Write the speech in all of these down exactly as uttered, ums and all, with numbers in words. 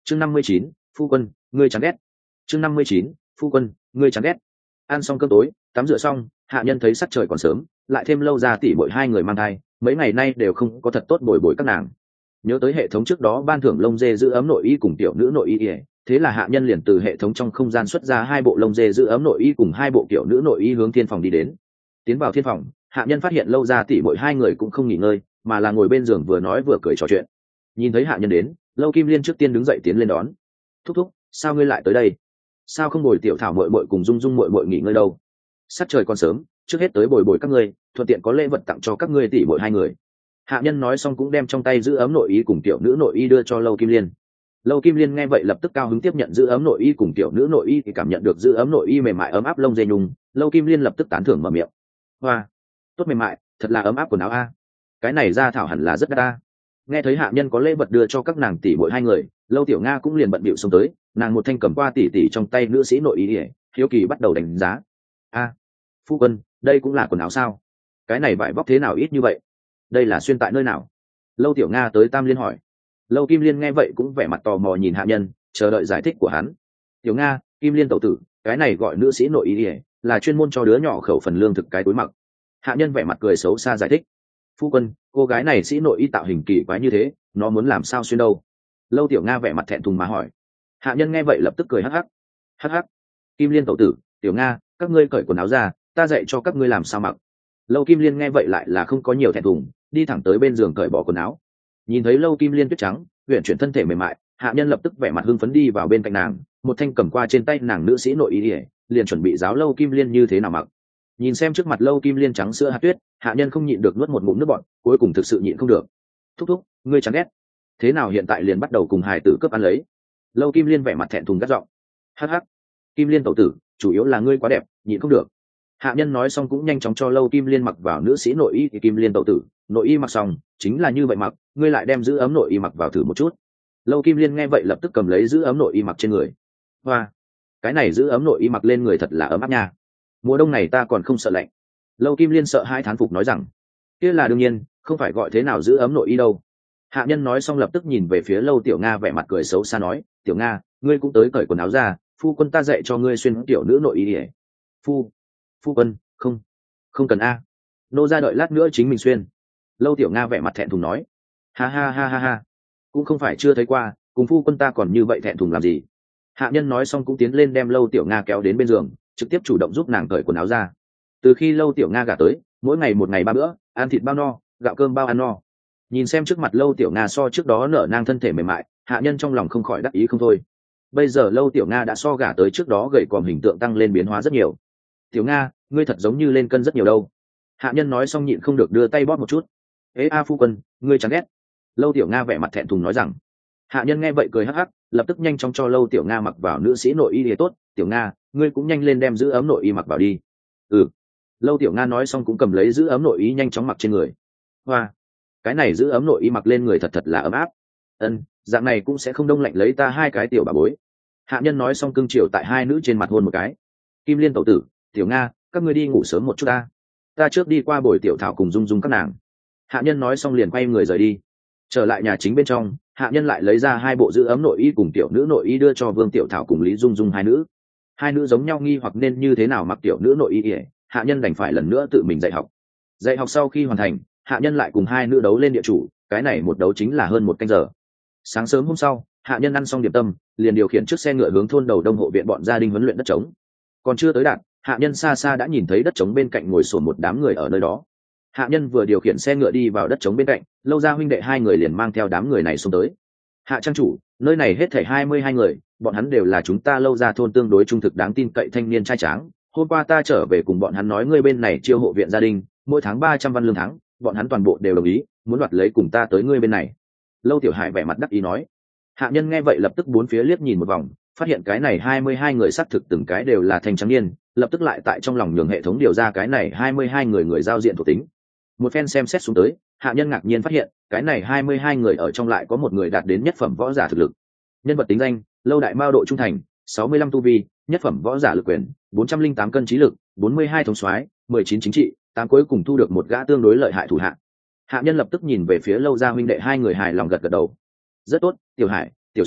chương năm mươi chín, phu quân ngươi chán ghét. chương năm mươi chín, phu quân ngươi chán ghét. Ăn xong cơm tối, tắm rửa xong, hạ nhân thấy sắc trời còn sớm, lại thêm lâu ra tỉ bội hai người mang thai, mấy ngày nay đều không có thật tốt bồi bồi các nàng. Nhớ tới hệ thống trước đó ban thưởng lông dê giữ ấm nội y cùng tiểu nữ nội y, thế là hạ nhân liền từ hệ thống trong không gian xuất ra hai bộ lông dê giữ ấm nội y cùng hai bộ tiểu nữ nội y hướng thiên phòng đi đến. Tiến vào thiên phòng, hạ nhân phát hiện lâu ra tỉ bội hai người cũng không nghỉ ngơi, mà là ngồi bên giường vừa nói vừa cười trò chuyện. Nhìn thấy hạ nhân đến, lâu kim liên trước tiên đứng dậy tiến lên đón. Thúc thúc, sao ngươi lại tới đây? Sao không bồi tiểu thảo mội mội cùng dung dung mội mội nghỉ ngơi đâu? Sắc trời còn sớm, trước hết tới bồi bồi các ngươi, thuận tiện có lễ vật tặng cho các ngươi tỉ bội hai người. Hạ nhân nói xong cũng đem trong tay giữ ấm nội y cùng tiểu nữ nội y đưa cho lâu kim liên. Lâu kim liên nghe vậy lập tức cao hứng tiếp nhận giữ ấm nội y cùng tiểu nữ nội y, thì cảm nhận được giữ ấm nội y mềm mại ấm áp lông dê nhung, lâu kim liên lập tức tán thưởng mở miệng. Hoa, tốt mềm mại, thật là ấm áp quần áo a. Cái này ra thảo hẳn là rất đắt a. Nghe thấy hạ nhân có lễ vật đưa cho các nàng tỷ bội hai người, lâu tiểu nga cũng liền bận bịu xông tới, nàng một thanh cầm qua tỷ tỷ trong tay nữ sĩ nội y, hiếu kỳ bắt đầu đánh giá. A, phu quân, đây cũng là quần áo sao? Cái này vải vóc thế nào ít như vậy? Đây là xuyên tại nơi nào? Lâu tiểu nga tới tam liên hỏi. Lâu kim liên nghe vậy cũng vẻ mặt tò mò nhìn hạ nhân, chờ đợi giải thích của hắn. Tiểu nga, kim liên tẩu tử, cái này gọi nữ sĩ nội y, là chuyên môn cho đứa nhỏ khẩu phần lương thực cái túi mặc. Hạ nhân vẻ mặt cười xấu xa giải thích. Phu quân, cô gái này sĩ nội y tạo hình kỳ quái như thế, nó muốn làm sao xuyên đâu? Lâu tiểu nga vẻ mặt thẹn thùng mà hỏi. Hạ nhân nghe vậy lập tức cười hắc hắc. Hắc hắc. Kim liên tẩu tử, tiểu nga, các ngươi cởi quần áo ra, ta dạy cho các ngươi làm sao mặc. Lâu kim liên nghe vậy lại là không có nhiều thẹn thùng, đi thẳng tới bên giường cởi bỏ quần áo. Nhìn thấy lâu kim liên tuyết trắng huyện chuyển thân thể mềm mại, hạ nhân lập tức vẻ mặt hưng phấn đi vào bên cạnh nàng, một thanh cầm qua trên tay nàng nữ sĩ nội y, liền chuẩn bị giáo lâu kim liên như thế nào mặc. Nhìn xem trước mặt lâu kim liên trắng sữa hạt tuyết, hạ nhân không nhịn được nuốt một ngụm nước bọt, cuối cùng thực sự nhịn không được. Thúc thúc, ngươi chán ghét, thế nào hiện tại liền bắt đầu cùng hài tử cướp ăn lấy? Lâu kim liên vẻ mặt thẹn thùng gắt giọng. Hắc hắc, kim liên tẩu tử, chủ yếu là ngươi quá đẹp, nhịn không được. Hạ nhân nói xong cũng nhanh chóng cho lâu kim liên mặc vào nữ sĩ nội y. Thì kim liên tẩu tử, nội y mặc xong chính là như vậy mặc, ngươi lại đem giữ ấm nội y mặc vào thử một chút. Lâu kim liên nghe vậy lập tức cầm lấy giữ ấm nội y mặc trên người. Hoa, cái này giữ ấm nội y mặc lên người thật là ấm áp nha, mùa đông này ta còn không sợ lạnh. Lâu kim liên sợ hai thán phục nói rằng. Kia là đương nhiên, không phải gọi thế nào giữ ấm nội y đâu. Hạ nhân nói xong lập tức nhìn về phía lâu tiểu nga vẻ mặt cười xấu xa nói. Tiểu nga, ngươi cũng tới cởi quần áo ra, phu quân ta dạy cho ngươi xuyên tiểu nữ nội y. Phu phu quân, không không cần a, nô ra đợi lát nữa chính mình xuyên. Lâu tiểu nga vẻ mặt thẹn thùng nói. Ha ha ha ha ha, cũng không phải chưa thấy qua, cùng phu quân ta còn như vậy thẹn thùng làm gì. Hạ nhân nói xong cũng tiến lên đem lâu tiểu nga kéo đến bên giường, trực tiếp chủ động giúp nàng cởi quần áo ra. Từ khi lâu tiểu nga gả tới, mỗi ngày một ngày ba bữa, ăn thịt bao no, gạo cơm bao ăn no. Nhìn xem trước mặt lâu tiểu nga so trước đó nở nang thân thể mềm mại, hạ nhân trong lòng không khỏi đắc ý không thôi. Bây giờ lâu tiểu nga đã so gả tới trước đó gầy còm hình tượng tăng lên biến hóa rất nhiều. Tiểu nga, ngươi thật giống như lên cân rất nhiều đâu. Hạ nhân nói xong nhịn không được đưa tay bóp một chút. Ê a phu quân, ngươi chán ghét. Lâu tiểu nga vẻ mặt thẹn thùng nói rằng. Hạ nhân nghe vậy cười hắc hắc, lập tức nhanh chóng cho lâu tiểu nga mặc vào nữ sĩ nội y thì tốt. Tiểu nga, ngươi cũng nhanh lên đem giữ ấm nội y mặc vào đi. Ừ. Lâu tiểu nga nói xong cũng cầm lấy giữ ấm nội y nhanh chóng mặc trên người. Hoa, cái này giữ ấm nội y mặc lên người thật thật là ấm áp. Ân, dạng này cũng sẽ không đông lạnh lấy ta hai cái tiểu bà bối. Hạ nhân nói xong cưng chiều tại hai nữ trên mặt hôn một cái. Kim liên tẩu tử, tiểu nga, các ngươi đi ngủ sớm một chút ta, ta trước đi qua bồi tiểu thảo cùng dung dung các nàng. Hạ nhân nói xong liền quay người rời đi. Trở lại nhà chính bên trong, hạ nhân lại lấy ra hai bộ giữ ấm nội y cùng tiểu nữ nội y đưa cho vương tiểu thảo cùng lý dung dung hai nữ. Hai nữ giống nhau nghi hoặc nên như thế nào mặc tiểu nữ nội y, hạ nhân đành phải lần nữa tự mình dạy học. Dạy học sau khi hoàn thành, hạ nhân lại cùng hai nữ đấu lên địa chủ, cái này một đấu chính là hơn một canh giờ. Sáng sớm hôm sau, hạ nhân ăn xong điểm tâm, liền điều khiển chiếc xe ngựa hướng thôn đầu đông hộ viện bọn gia đình huấn luyện đất trống. Còn chưa tới đạt, hạ nhân xa xa đã nhìn thấy đất trống bên cạnh ngồi sổn một đám người ở nơi đó. Hạ nhân vừa điều khiển xe ngựa đi vào đất trống bên cạnh, lâu ra huynh đệ hai người liền mang theo đám người này xuống tới. Hạ trang chủ, nơi này hết thảy hai mươi hai người, bọn hắn đều là chúng ta lâu ra thôn tương đối trung thực đáng tin cậy thanh niên trai tráng. Hôm qua ta trở về cùng bọn hắn nói ngươi bên này chiêu hộ viện gia đình, mỗi tháng ba trăm văn lương tháng, bọn hắn toàn bộ đều đồng ý, muốn đoạt lấy cùng ta tới ngươi bên này. Lâu Tiểu Hải vẻ mặt đắc ý nói. Hạ nhân nghe vậy lập tức bốn phía liếc nhìn một vòng, phát hiện cái này hai mươi hai người xác thực từng cái đều là thanh trắng niên, lập tức lại tại trong lòng nhường hệ thống điều ra cái này hai mươi hai người người giao diện thuộc tính. Một phen xem xét xuống tới, hạ nhân ngạc nhiên phát hiện cái này hai mươi hai người ở trong lại có một người đạt đến nhất phẩm võ giả thực lực. Nhân vật tính danh: Lâu Đại Mao độ trung thành, sáu mươi lăm tu vi, nhất phẩm võ giả lực quyền, bốn trăm linh tám cân trí lực, bốn mươi hai thống soái, mười chín chính trị, tám cuối cùng thu được một gã tương đối lợi hại thủ hạ. Hạ nhân lập tức nhìn về phía Lâu gia huynh đệ hai người hài lòng gật gật đầu. Rất tốt, Tiểu Hải, Tiểu Xuyên,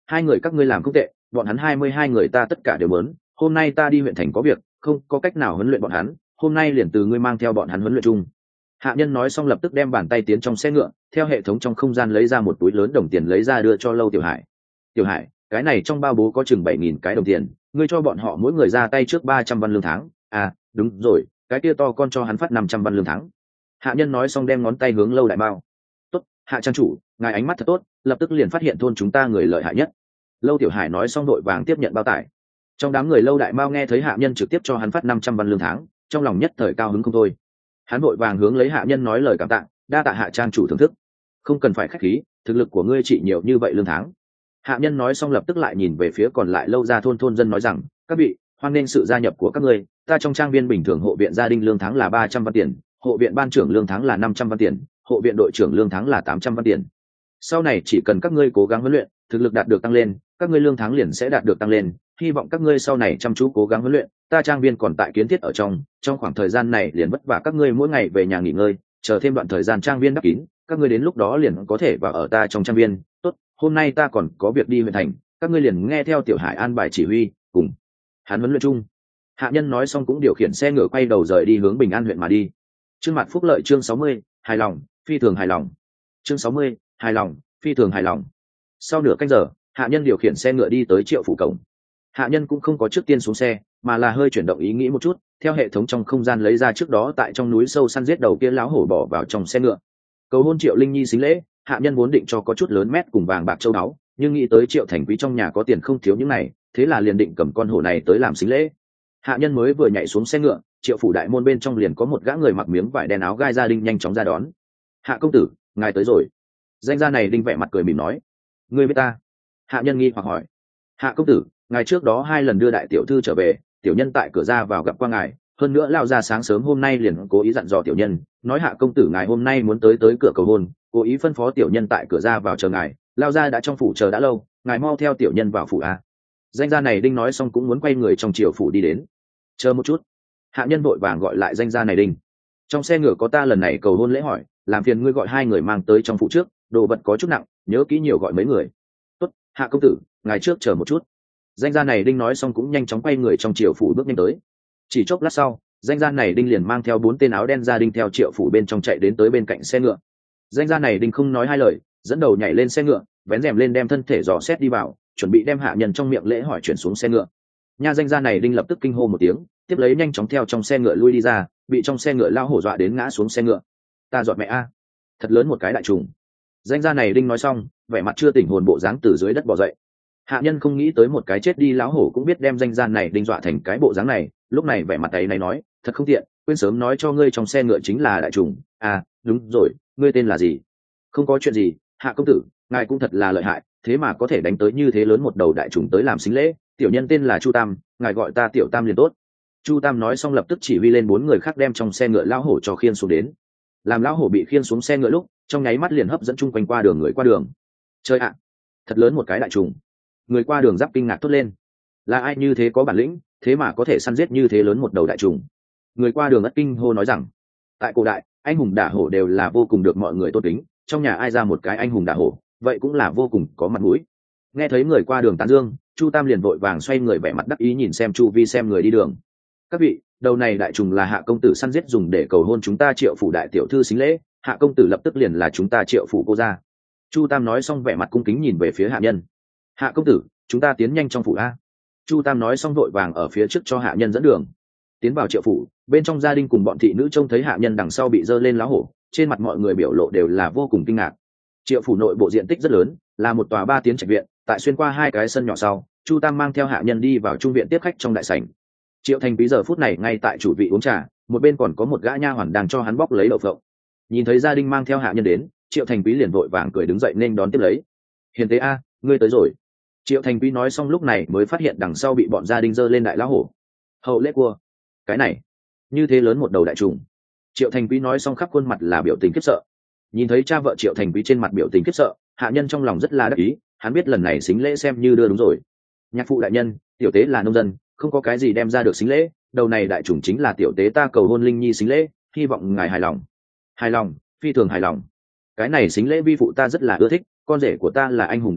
hai người các ngươi làm không tệ, bọn hắn hai mươi hai người ta tất cả đều muốn. Hôm nay ta đi huyện thành có việc, không có cách nào huấn luyện bọn hắn, hôm nay liền từ ngươi mang theo bọn hắn huấn luyện chung. Hạ nhân nói xong lập tức đem bàn tay tiến trong xe ngựa, theo hệ thống trong không gian lấy ra một túi lớn đồng tiền lấy ra đưa cho Lâu Tiểu Hải. Tiểu Hải, cái này trong bao bố có chừng bảy nghìn cái đồng tiền, ngươi cho bọn họ mỗi người ra tay trước ba trăm văn lương tháng. À đúng rồi, cái kia to con cho hắn phát năm trăm văn lương tháng. Hạ nhân nói xong đem ngón tay hướng Lâu Đại Mao. Tốt, Hạ trang chủ, ngài ánh mắt thật tốt, lập tức liền phát hiện thôn chúng ta người lợi hại nhất. Lâu Tiểu Hải nói xong đội vàng tiếp nhận bao tải. Trong đám người Lâu Đại Mao nghe thấy hạ nhân trực tiếp cho hắn phát năm trăm văn lương tháng, trong lòng nhất thời cao hứng không thôi. Hắn vội vàng hướng lấy hạ nhân nói lời cảm tạ, đa tạ Hạ trang chủ thưởng thức. Không cần phải khách khí, thực lực của ngươi chỉ nhiều như vậy lương tháng. Hạ nhân nói xong lập tức lại nhìn về phía còn lại Lâu gia thôn thôn dân nói rằng, các vị, hoan nghênh sự gia nhập của các ngươi, ta trong trang viên bình thường hộ viện gia đình lương tháng là ba trăm văn tiền, hộ viện ban trưởng lương tháng là năm trăm văn tiền, hộ viện đội trưởng lương tháng là tám trăm văn tiền. Sau này chỉ cần các ngươi cố gắng huấn luyện, thực lực đạt được tăng lên, các ngươi lương tháng liền sẽ đạt được tăng lên. Hy vọng các ngươi sau này chăm chú cố gắng huấn luyện, ta trang viên còn tại kiến thiết ở trong, trong khoảng thời gian này liền vất vả các ngươi mỗi ngày về nhà nghỉ ngơi, chờ thêm đoạn thời gian trang viên đắp kín, các ngươi đến lúc đó liền có thể vào ở ta trong trang viên. Tốt, hôm nay ta còn có việc đi huyện thành, các ngươi liền nghe theo Tiểu Hải an bài chỉ huy, cùng hắn huấn luyện chung. Hạ nhân nói xong cũng điều khiển xe ngựa quay đầu rời đi hướng Bình An huyện mà đi. Chương mặt phúc lợi chương sáu mươi, hài lòng, phi thường hài lòng. Chương sáu mươi, hài lòng, phi thường hài lòng. Sau nửa canh giờ, hạ nhân điều khiển xe ngựa đi tới Triệu phủ cổng. Hạ nhân cũng không có trước tiên xuống xe, mà là hơi chuyển động ý nghĩ một chút, theo hệ thống trong không gian lấy ra trước đó tại trong núi sâu săn giết đầu kia láo hổ bỏ vào trong xe ngựa. Cầu hôn Triệu Linh Nhi xính lễ, hạ nhân vốn định cho có chút lớn mét cùng vàng bạc châu báu, nhưng nghĩ tới Triệu Thành Quý trong nhà có tiền không thiếu những này, thế là liền định cầm con hổ này tới làm xính lễ. Hạ nhân mới vừa nhảy xuống xe ngựa, Triệu phủ đại môn bên trong liền có một gã người mặc miếng vải đen áo gai gia đình nhanh chóng ra đón. Hạ công tử, ngài tới rồi. Danh gia này đinh vẻ mặt cười mỉm nói, ngươi biết ta? Hạ nhân nghi hoặc hỏi. Hạ công tử, ngài trước đó hai lần đưa đại tiểu thư trở về, tiểu nhân tại cửa ra vào gặp qua ngài, hơn nữa lao ra sáng sớm hôm nay liền cố ý dặn dò tiểu nhân, nói hạ công tử ngài hôm nay muốn tới tới cửa cầu hôn, cố ý phân phó tiểu nhân tại cửa ra vào chờ ngài, lao ra đã trong phủ chờ đã lâu, ngài mau theo tiểu nhân vào phủ a. Danh gia này đinh nói xong cũng muốn quay người trong triều phủ đi đến. Chờ một chút. Hạ nhân vội vàng gọi lại danh gia này đinh. Trong xe ngựa có ta lần này cầu hôn lễ hỏi, làm phiền ngươi gọi hai người mang tới trong phủ trước, đồ vật có chút nặng, nhớ kỹ nhiều gọi mấy người. Tốt, hạ công tử, ngài trước chờ một chút. Danh gia này đinh nói xong cũng nhanh chóng quay người trong triều phủ bước nhanh tới. Chỉ chốc lát sau, danh gia này đinh liền mang theo bốn tên áo đen gia đinh theo triệu phủ bên trong chạy đến tới bên cạnh xe ngựa. Danh gia này đinh không nói hai lời, dẫn đầu nhảy lên xe ngựa, vén rèm lên đem thân thể dò xét đi vào, chuẩn bị đem hạ nhân trong miệng lễ hỏi chuyển xuống xe ngựa. Nha danh gia này đinh lập tức kinh hô một tiếng, tiếp lấy nhanh chóng theo trong xe ngựa lui đi ra, bị trong xe ngựa lao hổ dọa đến ngã xuống xe ngựa. Ta dọa mẹ a, thật lớn một cái đại trùng. Danh gia này đinh nói xong, vẻ mặt chưa tỉnh hồn bộ dáng từ dưới đất bò dậy. Hạ nhân không nghĩ tới một cái chết đi lão hổ cũng biết đem danh gia này đinh dọa thành cái bộ dáng này, lúc này vẻ mặt ấy này nói, thật không tiện, quên sớm nói cho ngươi trong xe ngựa chính là đại trùng. À đúng rồi, ngươi tên là gì? Không có chuyện gì, hạ công tử, ngài cũng thật là lợi hại, thế mà có thể đánh tới như thế lớn một đầu đại trùng tới làm xính lễ. Tiểu nhân tên là Chu Tam, ngài gọi ta Tiểu Tam liền tốt. Chu Tam nói xong lập tức chỉ huy lên bốn người khác đem trong xe ngựa lão hổ cho khiên xuống đến. Làm lão hổ bị khiên xuống xe ngựa lúc, trong nháy mắt liền hấp dẫn chung quanh qua đường người qua đường. Chơi ạ, thật lớn một cái đại trùng. Người qua đường giáp kinh ngạc thốt lên, là ai như thế có bản lĩnh, thế mà có thể săn giết như thế lớn một đầu đại trùng. Người qua đường ất kinh hô nói rằng, tại cổ đại, anh hùng đả hổ đều là vô cùng được mọi người tôn kính, trong nhà ai ra một cái anh hùng đả hổ, vậy cũng là vô cùng có mặt mũi. Nghe thấy người qua đường tán dương, Chu Tam liền vội vàng xoay người vẻ mặt đắc ý nhìn xem chu vi xem người đi đường. Các vị, đầu này đại trùng là hạ công tử săn giết dùng để cầu hôn chúng ta Triệu phủ đại tiểu thư xính lễ, hạ công tử lập tức liền là chúng ta Triệu phủ cô gia. Chu Tam nói xong vẻ mặt cung kính nhìn về phía hạ nhân. Hạ công tử, chúng ta tiến nhanh trong phủ a. Chu Tam nói xong vội vàng ở phía trước cho hạ nhân dẫn đường. Tiến vào Triệu phủ, bên trong gia đình cùng bọn thị nữ trông thấy hạ nhân đằng sau bị dơ lên lá hổ, trên mặt mọi người biểu lộ đều là vô cùng kinh ngạc. Triệu phủ nội bộ diện tích rất lớn, là một tòa ba tiến trạch viện, tại xuyên qua hai cái sân nhỏ sau, Chu Tam mang theo hạ nhân đi vào trung viện tiếp khách trong đại sảnh. Triệu Thành Quý giờ phút này ngay tại chủ vị uống trà, một bên còn có một gã nha hoàn đang cho hắn bóc lấy đậu phộng. Nhìn thấy gia đình mang theo hạ nhân đến, Triệu Thành Quý liền vội vàng cười đứng dậy nên đón tiếp lấy. Hiền tế a, ngươi tới rồi. Triệu Thành Quý nói xong lúc này mới phát hiện đằng sau bị bọn gia đình dơ lên đại lão hổ. Hậu lễ cua, cái này, như thế lớn một đầu đại trùng. Triệu Thành Quý nói xong khắp khuôn mặt là biểu tình khiếp sợ. Nhìn thấy cha vợ Triệu Thành Quý trên mặt biểu tình khiếp sợ, hạ nhân trong lòng rất là đắc ý, hắn biết lần này xính lễ xem như đưa đúng rồi. Nhạc phụ đại nhân, tiểu tế là nông dân, không có cái gì đem ra được xính lễ, đầu này đại chủng chính là tiểu tế ta cầu hôn Linh Nhi xính lễ, hy vọng ngài hài lòng. Hài lòng, phi thường hài lòng. Cái này xính lễ vi phụ ta rất là ưa thích, con rể của ta là anh hùng đả hổ,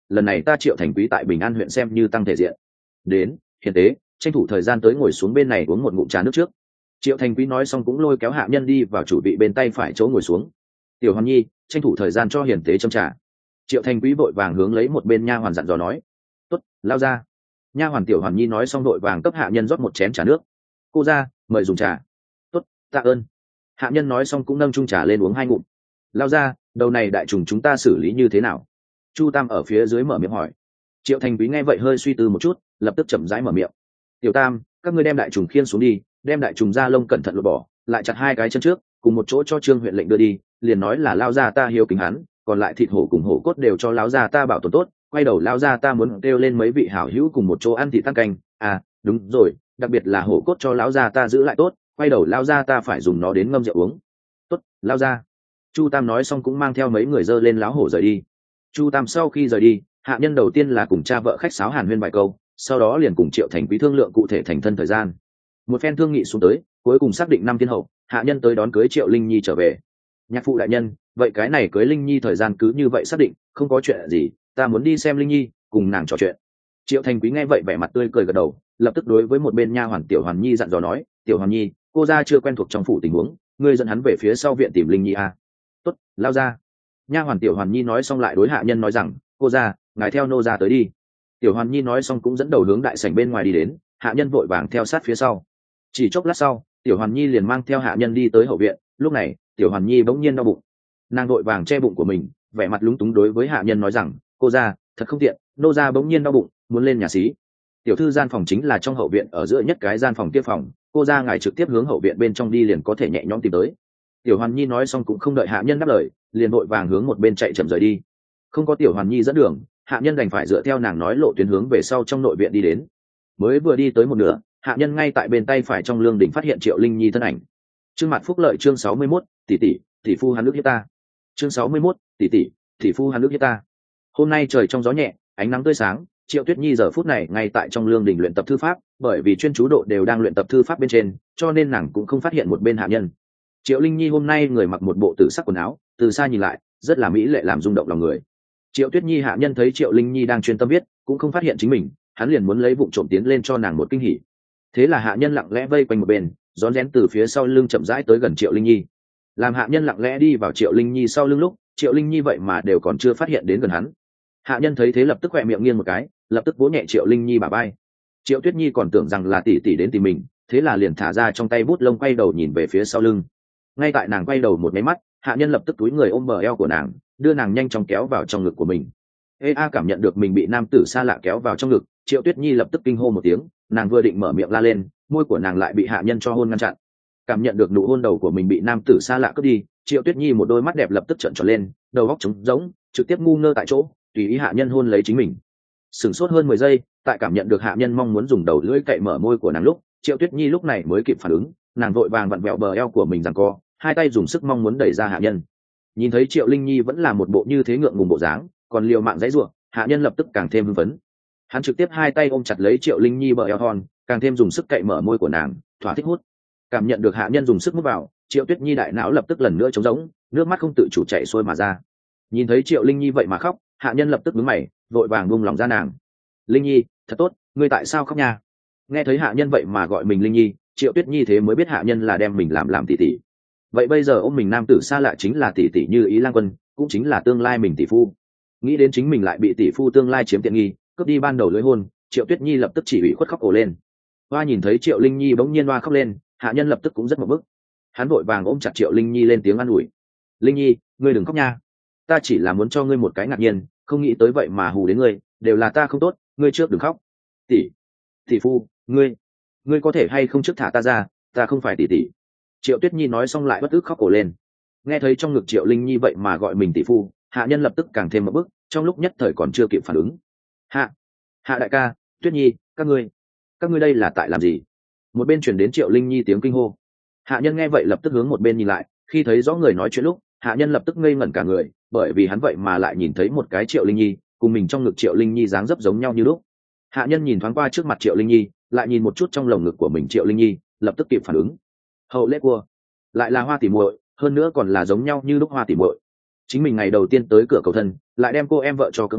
lần này ta Triệu Thành Quý tại Bình An huyện xem như tăng thể diện. Đến, hiền tế, tranh thủ thời gian tới ngồi xuống bên này uống một ngụm trà nước trước. Triệu Thành Quý nói xong cũng lôi kéo hạ nhân đi vào chủ vị bên tay phải chỗ ngồi xuống. Tiểu Hoàn Nhi, tranh thủ thời gian cho hiền tế châm trà. Triệu Thành Quý vội vàng hướng lấy một bên nha hoàn dặn dò nói. Tốt, lao ra. Nha hoàn Tiểu Hoàn Nhi nói xong vội vàng cấp hạ nhân rót một chén trà nước. Cô ra, mời dùng trà. Tốt, tạ ơn. Hạ nhân nói xong cũng nâng chung trà lên uống hai ngụm. Lao ra, đầu này đại trùng chúng ta xử lý như thế nào? Chu Tam ở phía dưới mở miệng hỏi. Triệu Thành Quý nghe vậy hơi suy tư một chút, lập tức chậm rãi mở miệng. Tiểu Tam, các ngươi đem đại trùng khiên xuống đi, đem đại trùng da lông cẩn thận lột bỏ, lại chặt hai cái chân trước, cùng một chỗ cho Trương huyện lệnh đưa đi, liền nói là lao gia ta hiếu kính hắn, còn lại thịt hổ cùng hổ cốt đều cho lão gia ta bảo tồn tốt. Quay đầu lao gia ta muốn kêu lên mấy vị hảo hữu cùng một chỗ ăn thịt tăng canh. À, đúng rồi, đặc biệt là hổ cốt cho lão gia ta giữ lại tốt, quay đầu lao gia ta phải dùng nó đến ngâm rượu uống. Tốt, lao gia. Chu Tam nói xong cũng mang theo mấy người dơ lên láo hổ rời đi. Chu Tam sau khi rời đi, hạ nhân đầu tiên là cùng cha vợ khách sáo hàn huyên vài câu, sau đó liền cùng Triệu Thành Quý thương lượng cụ thể thành thân thời gian. Một phen thương nghị xuống tới, cuối cùng xác định năm thiên hậu, hạ nhân tới đón cưới Triệu Linh Nhi trở về. Nhạc phụ đại nhân, vậy cái này cưới Linh Nhi thời gian cứ như vậy xác định, không có chuyện gì, ta muốn đi xem Linh Nhi, cùng nàng trò chuyện. Triệu Thành Quý nghe vậy vẻ mặt tươi cười gật đầu, lập tức đối với một bên nha hoàn Tiểu Hoàn Nhi dặn dò nói, Tiểu Hoàn Nhi, cô gia chưa quen thuộc trong phủ tình huống, ngươi dẫn hắn về phía sau viện tìm Linh Nhi a. À. Tốt, lao ra. Nha hoàn Tiểu Hoàn Nhi nói xong lại đối hạ nhân nói rằng, cô gia, ngài theo nô gia tới đi. Tiểu Hoàn Nhi nói xong cũng dẫn đầu hướng đại sảnh bên ngoài đi đến, hạ nhân vội vàng theo sát phía sau. Chỉ chốc lát sau, Tiểu Hoàn Nhi liền mang theo hạ nhân đi tới hậu viện. Lúc này, Tiểu Hoàn Nhi bỗng nhiên đau bụng, nàng vội vàng che bụng của mình, vẻ mặt lúng túng đối với hạ nhân nói rằng, cô gia, thật không tiện, nô gia bỗng nhiên đau bụng, muốn lên nhà xí. Tiểu thư gian phòng chính là trong hậu viện ở giữa nhất cái gian phòng kia phòng, cô gia ngài trực tiếp hướng hậu viện bên trong đi liền có thể nhẹ nhõm tìm tới. Tiểu Hoàn Nhi nói xong cũng không đợi hạ nhân đáp lời, liền vội vàng hướng một bên chạy chậm rời đi. Không có Tiểu Hoàn Nhi dẫn đường, hạ nhân đành phải dựa theo nàng nói lộ tuyến hướng về sau trong nội viện đi đến. Mới vừa đi tới một nửa, hạ nhân ngay tại bên tay phải trong lương đỉnh phát hiện Triệu Linh Nhi thân ảnh. Trương Mặt Phúc Lợi chương sáu mươi mốt, tỷ tỷ, tỷ phu hắn nước hiếp ta. Chương sáu mươi mốt, tỷ tỷ, tỷ phu hắn nước hiếp ta. Hôm nay trời trong gió nhẹ, ánh nắng tươi sáng, Triệu Tuyết Nhi giờ phút này ngay tại trong lương đỉnh luyện tập thư pháp, bởi vì chuyên chú độ đều đang luyện tập thư pháp bên trên, cho nên nàng cũng không phát hiện một bên hạ nhân. Triệu Linh Nhi hôm nay người mặc một bộ tử sắc quần áo, từ xa nhìn lại, rất là mỹ lệ làm rung động lòng người. Triệu Tuyết Nhi hạ nhân thấy Triệu Linh Nhi đang chuyên tâm viết, cũng không phát hiện chính mình, hắn liền muốn lấy vụng trộm tiến lên cho nàng một kinh hỉ. Thế là hạ nhân lặng lẽ vây quanh một bên, rón rén từ phía sau lưng chậm rãi tới gần Triệu Linh Nhi. Làm hạ nhân lặng lẽ đi vào Triệu Linh Nhi sau lưng lúc, Triệu Linh Nhi vậy mà đều còn chưa phát hiện đến gần hắn. Hạ nhân thấy thế lập tức khỏe miệng nghiêng một cái, lập tức vỗ nhẹ Triệu Linh Nhi bả vai. Triệu Tuyết Nhi còn tưởng rằng là tỷ tỷ đến tìm mình, thế là liền thả ra trong tay bút lông quay đầu nhìn về phía sau lưng. Ngay tại nàng quay đầu một máy mắt, hạ nhân lập tức túi người ôm bờ eo của nàng, đưa nàng nhanh chóng kéo vào trong ngực của mình. Ê a cảm nhận được mình bị nam tử xa lạ kéo vào trong ngực, Triệu Tuyết Nhi lập tức kinh hô một tiếng, nàng vừa định mở miệng la lên, môi của nàng lại bị hạ nhân cho hôn ngăn chặn. Cảm nhận được nụ hôn đầu của mình bị nam tử xa lạ cướp đi, Triệu Tuyết Nhi một đôi mắt đẹp lập tức trợn tròn lên, đầu óc trống rỗng, trực tiếp ngu ngơ tại chỗ, tùy ý hạ nhân hôn lấy chính mình. Sửng sốt hơn mười giây, tại cảm nhận được hạ nhân mong muốn dùng đầu lưỡi cậy mở môi của nàng lúc, Triệu Tuyết Nhi lúc này mới kịp phản ứng, nàng vội vàng vặn vẹo bờ eo của mình giằng co, hai tay dùng sức mong muốn đẩy ra hạ nhân. Nhìn thấy Triệu Linh Nhi vẫn là một bộ như thế ngượng ngùng bộ dáng, còn liều mạng dãy rủa, hạ nhân lập tức càng thêm hưng phấn. Hắn trực tiếp hai tay ôm chặt lấy Triệu Linh Nhi bờ eo thon, càng thêm dùng sức cậy mở môi của nàng, thỏa thích hút. Cảm nhận được hạ nhân dùng sức hút vào, Triệu Tuyết Nhi đại não lập tức lần nữa trống rỗng, nước mắt không tự chủ chảy xuôi mà ra. Nhìn thấy Triệu Linh Nhi vậy mà khóc, hạ nhân lập tức nhướng mày, vội vàng buông lòng ra nàng. Linh Nhi, thật tốt, ngươi tại sao khóc nha? Nghe thấy hạ nhân vậy mà gọi mình Linh Nhi, Triệu Tuyết Nhi thế mới biết hạ nhân là đem mình làm làm tỷ tỷ. Vậy bây giờ ôm mình nam tử xa lạ chính là tỷ tỷ Như Ý Lang Quân, cũng chính là tương lai mình tỷ phu. Nghĩ đến chính mình lại bị tỷ phu tương lai chiếm tiện nghi, cướp đi ban đầu lưới hôn, Triệu Tuyết Nhi lập tức chỉ ủy khuất khóc ồ lên. Hoa nhìn thấy Triệu Linh Nhi bỗng nhiên hoa khóc lên, hạ nhân lập tức cũng rất một bức. Hắn vội vàng ôm chặt Triệu Linh Nhi lên tiếng an ủi. Linh Nhi, ngươi đừng khóc nha, ta chỉ là muốn cho ngươi một cái ngạc nhiên, không nghĩ tới vậy mà hù đến ngươi, đều là ta không tốt, ngươi trước đừng khóc. Tỷ, tỷ phu, ngươi, ngươi có thể hay không trước thả ta ra, ta không phải tỷ tỷ. Triệu Tuyết Nhi nói xong lại bất ức khóc ồ lên. Nghe thấy trong ngực Triệu Linh Nhi vậy mà gọi mình tỷ phu, hạ nhân lập tức càng thêm một bức, trong lúc nhất thời còn chưa kịp phản ứng. Hạ, hạ đại ca, Tuyết Nhi, các ngươi, các ngươi đây là tại làm gì? Một bên truyền đến Triệu Linh Nhi tiếng kinh hô. Hạ nhân nghe vậy lập tức hướng một bên nhìn lại, khi thấy rõ người nói chuyện lúc, hạ nhân lập tức ngây ngẩn cả người, bởi vì hắn vậy mà lại nhìn thấy một cái Triệu Linh Nhi, cùng mình trong ngực Triệu Linh Nhi dáng dấp giống nhau như lúc. Hạ nhân nhìn thoáng qua trước mặt Triệu Linh Nhi, lại nhìn một chút trong lồng ngực của mình Triệu Linh Nhi, lập tức kịp phản ứng. Hậu lễ cua, lại là Hoa tỷ muội, hơn nữa còn là giống nhau như lúc Hoa tỷ muội. Chính mình ngày đầu tiên tới cửa cầu thân, lại đem cô em vợ cho cưỡng hôn,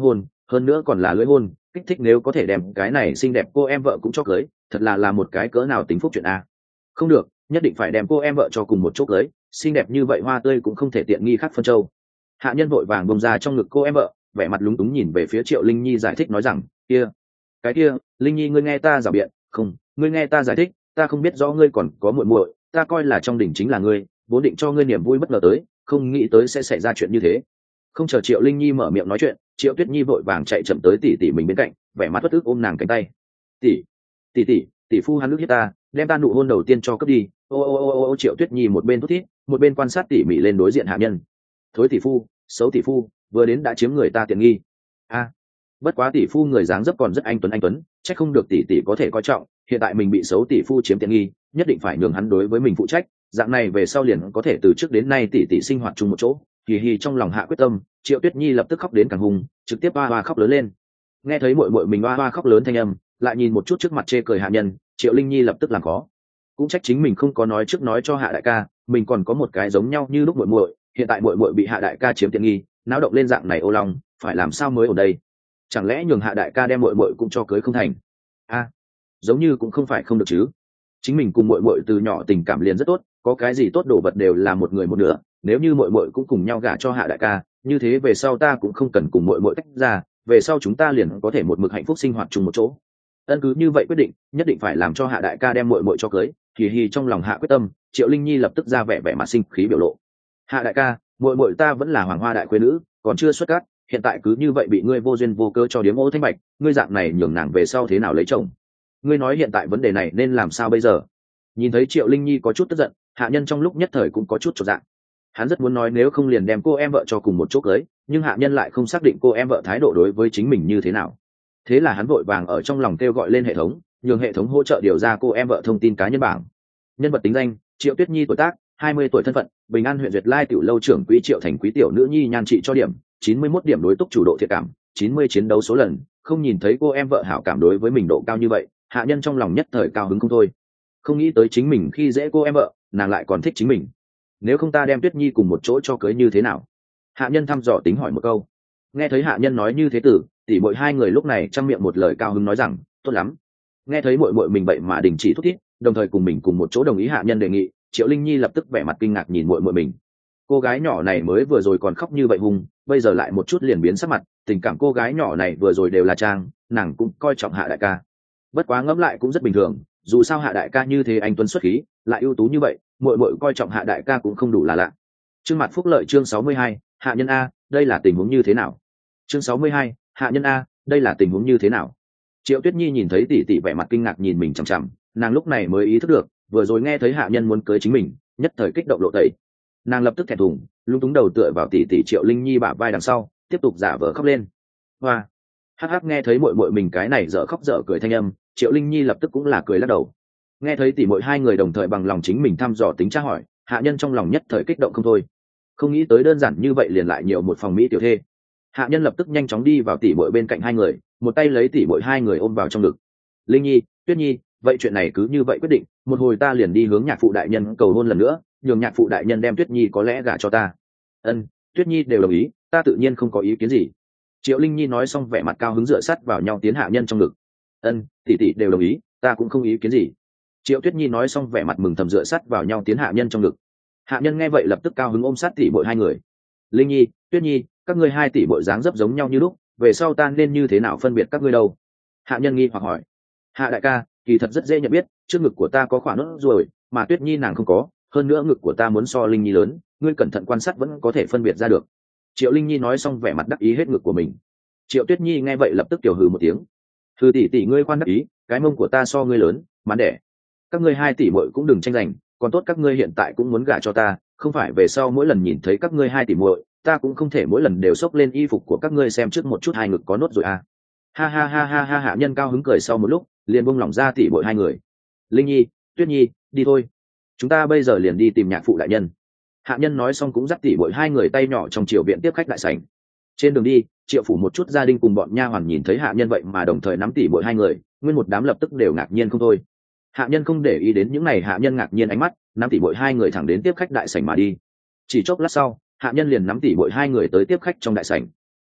hơn nữa còn là lưỡi hôn kích thích, nếu có thể đem cái này xinh đẹp cô em vợ cũng cho cưới, thật là là một cái cỡ nào tính phúc chuyện a. Không được, nhất định phải đem cô em vợ cho cùng một chỗ cưới, xinh đẹp như vậy hoa tươi cũng không thể tiện nghi khác phân châu. Hạ nhân vội vàng bông ra trong ngực cô em vợ, vẻ mặt lúng túng nhìn về phía Triệu Linh Nhi giải thích nói rằng, kia cái kia Linh Nhi ngươi nghe ta rảo biện, không, ngươi nghe ta giải thích, ta không biết rõ ngươi còn có muội muội, ta coi là trong đỉnh chính là ngươi, vốn định cho ngươi niềm vui bất ngờ tới, không nghĩ tới sẽ xảy ra chuyện như thế. Không chờ Triệu Linh Nhi mở miệng nói chuyện, Triệu Tuyết Nhi vội vàng chạy chậm tới tỷ tỷ mình bên cạnh, vẻ mặt bất ức ôm nàng cánh tay. tỷ tỷ tỷ tỷ phu hắn nước hiếp ta, đem ta nụ hôn đầu tiên cho cướp đi. Ô ô ô ô ô Triệu Tuyết Nhi một bên thút thít, một bên quan sát tỉ mỉ lên đối diện hạ nhân. Thối tỷ phu, xấu tỷ phu, vừa đến đã chiếm người ta tiện nghi. A, bất quá tỷ phu người dáng dấp còn rất anh tuấn anh tuấn, chắc không được tỷ tỷ có thể coi trọng, hiện tại mình bị xấu tỷ phu chiếm tiện nghi, nhất định phải nhường hắn đối với mình phụ trách, dạng này về sau liền có thể từ trước đến nay tỷ tỷ sinh hoạt chung một chỗ. Hì hì trong lòng hạ quyết tâm, Triệu Tuyết Nhi lập tức khóc đến càng hùng, trực tiếp oa oa khóc lớn lên. Nghe thấy muội muội mình oa oa khóc lớn thanh âm, lại nhìn một chút trước mặt chê cười hạ nhân, Triệu Linh Nhi lập tức làm khó. Cũng trách chính mình không có nói trước nói cho Hạ đại ca, mình còn có một cái giống nhau như lúc muội muội, hiện tại muội muội bị Hạ đại ca chiếm tiện nghi, náo động lên dạng này ô long, phải làm sao mới ở đây? Chẳng lẽ nhường Hạ đại ca đem muội muội cũng cho cưới không thành? A, à, giống như cũng không phải không được chứ. Chính mình cùng muội muội từ nhỏ tình cảm liền rất tốt, có cái gì tốt đồ vật đều là một người một nửa, nếu như muội muội cũng cùng nhau gả cho Hạ đại ca, như thế về sau ta cũng không cần cùng muội muội tách ra, về sau chúng ta liền có thể một mực hạnh phúc sinh hoạt chung một chỗ. Ân cứ như vậy quyết định, nhất định phải làm cho Hạ đại ca đem muội muội cho cưới. Kỳ hì trong lòng Hạ quyết tâm, Triệu Linh Nhi lập tức ra vẻ vẻ mặt sinh khí biểu lộ. Hạ đại ca, muội muội ta vẫn là hoàng hoa đại khuê nữ, còn chưa xuất cát, hiện tại cứ như vậy bị ngươi vô duyên vô cớ cho điếm ô thanh bạch, ngươi dạng này nhường nàng về sau thế nào lấy chồng? Ngươi nói hiện tại vấn đề này nên làm sao bây giờ? Nhìn thấy Triệu Linh Nhi có chút tức giận, hạ nhân trong lúc nhất thời cũng có chút chột dạ. Hắn rất muốn nói nếu không liền đem cô em vợ cho cùng một chỗ cưới, nhưng hạ nhân lại không xác định cô em vợ thái độ đối với chính mình như thế nào. Thế là hắn vội vàng ở trong lòng kêu gọi lên hệ thống, nhường hệ thống hỗ trợ điều ra cô em vợ thông tin cá nhân bảng. Nhân vật tính danh: Triệu Tuyết Nhi, tuổi tác hai mươi tuổi, thân phận Bình An huyện Duyệt Lai tiểu lâu trưởng quỹ, Triệu thành quý tiểu nữ nhi, nhan trị cho điểm chín mươi mốt điểm, đối túc chủ độ thiện cảm chín mươi, chiến đấu số lần. Không nhìn thấy cô em vợ hảo cảm đối với mình độ cao như vậy, hạ nhân trong lòng nhất thời cao hứng không thôi. Không nghĩ tới chính mình khi dễ cô em vợ, nàng lại còn thích chính mình. Nếu không ta đem Tuyết Nhi cùng một chỗ cho cưới như thế nào? Hạ nhân thăm dò tính hỏi một câu. Nghe thấy hạ nhân nói như thế tử, tỷ muội hai người lúc này trăm miệng một lời cao hứng nói rằng tốt lắm. Nghe thấy muội muội mình vậy mà đình chỉ thúc thiết, đồng thời cùng mình cùng một chỗ đồng ý hạ nhân đề nghị, Triệu Linh Nhi lập tức vẻ mặt kinh ngạc nhìn muội muội mình. Cô gái nhỏ này mới vừa rồi còn khóc như vậy hùng, bây giờ lại một chút liền biến sắc mặt, tình cảm cô gái nhỏ này vừa rồi đều là trang, nàng cũng coi trọng Hạ đại ca. Bất quá ngẫm lại cũng rất bình thường, dù sao Hạ đại ca như thế anh tuấn xuất khí, lại ưu tú như vậy, muội muội coi trọng Hạ đại ca cũng không đủ là lạ. Chương mặt phúc lợi, chương sáu mươi hai, hạ nhân a, đây là tình huống như thế nào? Chương sáu mươi hai, hạ nhân a, đây là tình huống như thế nào? Triệu Tuyết Nhi nhìn thấy tỷ tỷ vẻ mặt kinh ngạc nhìn mình chằm chằm, nàng lúc này mới ý thức được, vừa rồi nghe thấy hạ nhân muốn cưới chính mình, nhất thời kích động lộ tẩy. Nàng lập tức thẹn thùng, lung túng đầu tựa vào tỷ tỷ Triệu Linh Nhi bả vai đằng sau, tiếp tục giả vờ khóc lên. Hoa, hắc hắc, nghe thấy muội muội mình cái này dở khóc dở cười thanh âm, Triệu Linh Nhi lập tức cũng là cười lắc đầu. Nghe thấy tỷ muội hai người đồng thời bằng lòng chính mình thăm dò tính tra hỏi, hạ nhân trong lòng nhất thời kích động không thôi. Không nghĩ tới đơn giản như vậy liền lại nhiều một phòng mỹ tiểu thê. Hạ nhân lập tức nhanh chóng đi vào tỷ muội bên cạnh hai người, một tay lấy tỷ muội hai người ôm vào trong ngực. Linh Nhi, Tuyết Nhi, vậy chuyện này cứ như vậy quyết định, một hồi ta liền đi hướng nhạc phụ đại nhân cầu hôn lần nữa, nhường nhạc phụ đại nhân đem Tuyết Nhi có lẽ gả cho ta. Ân, Tuyết Nhi đều đồng ý, ta tự nhiên không có ý kiến gì. Triệu Linh Nhi nói xong vẻ mặt cao hứng dựa sát vào nhau tiến hạ nhân trong ngực. Ân, tỷ tỷ đều đồng ý, ta cũng không ý kiến gì. Triệu Tuyết Nhi nói xong vẻ mặt mừng thầm dựa sát vào nhau tiến hạ nhân trong ngực. Hạ nhân nghe vậy lập tức cao hứng ôm sát tỷ muội hai người. Linh Nhi, Tuyết Nhi, các ngươi hai tỷ muội dáng dấp giống nhau như lúc, về sau ta nên như thế nào phân biệt các ngươi đâu? Hạ nhân nghi hoặc hỏi. Hạ đại ca, kỳ thật rất dễ nhận biết, trước ngực của ta có khoảng nốt ruồi, mà Tuyết Nhi nàng không có, hơn nữa ngực của ta muốn so Linh Nhi lớn, ngươi cẩn thận quan sát vẫn có thể phân biệt ra được. Triệu Linh Nhi nói xong vẻ mặt đắc ý hết ngực của mình. Triệu Tuyết Nhi nghe vậy lập tức tiểu hừ một tiếng. Hừ, tỷ tỷ ngươi khoan đắc ý, cái mông của ta so ngươi lớn, mán đẻ. Các ngươi hai tỷ muội cũng đừng tranh giành, còn tốt các ngươi hiện tại cũng muốn gả cho ta, không phải về sau mỗi lần nhìn thấy các ngươi hai tỷ muội, ta cũng không thể mỗi lần đều xốc lên y phục của các ngươi xem trước một chút hai ngực có nốt rồi à. Ha ha ha ha ha, hạ nhân cao hứng cười sau một lúc, liền buông lỏng ra tỷ muội hai người. Linh Nhi, Tuyết Nhi, đi thôi, chúng ta bây giờ liền đi tìm nhạc phụ đại nhân. Hạ nhân nói xong cũng dắt tỷ muội hai người tay nhỏ trong triều viện tiếp khách đại sảnh. Trên đường đi, Triệu phủ một chút gia đình cùng bọn nha hoàn nhìn thấy hạ nhân vậy mà đồng thời nắm tỷ muội hai người, nguyên một đám lập tức đều ngạc nhiên không thôi. Hạ nhân không để ý đến những này hạ nhân ngạc nhiên ánh mắt, nắm tỷ muội hai người thẳng đến tiếp khách đại sảnh mà đi. Chỉ chốc lát sau, hạ nhân liền nắm tỷ muội hai người tới tiếp khách trong đại sảnh.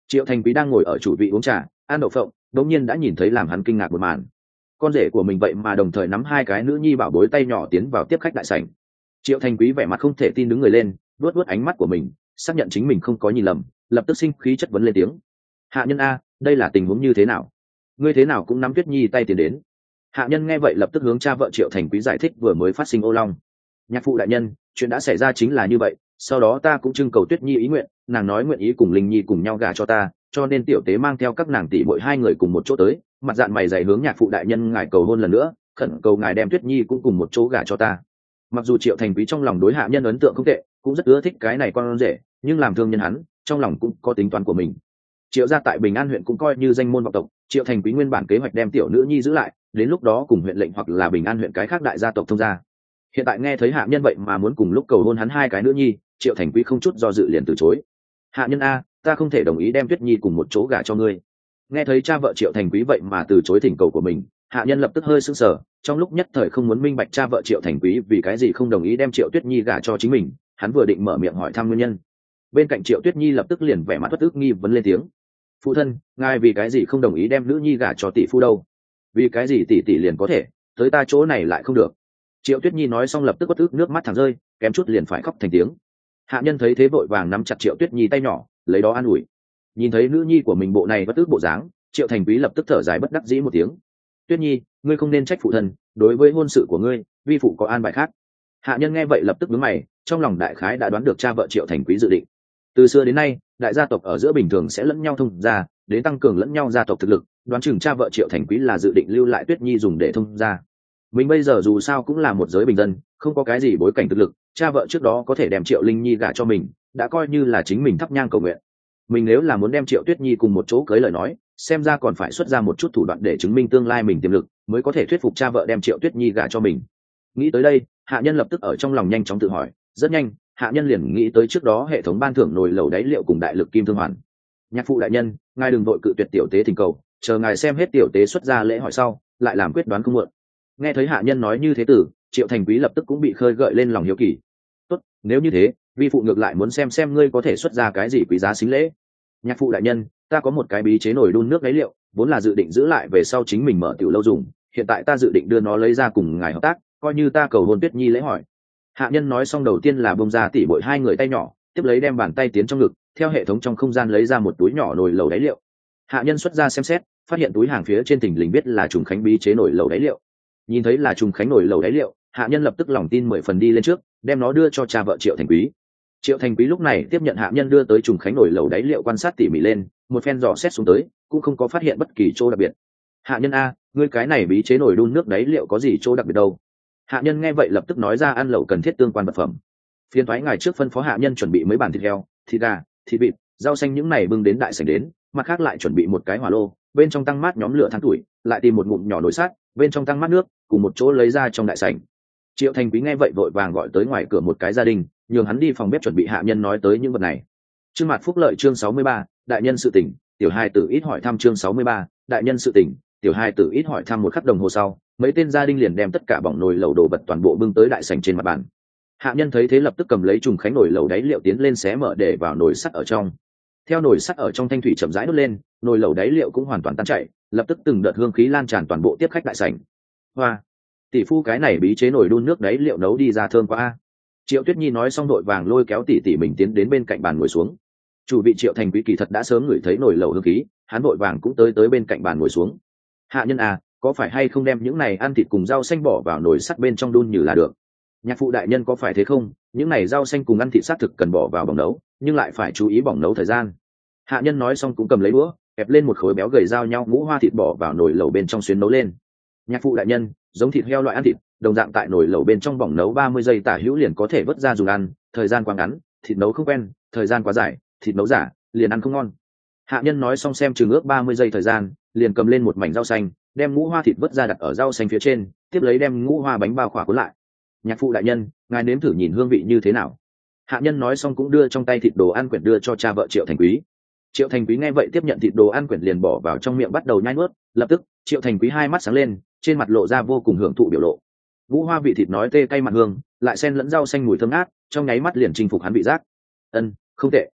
Triệu Thành Quý đang ngồi ở chủ vị uống trà ăn đậu phộng, đột nhiên đã nhìn thấy làm hắn kinh ngạc một màn. Con rể của mình vậy mà đồng thời nắm hai cái nữ nhi bảo bối tay nhỏ tiến vào tiếp khách đại sảnh. Triệu Thành Quý vẻ mặt không thể tin đứng người lên, vuốt vuốt ánh mắt của mình, xác nhận chính mình không có nhìn lầm, lập tức sinh khí chất vấn lên tiếng: hạ nhân a, đây là tình huống như thế nào? Ngươi thế nào cũng nắm Tuyết Nhi tay tiến đến? Hạ nhân nghe vậy lập tức hướng cha vợ Triệu Thành Quý giải thích vừa mới phát sinh ô long. Nhạc phụ đại nhân, chuyện đã xảy ra chính là như vậy, sau đó ta cũng trưng cầu Tuyết Nhi ý nguyện, nàng nói nguyện ý cùng Linh Nhi cùng nhau gả cho ta, cho nên tiểu tế mang theo các nàng tỷ muội hai người cùng một chỗ tới, mặt dạng mày dày hướng nhạc phụ đại nhân ngài cầu hôn lần nữa, khẩn cầu ngài đem Tuyết Nhi cũng cùng một chỗ gả cho ta. Mặc dù Triệu Thành Quý trong lòng đối hạ nhân ấn tượng không tệ, cũng rất ưa thích cái này con rể, nhưng làm thương nhân hắn, trong lòng cũng có tính toán của mình. Triệu gia tại Bình An huyện cũng coi như danh môn vọng tộc, Triệu Thành Quý nguyên bản kế hoạch đem tiểu nữ nhi giữ lại, đến lúc đó cùng huyện lệnh hoặc là Bình An huyện cái khác đại gia tộc thông gia. Hiện tại nghe thấy hạ nhân vậy mà muốn cùng lúc cầu hôn hắn hai cái nữ nhi, Triệu Thành Quý không chút do dự liền từ chối. Hạ nhân a, ta không thể đồng ý đem Tuyết Nhi cùng một chỗ gả cho ngươi. Nghe thấy cha vợ Triệu Thành Quý vậy mà từ chối thỉnh cầu của mình, hạ nhân lập tức hơi sững sờ, trong lúc nhất thời không muốn minh bạch cha vợ Triệu Thành Quý vì cái gì không đồng ý đem Triệu Tuyết Nhi gả cho chính mình, hắn vừa định mở miệng hỏi thăm nguyên nhân. Bên cạnh Triệu Tuyết Nhi lập tức liền vẻ mặt bất ức nghi vấn lên tiếng: phụ thân, ngài vì cái gì không đồng ý đem nữ nhi gả cho tỷ phu đâu? Vì cái gì tỷ tỷ liền có thể, tới ta chỗ này lại không được? Triệu Tuyết Nhi nói xong lập tức bất ức nước mắt thẳng rơi, kém chút liền phải khóc thành tiếng. Hạ nhân thấy thế vội vàng nắm chặt Triệu Tuyết Nhi tay nhỏ, lấy đó an ủi. Nhìn thấy nữ nhi của mình bộ này bất ức bộ dáng, Triệu Thành Quý lập tức thở dài bất đắc dĩ một tiếng: Tuyết Nhi, ngươi không nên trách phụ thân, đối với hôn sự của ngươi, vi phụ có an bài khác. Hạ nhân nghe vậy lập tức nhướng mày, trong lòng đại khái đã đoán được cha vợ Triệu Thành Quý dự định. Từ xưa đến nay, đại gia tộc ở giữa bình thường sẽ lẫn nhau thông gia, đến tăng cường lẫn nhau gia tộc thực lực, đoán chừng cha vợ Triệu Thành Quý là dự định lưu lại Tuyết Nhi dùng để thông gia. Mình bây giờ dù sao cũng là một giới bình dân, không có cái gì bối cảnh thực lực, cha vợ trước đó có thể đem Triệu Linh Nhi gả cho mình, đã coi như là chính mình thắp nhang cầu nguyện. Mình nếu là muốn đem Triệu Tuyết Nhi cùng một chỗ cưới lời nói, xem ra còn phải xuất ra một chút thủ đoạn để chứng minh tương lai mình tiềm lực, mới có thể thuyết phục cha vợ đem Triệu Tuyết Nhi gả cho mình. Nghĩ tới đây, hạ nhân lập tức ở trong lòng nhanh chóng tự hỏi, rất nhanh, hạ nhân liền nghĩ tới trước đó hệ thống ban thưởng nồi lẩu đáy liệu cùng đại lực kim thương hoàn. Nhạc phụ đại nhân, ngài đừng vội cự tuyệt tiểu tế thỉnh cầu, chờ ngài xem hết tiểu tế xuất ra lễ hỏi sau, lại làm quyết đoán không muộn. Nghe thấy hạ nhân nói như thế tử, Triệu Thành Quý lập tức cũng bị khơi gợi lên lòng hiếu kỳ. Tốt, nếu như thế, vi phụ ngược lại muốn xem xem ngươi có thể xuất ra cái gì quý giá xính lễ. Nhạc phụ đại nhân, ta có một cái bí chế nồi đun nước đáy liệu, vốn là dự định giữ lại về sau chính mình mở tiểu lâu dùng, hiện tại ta dự định đưa nó lấy ra cùng ngài hợp tác, coi như ta cầu hôn Tuyết Nhi lễ hỏi. Hạ nhân nói xong đầu tiên là bông ra tỉ bội hai người tay nhỏ, tiếp lấy đem bàn tay tiến trong ngực, theo hệ thống trong không gian lấy ra một túi nhỏ nồi lẩu đáy liệu. Hạ nhân xuất ra xem xét, phát hiện túi hàng phía trên thình lình biết là Trùng Khánh bí chế nồi lẩu đáy liệu. Nhìn thấy là Trùng Khánh nồi lẩu đáy liệu, hạ nhân lập tức lòng tin mười phần đi lên trước, đem nó đưa cho cha vợ Triệu Thành Quý. Triệu Thành Quý lúc này tiếp nhận hạ nhân đưa tới Trùng Khánh nồi lẩu đáy liệu quan sát tỉ mỉ lên, một phen dò xét xuống tới, cũng không có phát hiện bất kỳ chỗ đặc biệt. Hạ nhân a, ngươi cái này bí chế nồi đun nước đáy liệu có gì chỗ đặc biệt đâu? Hạ nhân nghe vậy lập tức nói ra ăn lẩu cần thiết tương quan vật phẩm. Phiên thoái ngày trước phân phó hạ nhân chuẩn bị mấy bản thịt heo, thịt gà, thịt vịt, rau xanh những này bưng đến đại sảnh đến, mặt khác lại chuẩn bị một cái hỏa lô, bên trong tăng mát nhóm lửa than tuổi, lại tìm một ngụm nhỏ nồi sắt, bên trong tăng mát nước, cùng một chỗ lấy ra trong đại sảnh. Triệu Thành Quý nghe vậy vội vàng gọi tới ngoài cửa một cái gia đình, nhường hắn đi phòng bếp chuẩn bị hạ nhân nói tới những vật này. Chương mặt phúc lợi chương sáu mươi ba, đại nhân sự tỉnh, tiểu hai tử ít hỏi thăm chương sáu mươi ba, đại nhân sự tỉnh, tiểu hai tử ít hỏi thăm một khắc đồng hồ sau, mấy tên gia đình liền đem tất cả bỏng nồi lẩu đồ vật toàn bộ bưng tới đại sảnh trên mặt bàn. Hạ nhân thấy thế lập tức cầm lấy Trùng Khánh nồi lẩu đáy liệu tiến lên xé mở để vào nồi sắt ở trong. Theo nồi sắt ở trong thanh thủy chậm rãi đốt lên, nồi lẩu đáy liệu cũng hoàn toàn tan chảy, lập tức từng đợt hương khí lan tràn toàn bộ tiếp khách đại sảnh. Hoa, tỷ phu cái này bí chế nồi đun nước đáy liệu nấu đi ra thơm quá a. Triệu Tuyết Nhi nói xong đội vàng lôi kéo tỷ tỷ mình tiến đến bên cạnh bàn ngồi xuống. Chủ vị Triệu Thành Quý kỳ thật đã sớm ngửi thấy nồi lẩu hương khí, hắn vội vàng cũng tới tới bên cạnh bàn ngồi xuống. Hạ nhân à, có phải hay không đem những này ăn thịt cùng rau xanh bỏ vào nồi sắt bên trong đun như là được? Nhạc phụ đại nhân có phải thế không? Những này rau xanh cùng ăn thịt xác thực cần bỏ vào bỏng nấu, nhưng lại phải chú ý bỏng nấu thời gian. Hạ nhân nói xong cũng cầm lấy đũa, kẹp lên một khối béo gầy giao nhau ngũ hoa thịt bỏ vào nồi lẩu bên trong xuyến nấu lên. Nhạc phụ đại nhân, giống thịt heo loại ăn thịt, đồng dạng tại nồi lẩu bên trong bỏng nấu ba mươi giây tả hữu liền có thể vớt ra dùng ăn, thời gian quá ngắn, thịt nấu không quen, thời gian quá dài, thịt nấu giả, liền ăn không ngon. Hạ nhân nói xong xem chừng ước ba mươi giây thời gian, liền cầm lên một mảnh rau xanh, đem ngũ hoa thịt vớt ra đặt ở rau xanh phía trên, tiếp lấy đem ngũ hoa bánh bao khỏa cuốn lại. Nhạc phụ đại nhân, ngài nếm thử nhìn hương vị như thế nào? Hạ nhân nói xong cũng đưa trong tay thịt đồ ăn quyển đưa cho cha vợ Triệu Thành Quý. Triệu Thành Quý nghe vậy tiếp nhận thịt đồ ăn quyển liền bỏ vào trong miệng bắt đầu nhai nuốt, lập tức Triệu Thành Quý hai mắt sáng lên, trên mặt lộ ra vô cùng hưởng thụ biểu lộ. Ngũ hoa vị thịt nói tê cay mặn hương, lại xen lẫn rau xanh mùi thơm ngát, trong nháy mắt liền chinh phục hắn vị giác. Ân, không tệ.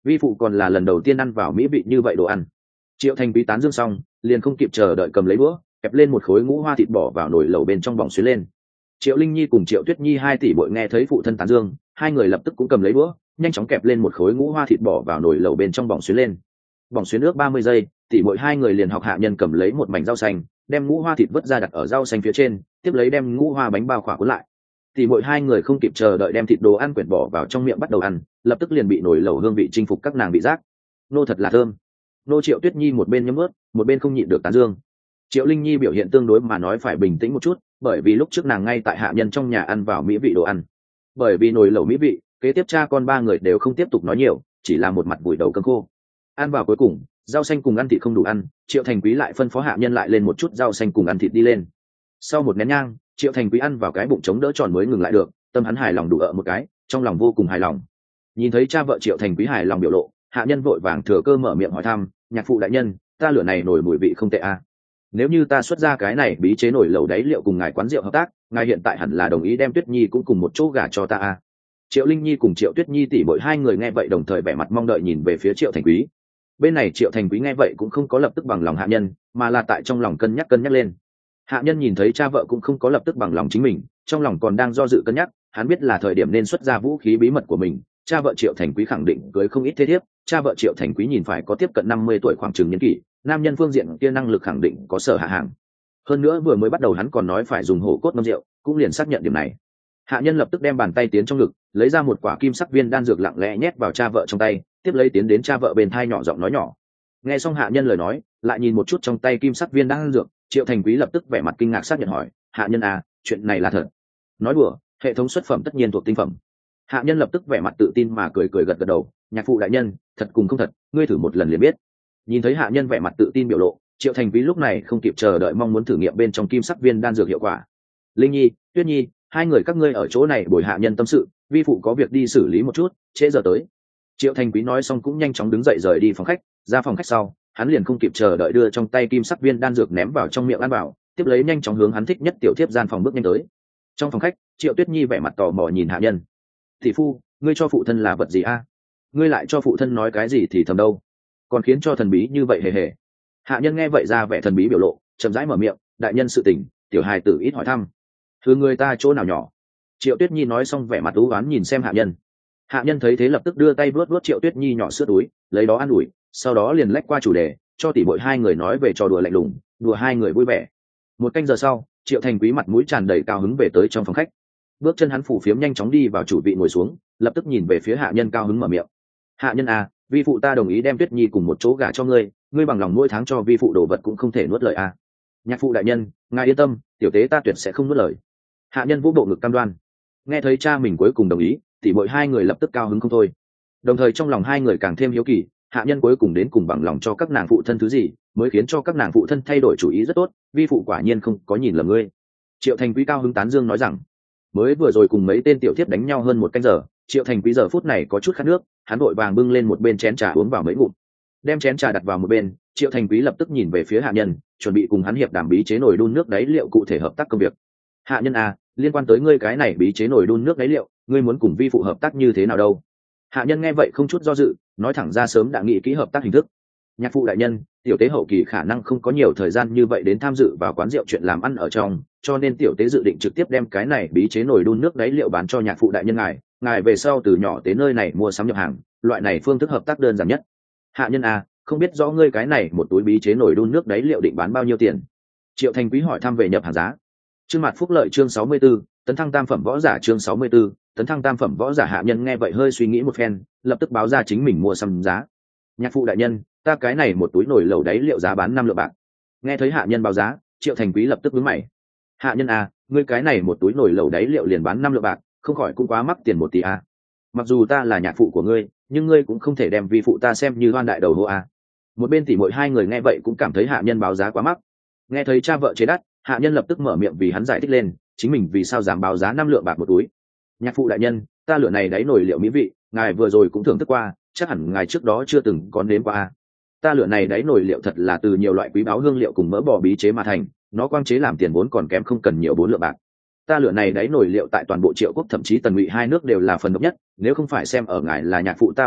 vi phụ còn là lần đầu tiên ăn vào mỹ vị như vậy đồ ăn. Triệu Thành Quý tán dương xong liền không kịp chờ đợi cầm lấy đũa kẹp lên một khối ngũ hoa thịt bỏ vào nồi lẩu bên trong bỏng xuyến lên. Triệu Linh Nhi cùng Triệu Tuyết Nhi hai tỷ bội nghe thấy phụ thân tán dương, hai người lập tức cũng cầm lấy đũa nhanh chóng kẹp lên một khối ngũ hoa thịt bỏ vào nồi lẩu bên trong bỏng xuyến lên. Bỏng xuyến nước ba mươi giây, tỷ bội hai người liền học hạ nhân cầm lấy một mảnh rau xanh, đem ngũ hoa thịt vớt ra đặt ở rau xanh phía trên, tiếp lấy đem ngũ hoa bánh bao khỏa cuốn lại. Tỷ bội hai người không kịp chờ đợi đem thịt đồ ăn quyển bỏ vào trong miệng bắt đầu ăn, lập tức liền bị nồi lẩu hương vị chinh phục các nàng vị giác. Nô thật là thơm. Nô Triệu Tuyết Nhi một bên nhấm ướt, một bên không nhịn được tán dương. Triệu Linh Nhi biểu hiện tương đối mà nói phải bình tĩnh một chút, bởi vì lúc trước nàng ngay tại hạ nhân trong nhà ăn vào mỹ vị đồ ăn. Bởi vì nồi lẩu mỹ vị, kế tiếp cha con ba người đều không tiếp tục nói nhiều, chỉ là một mặt vùi đầu cơm khô. Ăn vào cuối cùng, rau xanh cùng ăn thịt không đủ ăn, Triệu Thành Quý lại phân phó hạ nhân lại lên một chút rau xanh cùng ăn thịt đi lên. Sau một nén nhang, Triệu Thành Quý ăn vào cái bụng trống đỡ tròn mới ngừng lại được, tâm hắn hài lòng đủ ợ một cái, trong lòng vô cùng hài lòng. Nhìn thấy cha vợ Triệu Thành Quý hài lòng biểu lộ, hạ nhân vội vàng thừa cơ mở miệng hỏi thăm, nhạc phụ đại nhân, ta lửa này nổi mùi vị không tệ à? Nếu như ta xuất ra cái này bí chế nổi lẩu đáy liệu cùng ngài quán rượu hợp tác, ngài hiện tại hẳn là đồng ý đem Tuyết Nhi cũng cùng một chỗ gả cho ta à? Triệu Linh Nhi cùng Triệu Tuyết Nhi tỷ muội hai người nghe vậy đồng thời vẻ mặt mong đợi nhìn về phía Triệu Thành Quý. Bên này Triệu Thành Quý nghe vậy cũng không có lập tức bằng lòng hạ nhân, mà là tại trong lòng cân nhắc cân nhắc lên. Hạ nhân nhìn thấy cha vợ cũng không có lập tức bằng lòng chính mình, trong lòng còn đang do dự cân nhắc, hắn biết là thời điểm nên xuất ra vũ khí bí mật của mình. Cha vợ Triệu Thành Quý khẳng định cưới không ít thế thiếp, cha vợ Triệu Thành Quý nhìn phải có tiếp cận năm mươi tuổi khoảng chừng niên kỷ, nam nhân phương diện kia năng lực khẳng định có sở hạ hàng. Hơn nữa vừa mới bắt đầu hắn còn nói phải dùng hổ cốt ngâm rượu, cũng liền xác nhận điểm này. Hạ nhân lập tức đem bàn tay tiến trong ngực, lấy ra một quả kim sắc viên đan dược lặng lẽ nhét vào cha vợ trong tay, tiếp lấy tiến đến cha vợ bên thai nhỏ giọng nói nhỏ. Nghe xong hạ nhân lời nói, lại nhìn một chút trong tay kim sắc viên đan dược, Triệu Thành Quý lập tức vẻ mặt kinh ngạc xác nhận hỏi, hạ nhân à, chuyện này là thật? Nói đùa, hệ thống xuất phẩm tất nhiên thuộc tinh phẩm. Hạ nhân lập tức vẻ mặt tự tin mà cười cười gật gật đầu, nhạc phụ đại nhân, thật cùng không thật, ngươi thử một lần liền biết. Nhìn thấy hạ nhân vẻ mặt tự tin biểu lộ, Triệu Thành Quý lúc này không kịp chờ đợi mong muốn thử nghiệm bên trong kim sắc viên đan dược hiệu quả. Linh Nhi, Tuyết Nhi, hai người các ngươi ở chỗ này bồi hạ nhân tâm sự, vi phụ có việc đi xử lý một chút, trễ giờ tới. Triệu Thành Quý nói xong cũng nhanh chóng đứng dậy rời đi phòng khách. Ra phòng khách sau, hắn liền không kịp chờ đợi đưa trong tay kim sắc viên đan dược ném vào trong miệng ăn vào, tiếp lấy nhanh chóng hướng hắn thích nhất tiểu thiếp gian phòng bước nhanh tới. Trong phòng khách, Triệu Tuyết Nhi vẻ mặt tò mò nhìn hạ nhân. Thị phu, ngươi cho phụ thân là vật gì a? Ngươi lại cho phụ thân nói cái gì thì thầm đâu, còn khiến cho thần bí như vậy hề hề. Hạ nhân nghe vậy ra vẻ thần bí biểu lộ, chậm rãi mở miệng, đại nhân sự tình, tiểu hài tử ít hỏi thăm. Thứ người ta chỗ nào nhỏ? Triệu Tuyết Nhi nói xong vẻ mặt u oán nhìn xem hạ nhân. Hạ nhân thấy thế lập tức đưa tay vuốt vuốt Triệu Tuyết Nhi nhỏ sữa túi, lấy đó an ủi, sau đó liền lách qua chủ đề, cho tỷ muội hai người nói về trò đùa lạnh lùng, đùa hai người vui vẻ. Một canh giờ sau, Triệu Thành Quý mặt mũi tràn đầy cao hứng về tới trong phòng khách. Bước chân hắn phủ phiếm nhanh chóng đi vào chủ vị ngồi xuống, lập tức nhìn về phía hạ nhân cao hứng mở miệng. Hạ nhân à, vi phụ ta đồng ý đem Tuyết Nhi cùng một chỗ gả cho ngươi, ngươi bằng lòng mỗi tháng cho vi phụ đồ vật cũng không thể nuốt lời à? Nhạc phụ đại nhân, ngài yên tâm, tiểu tế ta tuyệt sẽ không nuốt lời. Hạ nhân vũ bộ ngực cam đoan. Nghe thấy cha mình cuối cùng đồng ý, tỷ muội hai người lập tức cao hứng không thôi. Đồng thời trong lòng hai người càng thêm hiếu kỳ, hạ nhân cuối cùng đến cùng bằng lòng cho các nàng phụ thân thứ gì, mới khiến cho các nàng phụ thân thay đổi chủ ý rất tốt, vi phụ quả nhiên không có nhìn lầm ngươi. Triệu Thành Quý cao hứng tán dương nói rằng, mới vừa rồi cùng mấy tên tiểu thiếp đánh nhau hơn một canh giờ, Triệu Thành Quý giờ phút này có chút khát nước, hắn vội vàng bưng lên một bên chén trà uống vào mấy ngụm. Đem chén trà đặt vào một bên, Triệu Thành Quý lập tức nhìn về phía hạ nhân, chuẩn bị cùng hắn hiệp đàm bí chế nồi đun nước đáy liệu cụ thể hợp tác công việc. Hạ nhân à, liên quan tới ngươi cái này bí chế nồi đun nước đáy liệu, ngươi muốn cùng vi phụ hợp tác như thế nào đâu? Hạ nhân nghe vậy không chút do dự, nói thẳng ra sớm đã nghĩ kỹ hợp tác hình thức. Nhạc phụ đại nhân, tiểu tế hậu kỳ khả năng không có nhiều thời gian như vậy đến tham dự vào quán rượu chuyện làm ăn ở trong, cho nên tiểu tế dự định trực tiếp đem cái này bí chế nồi đun nước đáy liệu bán cho nhạc phụ đại nhân ngài, ngài về sau từ nhỏ tới nơi này mua sắm nhập hàng, loại này phương thức hợp tác đơn giản nhất. Hạ nhân à, không biết rõ ngươi cái này một túi bí chế nồi đun nước đáy liệu định bán bao nhiêu tiền? Triệu Thành Quý hỏi thăm về nhập hàng giá. Chương mặt phúc lợi chương sáu mươi 64, tấn thăng tam phẩm võ giả chương sáu mươi 64, tấn thăng tam phẩm võ giả. Hạ nhân nghe vậy hơi suy nghĩ một phen, lập tức báo ra chính mình mua sắm giá. Nhạc phụ đại nhân, ta cái này một túi nồi lẩu đáy liệu giá bán năm lượng bạc. Nghe thấy hạ nhân báo giá, Triệu Thành Quý lập tức nhướng mày. Hạ nhân à, ngươi cái này một túi nồi lẩu đáy liệu liền bán năm lượng bạc, không khỏi cũng quá mắc tiền một tí à? Mặc dù ta là nhạc phụ của ngươi, nhưng ngươi cũng không thể đem vi phụ ta xem như hoan đại đầu hô à? Một bên tỷ muội hai người nghe vậy cũng cảm thấy hạ nhân báo giá quá mắc. Nghe thấy cha vợ chế đắt, hạ nhân lập tức mở miệng vì hắn giải thích lên, chính mình vì sao dám báo giá năm lượng bạc một túi. Nhạc phụ đại nhân, ta lửa này đáy nồi liệu mỹ vị, ngài vừa rồi cũng thưởng thức qua, chắc hẳn ngài trước đó chưa từng có nếm qua à? Ta lửa này đáy nồi liệu thật là từ nhiều loại quý báu hương liệu cùng mỡ bò bí chế mà thành, nó quang chế làm tiền vốn còn kém không cần nhiều bốn lượng bạc. Ta lửa này đáy nồi liệu tại toàn bộ Triệu quốc thậm chí Tần Ngụy hai nước đều là phần độc nhất, nếu không phải xem ở ngài là nhạc phụ ta phân thượng,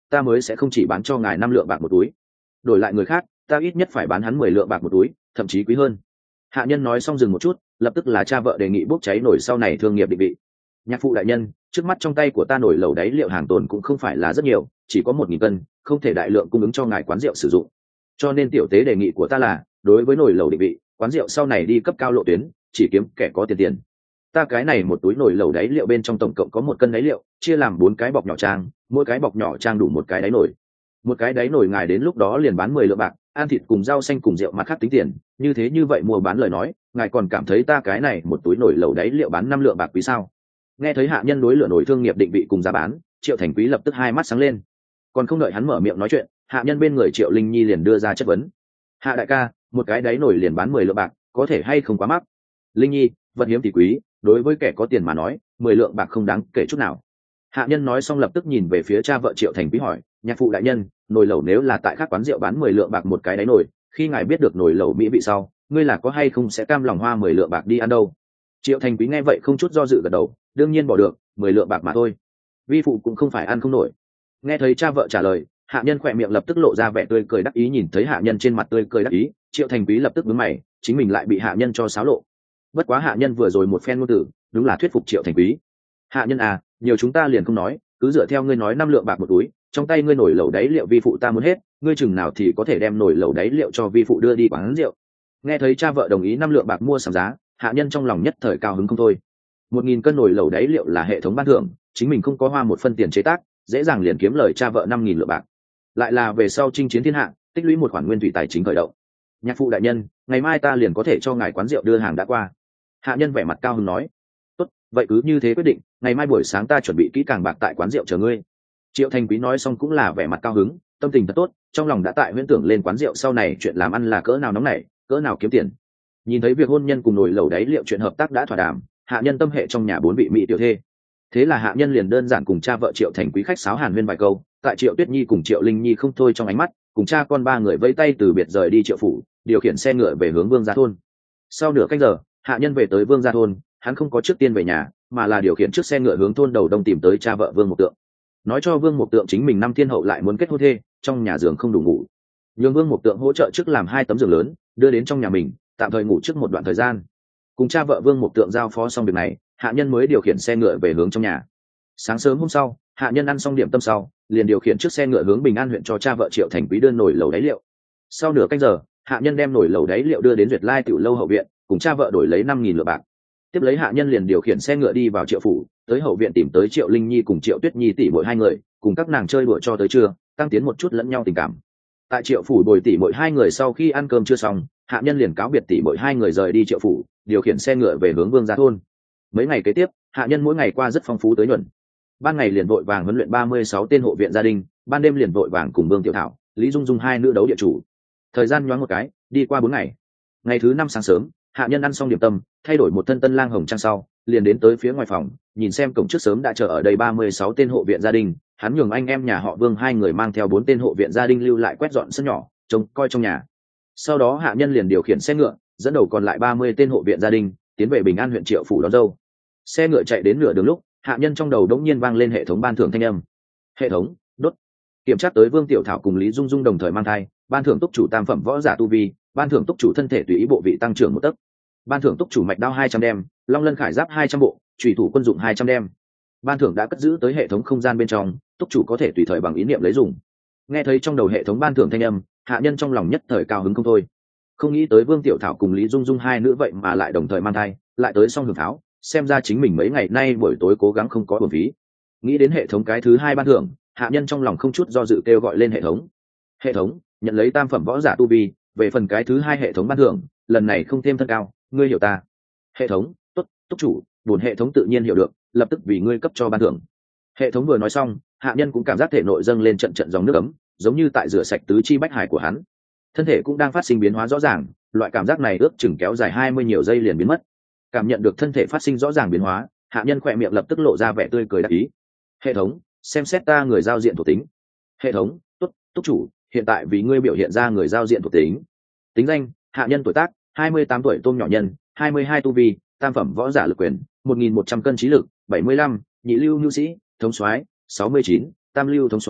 ta mới sẽ không chỉ bán cho ngài năm lượng bạc một túi. Đổi lại người khác, ta ít nhất phải bán hắn mười lượng bạc một túi, thậm chí quý hơn. Hạ nhân nói xong dừng một chút, lập tức là cha vợ đề nghị bốc cháy nổi sau này thương nghiệp định vị. Nhạc phụ đại nhân, trước mắt trong tay của ta nổi lẩu đáy liệu hàng tồn cũng không phải là rất nhiều, chỉ có một nghìn cân, không thể đại lượng cung ứng cho ngài quán rượu sử dụng. Cho nên tiểu tế đề nghị của ta là, đối với nồi lẩu định vị, quán rượu sau này đi cấp cao lộ tuyến, chỉ kiếm kẻ có tiền tiền. Ta cái này một túi nồi lẩu đáy liệu bên trong tổng cộng có một cân đáy liệu, chia làm bốn cái bọc nhỏ trang, mỗi cái bọc nhỏ trang đủ một cái đáy nồi. Một cái đáy nồi ngài đến lúc đó liền bán mười lượng bạc, ăn thịt cùng rau xanh cùng rượu mặt khác tính tiền, như thế như vậy mua bán lời nói, ngài còn cảm thấy ta cái này một túi nồi lẩu đáy liệu bán năm lượng bạc quý sao? Nghe thấy hạ nhân đối lửa nổi thương nghiệp định vị cùng giá bán, Triệu Thành Quý lập tức hai mắt sáng lên. Còn không đợi hắn mở miệng nói chuyện, hạ nhân bên người Triệu Linh Nhi liền đưa ra chất vấn. Hạ đại ca, một cái đáy nổi liền bán mười lượng bạc, có thể hay không quá mắc? Linh Nhi, vật hiếm thì quý, đối với kẻ có tiền mà nói, mười lượng bạc không đáng kể chút nào. Hạ nhân nói xong lập tức nhìn về phía cha vợ Triệu Thành Quý hỏi, nhạc phụ đại nhân, nồi lẩu nếu là tại các quán rượu bán mười lượng bạc một cái đáy nồi, khi ngài biết được nồi lẩu mỹ vị sau, ngươi là có hay không sẽ cam lòng hoa mười lượng bạc đi ăn đâu? Triệu Thành Quý nghe vậy không chút do dự gật đầu, đương nhiên bỏ được, mười lượng bạc mà thôi. Vi phụ cũng không phải ăn không nổi. Nghe thấy cha vợ trả lời, hạ nhân khỏe miệng lập tức lộ ra vẻ tươi cười đắc ý, nhìn thấy hạ nhân trên mặt tươi cười đắc ý, Triệu Thành Quý lập tức nhướng mày, chính mình lại bị hạ nhân cho xáo lộ. Bất quá hạ nhân vừa rồi một phen ngôn từ, đúng là thuyết phục Triệu Thành Quý. Hạ nhân à, nhiều chúng ta liền không nói, cứ dựa theo ngươi nói năm lượng bạc một túi, trong tay ngươi nổi lẩu đáy liệu vi phụ ta muốn hết, ngươi chừng nào thì có thể đem nổi lẩu đáy liệu cho vi phụ đưa đi quán rượu. Nghe thấy cha vợ đồng ý năm lượng bạc mua sắm giá, hạ nhân trong lòng nhất thời cao hứng không thôi. Một nghìn cân nổi lẩu đáy liệu là hệ thống ban thưởng, chính mình không có hoa một phân tiền chế tác, dễ dàng liền kiếm lời cha vợ năm nghìn lượng bạc. Lại là về sau chinh chiến thiên hạ, tích lũy một khoản nguyên thủy tài chính khởi động. Nhạc phụ đại nhân, ngày mai ta liền có thể cho ngài quán rượu đưa hàng đã qua. Hạ nhân vẻ mặt cao hứng nói. Tốt, vậy cứ như thế quyết định, ngày mai buổi sáng ta chuẩn bị kỹ càng bạc tại quán rượu chờ ngươi. Triệu Thành Quý nói xong cũng là vẻ mặt cao hứng, tâm tình thật tốt, trong lòng đã tại huyễn tưởng lên quán rượu sau này chuyện làm ăn là cỡ nào nóng nảy, cỡ nào kiếm tiền. Nhìn thấy việc hôn nhân cùng nồi lẩu đáy liệu chuyện hợp tác đã thỏa đàm, hạ nhân tâm hệ trong nhà bốn vị mỹ tiểu thê. Thế là hạ nhân liền đơn giản cùng cha vợ Triệu Thành Quý khách sáo hàn huyên vài câu, tại Triệu Tuyết Nhi cùng Triệu Linh Nhi không thôi trong ánh mắt, cùng cha con ba người vẫy tay từ biệt rời đi Triệu phủ, điều khiển xe ngựa về hướng Vương Gia thôn. Sau nửa canh giờ, hạ nhân về tới Vương Gia thôn, hắn không có trước tiên về nhà, mà là điều khiển chiếc xe ngựa hướng thôn đầu đông tìm tới cha vợ Vương Mục Tượng, nói cho Vương Mục Tượng chính mình năm thiên hậu lại muốn kết hôn thê, trong nhà giường không đủ ngủ, nhường Vương Mục Tượng hỗ trợ trước làm hai tấm giường lớn, đưa đến trong nhà mình, tạm thời ngủ trước một đoạn thời gian. Cùng cha vợ Vương Mục Tượng giao phó xong việc này, hạ nhân mới điều khiển xe ngựa về hướng trong nhà. Sáng sớm hôm sau, hạ nhân ăn xong điểm tâm sau, liền điều khiển chiếc xe ngựa hướng Bình An huyện cho cha vợ Triệu Thành Quý đưa nồi lẩu đáy liệu. Sau nửa canh giờ, hạ nhân đem nồi lẩu đáy liệu đưa đến Duyệt Lai Tiểu lâu hậu viện, cùng cha vợ đổi lấy năm nghìn lượng bạc. Tiếp lấy hạ nhân liền điều khiển xe ngựa đi vào Triệu phủ, tới hậu viện tìm tới Triệu Linh Nhi cùng Triệu Tuyết Nhi tỷ muội hai người, cùng các nàng chơi đùa cho tới trưa, tăng tiến một chút lẫn nhau tình cảm. Tại Triệu phủ bồi tỷ muội hai người sau khi ăn cơm chưa xong, hạ nhân liền cáo biệt tỷ muội hai người rời đi Triệu phủ, điều khiển xe ngựa về hướng Vương Gia thôn. Mấy ngày kế tiếp, hạ nhân mỗi ngày qua rất phong phú tới nhuận. Ban ngày liền vội vàng huấn luyện ba mươi sáu tên hộ viện gia đình, ban đêm liền vội vàng cùng Vương Tiểu Thảo, Lý Dung Dung hai nữ đấu địa chủ. Thời gian nhoáng một cái, đi qua bốn ngày. Ngày thứ năm sáng sớm, hạ nhân ăn xong điểm tâm, thay đổi một thân tân lang hồng trang sau, liền đến tới phía ngoài phòng, nhìn xem cổng trước sớm đã chờ ở đây ba mươi sáu tên hộ viện gia đình, hắn nhường anh em nhà họ Vương hai người mang theo bốn tên hộ viện gia đình lưu lại quét dọn sân nhỏ, trông coi trong nhà. Sau đó hạ nhân liền điều khiển xe ngựa, dẫn đầu còn lại ba mươi tên hộ viện gia đình, tiến về Bình An huyện Triệu phủ đón dâu. Xe ngựa chạy đến nửa đường lúc, hạ nhân trong đầu đống nhiên vang lên hệ thống ban thưởng thanh âm. Hệ thống, đốt. Kiểm tra tới Vương Tiểu Thảo cùng Lý Dung Dung đồng thời mang thai, ban thưởng túc chủ tam phẩm võ giả tu vi, ban thưởng túc chủ thân thể tùy ý bộ vị tăng trưởng một tấc, ban thưởng túc chủ mạch đao hai trăm đem, long lân khải giáp hai trăm bộ, chủy thủ quân dụng hai trăm đem. Ban thưởng đã cất giữ tới hệ thống không gian bên trong, túc chủ có thể tùy thời bằng ý niệm lấy dùng. Nghe thấy trong đầu hệ thống ban thưởng thanh âm, hạ nhân trong lòng nhất thời cao hứng không thôi. Không nghĩ tới Vương Tiểu Thảo cùng Lý Dung Dung hai nữ vậy mà lại đồng thời mang thai, lại tới song hưởng tháo, xem ra chính mình mấy ngày nay buổi tối cố gắng không có uổng phí. Nghĩ đến hệ thống cái thứ hai ban thưởng, hạ nhân trong lòng không chút do dự kêu gọi lên hệ thống. Hệ thống, nhận lấy tam phẩm võ giả tu vi, về phần cái thứ hai hệ thống ban thưởng, lần này không thêm thân cao, ngươi hiểu ta. Hệ thống, tốt, túc chủ, buồn hệ thống tự nhiên hiểu được, lập tức vì ngươi cấp cho ban thưởng. Hệ thống vừa nói xong, hạ nhân cũng cảm giác thể nội dâng lên trận trận dòng nước ấm, giống như tại rửa sạch tứ chi bách hải của hắn. Thân thể cũng đang phát sinh biến hóa rõ ràng, loại cảm giác này ước chừng kéo dài hai mươi nhiều giây liền biến mất. Cảm nhận được thân thể phát sinh rõ ràng biến hóa, hạ nhân khỏe miệng lập tức lộ ra vẻ tươi cười đắc ý. Hệ thống, xem xét ta người giao diện thuộc tính. Hệ thống, tốt, túc chủ, hiện tại vì ngươi biểu hiện ra người giao diện thuộc tính. Tính danh, hạ nhân tuổi tác, hai mươi tám tuổi tôm nhỏ nhân, hai mươi hai tu vi, tam phẩm võ giả lực quyền, một nghìn một trăm cân trí lực, bảy mươi lăm, nhị lưu nhu sĩ, thống soái, sáu mươi chín, tam lưu thống soái,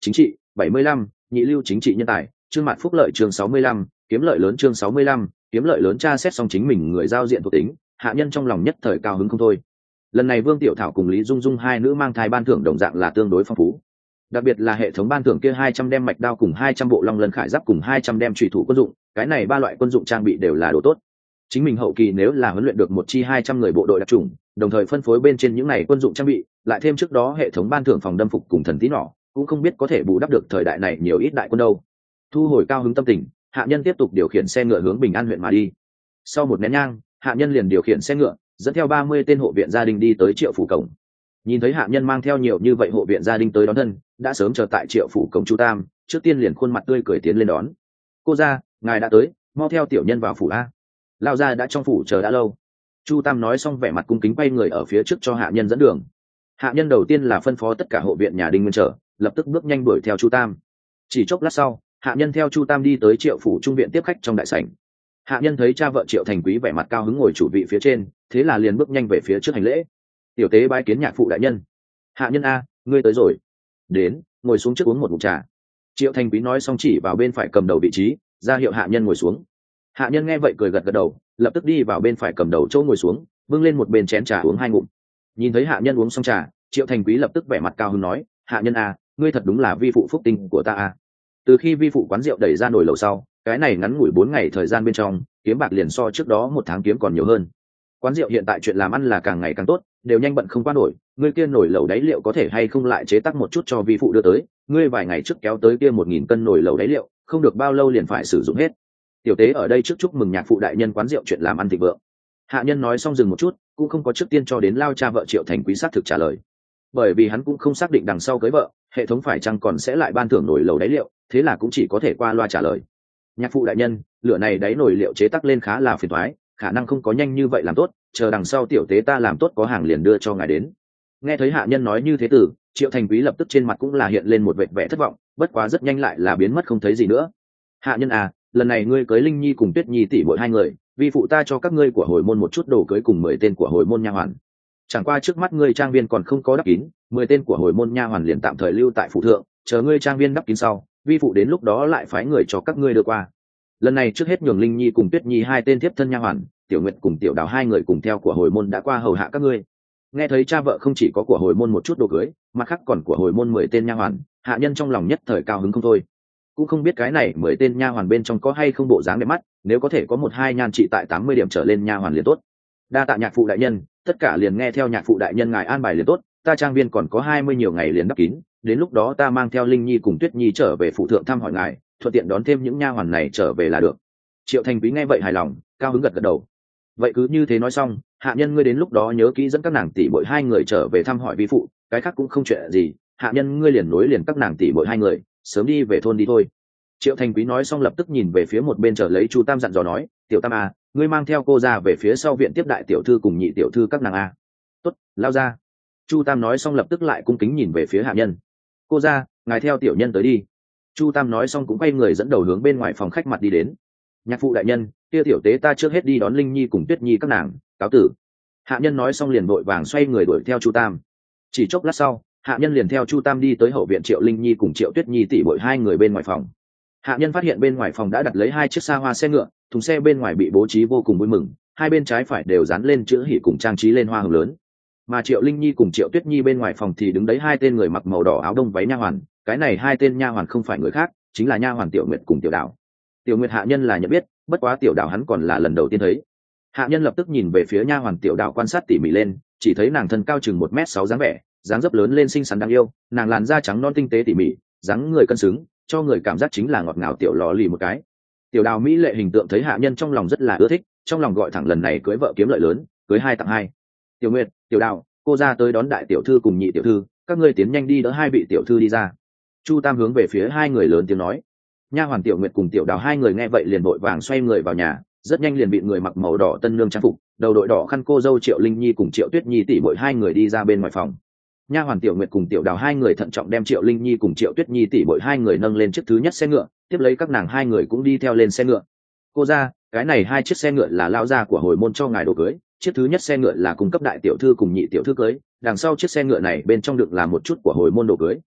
chính trị bảy mươi lăm, nhị lưu chính trị nhân tài chương mặt phúc lợi chương sáu mươi lăm, kiếm lợi lớn chương sáu mươi lăm, kiếm lợi lớn. Tra xét xong chính mình người giao diện thuộc tính, hạ nhân trong lòng nhất thời cao hứng không thôi. Lần này Vương Tiểu Thảo cùng Lý Dung Dung hai nữ mang thai ban thưởng đồng dạng là tương đối phong phú, đặc biệt là hệ thống ban thưởng kia hai trăm đem mạch đao cùng hai trăm bộ long lân khải giáp cùng hai trăm đem trùy thủ quân dụng, cái này ba loại quân dụng trang bị đều là đồ tốt. Chính mình hậu kỳ nếu là huấn luyện được một chi hai trăm người bộ đội đặc trùng, đồng thời phân phối bên trên những này quân dụng trang bị, lại thêm trước đó hệ thống ban thưởng phòng đâm phục cùng thần tí nỏ, cũng không biết có thể bù đắp được thời đại này nhiều ít đại quân đâu. Thu hồi cao hứng tâm tình, hạ nhân tiếp tục điều khiển xe ngựa hướng Bình An huyện mà đi. Sau một nén nhang, hạ nhân liền điều khiển xe ngựa dẫn theo ba mươi tên hộ viện gia đình đi tới Triệu phủ cổng. Nhìn thấy hạ nhân mang theo nhiều như vậy hộ viện gia đình tới đón thân, đã sớm chờ tại Triệu phủ cổng Chu Tam, trước tiên liền khuôn mặt tươi cười tiến lên đón. Cô gia, ngài đã tới, mau theo tiểu nhân vào phủ a. Lão gia đã trong phủ chờ đã lâu. Chu Tam nói xong vẻ mặt cung kính quay người ở phía trước cho hạ nhân dẫn đường. Hạ nhân đầu tiên là phân phó tất cả hộ viện nhà đinh nguyên trở, lập tức bước nhanh đuổi theo Chu Tam. Chỉ chốc lát sau, hạ nhân theo Chu Tam đi tới Triệu phủ trung viện tiếp khách trong đại sảnh. Hạ nhân thấy cha vợ Triệu Thành Quý vẻ mặt cao hứng ngồi chủ vị phía trên, thế là liền bước nhanh về phía trước hành lễ. Tiểu tế bái kiến nhạc phụ đại nhân. Hạ nhân a, ngươi tới rồi. Đến, ngồi xuống trước uống một ngụm trà. Triệu Thành Quý nói xong chỉ vào bên phải cầm đầu vị trí, ra hiệu hạ nhân ngồi xuống. Hạ nhân nghe vậy cười gật gật đầu, lập tức đi vào bên phải cầm đầu chỗ ngồi xuống, bưng lên một bên chén trà uống hai ngụm. Nhìn thấy hạ nhân uống xong trà, Triệu Thành Quý lập tức vẻ mặt cao hứng nói, hạ nhân a, ngươi thật đúng là vi phụ phúc tinh của ta a. Từ khi vi phụ quán rượu đẩy ra nồi lẩu sau, cái này ngắn ngủi bốn ngày thời gian bên trong, kiếm bạc liền so trước đó một tháng kiếm còn nhiều hơn. Quán rượu hiện tại chuyện làm ăn là càng ngày càng tốt, đều nhanh bận không qua nổi, ngươi kia nồi lẩu đáy liệu có thể hay không lại chế tác một chút cho vi phụ đưa tới, ngươi vài ngày trước kéo tới kia một nghìn cân nồi lẩu đáy liệu, không được bao lâu liền phải sử dụng hết. Tiểu tế ở đây trước chúc mừng nhạc phụ đại nhân quán rượu chuyện làm ăn thịnh vượng. Hạ nhân nói xong dừng một chút, cũng không có trước tiên cho đến lao cha vợ Triệu Thành Quý xác thực trả lời, bởi vì hắn cũng không xác định đằng sau cưới vợ hệ thống phải chăng còn sẽ lại ban thưởng nồi lẩu đáy liệu, thế là cũng chỉ có thể qua loa trả lời. Nhạc phụ đại nhân, lửa này đáy nồi liệu chế tác lên khá là phiền toái, khả năng không có nhanh như vậy làm tốt, chờ đằng sau tiểu tế ta làm tốt có hàng liền đưa cho ngài đến. Nghe thấy hạ nhân nói như thế tử, Triệu Thành Quý lập tức trên mặt cũng là hiện lên một vệt vẻ thất vọng, bất quá rất nhanh lại là biến mất không thấy gì nữa. Hạ nhân à, lần này ngươi cưới Linh Nhi cùng Tuyết Nhi tỷ muội hai người, vi phụ ta cho các ngươi của hồi môn một chút đồ cưới cùng mười tên của hồi môn nha hoàn. Chẳng qua trước mắt ngươi trang viên còn không có đắp kín, mười tên của hồi môn nha hoàn liền tạm thời lưu tại phủ thượng, chờ ngươi trang viên đắp kín sau, vi phụ đến lúc đó lại phái người cho các ngươi đưa qua. Lần này trước hết nhường Linh Nhi cùng Tuyết Nhi hai tên tiếp thân nha hoàn, Tiểu Nguyệt cùng Tiểu Đào hai người cùng theo của hồi môn đã qua hầu hạ các ngươi. Nghe thấy cha vợ không chỉ có của hồi môn một chút đồ cưới, mà khác còn của hồi môn mười tên nha hoàn, hạ nhân trong lòng nhất thời cao hứng không thôi. Cũng không biết cái này mười tên nha hoàn bên trong có hay không bộ dáng đẹp mắt, nếu có thể có một hai nhan trị tại tám mươi điểm trở lên nha hoàn liền tốt. Đa tạ nhạc phụ đại nhân, tất cả liền nghe theo nhạc phụ đại nhân ngài an bài liền tốt, ta trang viên còn có hai mươi nhiều ngày liền đắp kín, đến lúc đó ta mang theo Linh Nhi cùng Tuyết Nhi trở về phụ thượng thăm hỏi ngài, thuận tiện đón thêm những nha hoàn này trở về là được. Triệu Thành Quý nghe vậy hài lòng, cao hứng gật gật đầu. Vậy cứ như thế nói xong, hạ nhân ngươi đến lúc đó nhớ kỹ dẫn các nàng tỷ muội hai người trở về thăm hỏi vi phụ, cái khác cũng không chuyện gì, hạ nhân ngươi liền nối liền các nàng tỷ muội hai người, sớm đi về thôn đi thôi. Triệu Thành Quý nói xong lập tức nhìn về phía một bên trở lấy Chu Tam dặn dò nói, tiểu Tam à, ngươi mang theo cô ra về phía sau viện tiếp đại tiểu thư cùng nhị tiểu thư các nàng a. Tốt, lao ra. Chu Tam nói xong lập tức lại cung kính nhìn về phía hạ nhân. Cô ra, ngài theo tiểu nhân tới đi. Chu Tam nói xong cũng quay người dẫn đầu hướng bên ngoài phòng khách mặt đi đến. Nhạc phụ đại nhân, kia tiểu tế ta trước hết đi đón Linh Nhi cùng Tuyết Nhi các nàng, cáo tử. Hạ nhân nói xong liền vội vàng xoay người đuổi theo Chu Tam. Chỉ chốc lát sau, hạ nhân liền theo Chu Tam đi tới hậu viện Triệu Linh Nhi cùng Triệu Tuyết Nhi tỷ muội hai người bên ngoài phòng. Hạ nhân phát hiện bên ngoài phòng đã đặt lấy hai chiếc xa hoa xe ngựa, thùng xe bên ngoài bị bố trí vô cùng vui mừng, hai bên trái phải đều dán lên chữ hỉ cùng trang trí lên hoa hồng lớn. Mà Triệu Linh Nhi cùng Triệu Tuyết Nhi bên ngoài phòng thì đứng đấy hai tên người mặc màu đỏ áo đông váy nha hoàn, cái này hai tên nha hoàn không phải người khác, chính là nha hoàn Tiểu Nguyệt cùng Tiểu Đào. Tiểu Nguyệt hạ nhân là nhận biết, bất quá Tiểu Đào hắn còn là lần đầu tiên thấy. Hạ nhân lập tức nhìn về phía nha hoàn Tiểu Đào quan sát tỉ mỉ lên, chỉ thấy nàng thân cao chừng một mét sáu dáng vẻ, dáng dấp lớn lên xinh xắn đáng yêu, nàng làn da trắng non tinh tế tỉ mỉ, dáng người cân xứng, cho người cảm giác chính là ngọt ngào tiểu lò lì một cái. Tiểu Đào mỹ lệ hình tượng thấy hạ nhân trong lòng rất là ưa thích, trong lòng gọi thẳng lần này cưới vợ kiếm lợi lớn, cưới hai tặng hai. Tiểu Nguyệt, Tiểu Đào, cô ra tới đón đại tiểu thư cùng nhị tiểu thư, các ngươi tiến nhanh đi đỡ hai vị tiểu thư đi ra. Chu Tam hướng về phía hai người lớn tiếng nói. Nha hoàn Tiểu Nguyệt cùng Tiểu Đào hai người nghe vậy liền vội vàng xoay người vào nhà, rất nhanh liền bị người mặc màu đỏ tân nương trang phục, đầu đội đỏ khăn cô dâu Triệu Linh Nhi cùng Triệu Tuyết Nhi tỷ muội hai người đi ra bên ngoài phòng. Nha hoàn Tiểu Nguyệt cùng Tiểu Đào hai người thận trọng đem Triệu Linh Nhi cùng Triệu Tuyết Nhi tỷ muội hai người nâng lên chiếc thứ nhất xe ngựa, tiếp lấy các nàng hai người cũng đi theo lên xe ngựa. Cô ra, cái này hai chiếc xe ngựa là lao gia của hồi môn cho ngài đồ cưới, chiếc thứ nhất xe ngựa là cung cấp đại tiểu thư cùng nhị tiểu thư cưới, đằng sau chiếc xe ngựa này bên trong được làm một chút của hồi môn đồ cưới.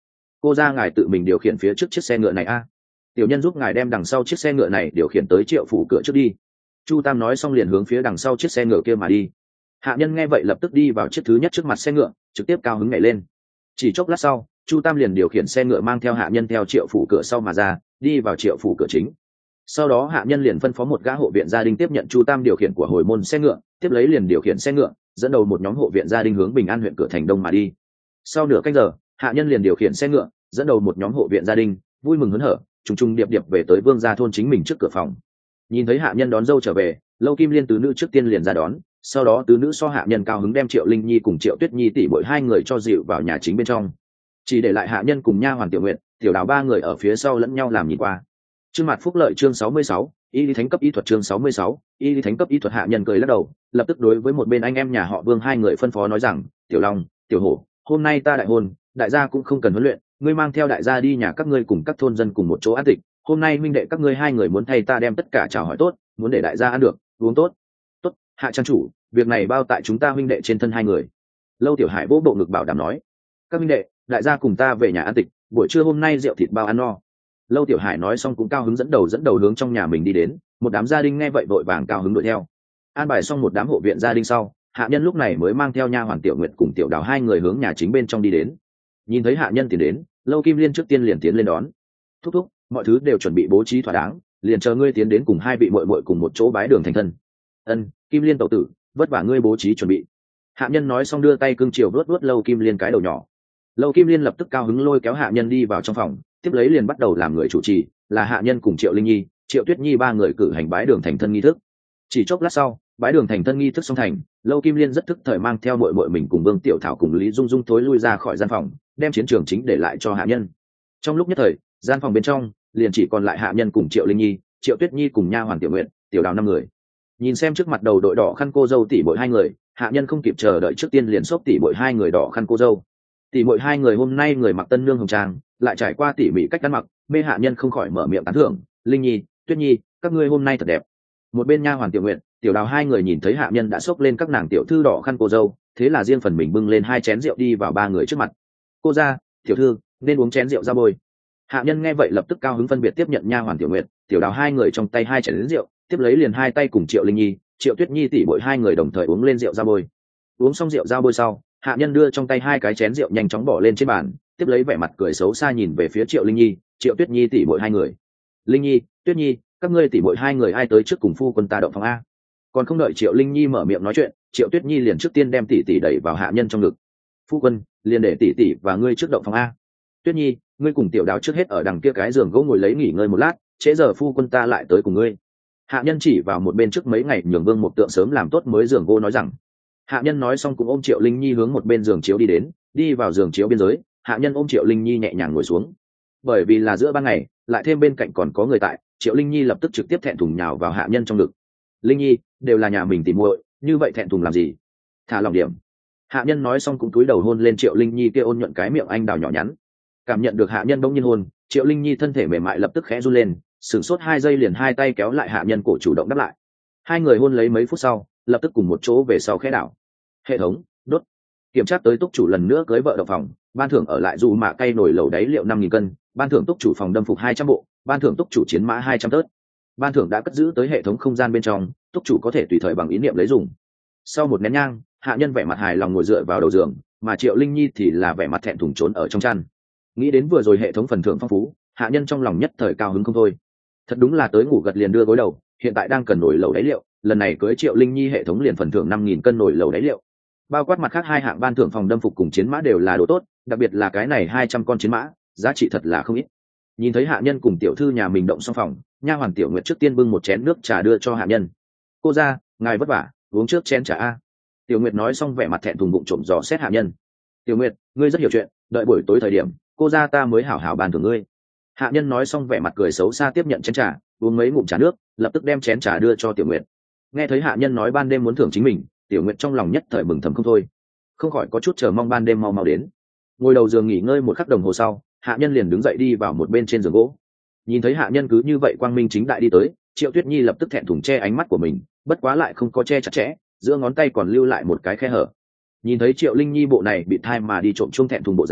cô ra ngài tự mình điều khiển phía trước chiếc xe ngựa này a. Tiểu nhân giúp ngài đem đằng sau chiếc xe ngựa này điều khiển tới Triệu phủ cửa trước đi. Chu Tam nói xong liền hướng phía đằng sau chiếc xe ngựa kia mà đi. Hạ nhân nghe vậy lập tức đi vào chiếc thứ nhất trước mặt xe ngựa, trực tiếp cao hứng nhảy lên. Chỉ chốc lát sau, Chu Tam liền điều khiển xe ngựa mang theo hạ nhân theo Triệu phủ cửa sau mà ra, đi vào Triệu phủ cửa chính. Sau đó hạ nhân liền phân phó một gã hộ viện gia đình tiếp nhận Chu Tam điều khiển của hồi môn xe ngựa, tiếp lấy liền điều khiển xe ngựa, dẫn đầu một nhóm hộ viện gia đình hướng Bình An huyện cửa thành đông mà đi. Sau nửa canh giờ, hạ nhân liền điều khiển xe ngựa, dẫn đầu một nhóm hộ viện gia đình, vui mừng hớn hở, trùng trùng điệp điệp về tới Vương gia thôn chính mình trước cửa phòng. Nhìn thấy hạ nhân đón dâu trở về, Lâu Kim Liên tứ nữ trước tiên liền ra đón, sau đó tứ nữ so hạ nhân cao hứng đem Triệu Linh Nhi cùng Triệu Tuyết Nhi tỷ muội hai người cho dịu vào nhà chính bên trong, chỉ để lại hạ nhân cùng nha hoàn Tiểu Nguyệt, Tiểu Đào ba người ở phía sau lẫn nhau làm nhìn qua. Chương mặt phúc lợi chương sáu mươi sáu, y lý thánh cấp y thuật chương sáu mươi sáu, y lý thánh cấp y thuật. Hạ nhân cười lắc đầu, lập tức đối với một bên anh em nhà họ Vương hai người phân phó nói rằng, Tiểu Long, Tiểu Hổ, hôm nay ta đại hôn, đại gia cũng không cần huấn luyện, ngươi mang theo đại gia đi nhà các ngươi cùng các thôn dân cùng một chỗ ăn tịch. Hôm nay minh đệ các ngươi hai người muốn thay ta đem tất cả chào hỏi tốt, muốn để đại gia ăn được uống tốt. Tốt, Hạ trang chủ, việc này bao tại chúng ta huynh đệ trên thân hai người. Lâu Tiểu Hải vỗ bộ ngực bảo đảm nói, các huynh đệ, đại gia cùng ta về nhà ăn tịch, buổi trưa hôm nay rượu thịt bao ăn no. Lâu Tiểu Hải nói xong cũng cao hứng dẫn đầu dẫn đầu hướng trong nhà mình đi đến, một đám gia đình nghe vậy vội vàng cao hứng đuổi theo. An bài xong một đám hộ viện gia đình sau, hạ nhân lúc này mới mang theo nha hoàn Tiểu Nguyệt cùng Tiểu Đào hai người hướng nhà chính bên trong đi đến. Nhìn thấy hạ nhân tiến đến, Lâu Kim Liên trước tiên liền tiến lên đón. Thúc thúc, mọi thứ đều chuẩn bị bố trí thỏa đáng, liền chờ ngươi tiến đến cùng hai vị muội muội cùng một chỗ bái đường thành thân. Ân, Kim Liên tẩu tử, vất vả ngươi bố trí chuẩn bị. Hạ nhân nói xong đưa tay cưng chiều vuốt vuốt Lâu Kim Liên cái đầu nhỏ. Lâu Kim Liên lập tức cao hứng lôi kéo hạ nhân đi vào trong phòng, tiếp lấy liền bắt đầu làm người chủ trì, là hạ nhân cùng Triệu Linh Nhi, Triệu Tuyết Nhi ba người cử hành bái đường thành thân nghi thức. Chỉ chốc lát sau, bái đường thành thân nghi thức xong thành, Lâu Kim Liên rất thức thời mang theo muội muội mình cùng Vương Tiểu Thảo cùng Lý Dung Dung tối lui ra khỏi gian phòng, đem chiến trường chính để lại cho hạ nhân. Trong lúc nhất thời, gian phòng bên trong liền chỉ còn lại hạ nhân cùng Triệu Linh Nhi, Triệu Tuyết Nhi cùng nha hoàn Tiểu Nguyệt, Tiểu Đào năm người. Nhìn xem trước mặt đầu đội đỏ khăn cô dâu tỷ muội hai người, hạ nhân không kịp chờ đợi trước tiên liền xốc tỷ muội hai người đỏ khăn cô dâu. Tỷ muội hai người hôm nay người mặc tân nương hồng trang, lại trải qua tỉ mỉ cách ăn mặc, mê hạ nhân không khỏi mở miệng tán thưởng, Linh Nhi, Tuyết Nhi, các ngươi hôm nay thật đẹp. Một bên nha hoàn Tiểu Nguyệt, Tiểu Đào hai người nhìn thấy hạ nhân đã xốc lên các nàng tiểu thư đỏ khăn cô dâu, thế là riêng phần mình bưng lên hai chén rượu đi vào ba người trước mặt. Cô gia, tiểu thư, nên uống chén rượu ra bôi. Hạ nhân nghe vậy lập tức cao hứng phân biệt tiếp nhận nha hoàn Tiểu Nguyệt, Tiểu Đào hai người trong tay hai chén rượu, tiếp lấy liền hai tay cùng Triệu Linh Nhi, Triệu Tuyết Nhi tỷ muội hai người đồng thời uống lên rượu ra bôi. Uống xong rượu ra bôi sau, hạ nhân đưa trong tay hai cái chén rượu nhanh chóng bỏ lên trên bàn, tiếp lấy vẻ mặt cười xấu xa nhìn về phía Triệu Linh Nhi, Triệu Tuyết Nhi tỷ muội hai người. Linh Nhi, Tuyết Nhi, các ngươi tỷ muội hai người ai tới trước cùng phu quân ta động phòng a? Còn không đợi Triệu Linh Nhi mở miệng nói chuyện, Triệu Tuyết Nhi liền trước tiên đem tỷ tỷ đẩy vào hạ nhân trong ngực. Phu quân, liền để tỷ tỷ và ngươi trước động phòng a. Tuyết Nhi, ngươi cùng Tiểu Đào trước hết ở đằng kia cái giường gỗ ngồi lấy nghỉ ngơi một lát, trễ giờ phu quân ta lại tới cùng ngươi. Hạ nhân chỉ vào một bên trước mấy ngày nhường Vương một tượng sớm làm tốt mới giường gỗ nói rằng. Hạ nhân nói xong cũng ôm Triệu Linh Nhi hướng một bên giường chiếu đi đến, đi vào giường chiếu biên giới, hạ nhân ôm Triệu Linh Nhi nhẹ nhàng ngồi xuống. Bởi vì là giữa ban ngày, lại thêm bên cạnh còn có người tại, Triệu Linh Nhi lập tức trực tiếp thẹn thùng nhào vào hạ nhân trong ngực. Linh Nhi, đều là nhà mình tỉ muội, như vậy thẹn thùng làm gì? Thả lòng điểm. Hạ nhân nói xong cũng cúi đầu hôn lên Triệu Linh Nhi kia ôn nhuận cái miệng anh đào nhỏ nhắn. Cảm nhận được hạ nhân bỗng nhiên hôn, Triệu Linh Nhi thân thể mềm mại lập tức khẽ run lên, sửng sốt hai giây liền hai tay kéo lại hạ nhân cổ chủ động đáp lại. Hai người hôn lấy mấy phút sau, lập tức cùng một chỗ về sau khẽ đảo. Hệ thống đốt kiểm tra tới túc chủ lần nữa cưới vợ động phòng, ban thưởng ở lại dù mạ cây nồi lẩu đáy liệu năm nghìn cân, ban thưởng túc chủ phòng đâm phục hai trăm bộ, ban thưởng túc chủ chiến mã hai trăm tớt. Ban thưởng đã cất giữ tới hệ thống không gian bên trong, túc chủ có thể tùy thời bằng ý niệm lấy dùng. Sau một nén nhang, hạ nhân vẻ mặt hài lòng ngồi dựa vào đầu giường, mà Triệu Linh Nhi thì là vẻ mặt thẹn thùng trốn ở trong chăn. Nghĩ đến vừa rồi hệ thống phần thưởng phong phú, hạ nhân trong lòng nhất thời cao hứng không thôi. Thật đúng là tới ngủ gật liền đưa gối đầu, hiện tại đang cần nồi lẩu đáy liệu, lần này cưới Triệu Linh Nhi hệ thống liền phần thưởng năm nghìn cân nồi lẩu đáy liệu. Bao quát mặt khác hai hạng ban thưởng phòng đâm phục cùng chiến mã đều là đồ tốt, đặc biệt là cái này hai trăm con chiến mã, giá trị thật là không ít. Nhìn thấy hạ nhân cùng tiểu thư nhà mình động xong phòng, nha hoàn Tiểu Nguyệt trước tiên bưng một chén nước trà đưa cho hạ nhân. Cô ra, ngài vất vả, uống trước chén trà a. Tiểu Nguyệt nói xong vẻ mặt thẹn thùng bụng trộm dò xét hạ nhân. Tiểu Nguyệt, ngươi rất hiểu chuyện, đợi buổi tối thời điểm, cô ra ta mới hảo hảo bàn thưởng ngươi. Hạ nhân nói xong vẻ mặt cười xấu xa tiếp nhận chén trà, uống mấy ngụm trà nước, lập tức đem chén trà đưa cho Tiểu Nguyệt. Nghe thấy hạ nhân nói ban đêm muốn thưởng chính mình, Tiểu Nguyệt trong lòng nhất thời mừng thầm không thôi, không khỏi có chút chờ mong ban đêm mau mau đến. Ngồi đầu giường nghỉ ngơi một khắc đồng hồ sau, hạ nhân liền đứng dậy đi vào một bên trên giường gỗ. Nhìn thấy hạ nhân cứ như vậy quang minh chính đại đi tới, Triệu Tuyết Nhi lập tức thẹn thùng che ánh mắt của mình, bất quá lại không có che chặt chẽ, giữa ngón tay còn lưu lại một cái khe hở. Nhìn thấy Triệu Linh Nhi bộ này bị thai mà đi trộm chung thẹn thùng bộ dáng,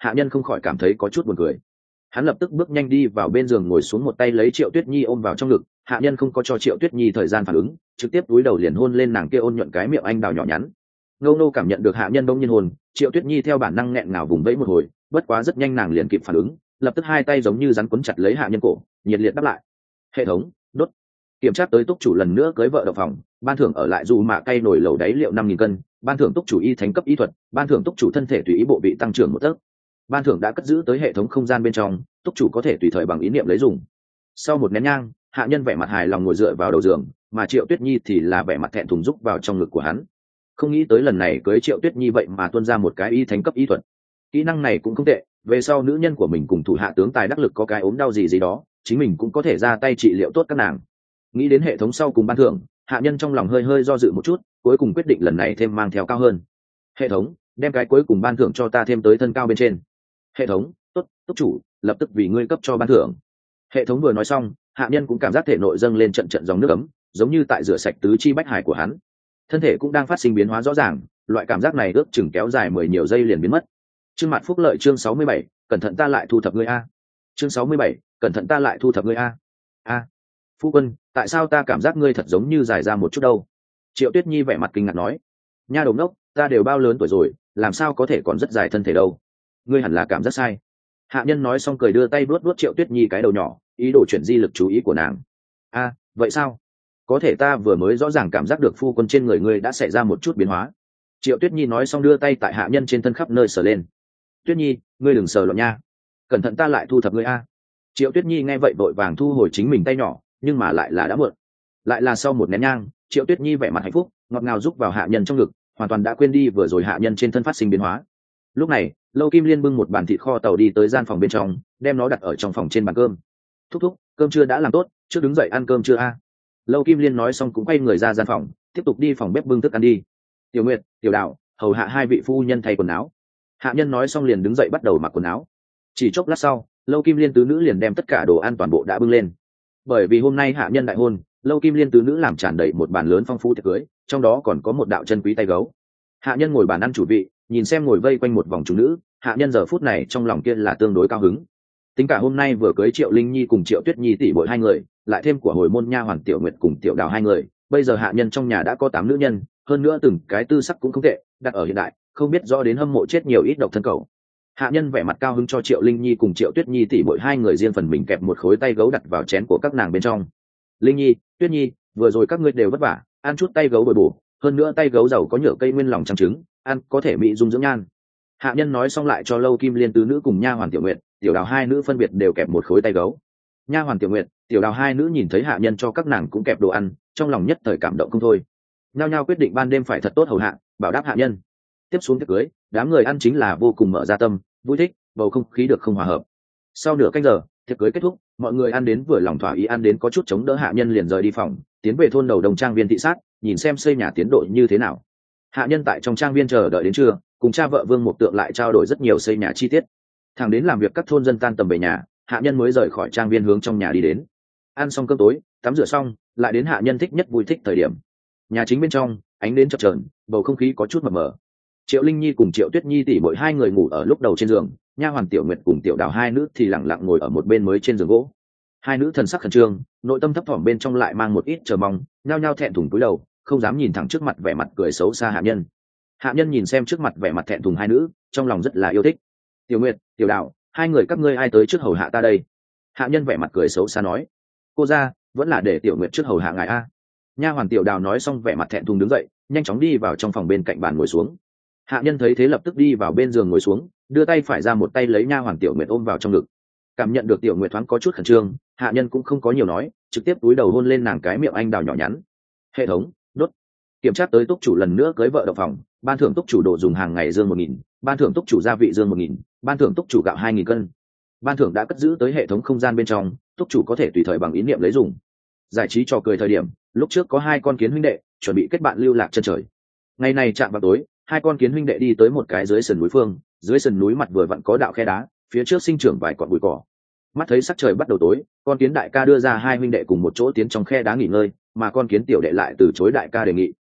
hạ nhân không khỏi cảm thấy có chút buồn cười. Hắn lập tức bước nhanh đi vào bên giường ngồi xuống, một tay lấy Triệu Tuyết Nhi ôm vào trong ngực. Hạ nhân không có cho Triệu Tuyết Nhi thời gian phản ứng, trực tiếp cúi đầu liền hôn lên nàng kia ôn nhuận cái miệng anh đào nhỏ nhắn. Ngâu nô cảm nhận được hạ nhân đông nhiên hôn, Triệu Tuyết Nhi theo bản năng nghẹn ngào vùng vẫy một hồi, bất quá rất nhanh nàng liền kịp phản ứng, lập tức hai tay giống như rắn quấn chặt lấy hạ nhân cổ, nhiệt liệt đáp lại. Hệ thống đốt. Kiểm tra tới túc chủ lần nữa cưới vợ độc phòng, ban thưởng ở lại dù mạ cây nổi lẩu đáy liệu năm nghìn cân, ban thưởng túc chủ y thánh cấp y thuật, ban thưởng túc chủ thân thể tùy ý bộ vị tăng trưởng một tấc. Ban thưởng đã cất giữ tới hệ thống không gian bên trong, túc chủ có thể tùy thời bằng ý niệm lấy dùng. Sau một nén nhang, hạ nhân vẻ mặt hài lòng ngồi dựa vào đầu giường, mà Triệu Tuyết Nhi thì là vẻ mặt thẹn thùng rúc vào trong ngực của hắn. Không nghĩ tới lần này cưới Triệu Tuyết Nhi vậy mà tuôn ra một cái y thánh cấp y thuật. Kỹ năng này cũng không tệ, về sau nữ nhân của mình cùng thủ hạ tướng tài đắc lực có cái ốm đau gì gì đó, chính mình cũng có thể ra tay trị liệu tốt các nàng. Nghĩ đến hệ thống sau cùng ban thưởng, hạ nhân trong lòng hơi hơi do dự một chút, cuối cùng quyết định lần này thêm mang theo cao hơn. Hệ thống, đem cái cuối cùng ban thưởng cho ta thêm tới thân cao bên trên. Hệ thống, tốt, túc chủ, lập tức vì ngươi cấp cho ban thưởng. Hệ thống vừa nói xong, hạ nhân cũng cảm giác thể nội dâng lên trận trận dòng nước ấm, giống như tại rửa sạch tứ chi bách hải của hắn. Thân thể cũng đang phát sinh biến hóa rõ ràng, loại cảm giác này ước chừng kéo dài mười nhiều giây liền biến mất. Chương mặt phúc lợi chương sáu mươi bảy, cẩn thận ta lại thu thập ngươi a. Chương sáu mươi bảy, cẩn thận ta lại thu thập ngươi a. A. Phu quân, tại sao ta cảm giác ngươi thật giống như dài ra một chút đâu? Triệu Tuyết Nhi vẻ mặt kinh ngạc nói. Nha đồng đốc, ta đều bao lớn tuổi rồi, làm sao có thể còn rất dài thân thể đâu? Ngươi hẳn là cảm giác sai. Hạ nhân nói xong cười đưa tay vuốt vuốt Triệu Tuyết Nhi cái đầu nhỏ, ý đồ chuyển di lực chú ý của nàng. A, vậy sao? Có thể ta vừa mới rõ ràng cảm giác được phu quân trên người ngươi đã xảy ra một chút biến hóa. Triệu Tuyết Nhi nói xong đưa tay tại hạ nhân trên thân khắp nơi sờ lên. Tuyết Nhi, ngươi đừng sờ loạn nha, cẩn thận ta lại thu thập ngươi a. Triệu Tuyết Nhi nghe vậy vội vàng thu hồi chính mình tay nhỏ, nhưng mà lại là đã muộn. Lại là sau một nén nhang, Triệu Tuyết Nhi vẻ mặt hạnh phúc, ngọt ngào rúc vào hạ nhân trong ngực, hoàn toàn đã quên đi vừa rồi hạ nhân trên thân phát sinh biến hóa. Lúc này, Lâu Kim Liên bưng một bàn thịt kho tàu đi tới gian phòng bên trong, đem nó đặt ở trong phòng trên bàn cơm. Thúc thúc, cơm chưa đã làm tốt, trước đứng dậy ăn cơm chưa a? Lâu Kim Liên nói xong cũng quay người ra gian phòng, tiếp tục đi phòng bếp bưng thức ăn đi. Tiểu Nguyệt, Tiểu Đạo, hầu hạ hai vị phu nhân thay quần áo. Hạ nhân nói xong liền đứng dậy bắt đầu mặc quần áo. Chỉ chốc lát sau, Lâu Kim Liên tứ nữ liền đem tất cả đồ ăn toàn bộ đã bưng lên. Bởi vì hôm nay hạ nhân đại hôn, Lâu Kim Liên tứ nữ làm tràn đầy một bàn lớn phong phú tiệc cưới, trong đó còn có một đạo chân quý tay gấu. Hạ nhân ngồi bàn ăn chủ vị, nhìn xem ngồi vây quanh một vòng chúng nữ, hạ nhân giờ phút này trong lòng kia là tương đối cao hứng. Tính cả hôm nay vừa cưới Triệu Linh Nhi cùng Triệu Tuyết Nhi tỷ muội hai người, lại thêm của hồi môn nha hoàn Tiểu Nguyệt cùng Tiểu Đào hai người, bây giờ hạ nhân trong nhà đã có tám nữ nhân, hơn nữa từng cái tư sắc cũng không tệ, đặt ở hiện đại, không biết rõ đến hâm mộ chết nhiều ít độc thân cầu. Hạ nhân vẻ mặt cao hứng cho Triệu Linh Nhi cùng Triệu Tuyết Nhi tỷ muội hai người riêng phần mình kẹp một khối tay gấu đặt vào chén của các nàng bên trong. Linh Nhi, Tuyết Nhi, vừa rồi các ngươi đều vất vả, ăn chút tay gấu bồi bổ, hơn nữa tay gấu giàu có nhựa cây nguyên lòng trắng trứng, ăn có thể mỹ dung dưỡng nhan. Hạ nhân nói xong lại cho Lâu Kim Liên tứ nữ cùng nha hoàn Tiểu Nguyệt, Tiểu Đào hai nữ phân biệt đều kẹp một khối tay gấu. Nha hoàn Tiểu Nguyệt, Tiểu Đào hai nữ nhìn thấy hạ nhân cho các nàng cũng kẹp đồ ăn, trong lòng nhất thời cảm động không thôi. Nhao nhao quyết định ban đêm phải thật tốt hầu hạ, bảo đáp hạ nhân. Tiếp xuống tiệc cưới, đám người ăn chính là vô cùng mở ra tâm, vui thích, bầu không khí được không hòa hợp. Sau nửa canh giờ, tiệc cưới kết thúc, mọi người ăn đến vừa lòng thỏa ý, ăn đến có chút chống đỡ hạ nhân liền rời đi phòng, tiến về thôn đầu đồng trang viên thị sát, nhìn xem xây nhà tiến độ như thế nào. Hạ nhân tại trong trang viên chờ đợi đến trưa, cùng cha vợ Vương Mục Tượng lại trao đổi rất nhiều xây nhà chi tiết. Thẳng đến làm việc các thôn dân tan tầm về nhà, hạ nhân mới rời khỏi trang viên hướng trong nhà đi đến. Ăn xong cơm tối, tắm rửa xong, lại đến hạ nhân thích nhất vui thích thời điểm. Nhà chính bên trong, ánh đến chập chờn, bầu không khí có chút mờ mờ. Triệu Linh Nhi cùng Triệu Tuyết Nhi tỷ muội hai người ngủ ở lúc đầu trên giường, nha hoàn Tiểu Nguyệt cùng Tiểu Đào hai nữ thì lặng lặng ngồi ở một bên mới trên giường gỗ. Hai nữ thần sắc khẩn trương, nội tâm thấp thỏm bên trong lại mang một ít chờ mong, nhao nhao thẹn thùng cúi đầu, không dám nhìn thẳng trước mặt vẻ mặt cười xấu xa hạ nhân. Hạ nhân nhìn xem trước mặt vẻ mặt thẹn thùng hai nữ, trong lòng rất là yêu thích. Tiểu Nguyệt, Tiểu Đào, hai người các ngươi ai tới trước hầu hạ ta đây? Hạ nhân vẻ mặt cười xấu xa nói. Cô ra, vẫn là để Tiểu Nguyệt trước hầu hạ ngài a. Nha hoàn Tiểu Đào nói xong vẻ mặt thẹn thùng đứng dậy, nhanh chóng đi vào trong phòng bên cạnh bàn ngồi xuống. Hạ nhân thấy thế lập tức đi vào bên giường ngồi xuống, đưa tay phải ra một tay lấy nha hoàn Tiểu Nguyệt ôm vào trong ngực. Cảm nhận được Tiểu Nguyệt thoáng có chút khẩn trương, hạ nhân cũng không có nhiều nói, trực tiếp cúi đầu hôn lên nàng cái miệng anh đào nhỏ nhắn. Hệ thống đốt. Kiểm tra tới túc chủ lần nữa cưới vợ độc phòng, ban thưởng túc chủ đồ dùng hàng ngày dương một nghìn, ban thưởng túc chủ gia vị dương một nghìn, ban thưởng túc chủ gạo hai nghìn cân. Ban thưởng đã cất giữ tới hệ thống không gian bên trong, túc chủ có thể tùy thời bằng ý niệm lấy dùng. Giải trí trò cười thời điểm, lúc trước có hai con kiến huynh đệ chuẩn bị kết bạn lưu lạc chân trời. Ngày này chạm vào tối, hai con kiến huynh đệ đi tới một cái dưới sườn núi phương, dưới sườn núi mặt vừa vặn có đạo khe đá, phía trước sinh trưởng vài cọn bụi cỏ. Mắt thấy sắc trời bắt đầu tối, con kiến đại ca đưa ra hai huynh đệ cùng một chỗ tiến trong khe đá nghỉ ngơi, mà con kiến tiểu đệ lại từ chối đại ca đề nghị.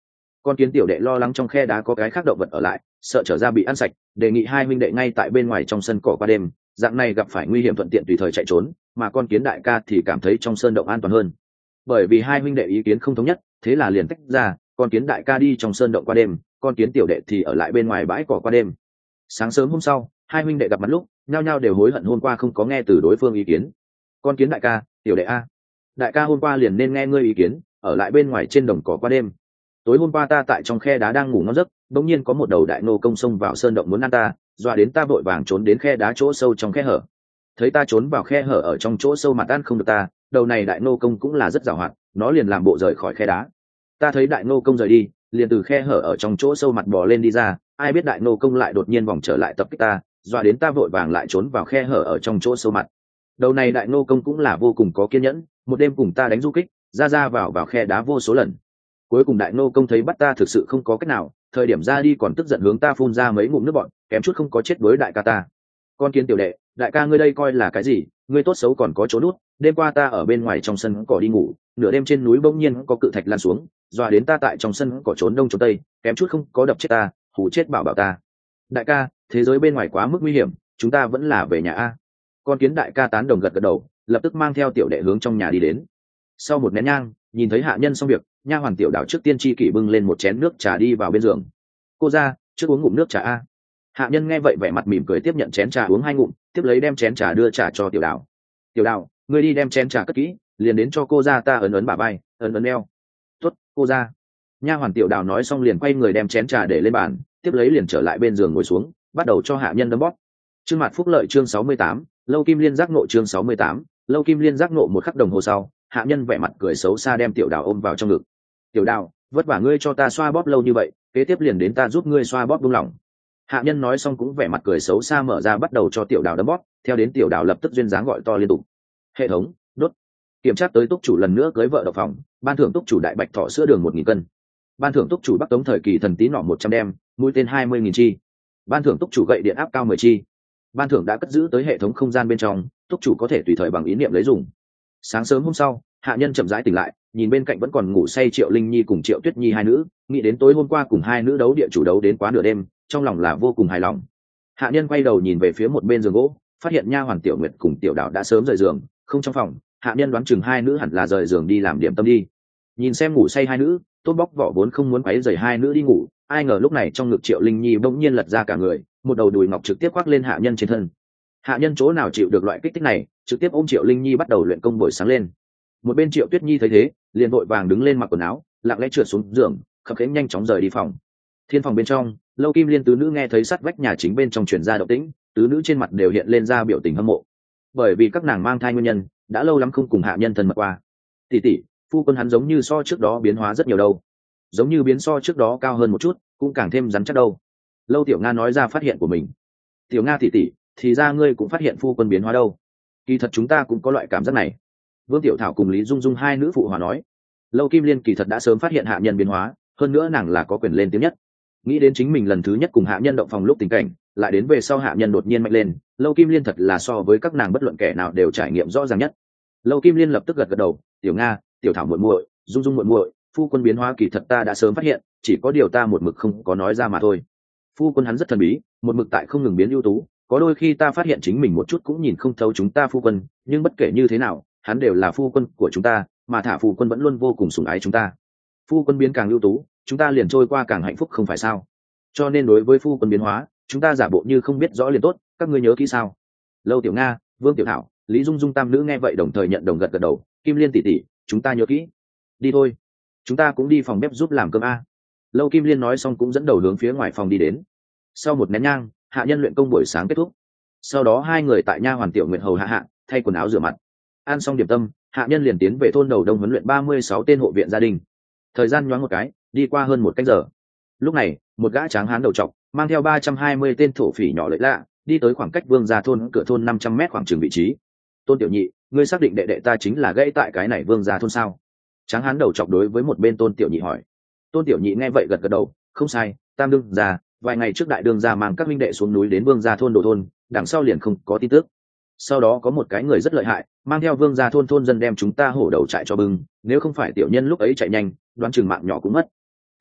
Con kiến tiểu đệ lo lắng trong khe đá có cái khác động vật ở lại, sợ trở ra bị ăn sạch, đề nghị hai huynh đệ ngay tại bên ngoài trong sân cỏ qua đêm, dạng này gặp phải nguy hiểm thuận tiện tùy thời chạy trốn, mà con kiến đại ca thì cảm thấy trong sơn động an toàn hơn. Bởi vì hai huynh đệ ý kiến không thống nhất, thế là liền tách ra, con kiến đại ca đi trong sơn động qua đêm, con kiến tiểu đệ thì ở lại bên ngoài bãi cỏ qua đêm. Sáng sớm hôm sau, hai huynh đệ gặp mặt lúc, nhao nhao đều hối hận hôm qua không có nghe từ đối phương ý kiến. Con kiến đại ca, tiểu đệ a, đại ca hôm qua liền nên nghe ngươi ý kiến, ở lại bên ngoài trên đồng cỏ qua đêm. Tối hôm qua ta tại trong khe đá đang ngủ ngon giấc, bỗng nhiên có một đầu đại nô công xông vào sơn động muốn ăn ta, dọa đến ta vội vàng trốn đến khe đá chỗ sâu trong khe hở. Thấy ta trốn vào khe hở ở trong chỗ sâu mà ăn không được ta, đầu này đại nô công cũng là rất giàu hoạt, nó liền làm bộ rời khỏi khe đá. Ta thấy đại nô công rời đi, liền từ khe hở ở trong chỗ sâu mặt bò lên đi ra, ai biết đại nô công lại đột nhiên vòng trở lại tập kích ta, dọa đến ta vội vàng lại trốn vào khe hở ở trong chỗ sâu mặt. Đầu này đại nô công cũng là vô cùng có kiên nhẫn, một đêm cùng ta đánh du kích, ra ra vào vào khe đá vô số lần. Cuối cùng đại nô công thấy bắt ta thực sự không có cách nào, thời điểm ra đi còn tức giận hướng ta phun ra mấy ngụm nước bọn, kém chút không có chết với đại ca ta. Con kiến tiểu đệ, đại ca ngươi đây coi là cái gì, ngươi tốt xấu còn có chỗ nút. Đêm qua ta ở bên ngoài trong sân cỏ đi ngủ, nửa đêm trên núi bỗng nhiên có cự thạch lan xuống, dọa đến ta tại trong sân cỏ trốn đông trốn tây, kém chút không có đập chết ta, hù chết bảo bảo ta. Đại ca, thế giới bên ngoài quá mức nguy hiểm, chúng ta vẫn là về nhà a. Con kiến đại ca tán đồng gật gật đầu, lập tức mang theo tiểu đệ hướng trong nhà đi đến. Sau một nén nhang, nhìn thấy hạ nhân xong việc, nha hoàn tiểu đảo trước tiên chi kỷ bưng lên một chén nước trà đi vào bên giường. Cô ra, trước uống ngụm nước trà a. Hạ nhân nghe vậy vẻ mặt mỉm cười tiếp nhận chén trà uống hai ngụm, tiếp lấy đem chén trà đưa trà cho tiểu đảo. Tiểu đảo, ngươi đi đem chén trà cất kỹ, liền đến cho cô ra ta ấn ấn bả vai, ấn ấn eo. Tuất, cô ra. Nha hoàn tiểu đảo nói xong liền quay người đem chén trà để lên bàn, tiếp lấy liền trở lại bên giường ngồi xuống, bắt đầu cho hạ nhân đấm bóp. Chương Mạt Phúc Lợi chương sáu mươi tám, Lâu Kim Liên giác ngộ chương sáu mươi tám, Lâu Kim Liên giác ngộ một khắc đồng hồ sau, hạ nhân vẻ mặt cười xấu xa đem tiểu đào ôm vào trong ngực. Tiểu đào, vất vả ngươi cho ta xoa bóp lâu như vậy, kế tiếp liền đến ta giúp ngươi xoa bóp buông lỏng. Hạ nhân nói xong cũng vẻ mặt cười xấu xa mở ra bắt đầu cho tiểu đào đấm bóp, theo đến tiểu đào lập tức duyên dáng gọi to liên tục. Hệ thống, đốt. Kiểm tra tới túc chủ lần nữa cưới vợ độc phòng, ban thưởng túc chủ đại bạch thọ sữa đường một nghìn cân. Ban thưởng túc chủ bắc tống thời kỳ thần tí nọ một trăm đem, mũi tên hai mươi nghìn chi. Ban thưởng túc chủ gậy điện áp cao mười chi. Ban thưởng đã cất giữ tới hệ thống không gian bên trong, túc chủ có thể tùy thời bằng ý niệm lấy dùng. Sáng sớm hôm sau, hạ nhân chậm rãi tỉnh lại, nhìn bên cạnh vẫn còn ngủ say Triệu Linh Nhi cùng Triệu Tuyết Nhi hai nữ, nghĩ đến tối hôm qua cùng hai nữ đấu địa chủ đấu đến quá nửa đêm, trong lòng là vô cùng hài lòng. Hạ nhân quay đầu nhìn về phía một bên giường gỗ, phát hiện nha hoàn Tiểu Nguyệt cùng Tiểu Đạo đã sớm rời giường, không trong phòng. Hạ nhân đoán chừng hai nữ hẳn là rời giường đi làm điểm tâm đi. Nhìn xem ngủ say hai nữ, Tôn Bóc Vỏ vốn không muốn quấy rầy hai nữ đi ngủ, ai ngờ lúc này trong ngực Triệu Linh Nhi bỗng nhiên lật ra cả người, một đầu đùi ngọc trực tiếp khoác lên hạ nhân trên thân. Hạ nhân chỗ nào chịu được loại kích thích này, trực tiếp ôm Triệu Linh Nhi bắt đầu luyện công buổi sáng lên. Một bên Triệu Tuyết Nhi thấy thế, liền vội vàng đứng lên mặc quần áo, lặng lẽ trượt xuống giường, khập khiễng nhanh chóng rời đi phòng. Thiên phòng bên trong, Lâu Kim Liên tứ nữ nghe thấy sắt vách nhà chính bên trong truyền ra động tĩnh, tứ nữ trên mặt đều hiện lên ra biểu tình hâm mộ. Bởi vì các nàng mang thai nguyên nhân, đã lâu lắm không cùng hạ nhân thân mật qua. Tỷ tỷ, phu quân hắn giống như so trước đó biến hóa rất nhiều đâu. Giống như biến so trước đó cao hơn một chút, cũng càng thêm rắn chắc đâu. Lâu Tiểu Nga nói ra phát hiện của mình. Tiểu Nga tỷ tỷ, thì ra ngươi cũng phát hiện phu quân biến hóa đâu. Kỳ thật chúng ta cũng có loại cảm giác này. Vương Tiểu Thảo cùng Lý Dung Dung hai nữ phụ hòa nói. Lâu Kim Liên kỳ thật đã sớm phát hiện hạ nhân biến hóa, hơn nữa nàng là có quyền lên tiếng nhất. Nghĩ đến chính mình lần thứ nhất cùng hạ nhân động phòng lúc tình cảnh, lại đến về sau hạ nhân đột nhiên mạnh lên, Lâu Kim Liên thật là so với các nàng bất luận kẻ nào đều trải nghiệm rõ ràng nhất. Lâu Kim Liên lập tức gật gật đầu, Tiểu Nga, Tiểu Thảo muội muội, Dung Dung muội muội, phu quân biến hóa kỳ thật ta đã sớm phát hiện, chỉ có điều ta một mực không có nói ra mà thôi. Phu quân hắn rất thần bí, một mực tại không ngừng biến ưu tú, có đôi khi ta phát hiện chính mình một chút cũng nhìn không thấu chúng ta phu quân, nhưng bất kể như thế nào, hắn đều là phu quân của chúng ta, mà thả phu quân vẫn luôn vô cùng sủng ái chúng ta. Phu quân biến càng ưu tú, chúng ta liền trôi qua càng hạnh phúc không phải sao? Cho nên đối với phu quân biến hóa, chúng ta giả bộ như không biết rõ liền tốt, các ngươi nhớ kỹ sao? Lâu Tiểu Nga, Vương Tiểu Thảo, Lý Dung Dung tam nữ nghe vậy đồng thời nhận đồng gật gật đầu. Kim Liên tỷ tỷ, chúng ta nhớ kỹ. Đi thôi, chúng ta cũng đi phòng bếp giúp làm cơm a. Lâu Kim Liên nói xong cũng dẫn đầu hướng phía ngoài phòng đi đến. Sau một nén nhang, hạ nhân luyện công buổi sáng kết thúc. Sau đó hai người tại nha hoàn Tiểu Nguyệt hầu hạ hạ, thay quần áo rửa mặt. Ăn xong điểm tâm, hạ nhân liền tiến về thôn đầu đông huấn luyện ba mươi sáu tên hộ viện gia đình. Thời gian nhoáng một cái, đi qua hơn một canh giờ. Lúc này, một gã tráng hán đầu trọc, mang theo ba trăm hai mươi tên thổ phỉ nhỏ lợi lạ, đi tới khoảng cách Vương gia thôn cửa thôn năm trăm mét khoảng chừng vị trí. Tôn Tiểu Nhị, ngươi xác định đệ đệ ta chính là gãy tại cái này Vương gia thôn sao? Tráng hán đầu chọc đối với một bên Tôn Tiểu Nhị hỏi. Tôn Tiểu Nhị nghe vậy gật gật đầu, không sai, tam đương gia, vài ngày trước đại đương gia mang các minh đệ xuống núi đến Vương gia thôn đồ thôn, đằng sau liền không có tin tức. Sau đó có một cái người rất lợi hại, mang theo Vương gia thôn thôn dân đem chúng ta hổ đầu trại cho bưng, nếu không phải tiểu nhân lúc ấy chạy nhanh, đoán chừng mạng nhỏ cũng mất.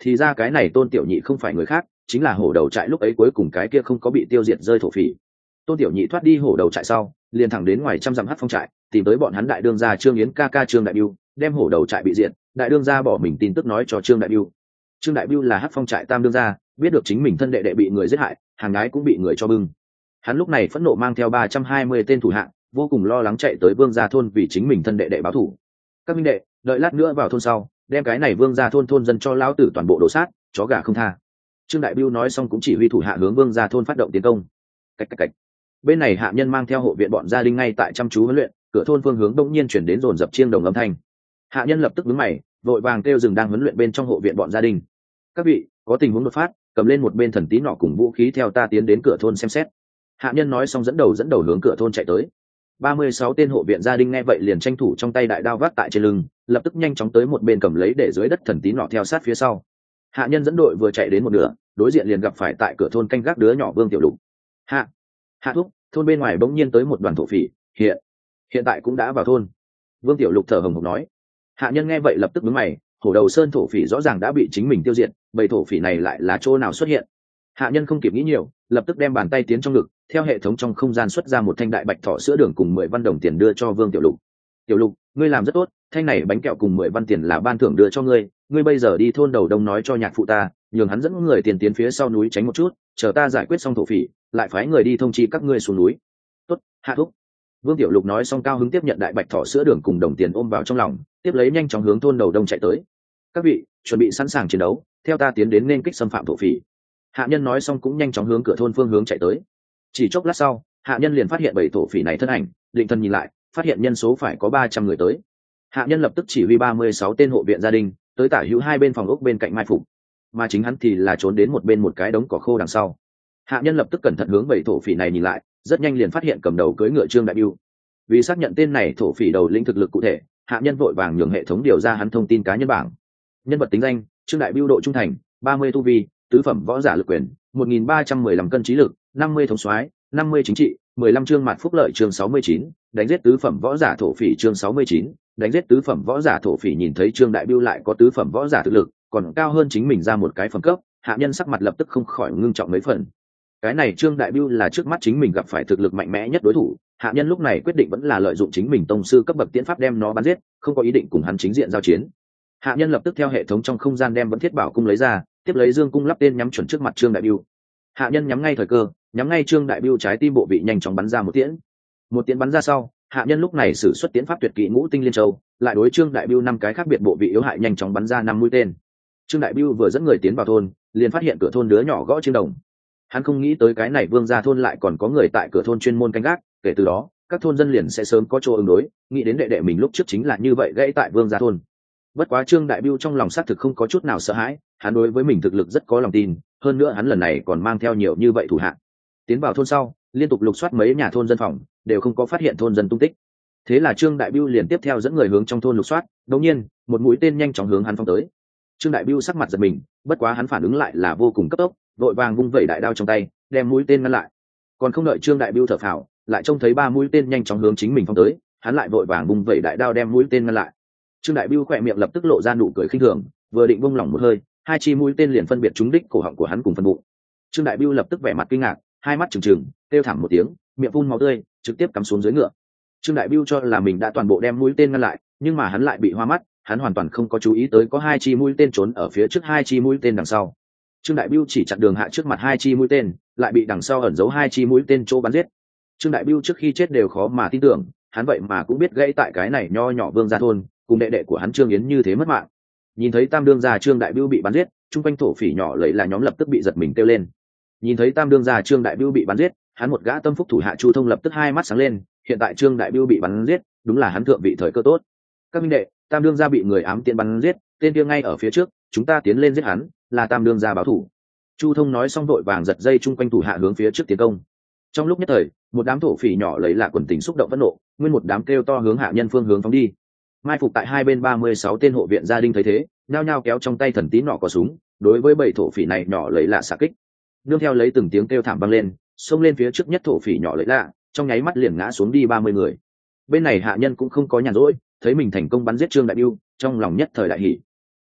thì ra cái này Tôn Tiểu Nhị không phải người khác, chính là hổ đầu trại lúc ấy cuối cùng cái kia không có bị tiêu diệt rơi thổ phỉ. Tôn Tiểu Nhị thoát đi hổ đầu trại sau, liền thẳng đến ngoài trăm dặm Hắc Phong trại, tìm tới bọn hắn đại đương gia Trương Yến ca ca Trương Đại Bưu, đem hổ đầu trại bị diệt, đại đương gia bỏ mình tin tức nói cho Trương Đại Bưu. Trương Đại Bưu là Hắc Phong trại tam đương gia, biết được chính mình thân đệ đệ bị người giết hại, hàng gái cũng bị người cho bưng. Hắn lúc này phẫn nộ mang theo ba trăm hai mươi tên thủ hạ, vô cùng lo lắng chạy tới Vương Gia thôn vì chính mình thân đệ đệ báo thù. Các minh đệ, đợi lát nữa vào thôn sau, đem cái này Vương Gia thôn thôn dân cho lão tử toàn bộ đổ sát, chó gà không tha. Trương Đại Bưu nói xong cũng chỉ huy thủ hạ hướng Vương Gia thôn phát động tiến công. Cách cách cách. Bên này hạ nhân mang theo hộ viện bọn gia đình ngay tại chăm chú huấn luyện, cửa thôn phương hướng đông nhiên chuyển đến dồn dập chiêng đồng âm thanh. Hạ nhân lập tức đứng mày, vội vàng kêu dừng đang huấn luyện bên trong hộ viện bọn gia đình. Các vị, có tình huống đột phát, cầm lên một bên thần tí nọ cùng vũ khí theo ta tiến đến cửa thôn xem xét. Hạ nhân nói xong dẫn đầu dẫn đầu hướng cửa thôn chạy tới. Ba mươi sáu tên hộ viện gia đình nghe vậy liền tranh thủ trong tay đại đao vác tại trên lưng, lập tức nhanh chóng tới một bên cầm lấy để dưới đất thần tí nọ theo sát phía sau. Hạ nhân dẫn đội vừa chạy đến một nửa, đối diện liền gặp phải tại cửa thôn canh gác đứa nhỏ Vương Tiểu Lục. Hạ, hạ thúc, thôn bên ngoài bỗng nhiên tới một đoàn thổ phỉ, hiện hiện tại cũng đã vào thôn. Vương Tiểu Lục thở hồng hộc nói. Hạ nhân nghe vậy lập tức nhướng mày, hổ đầu sơn thổ phỉ rõ ràng đã bị chính mình tiêu diệt, bầy thổ phỉ này lại là chỗ nào xuất hiện? Hạ nhân không kịp nghĩ nhiều, lập tức đem bàn tay tiến trong ngực, theo hệ thống trong không gian xuất ra một thanh đại bạch thỏ sữa đường cùng mười văn đồng tiền đưa cho Vương Tiểu Lục. Tiểu Lục, ngươi làm rất tốt, thanh này bánh kẹo cùng mười văn tiền là ban thưởng đưa cho ngươi, ngươi bây giờ đi thôn đầu đông nói cho nhạc phụ ta, nhường hắn dẫn người tiền tiến phía sau núi tránh một chút, chờ ta giải quyết xong thổ phỉ, lại phái người đi thông chi các ngươi xuống núi. Tốt, hạ thúc. Vương Tiểu Lục nói xong cao hứng tiếp nhận đại bạch thỏ sữa đường cùng đồng tiền ôm vào trong lòng, tiếp lấy nhanh chóng hướng thôn đầu đông chạy tới. Các vị, chuẩn bị sẵn sàng chiến đấu, theo ta tiến đến nên kích xâm phạm thổ phỉ. Hạ nhân nói xong cũng nhanh chóng hướng cửa thôn phương hướng chạy tới. Chỉ chốc lát sau, hạ nhân liền phát hiện bảy thổ phỉ này thân ảnh, định thần nhìn lại, phát hiện nhân số phải có ba trăm người tới. Hạ nhân lập tức chỉ huy ba mươi sáu tên hộ viện gia đình tới tả hữu hai bên phòng ốc bên cạnh mai phục, mà chính hắn thì là trốn đến một bên một cái đống cỏ khô đằng sau. Hạ nhân lập tức cẩn thận hướng bảy thổ phỉ này nhìn lại, rất nhanh liền phát hiện cầm đầu cưỡi ngựa Trương Đại Bưu. Vì xác nhận tên này thổ phỉ đầu lĩnh thực lực cụ thể, hạ nhân vội vàng nhường hệ thống điều ra hắn thông tin cá nhân bảng. Nhân vật tính danh: Trương Đại Bưu, độ trung thành ba mươi, tu vi tứ phẩm võ giả lực quyền một nghìn ba trăm mười lăm cân trí lực, năm mươi thống soái, năm mươi chính trị, mười lăm chương mặt phúc lợi chương sáu mươi chín, đánh giết tứ phẩm võ giả thổ phỉ chương sáu mươi chín, đánh giết tứ phẩm võ giả thổ phỉ. Nhìn thấy Trương Đại Bưu lại có tứ phẩm võ giả thực lực, còn cao hơn chính mình ra một cái phẩm cấp, hạ nhân sắc mặt lập tức không khỏi ngưng trọng mấy phần. Cái này Trương Đại Bưu là trước mắt chính mình gặp phải thực lực mạnh mẽ nhất đối thủ, hạ nhân lúc này quyết định vẫn là lợi dụng chính mình tông sư cấp bậc tiễn pháp đem nó bắn giết, không có ý định cùng hắn chính diện giao chiến. Hạ nhân lập tức theo hệ thống trong không gian đem Vẫn Thiết Bảo cung lấy ra, tiếp lấy dương cung lắp tên nhắm chuẩn trước mặt Trương Đại Bưu. Hạ nhân nhắm ngay thời cơ, nhắm ngay Trương Đại Bưu trái tim bộ vị nhanh chóng bắn ra một tiễn. Một tiễn bắn ra sau, hạ nhân lúc này sử xuất tiễn pháp tuyệt kỹ Ngũ Tinh Liên Châu, lại đối Trương Đại Bưu năm cái khác biệt bộ vị yếu hại nhanh chóng bắn ra năm mũi tên. Trương Đại Bưu vừa dẫn người tiến vào thôn, liền phát hiện cửa thôn đứa nhỏ gõ chiêng đồng. Hắn không nghĩ tới cái này Vương Gia thôn lại còn có người tại cửa thôn chuyên môn canh gác, kể từ đó, các thôn dân liền sẽ sớm có chỗ ứng đối, nghĩ đến đệ đệ mình lúc trước chính là như vậy gãy tại Vương Gia thôn. Bất quá Trương Đại Bưu trong lòng xác thực không có chút nào sợ hãi, hắn đối với mình thực lực rất có lòng tin, hơn nữa hắn lần này còn mang theo nhiều như vậy thủ hạ. Tiến vào thôn sau, liên tục lục soát mấy nhà thôn dân phòng, đều không có phát hiện thôn dân tung tích. Thế là Trương Đại Bưu liền tiếp theo dẫn người hướng trong thôn lục soát, đột nhiên, một mũi tên nhanh chóng hướng hắn phóng tới. Trương Đại Bưu sắc mặt giật mình, bất quá hắn phản ứng lại là vô cùng cấp tốc, vội vàng vung vẩy đại đao trong tay, đem mũi tên ngăn lại. Còn không đợi Trương Đại Bưu thở phào, lại trông thấy ba mũi tên nhanh chóng hướng chính mình phóng tới, hắn lại vội vàng vung vẩy đại đao đem mũi tên ngăn lại. Trương Đại Bưu khỏe miệng lập tức lộ ra nụ cười khinh thường, vừa định buông lỏng một hơi, hai chi mũi tên liền phân biệt trúng đích cổ họng của hắn cùng phần bụng. Trương Đại Bưu lập tức vẻ mặt kinh ngạc, hai mắt trừng trừng, kêu thảm một tiếng, miệng phun máu tươi, trực tiếp cắm xuống dưới ngựa. Trương Đại Bưu cho là mình đã toàn bộ đem mũi tên ngăn lại, nhưng mà hắn lại bị hoa mắt, hắn hoàn toàn không có chú ý tới có hai chi mũi tên trốn ở phía trước hai chi mũi tên đằng sau. Trương Đại Bưu chỉ chặn đường hạ trước mặt hai chi mũi tên, lại bị đằng sau ẩn giấu hai chi mũi tên chỗ bắn giết. Trương Đại Bưu trước khi chết đều khó mà tin tưởng, hắn vậy mà cũng biết gãy tại cái này nho nhỏ Vương Gia thôn, cùng đệ đệ của hắn Trương Yến như thế mất mạng. Nhìn thấy tam đương gia Trương Đại Bưu bị bắn giết, trung quanh thổ phỉ nhỏ lấy là nhóm lập tức bị giật mình kêu lên. Nhìn thấy tam đương gia Trương Đại Bưu bị bắn giết, hắn một gã tâm phúc thủ hạ Chu Thông lập tức hai mắt sáng lên, hiện tại Trương Đại Bưu bị bắn giết, đúng là hắn thượng vị thời cơ tốt. Các minh đệ, tam đương gia bị người ám tiễn bắn giết, tên kia ngay ở phía trước, chúng ta tiến lên giết hắn, là tam đương gia báo thủ. Chu Thông nói xong vội vàng giật dây trung quanh thủ hạ hướng phía trước tiến công. Trong lúc nhất thời, một đám thổ phỉ nhỏ lấy là quần tình xúc động phẫn nộ, nguyên một đám kêu to hướng hạ nhân phương hướng phóng đi. Mai phục tại hai bên ba mươi sáu tên hộ viện gia đình thấy thế, nhao nhao kéo trong tay thần tí nọ có súng, đối với bảy thổ phỉ này nhỏ lấy lạ xạ kích. Nương theo lấy từng tiếng kêu thảm vang lên, xông lên phía trước nhất thổ phỉ nhỏ lấy lạ, trong nháy mắt liền ngã xuống đi ba mươi người. Bên này hạ nhân cũng không có nhàn rỗi, thấy mình thành công bắn giết Trương Đại Bưu, trong lòng nhất thời đại hỉ.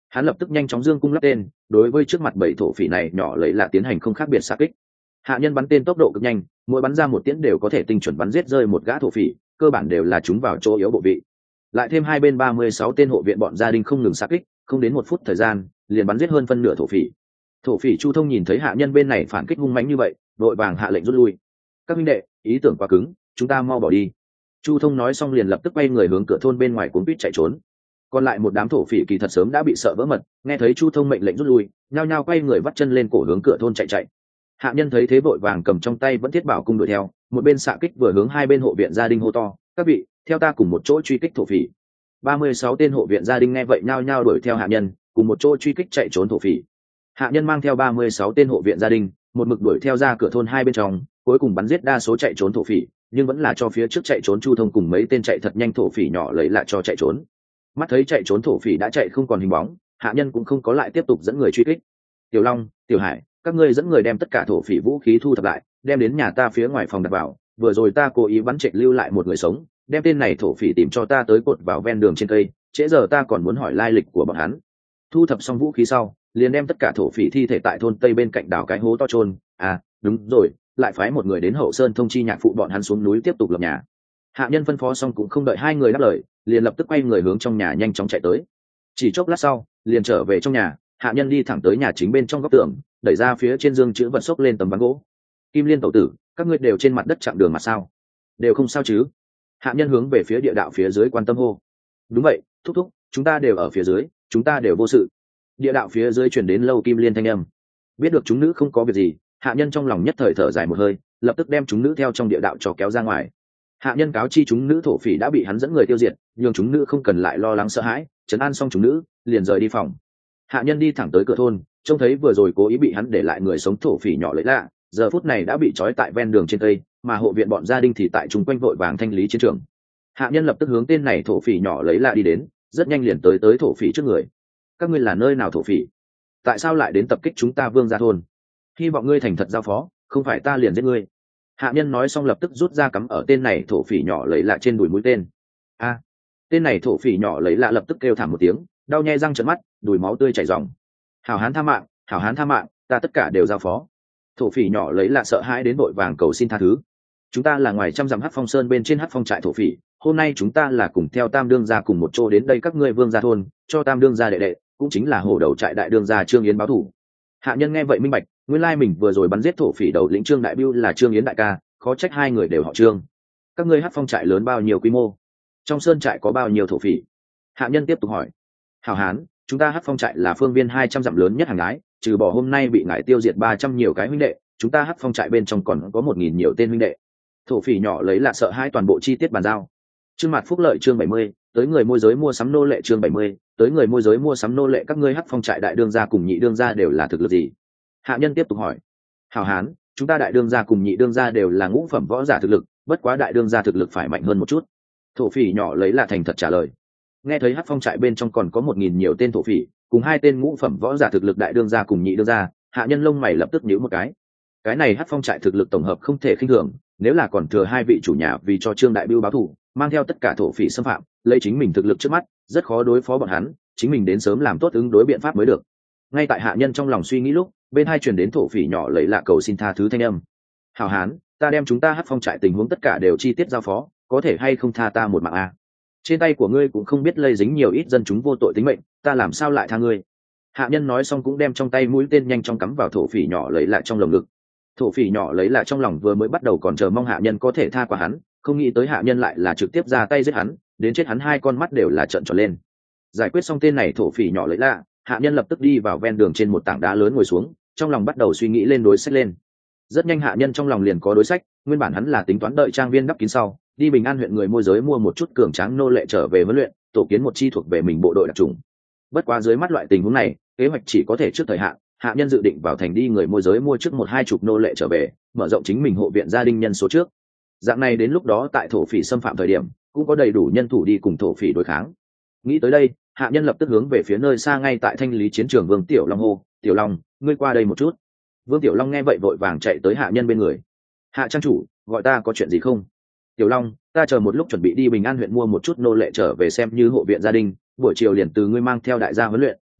Hắn lập tức nhanh chóng dương cung lắp tên, đối với trước mặt bảy thổ phỉ này nhỏ lấy là tiến hành không khác biệt xạ kích. Hạ nhân bắn tên tốc độ cực nhanh, mỗi bắn ra một tiễn đều có thể tinh chuẩn bắn giết rơi một gã thổ phỉ, cơ bản đều là chúng vào chỗ yếu bộ vị. Lại thêm hai bên ba mươi sáu tên hộ viện bọn gia đình không ngừng xạ kích, không đến một phút thời gian, liền bắn giết hơn phân nửa thổ phỉ. Thổ phỉ Chu Thông nhìn thấy hạ nhân bên này phản kích hung mãnh như vậy, đội vàng hạ lệnh rút lui. Các huynh đệ, ý tưởng quá cứng, chúng ta mau bỏ đi. Chu Thông nói xong liền lập tức quay người hướng cửa thôn bên ngoài cuốn quýt chạy trốn. Còn lại một đám thổ phỉ kỳ thật sớm đã bị sợ vỡ mật, nghe thấy Chu Thông mệnh lệnh rút lui, nhao nhao quay người vắt chân lên cổ hướng cửa thôn chạy chạy. Hạ nhân thấy thế vội vàng cầm trong tay vẫn thiết bảo cung đuổi theo, một bên xạ kích vừa hướng hai bên hộ viện gia đình hô to, các vị, theo ta cùng một chỗ truy kích thổ phỉ. ba mươi sáu tên hộ viện gia đình nghe vậy nhao nhao đuổi theo hạ nhân, cùng một chỗ truy kích chạy trốn thổ phỉ. Hạ nhân mang theo ba mươi sáu tên hộ viện gia đình, một mực đuổi theo ra cửa thôn hai bên trong, cuối cùng bắn giết đa số chạy trốn thổ phỉ, nhưng vẫn là cho phía trước chạy trốn Chu Thông cùng mấy tên chạy thật nhanh thổ phỉ nhỏ lấy lại cho chạy trốn. Mắt thấy chạy trốn thổ phỉ đã chạy không còn hình bóng, hạ nhân cũng không có lại tiếp tục dẫn người truy kích. Tiểu Long, Tiểu Hải, các ngươi dẫn người đem tất cả thổ phỉ vũ khí thu thập lại, đem đến nhà ta phía ngoài phòng đặt vào. Vừa rồi ta cố ý bắn trệ lưu lại một người sống, đem tên này thổ phỉ tìm cho ta tới cột vào ven đường trên cây. Trễ giờ ta còn muốn hỏi lai lịch của bọn hắn. Thu thập xong vũ khí sau, liền đem tất cả thổ phỉ thi thể tại thôn tây bên cạnh đào cái hố to chôn. À, đúng rồi, lại phái một người đến hậu sơn thông chi nhạc phụ bọn hắn xuống núi tiếp tục lập nhà. Hạ nhân phân phó xong cũng không đợi hai người đáp lời, liền lập tức quay người hướng trong nhà nhanh chóng chạy tới. Chỉ chốc lát sau, liền trở về trong nhà. Hạ nhân đi thẳng tới nhà chính bên trong góc tường, đẩy ra phía trên dương chữ vật xốc lên tấm ván gỗ. Kim Liên tẩu tử, các ngươi đều trên mặt đất chặn đường mà sao? Đều không sao chứ? Hạ nhân hướng về phía địa đạo phía dưới quan tâm hô. Đúng vậy, thúc thúc, chúng ta đều ở phía dưới, chúng ta đều vô sự. Địa đạo phía dưới chuyển đến Lâu Kim Liên thanh âm. Biết được chúng nữ không có việc gì, hạ nhân trong lòng nhất thời thở dài một hơi, lập tức đem chúng nữ theo trong địa đạo cho kéo ra ngoài. Hạ nhân cáo chi chúng nữ thổ phỉ đã bị hắn dẫn người tiêu diệt, nhưng chúng nữ không cần lại lo lắng sợ hãi, trấn an xong chúng nữ, liền rời đi phòng. Hạ nhân đi thẳng tới cửa thôn, trông thấy vừa rồi cố ý bị hắn để lại người sống thổ phỉ nhỏ lấy lạ, giờ phút này đã bị trói tại ven đường trên cây, mà hộ viện bọn gia đình thì tại chung quanh vội vàng thanh lý chiến trường. Hạ nhân lập tức hướng tên này thổ phỉ nhỏ lấy lạ đi đến, rất nhanh liền tới tới thổ phỉ trước người. Các ngươi là nơi nào thổ phỉ? Tại sao lại đến tập kích chúng ta Vương gia thôn? Hy vọng ngươi thành thật giao phó, không phải ta liền giết ngươi. Hạ nhân nói xong lập tức rút ra cắm ở tên này thổ phỉ nhỏ lấy lạ trên đùi mũi tên. A! Tên này thổ phỉ nhỏ lấy lạ lập tức kêu thảm một tiếng, đau nhè răng trợn mắt, đùi máu tươi chảy ròng. Hảo hán tha mạng, hảo hán tha mạng, ta tất cả đều giao phó. Thổ phỉ nhỏ lấy lạ sợ hãi đến vội vàng cầu xin tha thứ. Chúng ta là ngoài trăm dặm Hắc Phong Sơn bên trên Hắc Phong trại thổ phỉ, hôm nay chúng ta là cùng theo Tam đương gia cùng một chỗ đến đây các ngươi Vương gia thôn, cho Tam đương gia đệ đệ, cũng chính là hổ đầu trại đại đương gia Trương Yến báo thù. Hạ nhân nghe vậy minh bạch, nguyên lai mình vừa rồi bắn giết thổ phỉ đầu lĩnh Trương đại biêu là Trương Yến đại ca, khó trách hai người đều họ Trương. Các ngươi Hắc Phong trại lớn bao nhiêu quy mô? Trong sơn trại có bao nhiêu thổ phỉ? Hạ nhân tiếp tục hỏi. Hảo hán, chúng ta Hắc Phong trại là phương viên hai trăm dặm lớn nhất hàng gái, trừ bỏ hôm nay bị ngài tiêu diệt ba trăm nhiều cái huynh đệ, chúng ta Hắc Phong trại bên trong còn có một nghìn nhiều tên huynh đệ. Thổ phỉ nhỏ lấy là sợ hai toàn bộ chi tiết bàn giao. Trương Mạt Phúc lợi chương bảy mươi, tới người môi giới mua sắm nô lệ chương bảy mươi, tới người môi giới mua sắm nô lệ các ngươi Hắc Phong trại đại đương gia cùng nhị đương gia đều là thực lực gì? Hạ nhân tiếp tục hỏi. Hảo hán, chúng ta đại đương gia cùng nhị đương gia đều là ngũ phẩm võ giả thực lực, bất quá đại đương gia thực lực phải mạnh hơn một chút. Thổ phỉ nhỏ lấy là thành thật trả lời. Nghe thấy Hắc Phong trại bên trong còn có một nghìn nhiều tên thổ phỉ, cùng hai tên ngũ phẩm võ giả thực lực đại đương gia cùng nhị đương gia, hạ nhân lông mày lập tức nhíu một cái. Cái này Hắc Phong trại thực lực tổng hợp không thể khinh thường, nếu là còn thừa hai vị chủ nhà vì cho Trương đại biêu báo thù, mang theo tất cả thổ phỉ xâm phạm, lấy chính mình thực lực trước mắt, rất khó đối phó bọn hắn, chính mình đến sớm làm tốt ứng đối biện pháp mới được. Ngay tại hạ nhân trong lòng suy nghĩ lúc, bên hai truyền đến thổ phỉ nhỏ lấy lạ cầu xin tha thứ thanh âm. Hảo hán, ta đem chúng ta Hắc Phong trại tình huống tất cả đều chi tiết giao phó, có thể hay không tha ta một mạng a? Trên tay của ngươi cũng không biết lây dính nhiều ít dân chúng vô tội tính mệnh, ta làm sao lại tha ngươi? Hạ nhân nói xong cũng đem trong tay mũi tên nhanh chóng cắm vào thổ phỉ nhỏ lấy lại trong lồng ngực. Thổ phỉ nhỏ lấy lại trong lòng vừa mới bắt đầu còn chờ mong hạ nhân có thể tha qua hắn, không nghĩ tới hạ nhân lại là trực tiếp ra tay giết hắn, đến chết hắn hai con mắt đều là trợn tròn lên. Giải quyết xong tên này thổ phỉ nhỏ lấy lạ, hạ nhân lập tức đi vào ven đường trên một tảng đá lớn ngồi xuống, trong lòng bắt đầu suy nghĩ lên đối sách lên. Rất nhanh hạ nhân trong lòng liền có đối sách, nguyên bản hắn là tính toán đợi trang viên đắp kín sau, đi Bình An huyện người môi giới mua một chút cường tráng nô lệ trở về huấn luyện, tổ kiến một chi thuộc về mình bộ đội đặc trùng. Bất quá dưới mắt loại tình huống này, kế hoạch chỉ có thể trước thời hạn, hạ nhân dự định vào thành đi người môi giới mua trước một hai chục nô lệ trở về, mở rộng chính mình hộ viện gia đình nhân số trước. Dạng này đến lúc đó tại thổ phỉ xâm phạm thời điểm, cũng có đầy đủ nhân thủ đi cùng thổ phỉ đối kháng. Nghĩ tới đây, hạ nhân lập tức hướng về phía nơi xa ngay tại thanh lý chiến trường Vương Tiểu Long hô, "Tiểu Long, ngươi qua đây một chút." Vương Tiểu Long nghe vậy vội vàng chạy tới hạ nhân bên người. "Hạ trang chủ, gọi ta có chuyện gì không?" "Tiểu Long, ta chờ một lúc chuẩn bị đi Bình An huyện mua một chút nô lệ trở về xem như hộ viện gia đình, buổi chiều liền từ ngươi mang theo đại gia huấn luyện,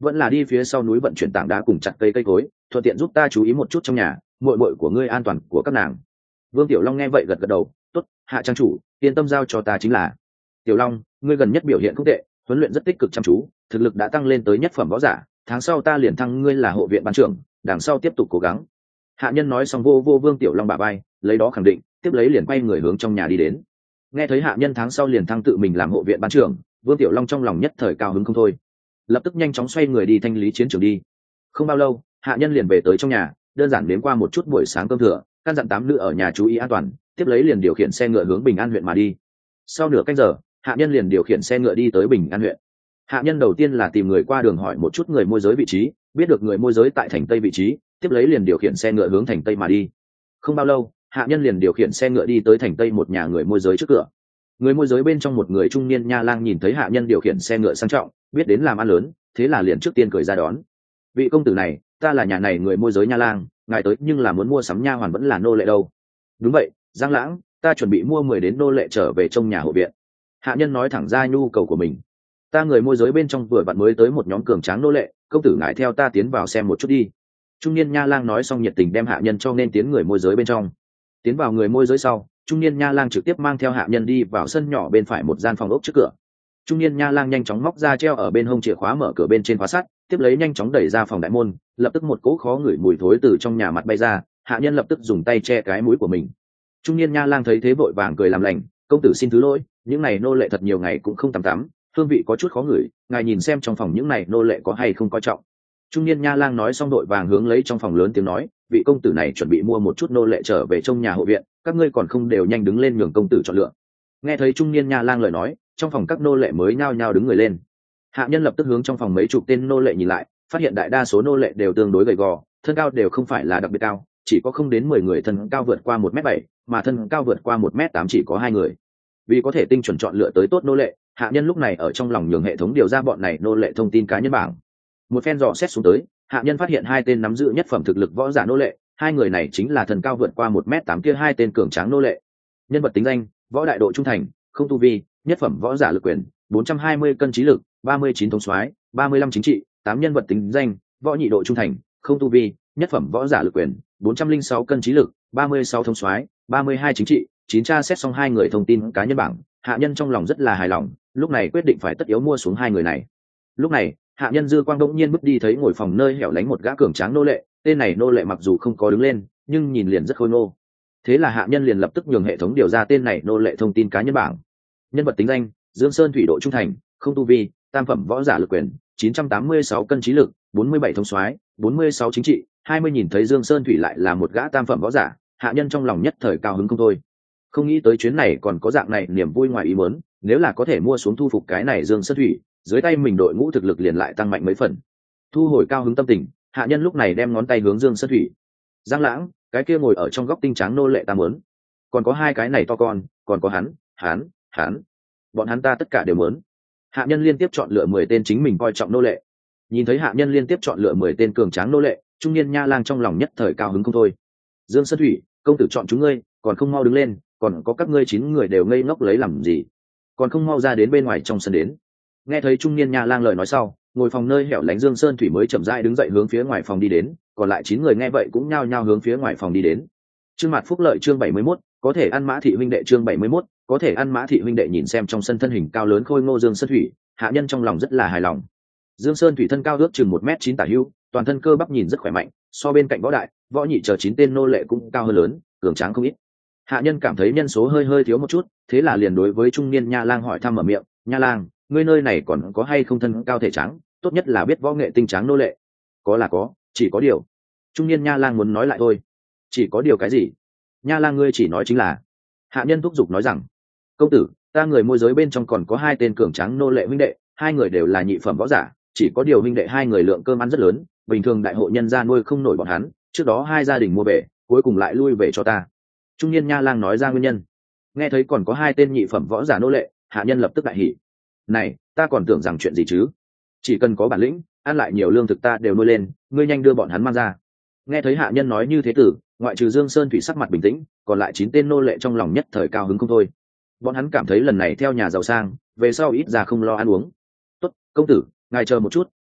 vẫn là đi phía sau núi vận chuyển tảng đá cùng chặt cây cây cối, thuận tiện giúp ta chú ý một chút trong nhà muội muội của ngươi an toàn của các nàng. Vương Tiểu Long nghe vậy gật gật đầu, tốt, Hạ trang chủ yên tâm, giao cho ta chính là. Tiểu Long, ngươi gần nhất biểu hiện không tệ, huấn luyện rất tích cực chăm chú, thực lực đã tăng lên tới nhất phẩm võ giả, tháng sau ta liền thăng ngươi là hộ viện ban trưởng, đằng sau tiếp tục cố gắng. Hạ nhân nói xong vô vô Vương Tiểu Long bả vai, lấy đó khẳng định, tiếp lấy liền quay người hướng trong nhà đi đến. Nghe thấy hạ nhân tháng sau liền thăng tự mình làm hộ viện ban trưởng, Vương Tiểu Long trong lòng nhất thời cao hứng không thôi, lập tức nhanh chóng xoay người đi thanh lý chiến trường đi. Không bao lâu, hạ nhân liền về tới trong nhà, đơn giản đến qua một chút buổi sáng cơm thừa, căn dặn tám nữ ở nhà chú ý an toàn, tiếp lấy liền điều khiển xe ngựa hướng Bình An huyện mà đi. Sau nửa canh giờ, hạ nhân liền điều khiển xe ngựa đi tới Bình An huyện. Hạ nhân đầu tiên là tìm người qua đường hỏi một chút người môi giới vị trí, biết được người môi giới tại thành Tây vị trí, tiếp lấy liền điều khiển xe ngựa hướng thành Tây mà đi. Không bao lâu, hạ nhân liền điều khiển xe ngựa đi tới thành Tây một nhà người môi giới trước cửa. Người môi giới bên trong một người trung niên nha lang nhìn thấy hạ nhân điều khiển xe ngựa sang trọng, biết đến làm ăn lớn, thế là liền trước tiên cười ra đón. Vị công tử này, ta là nhà này người môi giới nha lang, ngài tới nhưng là muốn mua sắm nha hoàn vẫn là nô lệ đâu? Đúng vậy, Giang Lãng, ta chuẩn bị mua mười đến nô lệ trở về trong nhà hộ viện. Hạ nhân nói thẳng ra nhu cầu của mình. Ta người môi giới bên trong vừa vặn mới tới một nhóm cường tráng nô lệ, công tử ngài theo ta tiến vào xem một chút đi. Trung niên nha lang nói xong nhiệt tình đem hạ nhân cho nên tiến người môi giới bên trong. Tiến vào người môi giới sau, trung niên nha lang trực tiếp mang theo hạ nhân đi vào sân nhỏ bên phải một gian phòng ốc trước cửa. Trung niên nha lang nhanh chóng móc ra treo ở bên hông chìa khóa mở cửa bên trên khóa sắt, tiếp lấy nhanh chóng đẩy ra phòng đại môn, lập tức một cỗ khó ngửi mùi thối từ trong nhà mặt bay ra, hạ nhân lập tức dùng tay che cái mũi của mình. Trung niên nha lang thấy thế vội vàng cười làm lành, công tử xin thứ lỗi, những này nô lệ thật nhiều ngày cũng không tắm tắm, hương vị có chút khó ngửi, ngài nhìn xem trong phòng những này nô lệ có hay không coi trọng. Trung niên nha lang nói xong đội vàng hướng lấy trong phòng lớn tiếng nói, vị công tử này chuẩn bị mua một chút nô lệ trở về trong nhà hộ viện, các ngươi còn không đều nhanh đứng lên nhường công tử chọn lựa. Nghe thấy trung niên nha lang lời nói, trong phòng các nô lệ mới nhao nhao đứng người lên. Hạ nhân lập tức hướng trong phòng mấy chục tên nô lệ nhìn lại, phát hiện đại đa số nô lệ đều tương đối gầy gò, thân cao đều không phải là đặc biệt cao, chỉ có không đến mười người thân cao vượt qua một mét bảy, mà thân cao vượt qua một mét tám chỉ có hai người. Vì có thể tinh chuẩn chọn lựa tới tốt nô lệ, hạ nhân lúc này ở trong lòng nhường hệ thống điều ra bọn này nô lệ thông tin cá nhân bảng. Một phen dò xét xuống tới, hạ nhân phát hiện hai tên nắm giữ nhất phẩm thực lực võ giả nô lệ, hai người này chính là thân cao vượt qua một mét tám kia hai tên cường tráng nô lệ. Nhân vật tính danh: võ đại độ trung thành, không tu vi, nhất phẩm võ giả lực quyền, bốn trăm hai mươi cân trí lực, ba mươi chín thống soái, ba mươi lăm chính trị. Tám nhân vật tính danh: võ nhị độ trung thành, không tu vi, nhất phẩm võ giả lực quyền, bốn trăm linh sáu cân trí lực, ba mươi sáu thống soái, ba mươi hai chính trị. Chín tra xét xong hai người thông tin cá nhân bảng, hạ nhân trong lòng rất là hài lòng, lúc này quyết định phải tất yếu mua xuống hai người này. Lúc này, hạ nhân dư quang đỗng nhiên bước đi thấy ngồi phòng nơi hẻo lánh một gã cường tráng nô lệ, tên này nô lệ mặc dù không có đứng lên, nhưng nhìn liền rất khôi ngô. Thế là hạ nhân liền lập tức nhường hệ thống điều ra tên này nô lệ thông tin cá nhân bảng. Nhân vật tính danh: Dương Sơn thủy độ trung thành, không tu vi, tam phẩm võ giả lực quyền, chín trăm tám mươi sáu cân trí lực, bốn mươi bảy thống soái, bốn mươi sáu chính trị. Hai mươi nhìn thấy Dương Sơn thủy lại là một gã tam phẩm võ giả, hạ nhân trong lòng nhất thời cao hứng không thôi. Không nghĩ tới chuyến này còn có dạng này niềm vui ngoài ý muốn, nếu là có thể mua xuống thu phục cái này Dương Sơn thủy, dưới tay mình đội ngũ thực lực liền lại tăng mạnh mấy phần. Thu hồi cao hứng tâm tình, hạ nhân lúc này đem ngón tay hướng Dương Sơn thủy. Giang Lãng, cái kia ngồi ở trong góc tinh tráng nô lệ ta muốn. Còn có hai cái này to con, còn có hắn, hắn, hắn. Bọn hắn ta tất cả đều muốn. Hạ nhân liên tiếp chọn lựa mười tên chính mình coi trọng nô lệ. Nhìn thấy hạ nhân liên tiếp chọn lựa mười tên cường tráng nô lệ, trung niên nha lang trong lòng nhất thời cao hứng không thôi. Dương Sơn thủy, công tử chọn chúng ngươi, còn không mau đứng lên, còn có các ngươi chín người đều ngây ngốc lấy làm gì? Còn không mau ra đến bên ngoài trong sân đến. Nghe thấy trung niên nha lang lời nói sau, ngồi phòng nơi hẻo lánh Dương Sơn thủy mới chậm rãi đứng dậy hướng phía ngoài phòng đi đến, còn lại chín người nghe vậy cũng nhao nhao hướng phía ngoài phòng đi đến. Chương Mạt Phúc Lợi chương bảy mươi mốt, có thể ăn Mã thị huynh đệ chương bảy mươi mốt, có thể ăn Mã thị huynh đệ nhìn xem trong sân thân hình cao lớn khôi ngô Dương Sơn thủy, hạ nhân trong lòng rất là hài lòng. Dương Sơn thủy thân cao ước chừng một mét chín tả hữu, toàn thân cơ bắp nhìn rất khỏe mạnh, so bên cạnh võ đại, võ nhị chờ chín tên nô lệ cũng cao hơn lớn, cường tráng không ít. Hạ nhân cảm thấy nhân số hơi hơi thiếu một chút, thế là liền đối với trung niên nha lang hỏi thăm mở miệng, nha lang, ngươi nơi này còn có hay không thân cao thể trắng, tốt nhất là biết võ nghệ tinh tráng nô lệ? Có là có, chỉ có điều. Trung niên nha lang muốn nói lại thôi. Chỉ có điều cái gì? Nha lang ngươi chỉ nói chính là. Hạ nhân thúc giục nói rằng, công tử, ta người môi giới bên trong còn có hai tên cường tráng nô lệ huynh đệ, hai người đều là nhị phẩm võ giả, chỉ có điều huynh đệ hai người lượng cơm ăn rất lớn, bình thường đại hộ nhân gia nuôi không nổi bọn hắn, trước đó hai gia đình mua về, cuối cùng lại lui về cho ta. Trung niên nha lang nói ra nguyên nhân. Nghe thấy còn có hai tên nhị phẩm võ giả nô lệ, hạ nhân lập tức đại hỉ. Này, ta còn tưởng rằng chuyện gì chứ? Chỉ cần có bản lĩnh, ăn lại nhiều lương thực ta đều nuôi lên, ngươi nhanh đưa bọn hắn mang ra. Nghe thấy hạ nhân nói như thế tử, ngoại trừ Dương Sơn thủy sắc mặt bình tĩnh, còn lại chín tên nô lệ trong lòng nhất thời cao hứng không thôi. Bọn hắn cảm thấy lần này theo nhà giàu sang, về sau ít ra không lo ăn uống. Tốt, công tử, ngài chờ một chút,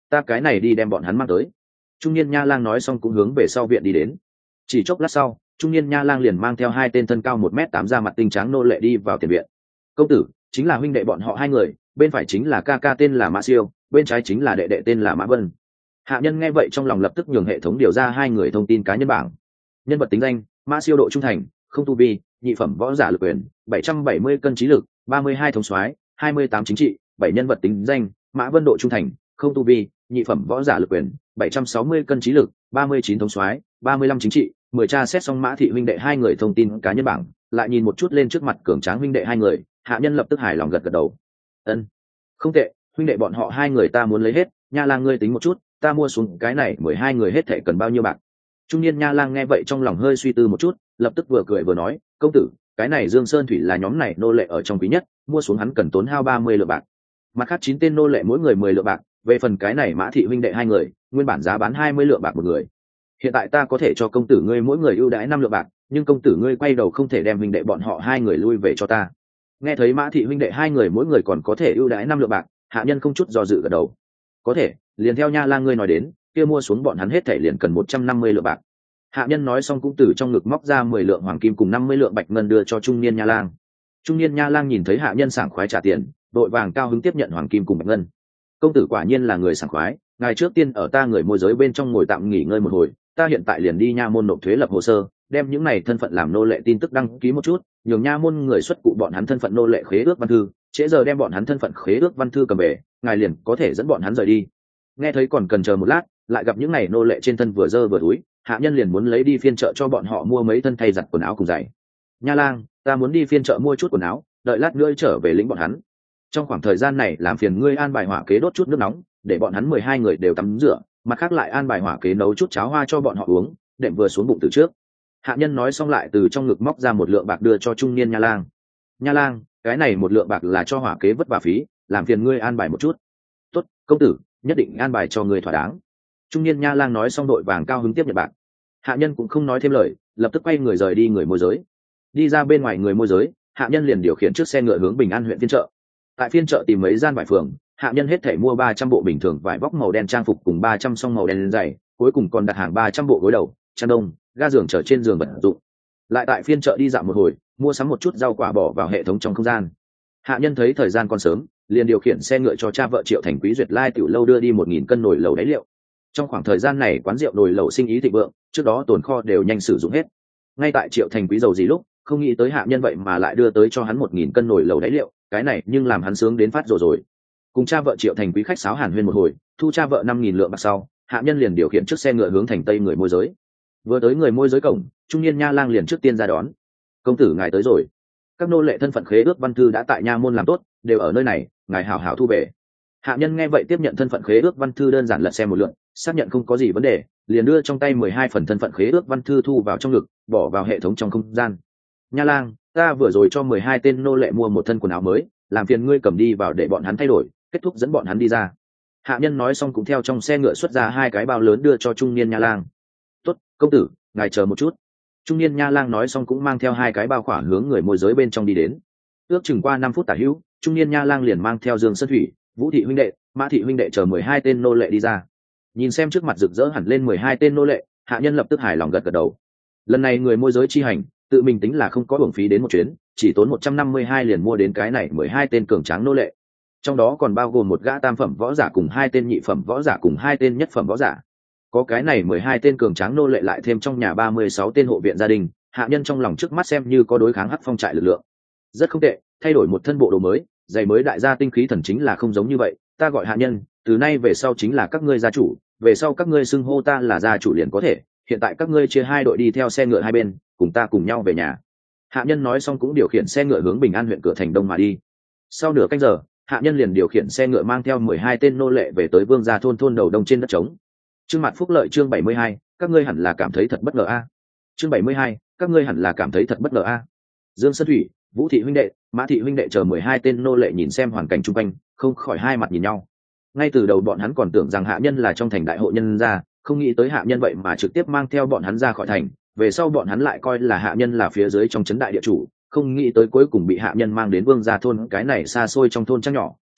ta cái này đi đem bọn hắn mang tới. Trung niên nha lang nói xong cũng hướng về sau viện đi đến. Chỉ chốc lát sau, trung niên nha lang liền mang theo hai tên thân cao một mét tám da mặt tinh trắng nô lệ đi vào tiền viện. Công tử, chính là huynh đệ bọn họ hai người, bên phải chính là ca ca tên là Mã Siêu, bên trái chính là đệ đệ tên là Mã Vân. Hạ nhân nghe vậy trong lòng lập tức nhường hệ thống điều ra hai người thông tin cá nhân bảng. Nhân vật tính danh: Mã Siêu, độ trung thành không, tu vi nhị phẩm võ giả, lực quyền bảy trăm bảy mươi cân, trí lực ba mươi hai, thống soái hai mươi tám, chính trị bảy. Nhân vật tính danh: Mã Vân, độ trung thành không, tu vi nhị phẩm võ giả, lực quyền bảy trăm sáu mươi cân, trí lực ba mươi chín, thống soái ba mươi lăm, chính trị mười. Tra xét xong Mã thị huynh đệ hai người thông tin cá nhân bảng, lại nhìn một chút lên trước mặt cường tráng huynh đệ hai người, hạ nhân lập tức hài lòng gật gật đầu. Ân, không tệ, huynh đệ bọn họ hai người ta muốn lấy hết. Nha lang ngươi tính một chút, ta mua xuống cái này mười hai người hết thể cần bao nhiêu bạc? Trung niên nha lang nghe vậy trong lòng hơi suy tư một chút, lập tức vừa cười vừa nói: công tử, cái này Dương Sơn Thủy là nhóm này nô lệ ở trong quý nhất, mua xuống hắn cần tốn hao ba mươi lượng bạc. Mặt khác chín tên nô lệ mỗi người mười lượng bạc, về phần cái này Mã thị huynh đệ hai người, nguyên bản giá bán hai mươi lượng bạc một người. Hiện tại ta có thể cho công tử ngươi mỗi người ưu đãi năm lượng bạc, nhưng công tử ngươi quay đầu không thể đem huynh đệ bọn họ hai người lui về cho ta. Nghe thấy Mã thị huynh đệ hai người mỗi người còn có thể ưu đãi năm lượng bạc, hạ nhân không chút do dự gật đầu. Có thể, liền theo nha lang ngươi nói đến, kia mua xuống bọn hắn hết thảy liền cần một trăm năm mươi lượng bạc. Hạ nhân nói xong cũng từ trong ngực móc ra mười lượng hoàng kim cùng năm mươi lượng bạch ngân đưa cho trung niên nha lang. Trung niên nha lang nhìn thấy hạ nhân sảng khoái trả tiền, đội vàng cao hứng tiếp nhận hoàng kim cùng bạch ngân. Công tử quả nhiên là người sảng khoái, ngài trước tiên ở ta người môi giới bên trong ngồi tạm nghỉ ngơi một hồi, ta hiện tại liền đi nha môn nộp thuế lập hồ sơ, đem những này thân phận làm nô lệ tin tức đăng ký một chút, nhường nha môn người xuất cụ bọn hắn thân phận nô lệ khế ước văn thư, trễ giờ đem bọn hắn thân phận khế ước văn thư cầm về, ngài liền có thể dẫn bọn hắn rời đi. Nghe thấy còn cần chờ một lát, lại gặp những này nô lệ trên thân vừa dơ vừa túi, hạ nhân liền muốn lấy đi phiên chợ cho bọn họ mua mấy thân thay giặt quần áo cùng giày. Nha lang, ta muốn đi phiên chợ mua chút quần áo, đợi lát nữa trở về lĩnh bọn hắn. Trong khoảng thời gian này làm phiền ngươi an bài hỏa kế đốt chút nước nóng, để bọn hắn mười hai người đều tắm rửa, mặt khác lại an bài hỏa kế nấu chút cháo hoa cho bọn họ uống, đệm vừa xuống bụng từ trước. Hạ nhân nói xong lại từ trong ngực móc ra một lượng bạc đưa cho trung niên nha lang. Nha lang, cái này một lượng bạc là cho hỏa kế vất vả phí, làm phiền ngươi an bài một chút. Tốt, công tử, nhất định an bài cho người thỏa đáng. Trung niên nha lang nói xong đội vàng cao hứng tiếp nhận bạc. Hạ nhân cũng không nói thêm lời, lập tức quay người rời đi người môi giới. Đi ra bên ngoài người môi giới, hạ nhân liền điều khiển chiếc xe ngựa hướng Bình An huyện phiên chợ. Tại phiên chợ tìm mấy gian vải phường, hạ nhân hết thảy mua ba trăm bộ bình thường vải vóc màu đen trang phục cùng ba trăm song màu đen dày, cuối cùng còn đặt hàng ba trăm bộ gối đầu, chăn đông, ga giường chở trên giường vật dụng. Lại tại phiên chợ đi dạo một hồi, mua sắm một chút rau quả bỏ vào hệ thống trong không gian. Hạ nhân thấy thời gian còn sớm, liền điều khiển xe ngựa cho cha vợ Triệu Thành Quý duyệt lai tiểu lâu đưa đi một nghìn cân nồi lẩu đáy liệu. Trong khoảng thời gian này quán rượu nồi lẩu sinh ý thịnh vượng, trước đó tồn kho đều nhanh sử dụng hết. Ngay tại Triệu Thành Quý giàu gì lúc, không nghĩ tới hạ nhân vậy mà lại đưa tới cho hắn một nghìn cân nồi lẩu đáy liệu, cái này nhưng làm hắn sướng đến phát rồi rồi. Cùng cha vợ Triệu Thành Quý khách sáo hàn huyên một hồi, thu cha vợ năm nghìn lượng bạc sau, hạ nhân liền điều khiển chiếc xe ngựa hướng thành tây người môi giới. Vừa tới người môi giới cổng, trung niên nha lang liền trước tiên ra đón. Công tử ngài tới rồi, các nô lệ thân phận khế ước văn thư đã tại nha môn làm tốt, đều ở nơi này, ngài hảo hảo thu về. Hạ nhân nghe vậy tiếp nhận thân phận khế ước văn thư đơn giản lật xem một lượt, xác nhận không có gì vấn đề, liền đưa trong tay mười hai phần thân phận khế ước văn thư thu vào trong ngực, bỏ vào hệ thống trong không gian. Nha lang, ta vừa rồi cho mười hai tên nô lệ mua một thân quần áo mới, làm phiền ngươi cầm đi vào để bọn hắn thay đổi, kết thúc dẫn bọn hắn đi ra. Hạ nhân nói xong cũng theo trong xe ngựa xuất ra hai cái bao lớn đưa cho trung niên nha lang. Tốt, công tử, ngài chờ một chút. Trung niên nha lang nói xong cũng mang theo hai cái bao khỏa hướng người môi giới bên trong đi đến. Ước chừng qua năm phút tả hữu, trung niên nha lang liền mang theo Dương Sơn Thủy, Vũ thị huynh đệ, Mã thị huynh đệ chờ mười hai tên nô lệ đi ra. Nhìn xem trước mặt rực rỡ hẳn lên mười hai tên nô lệ, hạ nhân lập tức hài lòng gật gật đầu. Lần này người môi giới chi hành, tự mình tính là không có uổng phí đến một chuyến, chỉ tốn một trăm năm mươi hai liền mua đến cái này mười hai tên cường tráng nô lệ. Trong đó còn bao gồm một gã tam phẩm võ giả cùng hai tên nhị phẩm võ giả cùng hai tên nhất phẩm võ giả. Có cái này mười hai tên cường tráng nô lệ lại thêm trong nhà ba mươi sáu tên hộ viện gia đình, hạ nhân trong lòng trước mắt xem như có đối kháng hắc phong trại lực lượng. Rất không tệ, thay đổi một thân bộ đồ mới, giày mới đại gia tinh khí thần chính là không giống như vậy, ta gọi hạ nhân, từ nay về sau chính là các ngươi gia chủ, về sau các ngươi xưng hô ta là gia chủ liền có thể, hiện tại các ngươi chia hai đội đi theo xe ngựa hai bên, cùng ta cùng nhau về nhà. Hạ nhân nói xong cũng điều khiển xe ngựa hướng Bình An huyện cửa thành đông mà đi. Sau nửa canh giờ, hạ nhân liền điều khiển xe ngựa mang theo mười hai tên nô lệ về tới Vương gia thôn thôn đầu đông trên đất trống. Chương mặt phúc lợi chương bảy mươi hai, các ngươi hẳn là cảm thấy thật bất ngờ a. Chương bảy mươi hai, các ngươi hẳn là cảm thấy thật bất ngờ a. Dương Sơn Thủy, Vũ thị huynh đệ, Mã thị huynh đệ chờ mười hai tên nô lệ nhìn xem hoàn cảnh xung quanh, không khỏi hai mặt nhìn nhau. Ngay từ đầu bọn hắn còn tưởng rằng hạ nhân là trong thành đại hộ nhân gia, không nghĩ tới hạ nhân vậy mà trực tiếp mang theo bọn hắn ra khỏi thành, về sau bọn hắn lại coi là hạ nhân là phía dưới trong trấn đại địa chủ, không nghĩ tới cuối cùng bị hạ nhân mang đến Vương gia thôn cái này xa xôi trong thôn trang nhỏ,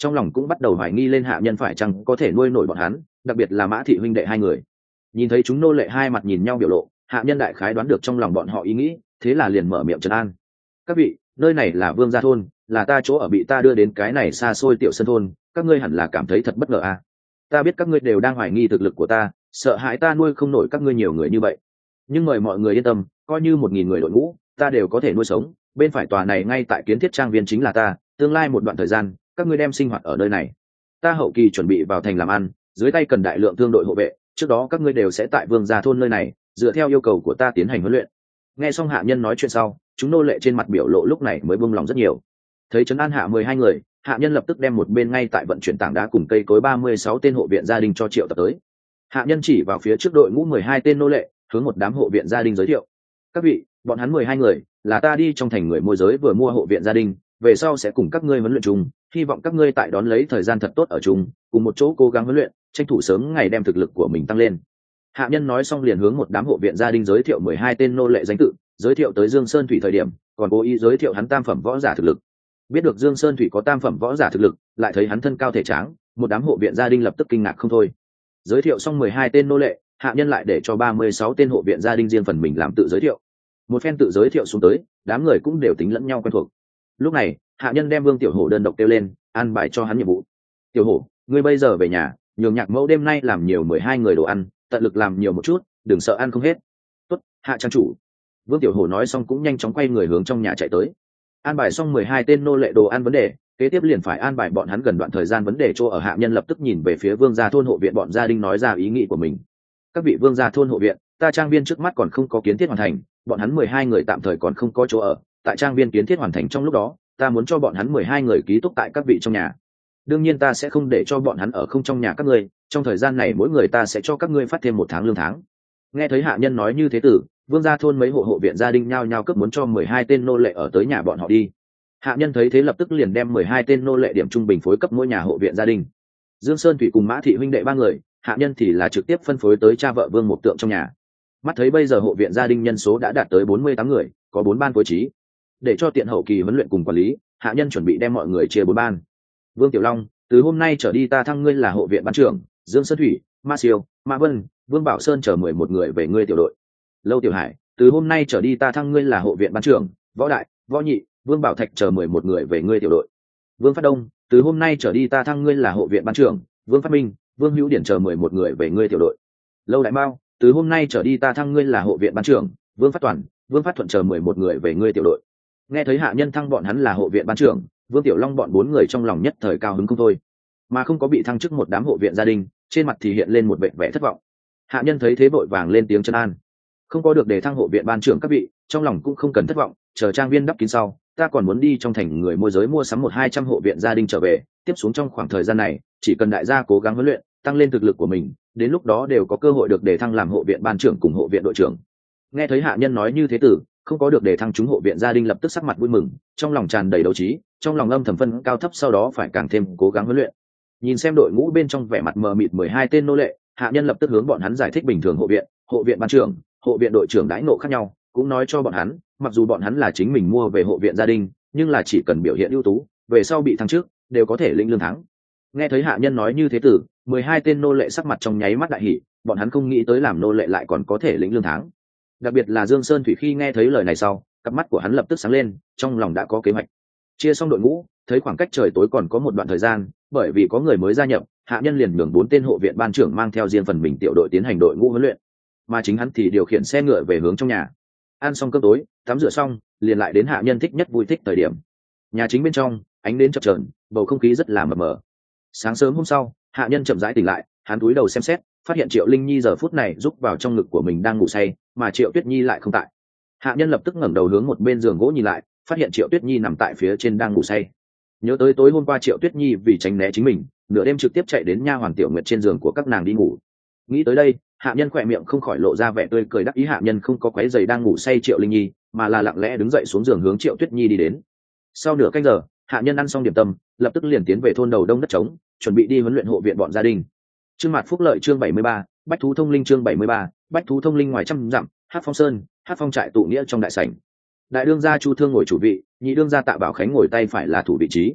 trong lòng cũng bắt đầu hoài nghi lên hạ nhân phải chăng có thể nuôi nổi bọn hắn, đặc biệt là Mã thị huynh đệ hai người. Nhìn thấy chúng nô lệ hai mặt nhìn nhau biểu lộ, hạ nhân đại khái đoán được trong lòng bọn họ ý nghĩ, thế là liền mở miệng trấn an. Các vị, nơi này là Vương gia thôn, là ta chỗ ở bị ta đưa đến cái này xa xôi tiểu sân thôn, các ngươi hẳn là cảm thấy thật bất ngờ à. Ta biết các ngươi đều đang hoài nghi thực lực của ta, sợ hãi ta nuôi không nổi các ngươi nhiều người như vậy, nhưng mời mọi người yên tâm, coi như một nghìn người đội ngũ ta đều có thể nuôi sống. Bên phải tòa này ngay tại Kiến Thiết trang viên chính là ta, tương lai một đoạn thời gian các ngươi đem sinh hoạt ở nơi này. Ta hậu kỳ chuẩn bị vào thành làm ăn, dưới tay cần đại lượng thương đội hộ vệ, trước đó các ngươi đều sẽ tại Vương gia thôn nơi này dựa theo yêu cầu của ta tiến hành huấn luyện. Nghe xong hạ nhân nói chuyện sau, chúng nô lệ trên mặt biểu lộ lúc này mới buông lòng rất nhiều. Thấy trấn an hạ mười hai người, hạ nhân lập tức đem một bên ngay tại vận chuyển tảng đá cùng cây cối ba mươi sáu tên hộ viện gia đình cho Triệu Tập tới. Hạ nhân chỉ vào phía trước đội ngũ mười hai tên nô lệ, hướng một đám hộ viện gia đình giới thiệu. Các vị, bọn hắn mười hai người là ta đi trong thành người môi giới vừa mua hộ viện gia đình, về sau sẽ cùng các ngươi huấn luyện chung, hy vọng các ngươi tại đón lấy thời gian thật tốt ở chung, cùng một chỗ cố gắng huấn luyện, tranh thủ sớm ngày đem thực lực của mình tăng lên. Hạ nhân nói xong liền hướng một đám hộ viện gia đình giới thiệu mười hai tên nô lệ danh tự, giới thiệu tới Dương Sơn Thủy thời điểm, còn cố ý giới thiệu hắn tam phẩm võ giả thực lực. Biết được Dương Sơn Thủy có tam phẩm võ giả thực lực, lại thấy hắn thân cao thể tráng, một đám hộ viện gia đình lập tức kinh ngạc không thôi. Giới thiệu xong mười hai tên nô lệ, hạ nhân lại để cho ba mươi sáu tên hộ viện gia đình riêng phần mình làm tự giới thiệu. Một phen tự giới thiệu xuống tới, đám người cũng đều tính lẫn nhau quen thuộc. Lúc này, hạ nhân đem Vương Tiểu Hổ đơn độc kêu lên, an bài cho hắn nhiệm vụ. Tiểu Hổ, ngươi bây giờ về nhà, nhường Nhạc Mẫu đêm nay làm nhiều mười hai người đồ ăn, tận lực làm nhiều một chút, đừng sợ ăn không hết. Tốt, hạ trang chủ. Vương Tiểu Hổ nói xong cũng nhanh chóng quay người hướng trong nhà chạy tới. An bài xong mười hai tên nô lệ đồ ăn vấn đề, kế tiếp liền phải an bài bọn hắn gần đoạn thời gian vấn đề. Chỗ ở hạ nhân lập tức nhìn về phía Vương gia thôn hộ viện bọn gia đình nói ra ý nghĩ của mình. Các vị Vương gia thôn hộ viện, ta trang viên trước mắt còn không có kiến thiết hoàn thành, bọn hắn mười hai người tạm thời còn không có chỗ ở, tại trang viên kiến thiết hoàn thành trong lúc đó, ta muốn cho bọn hắn mười hai người ký túc tại các vị trong nhà. Đương nhiên ta sẽ không để cho bọn hắn ở không trong nhà các ngươi, trong thời gian này mỗi người ta sẽ cho các ngươi phát thêm một tháng lương tháng. Nghe thấy hạ nhân nói như thế tử, Vương gia thôn mấy hộ hộ viện gia đình nhao nhao cấp muốn cho mười hai tên nô lệ ở tới nhà bọn họ đi. Hạ nhân thấy thế lập tức liền đem mười hai tên nô lệ điểm trung bình phối cấp mỗi nhà hộ viện gia đình. Dương Sơn Thủy cùng Mã thị huynh đệ ba người, hạ nhân thì là trực tiếp phân phối tới cha vợ Vương Mục Tượng trong nhà. Mắt thấy bây giờ hộ viện gia đình nhân số đã đạt tới bốn mươi tám người, có bốn ban phối trí. Để cho tiện hậu kỳ huấn luyện cùng quản lý, hạ nhân chuẩn bị đem mọi người chia bốn ban. Vương Tiểu Long, từ hôm nay trở đi ta thăng ngươi là hộ viện ban trưởng. Dương Sơn Thủy, Ma Siêu, Ma Vân, Vương Bảo Sơn chở mười một người về ngươi tiểu đội. Lâu Tiểu Hải, từ hôm nay trở đi ta thăng ngươi là hộ viện ban trưởng. Võ Đại, Võ Nhị, Vương Bảo Thạch chờ mười một người về ngươi tiểu đội. Vương Phát Đông, từ hôm nay trở đi ta thăng ngươi là hộ viện ban trưởng. Vương Phát Minh, Vương Hữu Điển chờ mười một người về ngươi tiểu đội. Lâu Đại Mao, từ hôm nay trở đi ta thăng ngươi là hộ viện ban trưởng. Vương Phát Toàn, Vương Phát Thuận chờ mười một người về ngươi tiểu đội. Nghe thấy hạ nhân thăng bọn hắn là hộ viện ban trưởng, Vương Tiểu Long bọn bốn người trong lòng nhất thời cao hứng không thôi, mà không có bị thăng chức một đám hộ viện gia đình, trên mặt thì hiện lên một vẻ vẻ thất vọng. Hạ nhân thấy thế vội vàng lên tiếng trấn an. Không có được đề thăng hộ viện ban trưởng các vị, trong lòng cũng không cần thất vọng, chờ trang viên đắp kín sau, ta còn muốn đi trong thành người môi giới mua sắm một hai trăm hộ viện gia đình trở về, tiếp xuống trong khoảng thời gian này, chỉ cần đại gia cố gắng huấn luyện, tăng lên thực lực của mình, đến lúc đó đều có cơ hội được đề thăng làm hộ viện ban trưởng cùng hộ viện đội trưởng. Nghe thấy hạ nhân nói như thế tử, không có được đề thăng chúng hộ viện gia đình lập tức sắc mặt vui mừng, trong lòng tràn đầy đấu trí, trong lòng âm thầm phân cao thấp sau đó phải càng thêm cố gắng huấn luyện. Nhìn xem đội ngũ bên trong vẻ mặt mờ mịt mười hai tên nô lệ, hạ nhân lập tức hướng bọn hắn giải thích bình thường hộ viện, hộ viện ban trưởng, hộ viện đội trưởng đãi ngộ khác nhau, cũng nói cho bọn hắn, mặc dù bọn hắn là chính mình mua về hộ viện gia đình, nhưng là chỉ cần biểu hiện ưu tú, về sau bị thăng trước, đều có thể lĩnh lương tháng. Nghe thấy hạ nhân nói như thế tử, mười hai tên nô lệ sắc mặt trong nháy mắt đại hỉ, bọn hắn không nghĩ tới làm nô lệ lại còn có thể lĩnh lương tháng. Đặc biệt là Dương Sơn Thủy khi nghe thấy lời này sau, cặp mắt của hắn lập tức sáng lên, trong lòng đã có kế hoạch. Chia xong đội ngũ, thấy khoảng cách trời tối còn có một đoạn thời gian, bởi vì có người mới gia nhập, hạ nhân liền nhường bốn tên hộ viện ban trưởng mang theo riêng phần mình tiểu đội tiến hành đội ngũ huấn luyện, mà chính hắn thì điều khiển xe ngựa về hướng trong nhà. Ăn xong cơm tối, tắm rửa xong, liền lại đến hạ nhân thích nhất vui thích thời điểm. Nhà chính bên trong, ánh đến chập chờn, bầu không khí rất là mờ mờ. Sáng sớm hôm sau, hạ nhân chậm rãi tỉnh lại, hắn cúi đầu xem xét, phát hiện Triệu Linh Nhi giờ phút này rúc vào trong ngực của mình đang ngủ say, mà Triệu Tuyết Nhi lại không tại. Hạ nhân lập tức ngẩng đầu hướng một bên giường gỗ nhìn lại, phát hiện Triệu Tuyết Nhi nằm tại phía trên đang ngủ say. Nhớ tới tối hôm qua Triệu Tuyết Nhi vì tránh né chính mình, nửa đêm trực tiếp chạy đến nha hoàn Tiểu Nguyệt trên giường của các nàng đi ngủ. Nghĩ tới đây, hạ nhân khỏe miệng không khỏi lộ ra vẻ tươi cười đắc ý. Hạ nhân không có quấy giày đang ngủ say Triệu Linh Nhi, mà là lặng lẽ đứng dậy xuống giường hướng Triệu Tuyết Nhi đi đến. Sau nửa canh giờ, hạ nhân ăn xong điểm tâm, lập tức liền tiến về thôn đầu đông đất trống, chuẩn bị đi huấn luyện hộ viện bọn gia đình. Chương Mạt Phúc Lợi chương bảy mươi ba, Bách thú thông linh chương bảy mươi ba, Bách thú thông linh ngoài trăm dặm, Hát Phong Sơn, Hát Phong trại tụ nghĩa trong đại sảnh. Đại đương gia Chu Thương ngồi chủ vị, nhị đương gia Tạ Bảo Khánh ngồi tay phải là thủ vị trí.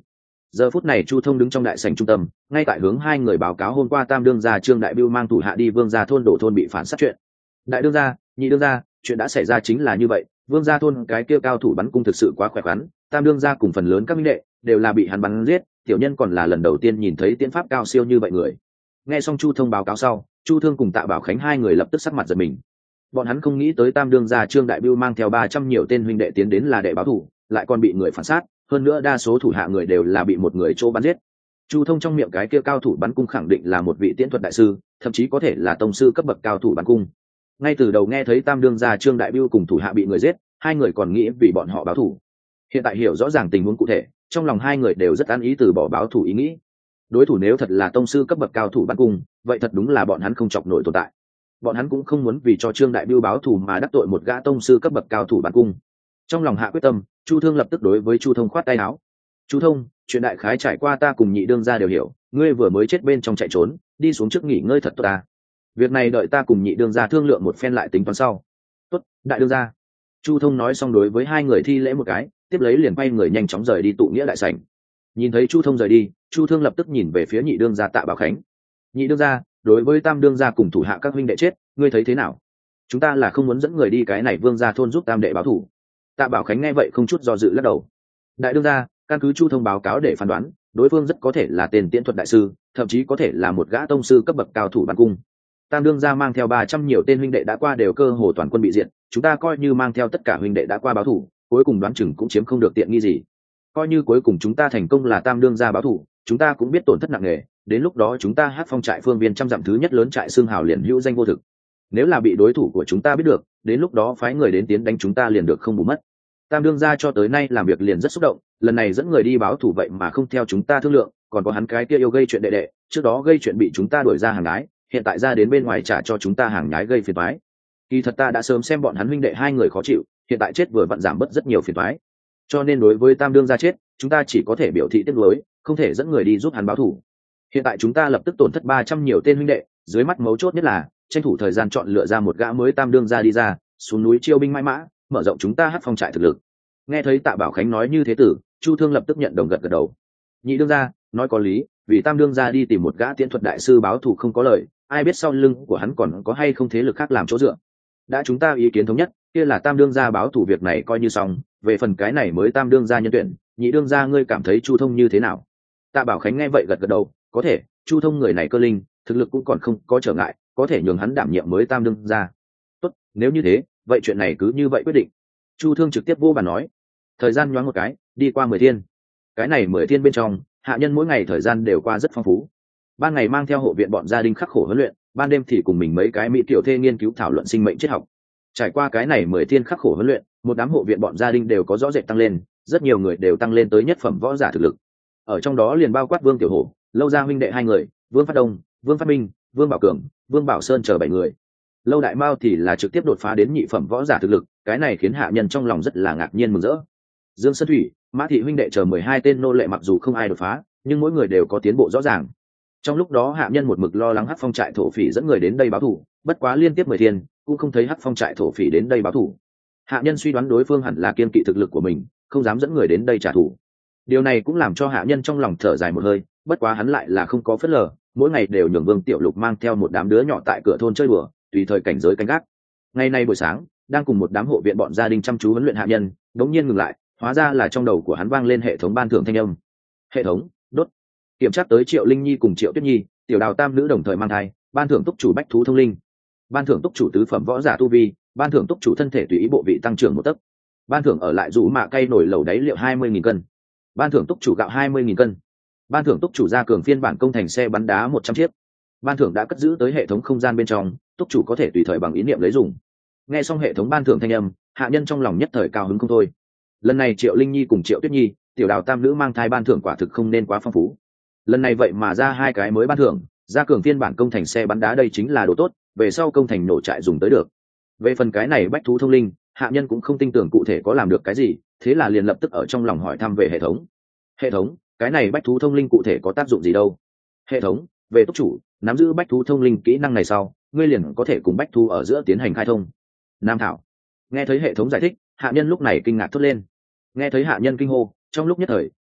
Giờ phút này Chu Thông đứng trong đại sảnh trung tâm, ngay tại hướng hai người báo cáo hôm qua Tam đương gia Trương Đại Bưu mang thủ hạ đi Vương gia thôn đổ thôn bị phản sát chuyện. Đại đương gia, nhị đương gia, chuyện đã xảy ra chính là như vậy, Vương gia thôn cái kia cao thủ bắn cung thực sự quá khỏe khoắn, Tam đương gia cùng phần lớn các minh đệ đều là bị hắn bắn giết, tiểu nhân còn là lần đầu tiên nhìn thấy tiễn pháp cao siêu như vậy người. Nghe xong Chu Thông báo cáo sau, Chu Thương cùng Tạ Bảo Khánh hai người lập tức sắc mặt giật mình. Bọn hắn không nghĩ tới Tam đương gia Trương Đại Bưu mang theo ba trăm nhiều tên huynh đệ tiến đến là đệ báo thủ, lại còn bị người phản sát, hơn nữa đa số thủ hạ người đều là bị một người chỗ bắn giết. Chu Thông trong miệng cái kia cao thủ bắn cung khẳng định là một vị tiễn thuật đại sư, thậm chí có thể là tông sư cấp bậc cao thủ bắn cung. Ngay từ đầu nghe thấy Tam đương gia Trương Đại Bưu cùng thủ hạ bị người giết, hai người còn nghĩ vì bọn họ báo thủ. Hiện tại hiểu rõ ràng tình huống cụ thể, trong lòng hai người đều rất an ý từ bỏ báo thủ ý nghĩ. Đối thủ nếu thật là tông sư cấp bậc cao thủ bắn cung, vậy thật đúng là bọn hắn không chọc nổi tồn tại. Bọn hắn cũng không muốn vì cho Trương Đại Bưu báo thù mà đắc tội một gã tông sư cấp bậc cao thủ bắn cung. Trong lòng hạ quyết tâm, Chu Thương lập tức đối với Chu Thông khoát tay áo. Chu Thông, chuyện đại khái trải qua ta cùng nhị đương gia đều hiểu, ngươi vừa mới chết bên trong chạy trốn, đi xuống trước nghỉ ngơi thật tốt ta. Việc này đợi ta cùng nhị đương gia thương lượng một phen lại tính toán sau. Tốt, đại đương gia. Chu Thông nói xong đối với hai người thi lễ một cái, tiếp lấy liền quay người nhanh chóng rời đi tụ nghĩa đại sảnh. Nhìn thấy Chu Thông rời đi, Chu Thương lập tức nhìn về phía nhị đương gia Tạ Bảo Khánh. Nhị đương gia, đối với Tam đương gia cùng thủ hạ các huynh đệ chết, ngươi thấy thế nào? Chúng ta là không muốn dẫn người đi cái này Vương gia thôn giúp Tam đệ báo thủ. Tạ Bảo Khánh nghe vậy không chút do dự lắc đầu. Đại đương gia, căn cứ Chu Thông báo cáo để phán đoán, đối phương rất có thể là tên tiễn thuật đại sư, thậm chí có thể là một gã tông sư cấp bậc cao thủ bắn cung. Tam đương gia mang theo ba trăm nhiều tên huynh đệ đã qua đều cơ hồ toàn quân bị diệt, chúng ta coi như mang theo tất cả huynh đệ đã qua báo thủ, cuối cùng đoán chừng cũng chiếm không được tiện nghi gì. Coi như cuối cùng chúng ta thành công là Tam đương gia báo thủ, chúng ta cũng biết tổn thất nặng nề, đến lúc đó chúng ta Hát Phong trại phương viên trăm dặm thứ nhất lớn trại xương hào liền hữu danh vô thực. Nếu là bị đối thủ của chúng ta biết được, đến lúc đó phái người đến tiến đánh chúng ta liền được không bù mất. Tam đương gia cho tới nay làm việc liền rất xúc động, lần này dẫn người đi báo thủ vậy mà không theo chúng ta thương lượng, còn có hắn cái kia yêu gây chuyện đệ đệ, trước đó gây chuyện bị chúng ta đuổi ra hàng nhái, hiện tại ra đến bên ngoài trả cho chúng ta hàng nhái gây phiền toái. Kỳ thật ta đã sớm xem bọn hắn huynh đệ hai người khó chịu, hiện tại chết vừa vặn giảm bớt rất nhiều phiền toái. Cho nên đối với Tam đương gia chết, chúng ta chỉ có thể biểu thị tiếc nuối, không thể dẫn người đi giúp hắn báo thủ. Hiện tại chúng ta lập tức tổn thất ba trăm nhiều tên huynh đệ, dưới mắt mấu chốt nhất là tranh thủ thời gian chọn lựa ra một gã mới Tam đương gia đi ra, xuống núi chiêu binh mãi mã, mở rộng chúng ta Hát Phong trại thực lực. Nghe thấy Tạ Bảo Khánh nói như thế tử, Chu Thương lập tức nhận đồng gật gật đầu. Nhị đương gia nói có lý, vì Tam đương gia đi tìm một gã tiễn thuật đại sư báo thù không có lợi, ai biết sau lưng của hắn còn có hay không thế lực khác làm chỗ dựa. Đã chúng ta ý kiến thống nhất, kia là Tam đương gia báo thù việc này coi như xong, về phần cái này mới Tam đương gia nhân tuyển, nhị đương gia ngươi cảm thấy Chu Thông như thế nào? Tạ Bảo Khánh nghe vậy gật gật đầu, có thể, Chu Thông người này cơ linh, thực lực cũng còn không có trở ngại, có thể nhường hắn đảm nhiệm mới Tam đương gia. Tốt, nếu như thế, vậy chuyện này cứ như vậy quyết định. Chu Thương trực tiếp vô bàn nói. Thời gian nhoáng một cái, đi qua mười thiên. Cái này mười thiên bên trong, hạ nhân mỗi ngày thời gian đều qua rất phong phú. Ban ngày mang theo hộ viện bọn gia đình khắc khổ huấn luyện, ban đêm thì cùng mình mấy cái mỹ tiểu thê nghiên cứu thảo luận sinh mệnh triết học. Trải qua cái này mười thiên khắc khổ huấn luyện, một đám hộ viện bọn gia đình đều có rõ rệt tăng lên, rất nhiều người đều tăng lên tới nhất phẩm võ giả thực lực. Ở trong đó liền bao quát Vương Tiểu Hổ, Lâu Gia huynh đệ hai người, Vương Phát Đông, Vương Phát Minh, Vương Bảo Cường, Vương Bảo Sơn chờ bảy người. Lâu Đại Mao thì là trực tiếp đột phá đến nhị phẩm võ giả thực lực, cái này khiến hạ nhân trong lòng rất là ngạc nhiên mừng rỡ. Dương Sơn Thủy, Mã Thị huynh đệ chờ mười hai tên nô lệ mặc dù không ai đột phá, nhưng mỗi người đều có tiến bộ rõ ràng. Trong lúc đó hạ nhân một mực lo lắng Hắc Phong trại thổ phỉ dẫn người đến đây báo thù, bất quá liên tiếp mười thiên cũng không thấy Hắc Phong trại thổ phỉ đến đây báo thù. Hạ nhân suy đoán đối phương hẳn là kiên kỵ thực lực của mình, không dám dẫn người đến đây trả thù. Điều này cũng làm cho hạ nhân trong lòng thở dài một hơi, bất quá hắn lại là không có phớt lờ, mỗi ngày đều nhường Vương Tiểu Lục mang theo một đám đứa nhỏ tại cửa thôn chơi đùa, tùy thời cảnh giới canh gác. Ngày nay buổi sáng, đang cùng một đám hộ viện bọn gia đình chăm chú huấn luyện hạ nhân, đống nhiên ngừng lại, hóa ra là trong đầu của hắn vang lên hệ thống ban thưởng thanh âm. Hệ thống, đốt. Kiểm tra tới Triệu Linh Nhi cùng Triệu Tuyết Nhi, Tiểu Đào tam nữ đồng thời mang thai, ban thưởng túc chủ bách thú thông linh. Ban thưởng túc chủ tứ phẩm võ giả tu vi, ban thưởng túc chủ thân thể tùy ý bộ vị tăng trưởng một tấc. Ban thưởng ở lại rủ mạ cây nổi lẩu đáy liệu hai mươi nghìn cân. Ban thưởng túc chủ gạo hai mươi nghìn cân. Ban thưởng túc chủ gia cường phiên bản công thành xe bắn đá một trăm chiếc. Ban thưởng đã cất giữ tới hệ thống không gian bên trong, túc chủ có thể tùy thời bằng ý niệm lấy dùng. Nghe xong hệ thống ban thưởng thanh âm, hạ nhân trong lòng nhất thời cao hứng không thôi. Lần này Triệu Linh Nhi cùng Triệu Tuyết Nhi, Tiểu Đào tam nữ mang thai ban thưởng quả thực không nên quá phong phú. Lần này vậy mà ra hai cái mới ban thưởng, gia cường phiên bản công thành xe bắn đá đây chính là đồ tốt, về sau công thành nổ trại dùng tới được. Về phần cái này bách thú thông linh, hạ nhân cũng không tin tưởng cụ thể có làm được cái gì, thế là liền lập tức ở trong lòng hỏi thăm về hệ thống. Hệ thống, cái này bách thú thông linh cụ thể có tác dụng gì đâu? Hệ thống, về túc chủ, nắm giữ bách thú thông linh kỹ năng này sau, ngươi liền có thể cùng bách thú ở giữa tiến hành khai thông. Nam thảo. Nghe thấy hệ thống giải thích, hạ nhân lúc này kinh ngạc thốt lên. Nghe thấy hạ nhân kinh hô, trong lúc nhất thời,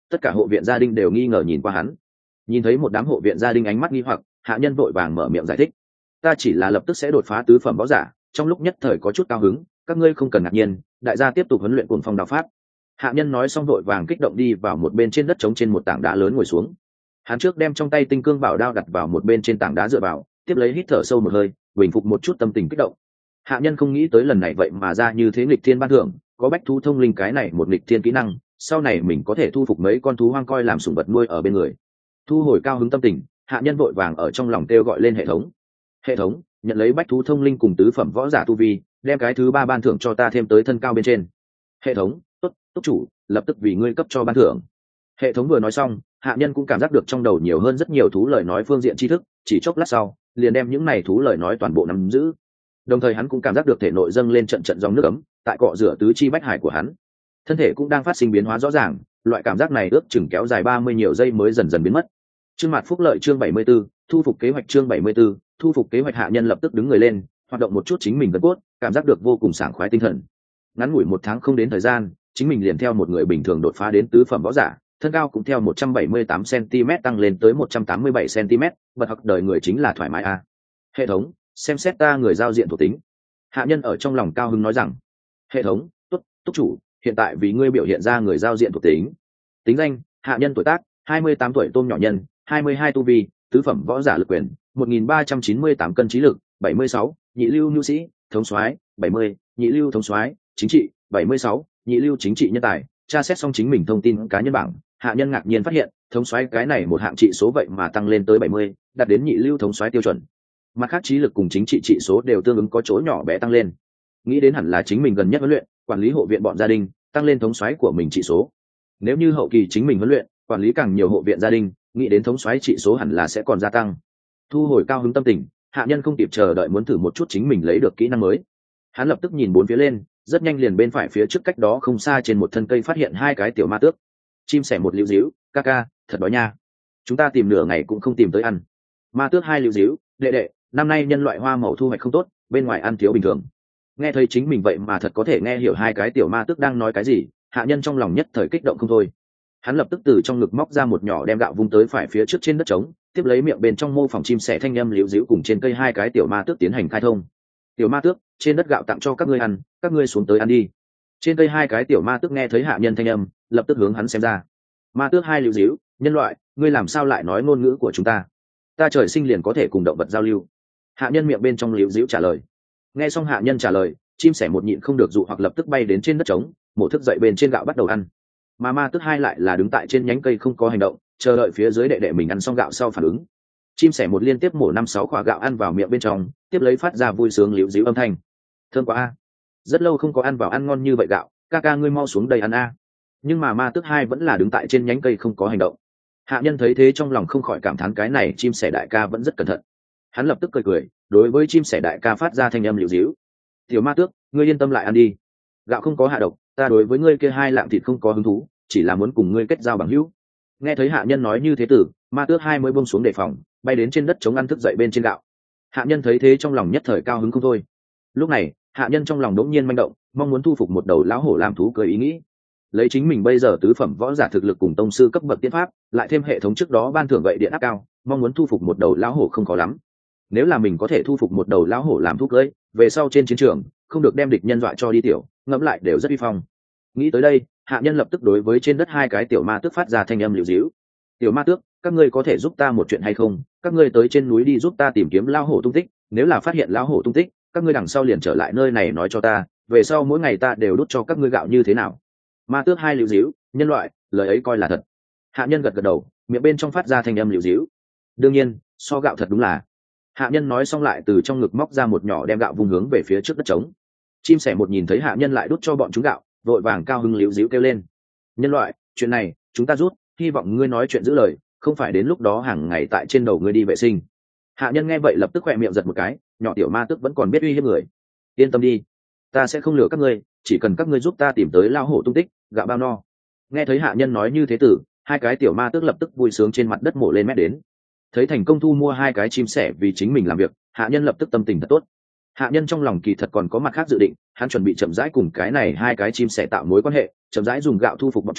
tất cả hộ viện gia đình đều nghi ngờ nhìn qua hắn. Nhìn thấy một đám hộ viện gia đình ánh mắt nghi hoặc, hạ nhân vội vàng mở miệng giải thích: ta chỉ là lập tức sẽ đột phá tứ phẩm võ giả, trong lúc nhất thời có chút cao hứng, các ngươi không cần ngạc nhiên, đại gia tiếp tục huấn luyện cuồng phong đạo pháp. Hạ nhân nói xong vội vàng kích động đi vào một bên trên đất trống trên một tảng đá lớn ngồi xuống. Hắn trước đem trong tay tinh cương bảo đao đặt vào một bên trên tảng đá dựa vào, tiếp lấy hít thở sâu một hơi, bình phục một chút tâm tình kích động. Hạ nhân không nghĩ tới lần này vậy mà ra như thế nghịch thiên ban thưởng, có bách thú thông linh cái này một nghịch thiên kỹ năng, sau này mình có thể thu phục mấy con thú hoang coi làm sủng vật nuôi ở bên người. Thu hồi cao hứng tâm tình, hạ nhân vội vàng ở trong lòng kêu gọi lên hệ thống. Hệ thống, nhận lấy bách thú thông linh cùng tứ phẩm võ giả tu vi, đem cái thứ ba ban thưởng cho ta thêm tới thân cao bên trên. Hệ thống, tốt, túc chủ, lập tức vì ngươi cấp cho ban thưởng. Hệ thống vừa nói xong, hạ nhân cũng cảm giác được trong đầu nhiều hơn rất nhiều thú lời nói phương diện tri thức, chỉ chốc lát sau liền đem những này thú lời nói toàn bộ nắm giữ. Đồng thời hắn cũng cảm giác được thể nội dâng lên trận trận dòng nước ấm tại cọ rửa tứ chi bách hải của hắn, thân thể cũng đang phát sinh biến hóa rõ ràng. Loại cảm giác này ước chừng kéo dài ba mươi nhiều giây mới dần dần biến mất. Chương Mạt Phúc Lợi chương bảy mươi 74, thu phục kế hoạch chương bảy mươi 74, thu phục kế hoạch. Hạ nhân lập tức đứng người lên, hoạt động một chút chính mình gân cốt, cảm giác được vô cùng sảng khoái tinh thần. Ngắn ngủi một tháng không đến thời gian, chính mình liền theo một người bình thường đột phá đến tứ phẩm võ giả, thân cao cũng theo một trăm bảy mươi tám xăng-ti-mét tăng lên tới một trăm tám mươi bảy xăng-ti-mét, bật học đời người chính là thoải mái a. À. Hệ thống, xem xét ta người giao diện thuộc tính. Hạ nhân ở trong lòng cao hứng nói rằng: hệ thống, tốt, túc chủ, hiện tại vì ngươi biểu hiện ra người giao diện thuộc tính. Tính danh: hạ nhân, tuổi tác hai mươi tám tuổi, tôm nhỏ nhân, hai mươi hai tu vi, tứ phẩm võ giả, lực quyền một nghìn ba trăm chín mươi tám cân, trí lực bảy mươi sáu, nhị lưu nhu sĩ, thống soái bảy mươi, nhị lưu thống soái, chính trị bảy mươi sáu, nhị lưu chính trị nhân tài. Tra xét xong chính mình thông tin cá nhân bảng, hạ nhân ngạc nhiên phát hiện thống soái cái này một hạng trị số vậy mà tăng lên tới bảy mươi, đạt đến nhị lưu thống soái tiêu chuẩn. Mặt khác trí lực cùng chính trị trị số đều tương ứng có chỗ nhỏ bé tăng lên. Nghĩ đến hẳn là chính mình gần nhất huấn luyện quản lý hộ viện bọn gia đình, tăng lên thống soái của mình trị số. Nếu như hậu kỳ chính mình huấn luyện quản lý càng nhiều hộ viện gia đình, nghĩ đến thống soái trị số hẳn là sẽ còn gia tăng. Thu hồi cao hứng tâm tình, hạ nhân không kịp chờ đợi muốn thử một chút chính mình lấy được kỹ năng mới. Hắn lập tức nhìn bốn phía lên, rất nhanh liền bên phải phía trước cách đó không xa trên một thân cây phát hiện hai cái tiểu ma tước. Chim sẻ một liễu díu, ca ca, thật đói nha, chúng ta tìm nửa ngày cũng không tìm tới ăn. Ma tước hai liễu díu, đệ đệ, năm nay nhân loại hoa màu thu hoạch không tốt, bên ngoài ăn thiếu bình thường. Nghe thấy chính mình vậy mà thật có thể nghe hiểu hai cái tiểu ma tước đang nói cái gì, hạ nhân trong lòng nhất thời kích động không thôi. Hắn lập tức từ trong ngực móc ra một nhỏ đem gạo vung tới phải phía trước trên đất trống, tiếp lấy miệng bên trong mô phỏng chim sẻ thanh âm liễu díu cùng trên cây hai cái tiểu ma tước tiến hành khai thông. Tiểu ma tước, trên đất gạo tặng cho các ngươi ăn, các ngươi xuống tới ăn đi. Trên cây hai cái tiểu ma tước nghe thấy hạ nhân thanh âm, lập tức hướng hắn xem ra. Ma tước hai liễu díu, nhân loại, ngươi làm sao lại nói ngôn ngữ của chúng ta? Ta trời sinh liền có thể cùng động vật giao lưu. Hạ nhân miệng bên trong liễu díu trả lời. Nghe xong hạ nhân trả lời, chim sẻ một nhịn không được dụ hoặc lập tức bay đến trên đất trống, mổ thức dậy bên trên gạo bắt đầu ăn. Mà ma tước hai lại là đứng tại trên nhánh cây không có hành động, chờ đợi phía dưới đệ đệ mình ăn xong gạo sau phản ứng. Chim sẻ một liên tiếp mổ năm sáu quả gạo ăn vào miệng bên trong, tiếp lấy phát ra vui sướng liễu díu âm thanh. Thơm quá a, rất lâu không có ăn vào ăn ngon như vậy gạo, ca ca ngươi mau xuống đây ăn a. Nhưng mà ma tước hai vẫn là đứng tại trên nhánh cây không có hành động. Hạ nhân thấy thế trong lòng không khỏi cảm thán cái này chim sẻ đại ca vẫn rất cẩn thận. Hắn lập tức cười cười, đối với chim sẻ đại ca phát ra thanh âm liễu díu. Tiểu ma tước, ngươi yên tâm lại ăn đi, gạo không có hạ độc, ta đối với ngươi kia hai lạng thịt không có hứng thú, chỉ là muốn cùng ngươi kết giao bằng hữu. Nghe thấy hạ nhân nói như thế tử, ma tước hai mới buông xuống đề phòng, bay đến trên đất chống ăn thức dậy bên trên gạo. Hạ nhân thấy thế trong lòng nhất thời cao hứng không thôi. Lúc này hạ nhân trong lòng đống nhiên manh động, mong muốn thu phục một đầu lão hổ làm thú cười ý nghĩ. Lấy chính mình bây giờ tứ phẩm võ giả thực lực cùng tông sư cấp bậc tiên pháp, lại thêm hệ thống trước đó ban thưởng gậy điện áp cao, mong muốn thu phục một đầu lão hổ không khó lắm. Nếu là mình có thể thu phục một đầu lão hổ làm thú cưỡi, về sau trên chiến trường không được đem địch nhân dọa cho đi tiểu, ngẫm lại đều rất uy phong. Nghĩ tới đây, hạ nhân lập tức đối với trên đất hai cái tiểu ma tước phát ra thanh âm liễu díu. Tiểu ma tước, các ngươi có thể giúp ta một chuyện hay không? Các ngươi tới trên núi đi giúp ta tìm kiếm lão hổ tung tích, nếu là phát hiện lão hổ tung tích, các ngươi đằng sau liền trở lại nơi này nói cho ta, về sau mỗi ngày ta đều đút cho các ngươi gạo như thế nào? Ma tước hai liễu díu, nhân loại, lời ấy coi là thật. Hạ nhân gật gật đầu, miệng bên trong phát ra thanh âm liễu díu. Đương nhiên, so gạo thật đúng là. Hạ nhân nói xong lại từ trong ngực móc ra một nhỏ đem gạo vung hướng về phía trước đất trống. Chim sẻ một nhìn thấy hạ nhân lại đút cho bọn chúng gạo, vội vàng cao hứng liễu díu kêu lên. Nhân loại, chuyện này chúng ta rút, hy vọng ngươi nói chuyện giữ lời, không phải đến lúc đó hàng ngày tại trên đầu ngươi đi vệ sinh. Hạ nhân nghe vậy lập tức khỏe miệng giật một cái, nhỏ tiểu ma tước vẫn còn biết uy hiếp người. Yên tâm đi, ta sẽ không lừa các ngươi, chỉ cần các ngươi giúp ta tìm tới lao hổ tung tích, gạo bao no. Nghe thấy hạ nhân nói như thế tử, hai cái tiểu ma tước lập tức vui sướng trên mặt đất mổ lên mét đến. Thấy thành công thu mua hai cái chim sẻ vì chính mình làm việc, hạ nhân lập tức tâm tình thật tốt. Hạ nhân trong lòng kỳ thật còn có mặt khác dự định, hắn chuẩn bị chậm rãi cùng cái này hai cái chim sẻ tạo mối quan hệ, chậm rãi dùng gạo thu phục bọn chúng,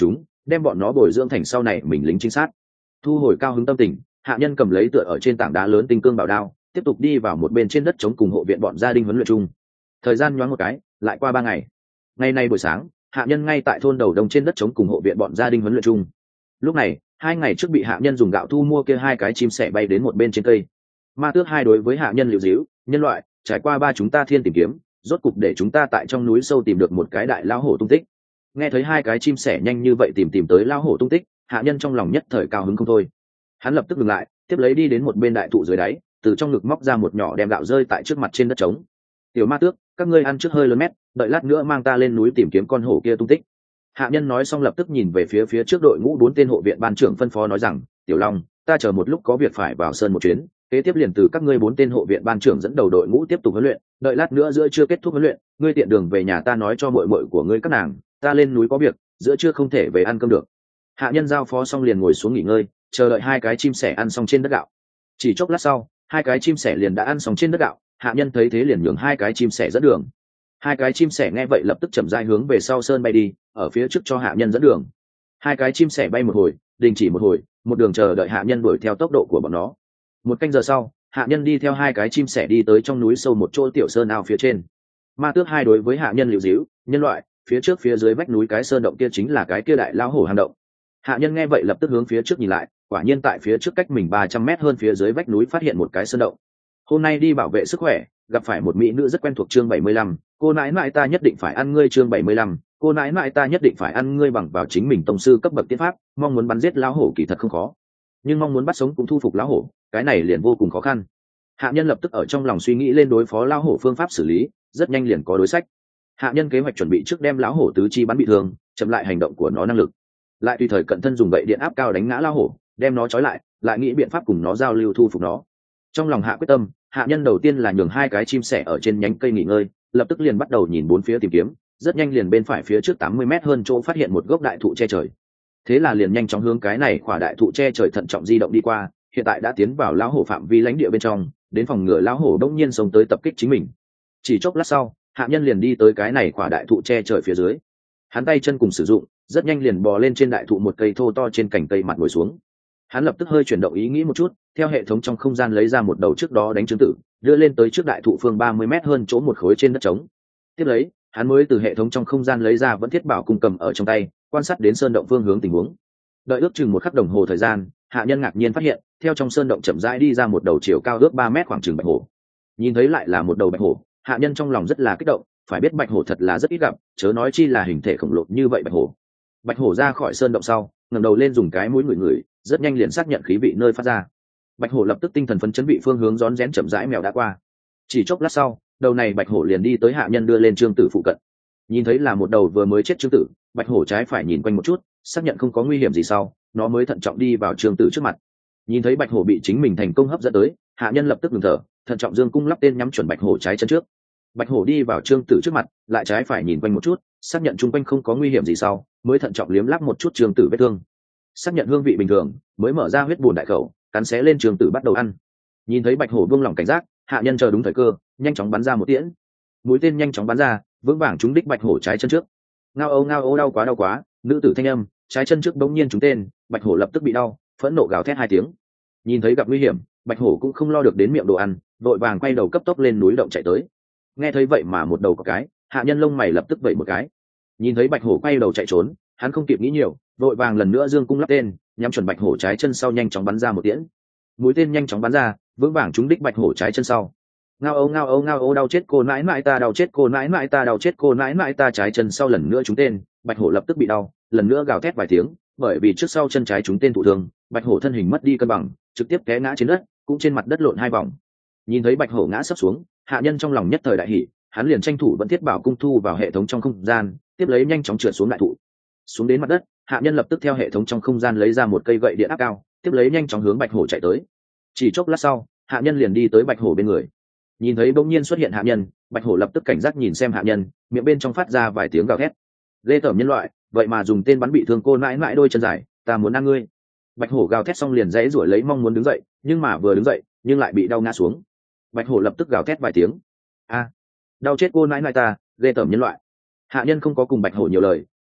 đem bọn nó bồi dưỡng thành sau này mình lính chính sát. Thu hồi cao hứng tâm tình, hạ nhân cầm lấy tựa ở trên tảng đá lớn tinh cương bảo đao, tiếp tục đi vào một bên trên đất chống cùng hộ viện bọn gia đình huấn luyện chung. Thời gian nhoáng một cái, lại qua ba ngày. Ngày nay buổi sáng, hạ nhân ngay tại thôn đầu đông trên đất chống cùng hộ viện bọn gia đình huấn luyện chung. Lúc này, hai ngày trước bị hạ nhân dùng gạo thu mua kia hai cái chim sẻ bay đến một bên trên cây. Ma Tước hai đối với hạ nhân liều díu, nhân loại, trải qua ba chúng ta thiên tìm kiếm, rốt cục để chúng ta tại trong núi sâu tìm được một cái đại lão hổ tung tích. Nghe thấy hai cái chim sẻ nhanh như vậy tìm tìm tới lão hổ tung tích, hạ nhân trong lòng nhất thời cao hứng không thôi. Hắn lập tức dừng lại, tiếp lấy đi đến một bên đại thụ dưới đáy, từ trong ngực móc ra một nhỏ đem gạo rơi tại trước mặt trên đất trống. Tiểu Ma Tước, các ngươi ăn trước hơi lớn mét, đợi lát nữa mang ta lên núi tìm kiếm con hổ kia tung tích. Hạ nhân nói xong lập tức nhìn về phía phía trước đội ngũ bốn tên hộ viện ban trưởng phân phó nói rằng, Tiểu Long, ta chờ một lúc có việc phải vào sơn một chuyến, kế tiếp liền từ các ngươi bốn tên hộ viện ban trưởng dẫn đầu đội ngũ tiếp tục huấn luyện, đợi lát nữa giữa trưa kết thúc huấn luyện, ngươi tiện đường về nhà ta nói cho muội muội của ngươi các nàng, ta lên núi có việc, giữa trưa không thể về ăn cơm được. Hạ nhân giao phó xong liền ngồi xuống nghỉ ngơi, chờ đợi hai cái chim sẻ ăn xong trên đất gạo. Chỉ chốc lát sau, hai cái chim sẻ liền đã ăn xong trên đất gạo, hạ nhân thấy thế liền nhường hai cái chim sẻ dẫn đường. Hai cái chim sẻ nghe vậy lập tức chậm rãi hướng về sau sơn bay đi, ở phía trước cho hạ nhân dẫn đường. Hai cái chim sẻ bay một hồi, đình chỉ một hồi, một đường chờ đợi hạ nhân đuổi theo tốc độ của bọn nó. Một canh giờ sau, hạ nhân đi theo hai cái chim sẻ đi tới trong núi sâu một chỗ tiểu sơn ao phía trên. Ma Tước hai đối với hạ nhân liều díu, nhân loại, phía trước phía dưới vách núi cái sơn động kia chính là cái kia đại lão hổ hang động. Hạ nhân nghe vậy lập tức hướng phía trước nhìn lại, quả nhiên tại phía trước cách mình ba trăm mét hơn phía dưới vách núi phát hiện một cái sơn động. Hôm nay đi bảo vệ sức khỏe, gặp phải một mỹ nữ rất quen thuộc chương bảy mươi lăm, cô nãi nãi ta nhất định phải ăn ngươi chương bảy mươi lăm, cô nãi nãi ta nhất định phải ăn ngươi bằng vào chính mình tông sư cấp bậc tiên pháp, mong muốn bắn giết lão hổ kỳ thật không khó, nhưng mong muốn bắt sống cũng thu phục lão hổ, cái này liền vô cùng khó khăn. Hạ nhân lập tức ở trong lòng suy nghĩ lên đối phó lão hổ phương pháp xử lý, rất nhanh liền có đối sách. Hạ nhân kế hoạch chuẩn bị trước đem lão hổ tứ chi bắn bị thương, chậm lại hành động của nó năng lực, lại tùy thời cận thân dùng gậy điện áp cao đánh ngã lão hổ, đem nó trói lại, lại nghĩ biện pháp cùng nó giao lưu thu phục nó. Trong lòng hạ quyết tâm, hạ nhân đầu tiên là nhường hai cái chim sẻ ở trên nhánh cây nghỉ ngơi, lập tức liền bắt đầu nhìn bốn phía tìm kiếm, rất nhanh liền bên phải phía trước tám mươi mét hơn chỗ phát hiện một gốc đại thụ che trời. Thế là liền nhanh chóng hướng cái này khỏa đại thụ che trời thận trọng di động đi qua, hiện tại đã tiến vào lão hổ phạm vi lãnh địa bên trong, đến phòng ngừa lão hổ đông nhiên xông tới tập kích chính mình. Chỉ chốc lát sau, hạ nhân liền đi tới cái này khỏa đại thụ che trời phía dưới. Hắn tay chân cùng sử dụng, rất nhanh liền bò lên trên đại thụ một cây thô to trên cành cây mặt ngồi xuống. Hắn lập tức hơi chuyển động ý nghĩ một chút, theo hệ thống trong không gian lấy ra một đầu trước đó đánh trứng tử, đưa lên tới trước đại thụ phương ba mươi mét hơn chỗ một khối trên đất trống. Tiếp lấy, hắn mới từ hệ thống trong không gian lấy ra vẫn thiết bảo cung cầm ở trong tay, quan sát đến sơn động phương hướng tình huống. Đợi ước chừng một khắc đồng hồ thời gian, hạ nhân ngạc nhiên phát hiện, theo trong sơn động chậm rãi đi ra một đầu chiều cao ước ba mét khoảng chừng bạch hổ. Nhìn thấy lại là một đầu bạch hổ, hạ nhân trong lòng rất là kích động, phải biết bạch hổ thật là rất ít gặp, chớ nói chi là hình thể khổng lồ như vậy bạch hổ. Bạch hổ ra khỏi sơn động sau, ngẩng đầu lên dùng cái mũi ngửi ngửi, rất nhanh liền xác nhận khí vị nơi phát ra. Bạch hổ lập tức tinh thần phấn chấn vị phương hướng rón rén chậm rãi mèo đã qua. Chỉ chốc lát sau, đầu này bạch hổ liền đi tới hạ nhân đưa lên trương tử phụ cận. Nhìn thấy là một đầu vừa mới chết trương tử, bạch hổ trái phải nhìn quanh một chút, xác nhận không có nguy hiểm gì sau, nó mới thận trọng đi vào trương tử trước mặt. Nhìn thấy bạch hổ bị chính mình thành công hấp dẫn tới, hạ nhân lập tức ngừng thở, thận trọng dương cung lắp tên nhắm chuẩn bạch hổ trái chân trước. Bạch hổ đi vào trương tử trước mặt, lại trái phải nhìn quanh một chút, xác nhận chung quanh không có nguy hiểm gì sau, mới thận trọng liếm lắp một chút trương tử vết thương. Xác nhận hương vị bình thường, mới mở ra huyết bùn đại khẩu, cắn xé lên trương tử bắt đầu ăn. Nhìn thấy bạch hổ buông lỏng cảnh giác, hạ nhân chờ đúng thời cơ, nhanh chóng bắn ra một tiễn. Mũi tên nhanh chóng bắn ra, vững vàng trúng đích bạch hổ trái chân trước. Ngao âu ngao âu, đau quá đau quá, nữ tử thanh âm, trái chân trước bỗng nhiên trúng tên, bạch hổ lập tức bị đau, phẫn nộ gào thét hai tiếng. Nhìn thấy gặp nguy hiểm, bạch hổ cũng không lo được đến miệng đồ ăn, vội vàng quay đầu cấp tốc lên núi động chạy tới. Nghe thấy vậy mà một đầu có cái, hạ nhân lông mày lập tức vẩy một cái. Nhìn thấy bạch hổ quay đầu chạy trốn, hắn không kịp nghĩ nhiều, vội vàng lần nữa dương cung lắp tên, nhắm chuẩn bạch hổ trái chân sau nhanh chóng bắn ra một tiễn. Mũi tên nhanh chóng bắn ra, vững vàng trúng đích bạch hổ trái chân sau. Ngao âu ngao âu ngao âu, đau chết cô nãi nãi ta, đau chết cô nãi nãi ta, đau chết cô nãi nãi ta, trái chân sau lần nữa trúng tên, bạch hổ lập tức bị đau, lần nữa gào thét vài tiếng, bởi vì trước sau chân trái trúng tên thụ thương, bạch hổ thân hình mất đi cân bằng, trực tiếp té ngã trên đất, cũng trên mặt đất lộn hai vòng. Nhìn thấy bạch hổ ngã sấp xuống, hạ nhân trong lòng nhất thời đại hỉ, hắn liền tranh thủ vẫn thiết bảo cung thu vào hệ thống trong không gian, tiếp lấy nhanh chóng trượt xuống đại thụ. Xuống đến mặt đất, hạ nhân lập tức theo hệ thống trong không gian lấy ra một cây gậy điện áp cao, tiếp lấy nhanh chóng hướng bạch hổ chạy tới. Chỉ chốc lát sau, hạ nhân liền đi tới bạch hổ bên người. Nhìn thấy bỗng nhiên xuất hiện hạ nhân, bạch hổ lập tức cảnh giác nhìn xem hạ nhân, miệng bên trong phát ra vài tiếng gào thét. Ghê tởm nhân loại, vậy mà dùng tên bắn bị thương cô nãi nãi đôi chân dài, ta muốn ăn ngươi. Bạch hổ gào thét xong liền dãy rủi lấy mong muốn đứng dậy, nhưng mà vừa đứng dậy, nhưng lại bị đau ngã xuống. Bạch hổ lập tức gào thét vài tiếng. A, đau chết cô nãi nãi ta, ghê tởm nhân loại. Hạ nhân không có cùng bạch hổ nhiều lời,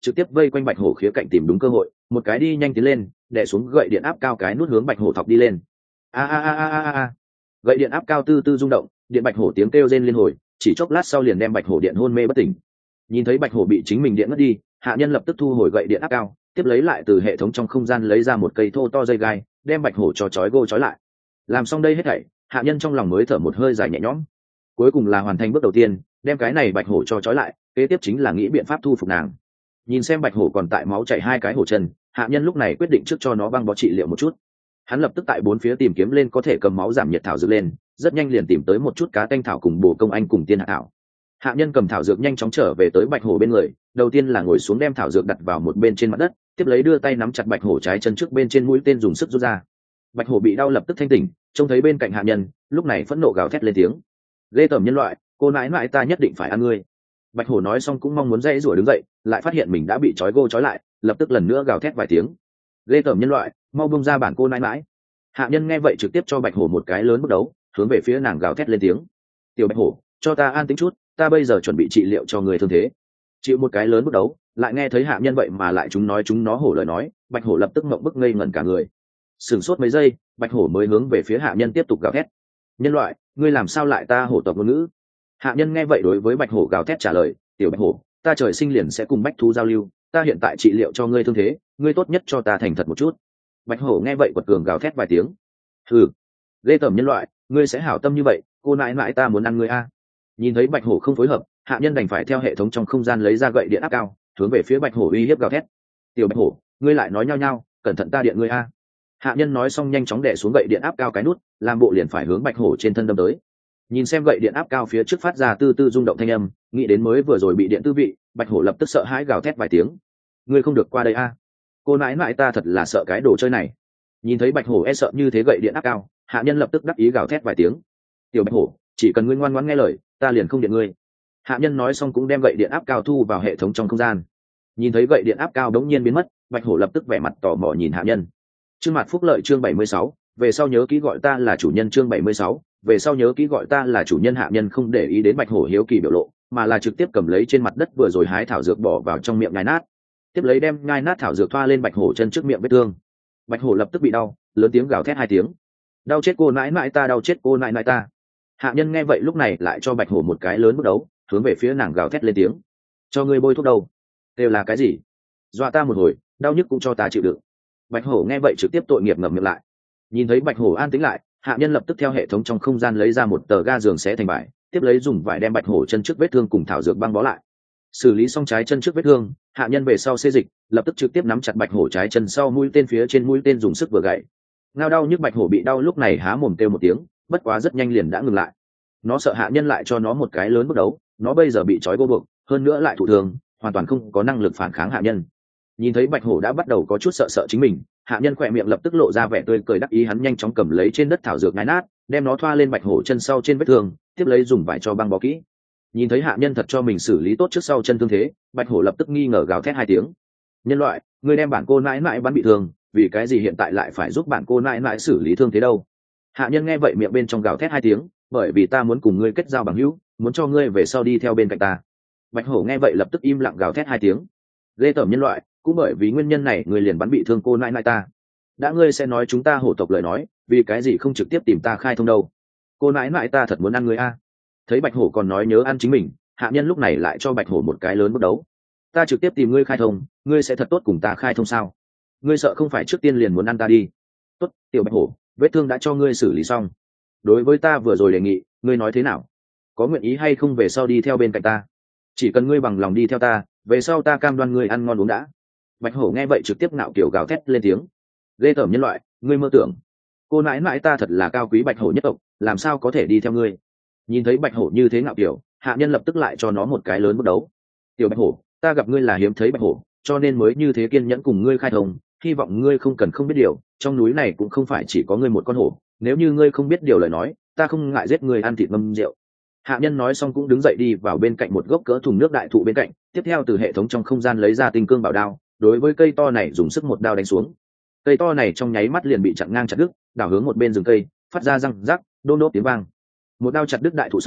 trực tiếp vây quanh bạch hổ khía cạnh tìm đúng cơ hội, một cái đi nhanh tiến lên, đè xuống gậy điện áp cao cái nút hướng bạch hổ thọc đi lên. A a a a a a. Gậy điện áp cao tư tư rung động, điện bạch hổ tiếng kêu rên liên hồi, chỉ chốc lát sau liền đem bạch hổ điện hôn mê bất tỉnh. Nhìn thấy bạch hổ bị chính mình điện mất đi, hạ nhân lập tức thu hồi gậy điện áp cao, tiếp lấy lại từ hệ thống trong không gian lấy ra một cây thô to dây gai, đem bạch hổ cho trói gô trói lại. Làm xong đây hết thảy, hạ nhân trong lòng mới thở một hơi dài nhẹ nhõm. Cuối cùng là hoàn thành bước đầu tiên, đem cái này bạch hổ cho trói lại, kế tiếp chính là nghĩ biện pháp thu phục nàng. Nhìn xem bạch hổ còn tại máu chảy hai cái hổ chân, hạ nhân lúc này quyết định trước cho nó băng bó trị liệu một chút. Hắn lập tức tại bốn phía tìm kiếm lên có thể cầm máu giảm nhiệt thảo dược lên, rất nhanh liền tìm tới một chút cá tanh thảo cùng bổ công anh cùng tiên hạ thảo. Hạ nhân cầm thảo dược nhanh chóng trở về tới bạch hổ bên người, đầu tiên là ngồi xuống đem thảo dược đặt vào một bên trên mặt đất, tiếp lấy đưa tay nắm chặt bạch hổ trái chân trước bên trên mũi tên dùng sức rút ra. Bạch hổ bị đau lập tức thanh tỉnh, trông thấy bên cạnh hạ nhân, lúc này phẫn nộ gào thét lên tiếng: ghê tởm nhân loại, cô nãi nãi ta nhất định phải ăn ngươi. Bạch hổ nói xong cũng mong muốn dãy rủa đứng dậy, lại phát hiện mình đã bị trói gô trói lại, lập tức lần nữa gào thét vài tiếng: ghê tởm nhân loại, mau buông ra bản cô nãi nãi. Hạ nhân nghe vậy trực tiếp cho bạch hổ một cái lớn bước đấu, hướng về phía nàng gào thét lên tiếng: tiểu bạch hổ, cho ta an tĩnh chút, ta bây giờ chuẩn bị trị liệu cho người thương thế. Chịu một cái lớn bước đấu, lại nghe thấy hạ nhân vậy mà lại chúng nói chúng nó hổ lời nói, bạch hổ lập tức ngậm bức ngây ngẩn cả người. Sửng sốt mấy giây, bạch hổ mới hướng về phía hạ nhân tiếp tục gào thét: nhân loại, ngươi làm sao lại ta hổ tộc ngôn ngữ? Hạ nhân nghe vậy đối với bạch hổ gào thét trả lời: tiểu bạch hổ, ta trời sinh liền sẽ cùng bách thú giao lưu, ta hiện tại trị liệu cho ngươi thương thế, ngươi tốt nhất cho ta thành thật một chút. Bạch hổ nghe vậy quật cường gào thét vài tiếng: ừ, ghê tởm nhân loại, ngươi sẽ hảo tâm như vậy, cô nãi nãi ta muốn ăn ngươi a. Nhìn thấy bạch hổ không phối hợp, hạ nhân đành phải theo hệ thống trong không gian lấy ra gậy điện áp cao, hướng về phía bạch hổ uy hiếp gào thét: tiểu bạch hổ, ngươi lại nói nhao nhao, cẩn thận ta điện ngươi a. Hạ nhân nói xong nhanh chóng đè xuống gậy điện áp cao cái nút, làm bộ liền phải hướng bạch hổ trên thân đâm tới. Nhìn xem gậy điện áp cao phía trước phát ra tư tư rung động thanh âm, nghĩ đến mới vừa rồi bị điện tư vị, bạch hổ lập tức sợ hãi gào thét vài tiếng: ngươi không được qua đây a, cô nãi nãi ta thật là sợ cái đồ chơi này. Nhìn thấy bạch hổ e sợ như thế gậy điện áp cao, hạ nhân lập tức đắc ý gào thét vài tiếng: tiểu bạch hổ, chỉ cần ngươi ngoan ngoãn nghe lời, ta liền không điện ngươi. Hạ nhân nói xong cũng đem gậy điện áp cao thu vào hệ thống trong không gian. Nhìn thấy gậy điện áp cao đống nhiên biến mất, bạch hổ lập tức vẻ mặt tò mò nhìn hạ nhân. Chương mặt phúc lợi chương bảy mươi sáu, về sau nhớ kỹ gọi ta là chủ nhân chương bảy mươi sáu, về sau nhớ kỹ gọi ta là chủ nhân. Hạ nhân không để ý đến bạch hổ hiếu kỳ biểu lộ, mà là trực tiếp cầm lấy trên mặt đất vừa rồi hái thảo dược bỏ vào trong miệng nhai nát, tiếp lấy đem nhai nát thảo dược thoa lên bạch hổ chân trước miệng vết thương. Bạch hổ lập tức bị đau, lớn tiếng gào thét hai tiếng: đau chết cô nãi nãi ta, đau chết cô nãi nãi ta. Hạ nhân nghe vậy lúc này lại cho bạch hổ một cái lớn bước đấu, hướng về phía nàng gào thét lên tiếng: cho ngươi bôi thuốc đâu? Đều là cái gì? Dọa ta một hồi, đau nhức cũng cho ta chịu đựng. Bạch hổ nghe vậy trực tiếp tội nghiệp ngậm miệng lại. Nhìn thấy bạch hổ an tĩnh lại, hạ nhân lập tức theo hệ thống trong không gian lấy ra một tờ ga giường xé thành vải, tiếp lấy dùng vải đem bạch hổ chân trước vết thương cùng thảo dược băng bó lại. Xử lý xong trái chân trước vết thương, hạ nhân về sau xê dịch, lập tức trực tiếp nắm chặt bạch hổ trái chân sau mũi tên phía trên mũi tên dùng sức vừa gậy. Ngao đau nhức bạch hổ bị đau lúc này há mồm kêu một tiếng, bất quá rất nhanh liền đã ngừng lại. Nó sợ hạ nhân lại cho nó một cái lớn bước đấu, nó bây giờ bị trói vô buộc, hơn nữa lại thụ thương, hoàn toàn không có năng lực phản kháng hạ nhân. Nhìn thấy bạch hổ đã bắt đầu có chút sợ sợ chính mình, hạ nhân khỏe miệng lập tức lộ ra vẻ tươi cười đắc ý, hắn nhanh chóng cầm lấy trên đất thảo dược nhái nát, đem nó thoa lên bạch hổ chân sau trên vết thương, tiếp lấy dùng vải cho băng bó kỹ. Nhìn thấy hạ nhân thật cho mình xử lý tốt trước sau chân thương thế, bạch hổ lập tức nghi ngờ gào thét hai tiếng: nhân loại, ngươi đem bản cô nãi nãi bắn bị thương, vì cái gì hiện tại lại phải giúp bản cô nãi nãi xử lý thương thế đâu? Hạ nhân nghe vậy miệng bên trong gào thét hai tiếng: bởi vì ta muốn cùng ngươi kết giao bằng hữu, muốn cho ngươi về sau đi theo bên cạnh ta. Bạch hổ nghe vậy lập tức im lặng gào thét hai tiếng: ghê tởm nhân loại, cũng bởi vì nguyên nhân này ngươi liền bắn bị thương cô nãi nãi ta. Đã ngươi sẽ nói chúng ta hổ tộc lời nói, vì cái gì không trực tiếp tìm ta khai thông đâu? Cô nãi nãi ta thật muốn ăn ngươi a. Thấy bạch hổ còn nói nhớ ăn chính mình, hạ nhân lúc này lại cho bạch hổ một cái lớn bước đấu: ta trực tiếp tìm ngươi khai thông, ngươi sẽ thật tốt cùng ta khai thông sao? Ngươi sợ không phải trước tiên liền muốn ăn ta đi? Tốt, tiểu bạch hổ, vết thương đã cho ngươi xử lý xong, đối với ta vừa rồi đề nghị, ngươi nói thế nào? Có nguyện ý hay không về sau đi theo bên cạnh ta? Chỉ cần ngươi bằng lòng đi theo ta, về sau ta cam đoan ngươi ăn ngon uống đã. Bạch hổ nghe vậy trực tiếp nạo kiểu gào thét lên tiếng: ghê tởm nhân loại, ngươi mơ tưởng, cô nãi nãi ta thật là cao quý bạch hổ nhất tộc, làm sao có thể đi theo ngươi? Nhìn thấy bạch hổ như thế ngạo kiểu, hạ nhân lập tức lại cho nó một cái lớn bước đấu: tiểu bạch hổ, ta gặp ngươi là hiếm thấy bạch hổ, cho nên mới như thế kiên nhẫn cùng ngươi khai thông, hy vọng ngươi không cần không biết điều, trong núi này cũng không phải chỉ có ngươi một con hổ, nếu như ngươi không biết điều lời nói, ta không ngại giết ngươi ăn thịt ngâm rượu. Hạ nhân nói xong cũng đứng dậy đi vào bên cạnh một gốc cỡ thùng nước đại thụ bên cạnh, tiếp theo từ hệ thống trong không gian lấy ra tinh cương bảo đao, đối với cây to này dùng sức một đao đánh xuống. Cây to này trong nháy mắt liền bị chặn ngang chặt đứt, đảo hướng một bên rừng cây, phát ra răng rắc, đôn đốt tiếng vang. Một đao chặt đứt đại thụ sau,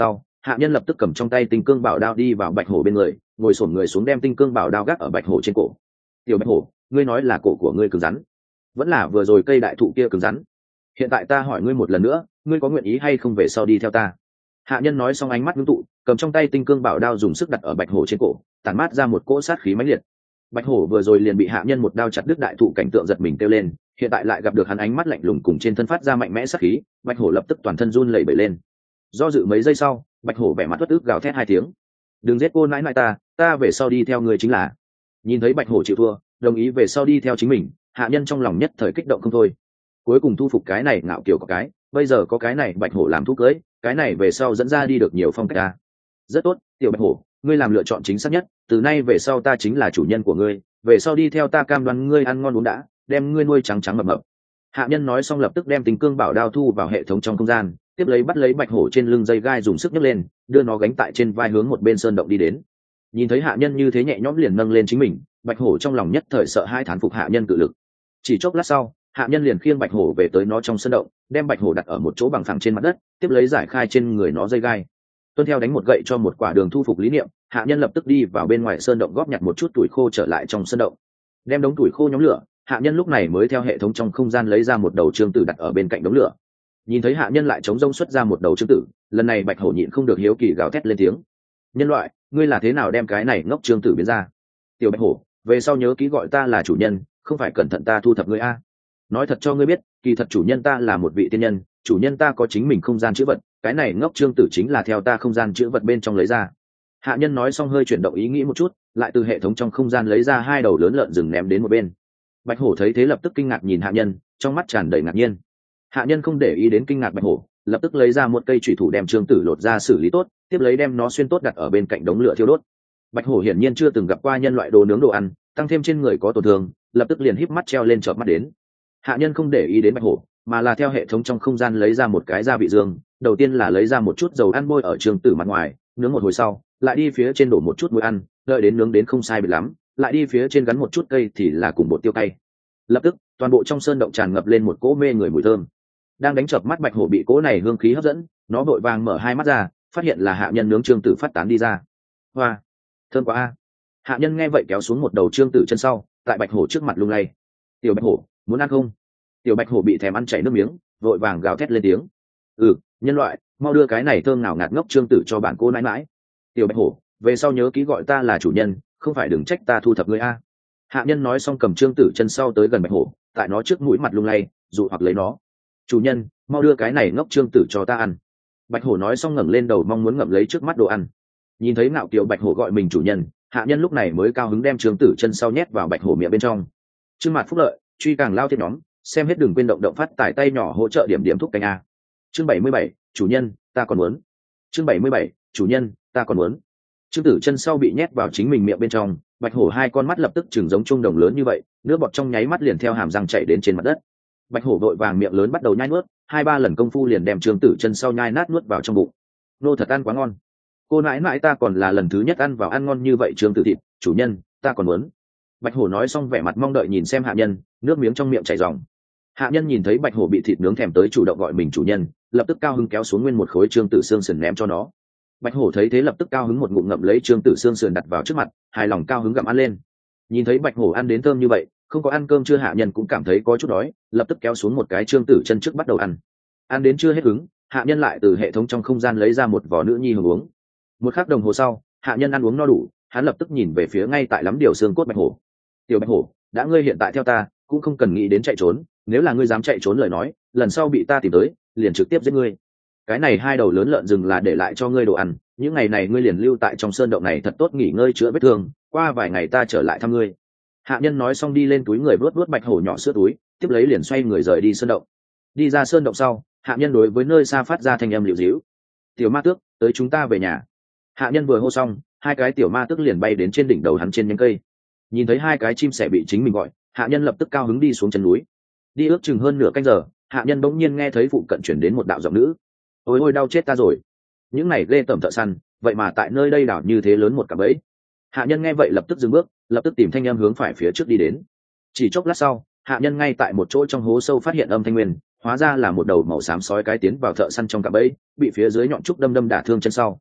hạ nhân lập tức cầm trong tay tinh cương bảo đao đi vào bạch hổ bên người, ngồi xổm người xuống đem tinh cương bảo đao gác ở bạch hổ trên cổ. Tiểu bạch hổ, ngươi nói là cổ của ngươi cứng rắn, vẫn là vừa rồi cây đại thụ kia cứng rắn? Hiện tại ta hỏi ngươi một lần nữa, ngươi có nguyện ý hay không về sau đi theo ta? Hạ nhân nói xong ánh mắt ngưng tụ, cầm trong tay tinh cương bảo đao dùng sức đặt ở bạch hổ trên cổ, tản mát ra một cỗ sát khí mãnh liệt. Bạch hổ vừa rồi liền bị hạ nhân một đao chặt đứt đại thụ, cảnh tượng giật mình kêu lên, hiện tại lại gặp được hắn ánh mắt lạnh lùng cùng trên thân phát ra mạnh mẽ sát khí, bạch hổ lập tức toàn thân run lẩy bẩy lên. Do dự mấy giây sau, bạch hổ vẻ mặt uất ức gào thét hai tiếng. Đừng giết cô nãi nãi ta, ta về sau đi theo người chính là. Nhìn thấy bạch hổ chịu thua, đồng ý về sau đi theo chính mình, hạ nhân trong lòng nhất thời kích động không thôi. Cuối cùng thu phục cái này ngạo kiểu có cái, bây giờ có cái này bạch hổ làm thú cưới, cái này về sau dẫn ra đi được nhiều phong cách ta. Rất tốt, tiểu bạch hổ, ngươi làm lựa chọn chính xác nhất, từ nay về sau ta chính là chủ nhân của ngươi, về sau đi theo ta cam đoan ngươi ăn ngon uống đã, đem ngươi nuôi trắng trắng mập mập. Hạ nhân nói xong lập tức đem tình cương bảo đao thu vào hệ thống trong không gian, tiếp lấy bắt lấy bạch hổ trên lưng dây gai dùng sức nhấc lên, đưa nó gánh tại trên vai hướng một bên sơn động đi đến. Nhìn thấy hạ nhân như thế nhẹ nhõm liền nâng lên chính mình, bạch hổ trong lòng nhất thời sợ hai thán phục hạ nhân cự lực. Chỉ chốc lát sau, hạ nhân liền khiêng bạch hổ về tới nó trong sơn động, đem bạch hổ đặt ở một chỗ bằng phẳng trên mặt đất, tiếp lấy giải khai trên người nó dây gai. Tuân theo đánh một gậy cho một quả đường thu phục lý niệm, hạ nhân lập tức đi vào bên ngoài sơn động góp nhặt một chút tuổi khô trở lại trong sơn động, đem đống tuổi khô nhóm lửa. Hạ nhân lúc này mới theo hệ thống trong không gian lấy ra một đầu trương tử đặt ở bên cạnh đống lửa. Nhìn thấy hạ nhân lại chống rông xuất ra một đầu trương tử, lần này bạch hổ nhịn không được hiếu kỳ gào thét lên tiếng. Nhân loại, ngươi là thế nào đem cái này ngốc trương tử biến ra? Tiểu bạch hổ, về sau nhớ kỹ gọi ta là chủ nhân, không phải cẩn thận ta thu thập ngươi a. Nói thật cho ngươi biết, kỳ thật chủ nhân ta là một vị tiên nhân, chủ nhân ta có chính mình không gian chữ vật, cái này ngốc trương tử chính là theo ta không gian chữ vật bên trong lấy ra. Hạ nhân nói xong hơi chuyển động ý nghĩ một chút, lại từ hệ thống trong không gian lấy ra hai đầu lớn lợn rừng ném đến một bên. Bạch hổ thấy thế lập tức kinh ngạc nhìn hạ nhân, trong mắt tràn đầy ngạc nhiên. Hạ nhân không để ý đến kinh ngạc bạch hổ, lập tức lấy ra một cây chủy thủ đem trương tử lột ra xử lý tốt, tiếp lấy đem nó xuyên tốt đặt ở bên cạnh đống lửa thiêu đốt. Bạch hổ hiển nhiên chưa từng gặp qua nhân loại đồ nướng đồ ăn, tăng thêm trên người có tổn thương, lập tức liền híp mắt treo lên chợp mắt đến. Hạ nhân không để ý đến bạch hổ, mà là theo hệ thống trong không gian lấy ra một cái gia vị dương, đầu tiên là lấy ra một chút dầu ăn bôi ở trương tử mặt ngoài, nướng một hồi sau, lại đi phía trên đổ một chút muối ăn, đợi đến nướng đến không sai biệt lắm, lại đi phía trên gắn một chút cây thì là cùng bột tiêu cay. Lập tức, toàn bộ trong sơn động tràn ngập lên một cỗ mê người mùi thơm. Đang đánh chợp mắt bạch hổ bị cỗ này hương khí hấp dẫn, nó vội vàng mở hai mắt ra, phát hiện là hạ nhân nướng trương tử phát tán đi ra. Hoa, thơm quá a! Hạ nhân nghe vậy kéo xuống một đầu trương tử chân sau, tại bạch hổ trước mặt lung lay. Tiểu bạch hổ, muốn ăn không? Tiểu bạch hổ bị thèm ăn chảy nước miếng, vội vàng gào thét lên tiếng. Ừ, nhân loại, mau đưa cái này thơm nào ngạt ngốc trương tử cho bản cô nãi nãi. Tiểu bạch hổ, về sau nhớ kỹ gọi ta là chủ nhân, không phải đừng trách ta thu thập ngươi a. Hạ nhân nói xong cầm trương tử chân sau tới gần bạch hổ, tại nó trước mũi mặt lung lay, dụ hoặc lấy nó. Chủ nhân, mau đưa cái này ngốc trương tử cho ta ăn. Bạch hổ nói xong ngẩng lên đầu mong muốn ngậm lấy trước mắt đồ ăn. Nhìn thấy ngạo kiều bạch hổ gọi mình chủ nhân, hạ nhân lúc này mới cao hứng đem trương tử chân sau nhét vào bạch hổ miệng bên trong. Trương Mạt Phúc Lợi, truy càng lao thiết nhóm, xem hết đừng quên động động phát tải tay nhỏ hỗ trợ điểm điểm thúc canh a. Chương bảy mươi bảy, chủ nhân, ta còn muốn. Chương bảy mươi bảy, chủ nhân, ta còn muốn. Trương tử chân sau bị nhét vào chính mình miệng bên trong, bạch hổ hai con mắt lập tức chừng giống trung đồng lớn như vậy, nước bọt trong nháy mắt liền theo hàm răng chảy đến trên mặt đất. Bạch hổ vội vàng miệng lớn bắt đầu nhai nuốt, hai ba lần công phu liền đem trương tử chân sau nhai nát nuốt vào trong bụng. Nô thật ăn quá ngon, cô nãi nãi ta còn là lần thứ nhất ăn vào ăn ngon như vậy trương tử thịt, chủ nhân, ta còn muốn. Bạch hổ nói xong vẻ mặt mong đợi nhìn xem hạ nhân, nước miếng trong miệng chảy ròng. Hạ nhân nhìn thấy bạch hổ bị thịt nướng thèm tới chủ động gọi mình chủ nhân, lập tức cao hứng kéo xuống nguyên một khối trương tử xương sườn ném cho nó. Bạch hổ thấy thế lập tức cao hứng một ngụm ngậm lấy trương tử xương sườn đặt vào trước mặt, hài lòng cao hứng gặm ăn lên. Nhìn thấy bạch hổ ăn đến thơm như vậy, không có ăn cơm chưa hạ nhân cũng cảm thấy có chút đói, lập tức kéo xuống một cái trương tử chân trước bắt đầu ăn. Ăn đến chưa hết hứng, hạ nhân lại từ hệ thống trong không gian lấy ra một vỏ nữ nhi hưởng uống. Một khắc đồng hồ sau, hạ nhân ăn uống no đủ, hắn lập tức nhìn về phía ngay tại lắm điều xương cốt bạch hổ. Tiểu bạch hổ, đã ngươi hiện tại theo ta, cũng không cần nghĩ đến chạy trốn, nếu là ngươi dám chạy trốn lời nói, lần sau bị ta tìm tới, liền trực tiếp giết ngươi. Cái này hai đầu lớn lợn rừng là để lại cho ngươi đồ ăn, những ngày này ngươi liền lưu tại trong sơn động này thật tốt nghỉ ngơi chữa vết thương, qua vài ngày ta trở lại thăm ngươi. Hạ nhân nói xong đi lên túi người vuốt vuốt bạch hổ nhỏ sữa túi, tiếp lấy liền xoay người rời đi sơn động. Đi ra sơn động sau, hạ nhân đối với nơi xa phát ra thanh âm liễu díu. Tiểu ma tước, tới chúng ta về nhà. Hạ nhân vừa hô xong, hai cái tiểu ma tước liền bay đến trên đỉnh đầu hắn trên nhánh cây. Nhìn thấy hai cái chim sẻ bị chính mình gọi, hạ nhân lập tức cao hứng đi xuống chân núi. Đi ước chừng hơn nửa canh giờ, hạ nhân bỗng nhiên nghe thấy phụ cận chuyển đến một đạo giọng nữ. Ôi ôi đau chết ta rồi, những này ghê tởm thợ săn, vậy mà tại nơi đây đảo như thế lớn một cặp bẫy. Hạ nhân nghe vậy lập tức dừng bước, lập tức tìm thanh âm hướng phải phía trước đi đến. Chỉ chốc lát sau, hạ nhân ngay tại một chỗ trong hố sâu phát hiện âm thanh nguyên, hóa ra là một đầu màu xám sói cái tiến vào thợ săn trong cặp bẫy, bị phía dưới nhọn trúc đâm đâm đả thương chân sau,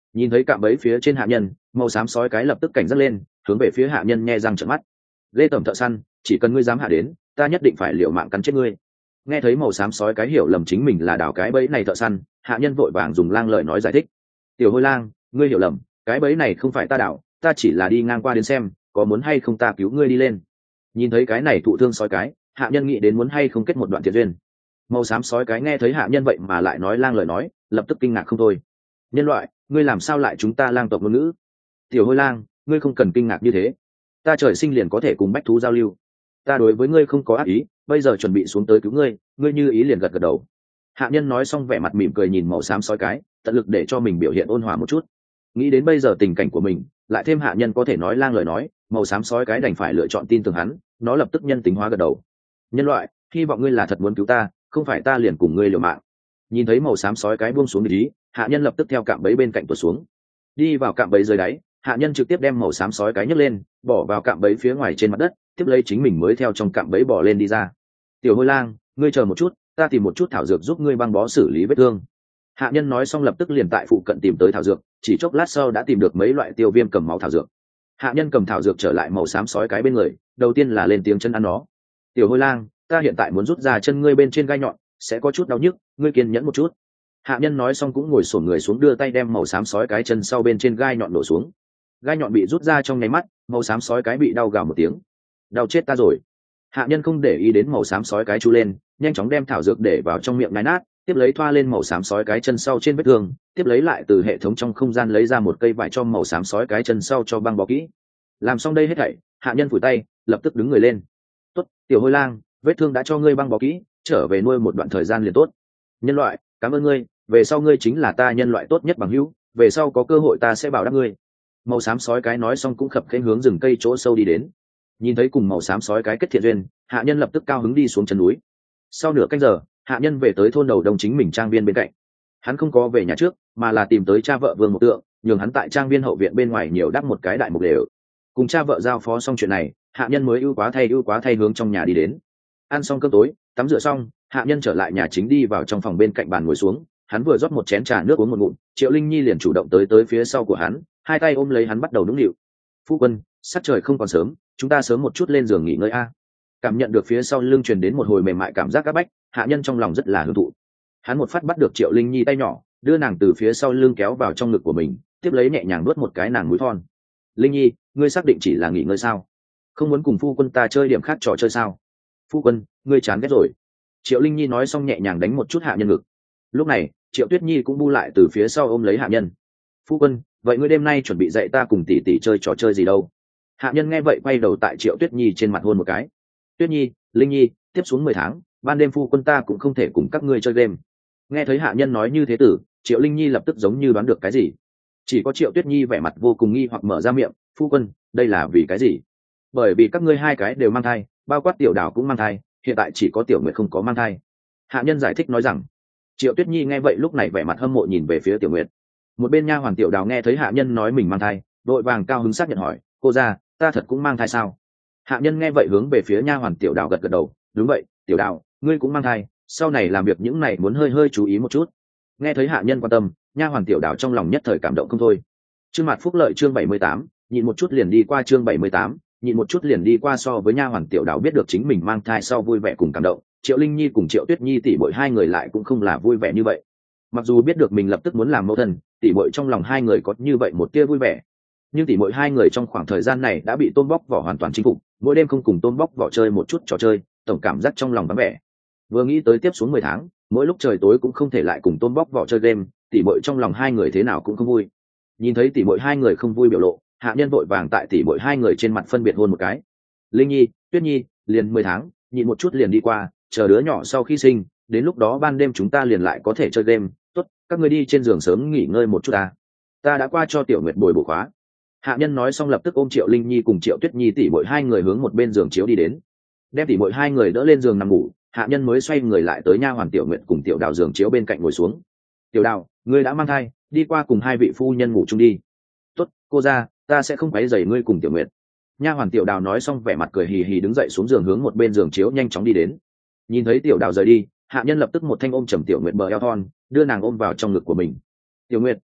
Nhìn thấy cạm bẫy phía trên hạ nhân, màu xám sói cái lập tức cảnh giác lên, hướng về phía hạ nhân nhe răng trợn mắt. Lê tẩm thợ săn, chỉ cần ngươi dám hạ đến, ta nhất định phải liều mạng cắn chết ngươi. Nghe thấy màu xám sói cái hiểu lầm chính mình là đào cái bẫy này thợ săn, hạ nhân vội vàng dùng lang lời nói giải thích. Tiểu hôi lang, ngươi hiểu lầm, cái bẫy này không phải ta đào, ta chỉ là đi ngang qua đến xem, có muốn hay không ta cứu ngươi đi lên. Nhìn thấy cái này thụ thương sói cái, hạ nhân nghĩ đến muốn hay không kết một đoạn thiện duyên. Màu xám sói cái nghe thấy hạ nhân vậy mà lại nói lang lời nói, lập tức kinh ngạc không thôi. Nhân loại, ngươi làm sao lại chúng ta lang tộc ngôn ngữ? Tiểu hôi lang, ngươi không cần kinh ngạc như thế, ta trời sinh liền có thể cùng bách thú giao lưu, ta đối với ngươi không có ác ý, bây giờ chuẩn bị xuống tới cứu ngươi, ngươi như ý liền gật gật đầu. Hạ nhân nói xong vẻ mặt mỉm cười nhìn màu xám sói cái, tận lực để cho mình biểu hiện ôn hòa một chút. Nghĩ đến bây giờ tình cảnh của mình, lại thêm hạ nhân có thể nói lang lời nói, màu xám sói cái đành phải lựa chọn tin tưởng hắn, nó lập tức nhân tính hóa gật đầu. Nhân loại, hy vọng ngươi là thật muốn cứu ta, không phải ta liền cùng ngươi liều mạng. Nhìn thấy màu xám sói cái buông xuống ý, hạ nhân lập tức theo cạm bẫy bên cạnh tuột xuống, đi vào cạm bẫy dưới đáy. Hạ nhân trực tiếp đem màu xám sói cái nhấc lên, bỏ vào cạm bẫy phía ngoài trên mặt đất, tiếp lấy chính mình mới theo trong cạm bẫy bỏ lên đi ra. Tiểu hôi lang, ngươi chờ một chút, ta tìm một chút thảo dược giúp ngươi băng bó xử lý vết thương. Hạ nhân nói xong lập tức liền tại phụ cận tìm tới thảo dược, chỉ chốc lát sau đã tìm được mấy loại tiêu viêm cầm máu thảo dược. Hạ nhân cầm thảo dược trở lại màu xám sói cái bên người, đầu tiên là lên tiếng chân ăn nó. Tiểu hôi lang, ta hiện tại muốn rút ra chân ngươi bên trên gai nhọn, sẽ có chút đau nhức, ngươi kiên nhẫn một chút. Hạ nhân nói xong cũng ngồi xổm người xuống đưa tay đem màu xám sói cái chân sau bên trên gai nhọn đổ xuống. Gai nhọn bị rút ra trong nháy mắt, màu xám sói cái bị đau gào một tiếng. Đau chết ta rồi. Hạ nhân không để ý đến màu xám sói cái chú lên, nhanh chóng đem thảo dược để vào trong miệng nhai nát, tiếp lấy thoa lên màu xám sói cái chân sau trên vết thương, tiếp lấy lại từ hệ thống trong không gian lấy ra một cây vải cho màu xám sói cái chân sau cho băng bó kỹ. Làm xong đây hết thảy, hạ nhân phủi tay, lập tức đứng người lên. Tốt, tiểu hôi lang, vết thương đã cho ngươi băng bó kỹ, trở về nuôi một đoạn thời gian liền tốt. Nhân loại, cảm ơn ngươi, về sau ngươi chính là ta nhân loại tốt nhất bằng hữu, về sau có cơ hội ta sẽ bảo đáp ngươi. Màu xám sói cái nói xong cũng khập khênh hướng rừng cây chỗ sâu đi đến. Nhìn thấy cùng màu xám sói cái kết thiện duyên, hạ nhân lập tức cao hứng đi xuống chân núi. Sau nửa canh giờ, hạ nhân về tới thôn đầu đông chính mình trang viên bên cạnh. Hắn không có về nhà trước, mà là tìm tới cha vợ Vương Một Tượng, nhường hắn tại trang viên hậu viện bên ngoài nhiều đắp một cái đại mục lều. Cùng cha vợ giao phó xong chuyện này, hạ nhân mới ưu quá thay ưu quá thay hướng trong nhà đi đến. Ăn xong cơm tối, tắm rửa xong, hạ nhân trở lại nhà chính đi vào trong phòng bên cạnh bàn ngồi xuống. Hắn vừa rót một chén trà nước uống một ngụm, Triệu Linh Nhi liền chủ động tới tới phía sau của hắn, hai tay ôm lấy hắn bắt đầu nũng nịu. Phu quân, sắc trời không còn sớm, chúng ta sớm một chút lên giường nghỉ ngơi a. Cảm nhận được phía sau lưng truyền đến một hồi mềm mại cảm giác áp bách, hạ nhân trong lòng rất là hưởng thụ. Hắn một phát bắt được Triệu Linh Nhi tay nhỏ, đưa nàng từ phía sau lưng kéo vào trong ngực của mình, tiếp lấy nhẹ nhàng nuốt một cái nàng mũi thon. Linh Nhi, ngươi xác định chỉ là nghỉ ngơi sao? Không muốn cùng phu quân ta chơi điểm khác trò chơi sao? Phu quân, ngươi chán ghét rồi. Triệu Linh Nhi nói xong nhẹ nhàng đánh một chút hạ nhân ngực. Lúc này, Triệu Tuyết Nhi cũng bu lại từ phía sau ôm lấy hạ nhân. Phu quân, vậy ngươi đêm nay chuẩn bị dạy ta cùng tỷ tỷ chơi trò chơi gì đâu? Hạ nhân nghe vậy quay đầu tại Triệu Tuyết Nhi trên mặt hôn một cái. Tuyết Nhi, Linh Nhi, tiếp xuống mười tháng, ban đêm phu quân ta cũng không thể cùng các ngươi chơi game. Nghe thấy hạ nhân nói như thế tử, Triệu Linh Nhi lập tức giống như đoán được cái gì. Chỉ có Triệu Tuyết Nhi vẻ mặt vô cùng nghi hoặc mở ra miệng, phu quân, đây là vì cái gì? Bởi vì các ngươi hai cái đều mang thai, bao quát Tiểu Đào cũng mang thai, hiện tại chỉ có Tiểu Nguyệt không có mang thai. Hạ nhân giải thích nói rằng. Triệu Tuyết Nhi nghe vậy lúc này vẻ mặt hâm mộ nhìn về phía Tiểu Nguyệt. Một bên nha hoàn Tiểu Đào nghe thấy hạ nhân nói mình mang thai, đội vàng cao hứng xác nhận hỏi, cô ra, ta thật cũng mang thai sao? Hạ nhân nghe vậy hướng về phía nha hoàn Tiểu Đào gật gật đầu, đúng vậy, Tiểu Đào, ngươi cũng mang thai, sau này làm việc những này muốn hơi hơi chú ý một chút. Nghe thấy hạ nhân quan tâm, nha hoàn Tiểu Đào trong lòng nhất thời cảm động không thôi. Chương Mạt Phúc Lợi chương bảy mươi tám, nhịn một chút liền đi qua chương bảy mươi tám, nhịn một chút liền đi qua so với nha hoàn Tiểu Đào biết được chính mình mang thai sau vui vẻ cùng cảm động, Triệu Linh Nhi cùng Triệu Tuyết Nhi tỷ muội hai người lại cũng không là vui vẻ như vậy. Mặc dù biết được mình lập tức muốn làm mẫu thân, tỷ muội trong lòng hai người có như vậy một tia vui vẻ, nhưng tỷ muội hai người trong khoảng thời gian này đã bị Tôm Bóc Vỏ hoàn toàn chinh phục, mỗi đêm không cùng Tôm Bóc Vỏ chơi một chút trò chơi, tổng cảm giác trong lòng vắng vẻ. Vừa nghĩ tới tiếp xuống mười tháng, mỗi lúc trời tối cũng không thể lại cùng Tôm Bóc Vỏ chơi game, tỷ muội trong lòng hai người thế nào cũng không vui. Nhìn thấy tỷ muội hai người không vui biểu lộ, hạ nhân vội vàng tại tỷ muội hai người trên mặt phân biệt hôn một cái. Linh Nhi, Tuyết Nhi, liền mười tháng, nhịn một chút liền đi qua, chờ đứa nhỏ sau khi sinh, đến lúc đó ban đêm chúng ta liền lại có thể chơi game. Tốt, các ngươi đi trên giường sớm nghỉ ngơi một chút ta. Ta đã qua cho Tiểu Nguyệt bồi bổ khóa. Hạ nhân nói xong lập tức ôm Triệu Linh Nhi cùng Triệu Tuyết Nhi tỷ muội hai người hướng một bên giường chiếu đi đến, đem tỷ muội hai người đỡ lên giường nằm ngủ. Hạ nhân mới xoay người lại tới nha hoàn Tiểu Nguyệt cùng Tiểu Đào giường chiếu bên cạnh ngồi xuống. Tiểu Đào, ngươi đã mang thai, đi qua cùng hai vị phu nhân ngủ chung đi. Tốt, cô ra, ta sẽ không quấy rầy ngươi cùng Tiểu Nguyệt. Nha hoàn Tiểu Đào nói xong vẻ mặt cười hì hì đứng dậy xuống giường hướng một bên giường chiếu nhanh chóng đi đến. Nhìn thấy Tiểu Đào rời đi, hạ nhân lập tức một thanh ôm chầm Tiểu Nguyệt bờ eo thon, đưa nàng ôm vào trong ngực của mình. Tiểu Nguyệt,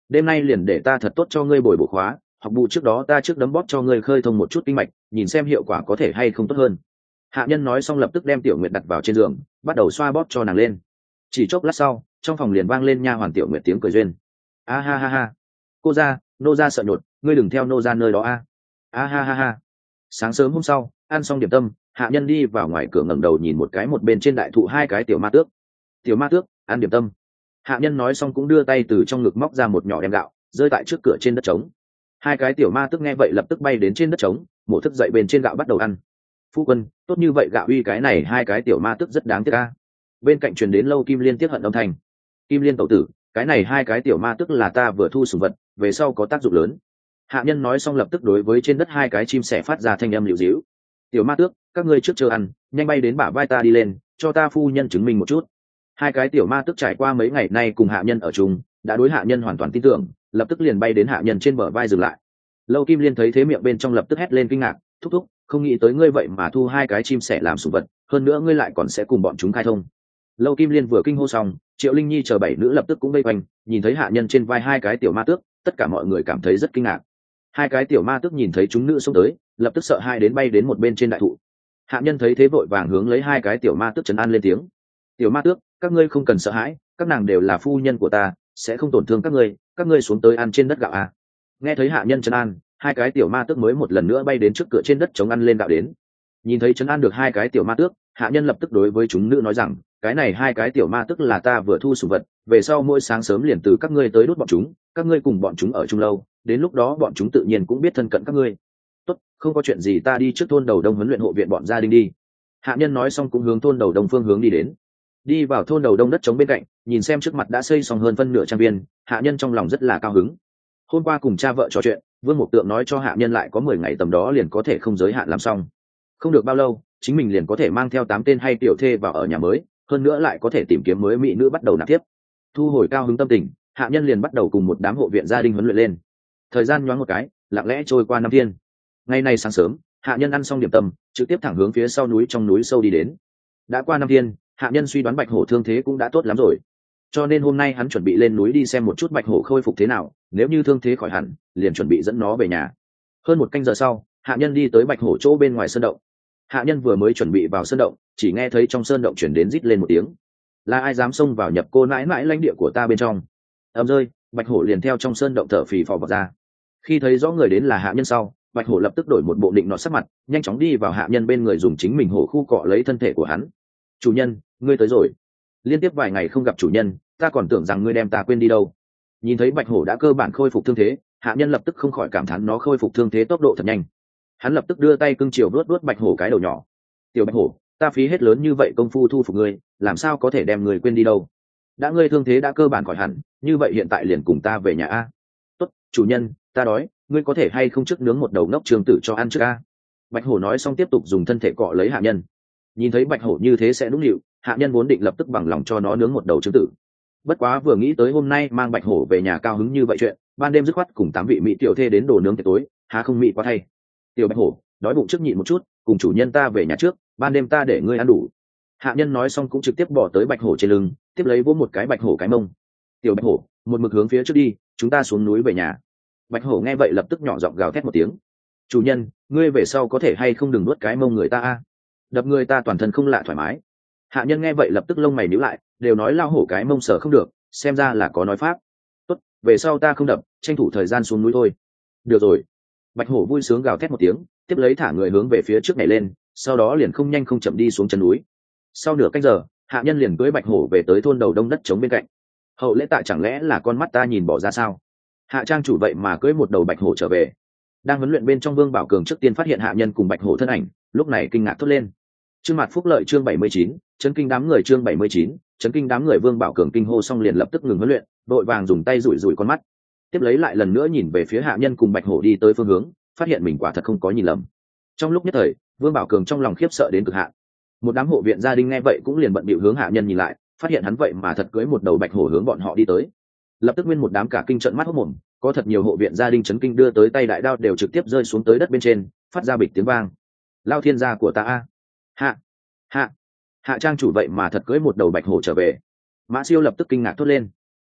đêm nay liền để ta thật tốt cho ngươi bồi bổ khóa, học bù trước đó ta trước đấm bóp cho ngươi khơi thông một chút kinh mạch, nhìn xem hiệu quả có thể hay không tốt hơn. Hạ nhân nói xong lập tức đem Tiểu Nguyệt đặt vào trên giường, bắt đầu xoa bóp cho nàng lên. Chỉ chốc lát sau, trong phòng liền vang lên nha hoàn Tiểu Nguyệt tiếng cười duyên. A ha ha ha, cô ra, nô ra sợ nhột, ngươi đừng theo nô ra nơi đó a. A ha ha ha. Sáng sớm hôm sau, ăn xong điểm tâm, hạ nhân đi vào ngoài cửa ngẩng đầu nhìn một cái một bên trên đại thụ hai cái tiểu ma tước. Tiểu ma tước, ăn điểm tâm. Hạ nhân nói xong cũng đưa tay từ trong ngực móc ra một nhỏ đem gạo, rơi tại trước cửa trên đất trống. Hai cái tiểu ma tước nghe vậy lập tức bay đến trên đất trống, mổ thức dậy bên trên gạo bắt đầu ăn. Phu quân, tốt như vậy gạo uy cái này hai cái tiểu ma tước rất đáng tiếc a. Bên cạnh truyền đến Lâu Kim Liên tiếc hận âm thanh. Kim Liên tẩu tử, cái này hai cái tiểu ma tước là ta vừa thu sủng vật, về sau có tác dụng lớn. Hạ nhân nói xong lập tức đối với trên đất hai cái chim sẻ phát ra thanh âm liễu dĩu. Tiểu ma tước, các ngươi trước chờ ăn, nhanh bay đến bả vai ta đi lên, cho ta phu nhân chứng minh một chút. Hai cái tiểu ma tước trải qua mấy ngày nay cùng hạ nhân ở chung, đã đối hạ nhân hoàn toàn tin tưởng, lập tức liền bay đến hạ nhân trên bờ vai dừng lại. Lâu Kim Liên thấy thế miệng bên trong lập tức hét lên kinh ngạc, thúc thúc, không nghĩ tới ngươi vậy mà thu hai cái chim sẻ làm sủng vật, hơn nữa ngươi lại còn sẽ cùng bọn chúng khai thông. Lâu Kim Liên vừa kinh hô xong, Triệu Linh Nhi chờ bảy nữ lập tức cũng vây quanh, nhìn thấy hạ nhân trên vai hai cái tiểu ma tước, tất cả mọi người cảm thấy rất kinh ngạc. Hai cái tiểu ma tước nhìn thấy chúng nữ xông tới, lập tức sợ hai đến bay đến một bên trên đại thụ. Hạ nhân thấy thế vội vàng hướng lấy hai cái tiểu ma tước trấn an lên tiếng. Tiểu ma tước, các ngươi không cần sợ hãi, các nàng đều là phu nhân của ta, sẽ không tổn thương các ngươi, các ngươi xuống tới ăn trên đất gạo à. Nghe thấy hạ nhân trấn an, hai cái tiểu ma tước mới một lần nữa bay đến trước cửa trên đất chống ăn lên gạo đến. Nhìn thấy trấn an được hai cái tiểu ma tước, hạ nhân lập tức đối với chúng nữ nói rằng, cái này hai cái tiểu ma tước là ta vừa thu sủng vật, về sau mỗi sáng sớm liền từ các ngươi tới đốt bọn chúng, các ngươi cùng bọn chúng ở chung lâu, đến lúc đó bọn chúng tự nhiên cũng biết thân cận các ngươi. Tốt, không có chuyện gì, ta đi trước thôn đầu đông huấn luyện hộ viện bọn gia đình đi. Hạ nhân nói xong cũng hướng thôn đầu đông phương hướng đi đến. Đi vào thôn đầu đông đất trống bên cạnh, nhìn xem trước mặt đã xây xong hơn phân nửa trang viên, hạ nhân trong lòng rất là cao hứng. Hôm qua cùng cha vợ trò chuyện, Vương Mục Tượng nói cho hạ nhân lại có mười ngày tầm đó liền có thể không giới hạn làm xong. Không được bao lâu, chính mình liền có thể mang theo tám tên hay tiểu thê vào ở nhà mới, hơn nữa lại có thể tìm kiếm mới mỹ nữ bắt đầu nạp tiếp. Thu hồi cao hứng tâm tình, hạ nhân liền bắt đầu cùng một đám hộ viện gia đình huấn luyện lên. Thời gian nhoáng một cái, lặng lẽ trôi qua năm thiên. Ngày nay sáng sớm, hạ nhân ăn xong điểm tâm, trực tiếp thẳng hướng phía sau núi trong núi sâu đi đến. Đã qua năm thiên, hạ nhân suy đoán bạch hổ thương thế cũng đã tốt lắm rồi, cho nên hôm nay hắn chuẩn bị lên núi đi xem một chút bạch hổ khôi phục thế nào, nếu như thương thế khỏi hẳn liền chuẩn bị dẫn nó về nhà. Hơn một canh giờ sau, hạ nhân đi tới bạch hổ chỗ bên ngoài sơn động. Hạ nhân vừa mới chuẩn bị vào sơn động, chỉ nghe thấy trong sơn động chuyển đến rít lên một tiếng. Là ai dám xông vào nhập cô mãi mãi lãnh địa của ta bên trong? Ầm rơi, bạch hổ liền theo trong sơn động thở phì phò vào ra. Khi thấy rõ người đến là hạ nhân sau, bạch hổ lập tức đổi một bộ định nọ sắc mặt, nhanh chóng đi vào hạ nhân bên người, dùng chính mình hổ khu cọ lấy thân thể của hắn. Chủ nhân, ngươi tới rồi. Liên tiếp vài ngày không gặp chủ nhân, ta còn tưởng rằng ngươi đem ta quên đi đâu. Nhìn thấy bạch hổ đã cơ bản khôi phục thương thế, hạ nhân lập tức không khỏi cảm thán nó khôi phục thương thế tốc độ thật nhanh. Hắn lập tức đưa tay cưng chiều vuốt vuốt bạch hổ cái đầu nhỏ. Tiểu bạch hổ, ta phí hết lớn như vậy công phu thu phục ngươi, làm sao có thể đem ngươi quên đi đâu? Đã ngươi thương thế đã cơ bản khỏi hẳn, như vậy hiện tại liền cùng ta về nhà a. Tốt, chủ nhân, ta đói, ngươi có thể hay không trước nướng một đầu ngốc trường tử cho ăn trước a? Bạch hổ nói xong tiếp tục dùng thân thể cọ lấy hạ nhân. Nhìn thấy bạch hổ như thế sẽ đúng nịu, hạ nhân vốn định lập tức bằng lòng cho nó nướng một đầu trứng tử. Bất quá vừa nghĩ tới hôm nay mang bạch hổ về nhà cao hứng như vậy chuyện, ban đêm dứt khoát cùng tám vị mỹ tiểu thê đến đồ nướng tiệc tối, há không mỹ quá thay. Tiểu bạch hổ, đói bụng trước nhịn một chút, cùng chủ nhân ta về nhà trước, ban đêm ta để ngươi ăn đủ. Hạ nhân nói xong cũng trực tiếp bỏ tới bạch hổ trên lưng, tiếp lấy vỗ một cái bạch hổ cái mông. Tiểu bạch hổ, một mực hướng phía trước đi, chúng ta xuống núi về nhà. Bạch hổ nghe vậy lập tức nhỏ giọng gào thét một tiếng. Chủ nhân, ngươi về sau có thể hay không đừng nuốt cái mông người ta a, đập người ta toàn thân không lạ thoải mái. Hạ nhân nghe vậy lập tức lông mày nhíu lại, đều nói lao hổ cái mông sở không được, xem ra là có nói pháp. Tốt, về sau ta không đập, tranh thủ thời gian xuống núi thôi. Được rồi. Bạch hổ vui sướng gào thét một tiếng, tiếp lấy thả người hướng về phía trước nhảy lên, sau đó liền không nhanh không chậm đi xuống chân núi. Sau nửa canh giờ, hạ nhân liền cưỡi bạch hổ về tới thôn đầu đông đất trống bên cạnh. Hậu lễ tạ chẳng lẽ là con mắt ta nhìn bỏ ra sao? Hạ trang chủ vậy mà cưỡi một đầu bạch hổ trở về. Đang huấn luyện bên trong, Vương Bảo Cường trước tiên phát hiện hạ nhân cùng bạch hổ thân ảnh, lúc này kinh ngạc thốt lên. Chương mặt phúc lợi chương bảy mươi chín, chấn kinh đám người chương bảy mươi chín, chấn kinh đám người. Vương Bảo Cường kinh hô xong liền lập tức ngừng huấn luyện, đội vàng dùng tay rủi rủi con mắt, tiếp lấy lại lần nữa nhìn về phía hạ nhân cùng bạch hổ đi tới phương hướng, phát hiện mình quả thật không có nhìn lầm. Trong lúc nhất thời, Vương Bảo Cường trong lòng khiếp sợ đến cực hạn. Một đám hộ viện gia đình nghe vậy cũng liền bận bịu hướng hạ nhân nhìn lại, phát hiện hắn vậy mà thật cưới một đầu bạch hổ hướng bọn họ đi tới. Lập tức nguyên một đám cả kinh trợn mắt hốt mồm, có thật nhiều hộ viện gia đình chấn kinh đưa tới tay đại đao đều trực tiếp rơi xuống tới đất bên trên, phát ra bịch tiếng vang. Lao thiên gia của ta a! Hạ, hạ, hạ trang chủ vậy mà thật cưới một đầu bạch hổ trở về. Mã Siêu lập tức kinh ngạc thốt lên.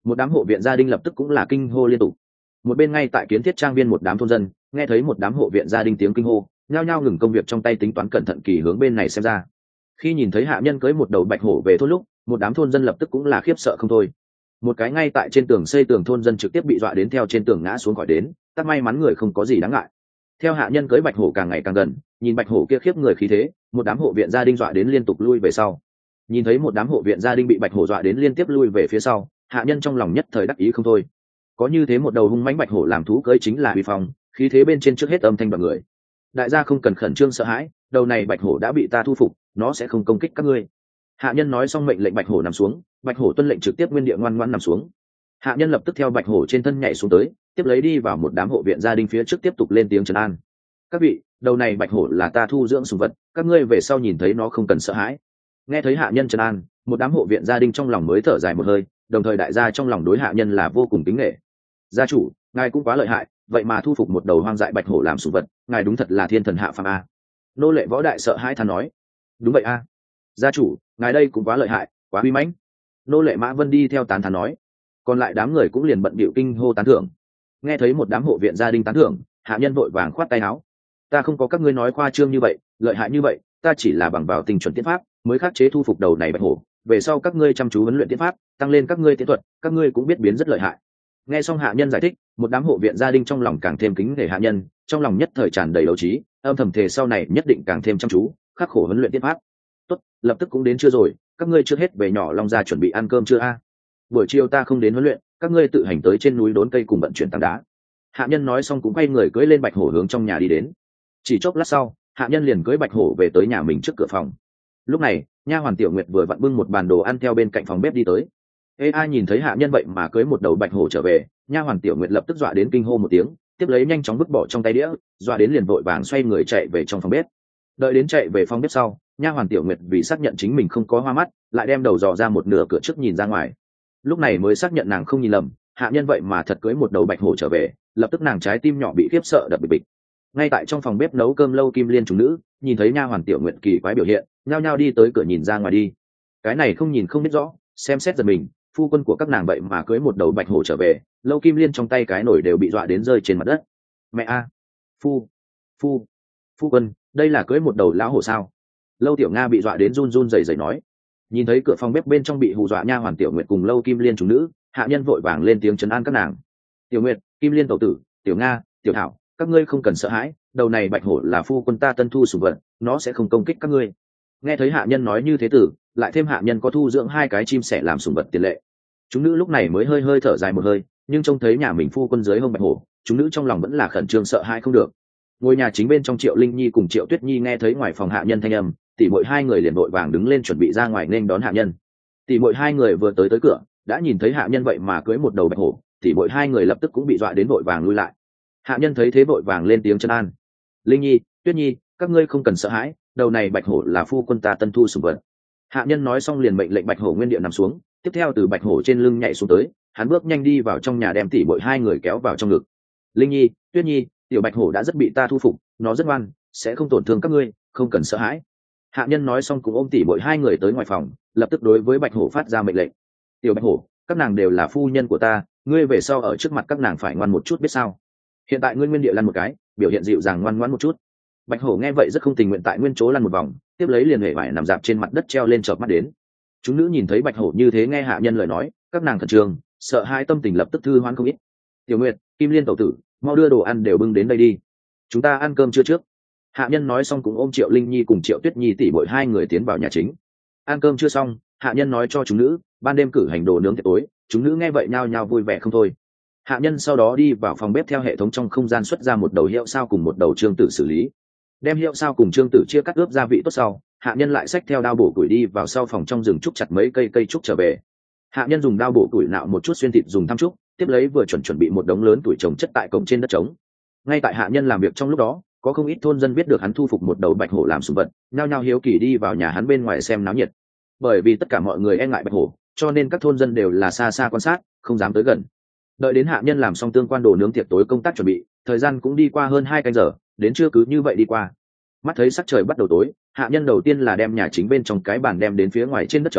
một đám hộ viện gia đình lập tức cũng là kinh hô liên tục. Một bên ngay tại kiến thiết trang viên một đám thôn dân nghe thấy một đám hộ viện gia đình tiếng kinh hô, nhao nhao ngừng công việc trong tay tính toán cẩn thận kỳ hướng bên này xem ra. Khi nhìn thấy hạ nhân cưới một đầu bạch hổ về thôn lúc, một đám thôn dân lập tức cũng là khiếp sợ không thôi. Một cái ngay tại trên tường xây tường thôn dân trực tiếp bị dọa đến theo trên tường ngã xuống khỏi đến, tất may mắn người không có gì đáng ngại. Theo hạ nhân cưới bạch hổ càng ngày càng gần, nhìn bạch hổ kia khiếp người khí thế, một đám hộ viện gia đình dọa đến liên tục lui về sau. Nhìn thấy một đám hộ viện gia đình bị bạch hổ dọa đến liên tiếp lui về phía sau, hạ nhân trong lòng nhất thời đắc ý không thôi. Có như thế một đầu hung mãnh bạch hổ làm thú cưỡi chính là uy phong, khí thế bên trên trước hết âm thanh đoạn người. Đại gia không cần khẩn trương sợ hãi, đầu này bạch hổ đã bị ta thu phục, nó sẽ không công kích các ngươi. Hạ nhân nói xong mệnh lệnh bạch hổ nằm xuống, bạch hổ tuân lệnh trực tiếp nguyên địa ngoan ngoãn nằm xuống. Hạ nhân lập tức theo bạch hổ trên thân nhảy xuống tới, tiếp lấy đi vào một đám hộ viện gia đình phía trước tiếp tục lên tiếng trấn an. Các vị, đầu này bạch hổ là ta thu dưỡng sủng vật, các ngươi về sau nhìn thấy nó không cần sợ hãi. Nghe thấy hạ nhân trấn an, một đám hộ viện gia đình trong lòng mới thở dài một hơi, đồng thời đại gia trong lòng đối hạ nhân là vô cùng kính nể. Gia chủ, ngài cũng quá lợi hại, vậy mà thu phục một đầu hoang dại bạch hổ làm sủng vật, ngài đúng thật là thiên thần hạ phàm a. Nô lệ võ đại sợ hãi than nói. Đúng vậy a. Gia chủ, ngài đây cũng quá lợi hại, quá uy mãnh. Nô lệ Mã Vân đi theo tán thán nói. Còn lại đám người cũng liền bận bịu kinh hô tán thưởng. Nghe thấy một đám hộ viện gia đình tán thưởng, hạ nhân vội vàng khoát tay áo. Ta không có các ngươi nói khoa trương như vậy, lợi hại như vậy, ta chỉ là bằng vào tình chuẩn tiến pháp mới khắc chế thu phục đầu này bạch hổ, về sau các ngươi chăm chú huấn luyện tiến pháp, tăng lên các ngươi tiến thuật, các ngươi cũng biết biến rất lợi hại. Nghe xong hạ nhân giải thích, một đám hộ viện gia đình trong lòng càng thêm kính nể hạ nhân, trong lòng nhất thời tràn đầy đấu trí, âm thầm thề sau này nhất định càng thêm chăm chú, khắc khổ huấn luyện tiến pháp. Tốt, lập tức cũng đến chưa rồi, các ngươi trước hết về nhỏ Long gia chuẩn bị ăn cơm chưa a? Buổi chiều ta không đến huấn luyện, các ngươi tự hành tới trên núi đốn cây cùng vận chuyển tảng đá. Hạ nhân nói xong cũng quay người cưỡi lên bạch hổ hướng trong nhà đi đến. Chỉ chốc lát sau, hạ nhân liền cưỡi bạch hổ về tới nhà mình trước cửa phòng. Lúc này, nha hoàn Tiểu Nguyệt vừa vặn bưng một bàn đồ ăn theo bên cạnh phòng bếp đi tới. Ê ai nhìn thấy hạ nhân vậy mà cưỡi một đầu bạch hổ trở về, nha hoàn Tiểu Nguyệt lập tức dọa đến kinh hô một tiếng, tiếp lấy nhanh chóng vứt bỏ trong tay đĩa, dọa đến liền vội vàng xoay người chạy về trong phòng bếp. Đợi đến chạy về phòng bếp sau, nha hoàn Tiểu Nguyệt vì xác nhận chính mình không có hoa mắt, lại đem đầu dò ra một nửa cửa trước nhìn ra ngoài. Lúc này mới xác nhận nàng không nhìn lầm, hạ nhân vậy mà thật cưỡi một đầu bạch hổ trở về, lập tức nàng trái tim nhỏ bị khiếp sợ đập bịch bịch. Ngay tại trong phòng bếp nấu cơm Lâu Kim Liên chúng nữ nhìn thấy nha hoàn Tiểu Nguyệt kỳ quái biểu hiện, nhao nhao đi tới cửa nhìn ra ngoài đi. Cái này không nhìn không biết rõ, xem xét giật mình, phu quân của các nàng vậy mà cưỡi một đầu bạch hổ trở về, Lâu Kim Liên trong tay cái nồi đều bị dọa đến rơi trên mặt đất. Mẹ a, phu, phu, phu quân, đây là cưỡi một đầu lão hổ sao? Lâu Tiểu Nga bị dọa đến run run rẩy rẩy nói. Nhìn thấy cửa phòng bếp bên trong bị hù dọa nha hoàn Tiểu Nguyệt cùng Lâu Kim Liên chúng nữ, hạ nhân vội vàng lên tiếng trấn an các nàng. Tiểu Nguyệt, Kim Liên tẩu tử, Tiểu Nga, Tiểu Thảo, các ngươi không cần sợ hãi, đầu này bạch hổ là phu quân ta tân thu sủng vật, nó sẽ không công kích các ngươi. Nghe thấy hạ nhân nói như thế tử, lại thêm hạ nhân có thu dưỡng hai cái chim sẻ làm sủng vật tiền lệ. Chúng nữ lúc này mới hơi hơi thở dài một hơi, nhưng trông thấy nhà mình phu quân dưới hông bạch hổ, chúng nữ trong lòng vẫn là khẩn trương sợ hãi không được. Ngôi nhà chính bên trong Triệu Linh Nhi cùng Triệu Tuyết Nhi nghe thấy ngoài phòng hạ nhân thanh âm, tỷ muội hai người liền vội vàng đứng lên chuẩn bị ra ngoài nên đón hạ nhân. Tỷ muội hai người vừa tới tới cửa, đã nhìn thấy hạ nhân vậy mà cưỡi một đầu bạch hổ, tỷ muội hai người lập tức cũng bị dọa đến vội vàng lui lại. Hạ nhân thấy thế vội vàng lên tiếng trấn an. Linh Nhi, Tuyết Nhi, các ngươi không cần sợ hãi, đầu này bạch hổ là phu quân ta tân thu sủng vật. Hạ nhân nói xong liền mệnh lệnh bạch hổ nguyên địa nằm xuống, tiếp theo từ bạch hổ trên lưng nhảy xuống tới, hắn bước nhanh đi vào trong nhà đem tỷ muội hai người kéo vào trong ngực. Linh Nhi, Tuyết Nhi, tiểu bạch hổ đã rất bị ta thu phục, nó rất ngoan, sẽ không tổn thương các ngươi, không cần sợ hãi. Hạ nhân nói xong cũng ôm tỷ muội hai người tới ngoài phòng, lập tức đối với bạch hổ phát ra mệnh lệnh. Tiểu bạch hổ, các nàng đều là phu nhân của ta, ngươi về sau ở trước mặt các nàng phải ngoan một chút biết sao? Hiện tại ngươi nguyên địa lăn một cái, biểu hiện dịu dàng ngoan ngoãn một chút. Bạch hổ nghe vậy rất không tình nguyện tại nguyên chỗ lăn một vòng, tiếp lấy liền hề vải nằm dạp trên mặt đất treo lên chợp mắt đến. Chúng nữ nhìn thấy bạch hổ như thế nghe hạ nhân lời nói, các nàng khẩn trương, sợ hai tâm tình lập tức thư hoán không ít. Tiểu Nguyệt, Kim Liên tẩu tử, mau đưa đồ ăn đều bưng đến đây đi, chúng ta ăn cơm chưa trước. Hạ nhân nói xong cũng ôm Triệu Linh Nhi cùng Triệu Tuyết Nhi tỷ muội hai người tiến vào nhà chính. Ăn cơm chưa xong, hạ nhân nói cho chúng nữ ban đêm cử hành đồ nướng tiệc tối, chúng nữ nghe vậy nhao nhao vui vẻ không thôi. Hạ nhân sau đó đi vào phòng bếp theo hệ thống trong không gian xuất ra một đầu hiệu sao cùng một đầu trương tử xử lý, đem hiệu sao cùng trương tử chia cắt ướp gia vị tốt sau, hạ nhân lại xách theo đao bổ củi đi vào sau phòng trong rừng trúc chặt mấy cây cây trúc trở về. Hạ nhân dùng đao bổ củi nạo một chút xuyên thịt dùng thăm trúc, tiếp lấy vừa chuẩn chuẩn bị một đống lớn tuổi trồng chất tại cổng trên đất trống. Ngay tại hạ nhân làm việc trong lúc đó, có không ít thôn dân biết được hắn thu phục một đầu bạch hổ làm sủng vật, nhao nhao hiếu kỳ đi vào nhà hắn bên ngoài xem náo nhiệt. Bởi vì tất cả mọi người e ngại bạch hổ, cho nên các thôn dân đều là xa xa quan sát, không dám tới gần. Đợi đến hạ nhân làm xong tương quan đồ nướng tiệc tối công tác chuẩn bị, thời gian cũng đi qua hơn hai canh giờ, đến trưa cứ như vậy đi qua. Mắt thấy sắc trời bắt đầu tối, hạ nhân đầu tiên là đem nhà chính bên trong cái bàn đem đến phía ngoài trên đất trống,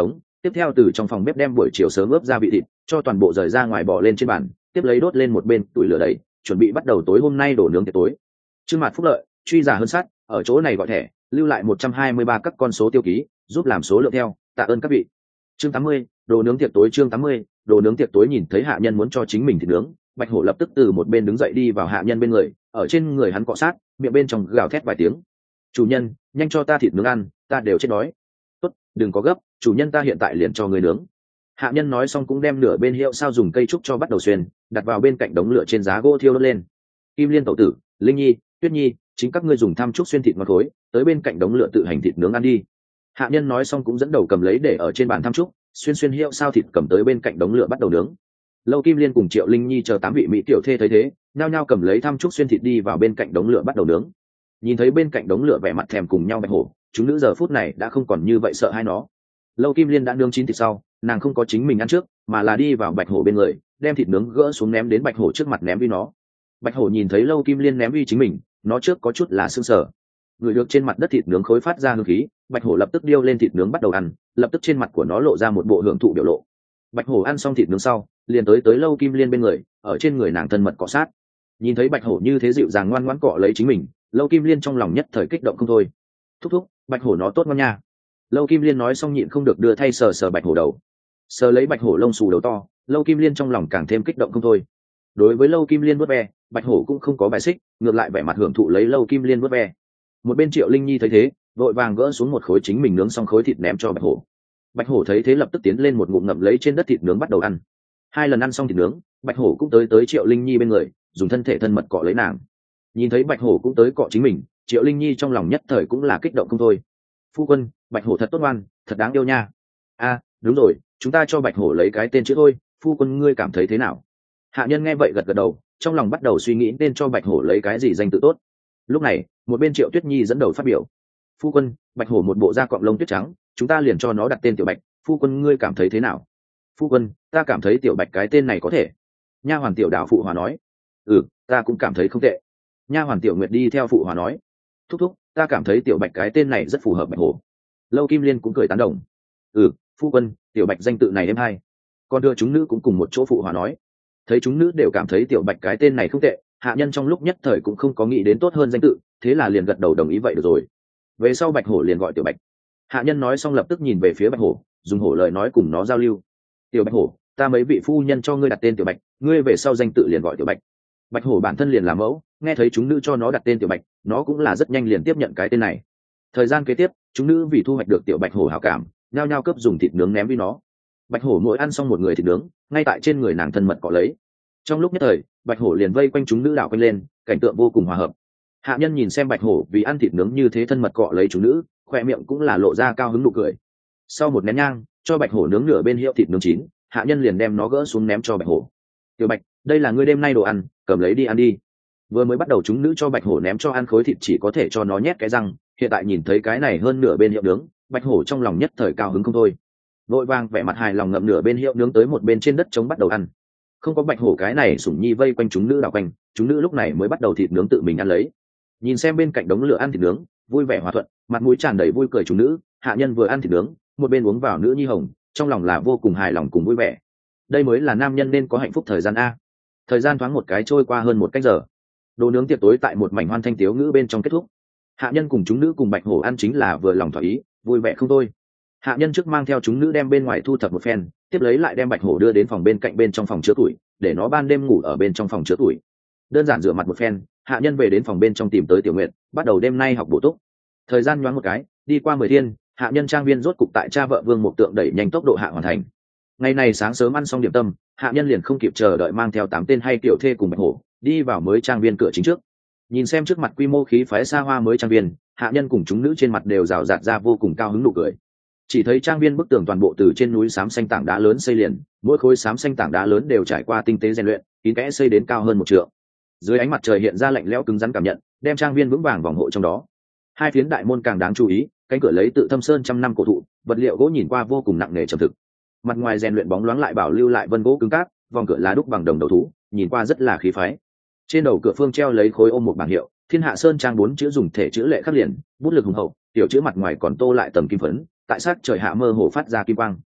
tiếp theo từ trong phòng bếp đem buổi chiều sớm ướp ra vị thịt cho toàn bộ rời ra ngoài bỏ lên trên bàn, tiếp lấy đốt lên một bên tủi lửa đầy, chuẩn bị bắt đầu tối hôm nay đổ nướng tiệc tối. Trương Mạt Phúc Lợi, truy giả hơn sát, ở chỗ này gọi thẻ, lưu lại một trăm hai mươi ba các con số tiêu ký, giúp làm số lượng theo, tạ ơn các vị. Chương tám mươi, đồ nướng tiệc tối. Chương tám mươi, đồ nướng tiệc tối. Nhìn thấy hạ nhân muốn cho chính mình thịt nướng, Bạch Hổ lập tức từ một bên đứng dậy đi vào hạ nhân bên người, ở trên người hắn cọ sát, miệng bên trong gào thét vài tiếng. Chủ nhân, nhanh cho ta thịt nướng ăn, ta đều chết đói. Tốt, đừng có gấp, chủ nhân ta hiện tại liền cho người nướng. Hạ nhân nói xong cũng đem nửa bên hiệu sao dùng cây trúc cho bắt đầu xuyên, đặt vào bên cạnh đống lửa trên giá gỗ thiêu đốt lên. Kim Liên tẩu tử, Linh Nhi, Tuyết Nhi, chính các ngươi dùng tham trúc xuyên thịt ngọt khối, tới bên cạnh đống lửa tự hành thịt nướng ăn đi. Hạ nhân nói xong cũng dẫn đầu cầm lấy để ở trên bàn tham trúc, xuyên xuyên hiệu sao thịt cầm tới bên cạnh đống lửa bắt đầu nướng. Lâu Kim Liên cùng Triệu Linh Nhi chờ tám vị mỹ tiểu thê thấy thế, nhao nhao cầm lấy tham trúc xuyên thịt đi vào bên cạnh đống lửa bắt đầu nướng. Nhìn thấy bên cạnh đống lửa vẻ mặt thèm cùng nhau Bạch Hổ, chúng nữ giờ phút này đã không còn như vậy sợ hai nó. Lâu Kim Liên đã nướng chín thịt sau, nàng không có chính mình ăn trước, mà là đi vào Bạch Hổ bên người, đem thịt nướng gỡ xuống ném đến Bạch Hổ trước mặt ném đi nó. Bạch Hổ nhìn thấy Lâu Kim Liên ném uy chính mình, nó trước có chút là sững sờ. Người được trên mặt đất thịt nướng khối phát ra hương khí, Bạch Hổ lập tức điêu lên thịt nướng bắt đầu ăn, lập tức trên mặt của nó lộ ra một bộ hưởng thụ biểu lộ. Bạch Hổ ăn xong thịt nướng sau, liền tới tới Lâu Kim Liên bên người, ở trên người nàng thân mật cọ sát. Nhìn thấy Bạch Hổ như thế dịu dàng ngoan ngoãn cọ lấy chính mình, Lâu Kim Liên trong lòng nhất thời kích động không thôi. Thúc thúc, Bạch Hổ nó tốt ngon nha. Lâu Kim Liên nói xong nhịn không được đưa thay sờ sờ Bạch Hổ đầu. Sờ lấy Bạch Hổ lông xù đầu to, Lâu Kim Liên trong lòng càng thêm kích động không thôi. Đối với Lâu Kim Liên vuốt ve, Bạch Hổ cũng không có bài xích, ngược lại vẻ mặt hưởng thụ lấy Lâu Kim Liên vuốt ve. Một bên Triệu Linh Nhi thấy thế, vội vàng gỡ xuống một khối chính mình nướng xong khối thịt ném cho Bạch Hổ. Bạch Hổ thấy thế lập tức tiến lên một ngụm ngậm lấy trên đất thịt nướng bắt đầu ăn. Hai lần ăn xong thịt nướng, Bạch Hổ cũng tới tới Triệu Linh Nhi bên người, dùng thân thể thân mật cọ lấy nàng. Nhìn thấy Bạch Hổ cũng tới cọ chính mình, Triệu Linh Nhi trong lòng nhất thời cũng là kích động không thôi. Phu quân, Bạch Hổ thật tốt ngoan, thật đáng yêu nha. A, đúng rồi, chúng ta cho Bạch Hổ lấy cái tên chữ thôi, phu quân ngươi cảm thấy thế nào? Hạ nhân nghe vậy gật gật đầu, trong lòng bắt đầu suy nghĩ nên cho Bạch Hổ lấy cái gì danh tự tốt. Lúc này, một bên Triệu Tuyết Nhi dẫn đầu phát biểu. Phu quân, Bạch Hổ một bộ da cọng lông tuyết trắng, chúng ta liền cho nó đặt tên Tiểu Bạch, phu quân ngươi cảm thấy thế nào? Phu quân, ta cảm thấy Tiểu Bạch cái tên này có thể. Nha hoàn Tiểu Đào phụ hòa nói. Ừ, ta cũng cảm thấy không tệ. Nha hoàn Tiểu Nguyệt đi theo phụ hòa nói. Thúc thúc, ta cảm thấy Tiểu Bạch cái tên này rất phù hợp Bạch Hổ. Lâu Kim Liên cũng cười tán đồng. Ừ, phu quân, Tiểu Bạch danh tự này êm hay. Còn đưa chúng nữ cũng cùng một chỗ phụ hòa nói. Thấy chúng nữ đều cảm thấy Tiểu Bạch cái tên này không tệ, hạ nhân trong lúc nhất thời cũng không có nghĩ đến tốt hơn danh tự, thế là liền gật đầu đồng ý vậy được rồi. Về sau Bạch Hổ liền gọi Tiểu Bạch. Hạ nhân nói xong lập tức nhìn về phía Bạch Hổ, dùng hổ lời nói cùng nó giao lưu. Tiểu Bạch Hổ, ta mấy vị phu nhân cho ngươi đặt tên Tiểu Bạch, ngươi về sau danh tự liền gọi Tiểu Bạch. Bạch Hổ bản thân liền làm mẫu, nghe thấy chúng nữ cho nó đặt tên Tiểu Bạch, nó cũng là rất nhanh liền tiếp nhận cái tên này. Thời gian kế tiếp, chúng nữ vì thu hoạch được Tiểu Bạch Hổ hảo cảm, nhao nhao cấp dùng thịt nướng ném với nó. Bạch Hổ mỗi ăn xong một người thịt nướng, ngay tại trên người nàng thân mật cọ lấy. Trong lúc nhất thời, Bạch Hổ liền vây quanh chúng nữ đảo quanh lên, cảnh tượng vô cùng hòa hợp. Hạ nhân nhìn xem Bạch Hổ vì ăn thịt nướng như thế thân mật cọ lấy chúng nữ, khoe miệng cũng là lộ ra cao hứng nụ cười. Sau một nén nhang, cho Bạch Hổ nướng nửa bên hiệu thịt nướng chín, hạ nhân liền đem nó gỡ xuống ném cho Bạch Hổ. Tiểu Bạch, đây là ngươi đêm nay đồ ăn, cầm lấy đi ăn đi. Vừa mới bắt đầu chúng nữ cho Bạch Hổ ném cho ăn khối thịt chỉ có thể cho nó nhét cái răng, hiện tại nhìn thấy cái này hơn nửa bên hiệu nướng, Bạch Hổ trong lòng nhất thời cao hứng không thôi. Vội vàng vẻ mặt hài lòng ngậm nửa bên hiệu nướng tới một bên trên đất trống bắt đầu ăn. Không có Bạch Hổ cái này sủng nhi vây quanh chúng nữ đảo quanh, chúng nữ lúc này mới bắt đầu thịt nướng tự mình ăn lấy. Nhìn xem bên cạnh đống lửa ăn thịt nướng, vui vẻ hòa thuận, mặt mũi tràn đầy vui cười chúng nữ, hạ nhân vừa ăn thịt nướng, một bên uống vào nữ nhi hồng, trong lòng là vô cùng hài lòng cùng vui vẻ. Đây mới là nam nhân nên có hạnh phúc thời gian a. Thời gian thoáng một cái trôi qua hơn một cách giờ. Đồ nướng tiệc tối tại một mảnh hoan thanh tiếu ngữ bên trong kết thúc. Hạ nhân cùng chúng nữ cùng Bạch Hổ ăn chính là vừa lòng thỏa ý, vui vẻ không thôi. Hạ nhân trước mang theo chúng nữ đem bên ngoài thu thập một phen, tiếp lấy lại đem Bạch Hổ đưa đến phòng bên cạnh bên trong phòng chứa tuổi, để nó ban đêm ngủ ở bên trong phòng chứa tuổi. Đơn giản rửa mặt một phen, hạ nhân về đến phòng bên trong tìm tới Tiểu Nguyệt, bắt đầu đêm nay học bổ túc. Thời gian nhoáng một cái, đi qua mười thiên, hạ nhân trang viên rốt cục tại cha vợ Vương Mục Tượng đẩy nhanh tốc độ hạ hoàn thành. Ngày này sáng sớm ăn xong điểm tâm, hạ nhân liền không kịp chờ đợi mang theo tám tên hay tiểu thê cùng Bạch Hổ đi vào mới trang viên cửa chính trước. Nhìn xem trước mặt quy mô khí phái xa hoa mới trang viên, hạ nhân cùng chúng nữ trên mặt đều rào rạt ra vô cùng cao hứng nụ cười. Chỉ thấy trang viên bức tường toàn bộ từ trên núi xám xanh tảng đá lớn xây liền, mỗi khối xám xanh tảng đá lớn đều trải qua tinh tế rèn luyện, kín kẽ xây đến cao hơn một trượng. Dưới ánh mặt trời hiện ra lạnh lẽo cứng rắn cảm nhận, đem trang viên vững vàng vòng hộ trong đó. Hai phiến đại môn càng đáng chú ý, cánh cửa lấy tự thâm sơn trăm năm cổ thụ, vật liệu gỗ nhìn qua vô cùng nặng nề trầm thực. Mặt ngoài rèn luyện bóng loáng lại bảo lưu lại vân gỗ cứng cáp, vòng cửa lá đúc bằng đồng đầu thú, nhìn qua rất là khí phái. Trên đầu cửa phương treo lấy khối ôm một bảng hiệu, Thiên Hạ Sơn trang bốn chữ dùng thể chữ lệ khắc liền, bút lực hùng hậu, tiểu chữ mặt ngoài còn tô lại tầng kim phấn, tại sắc trời hạ mơ hồ phát ra kim quang.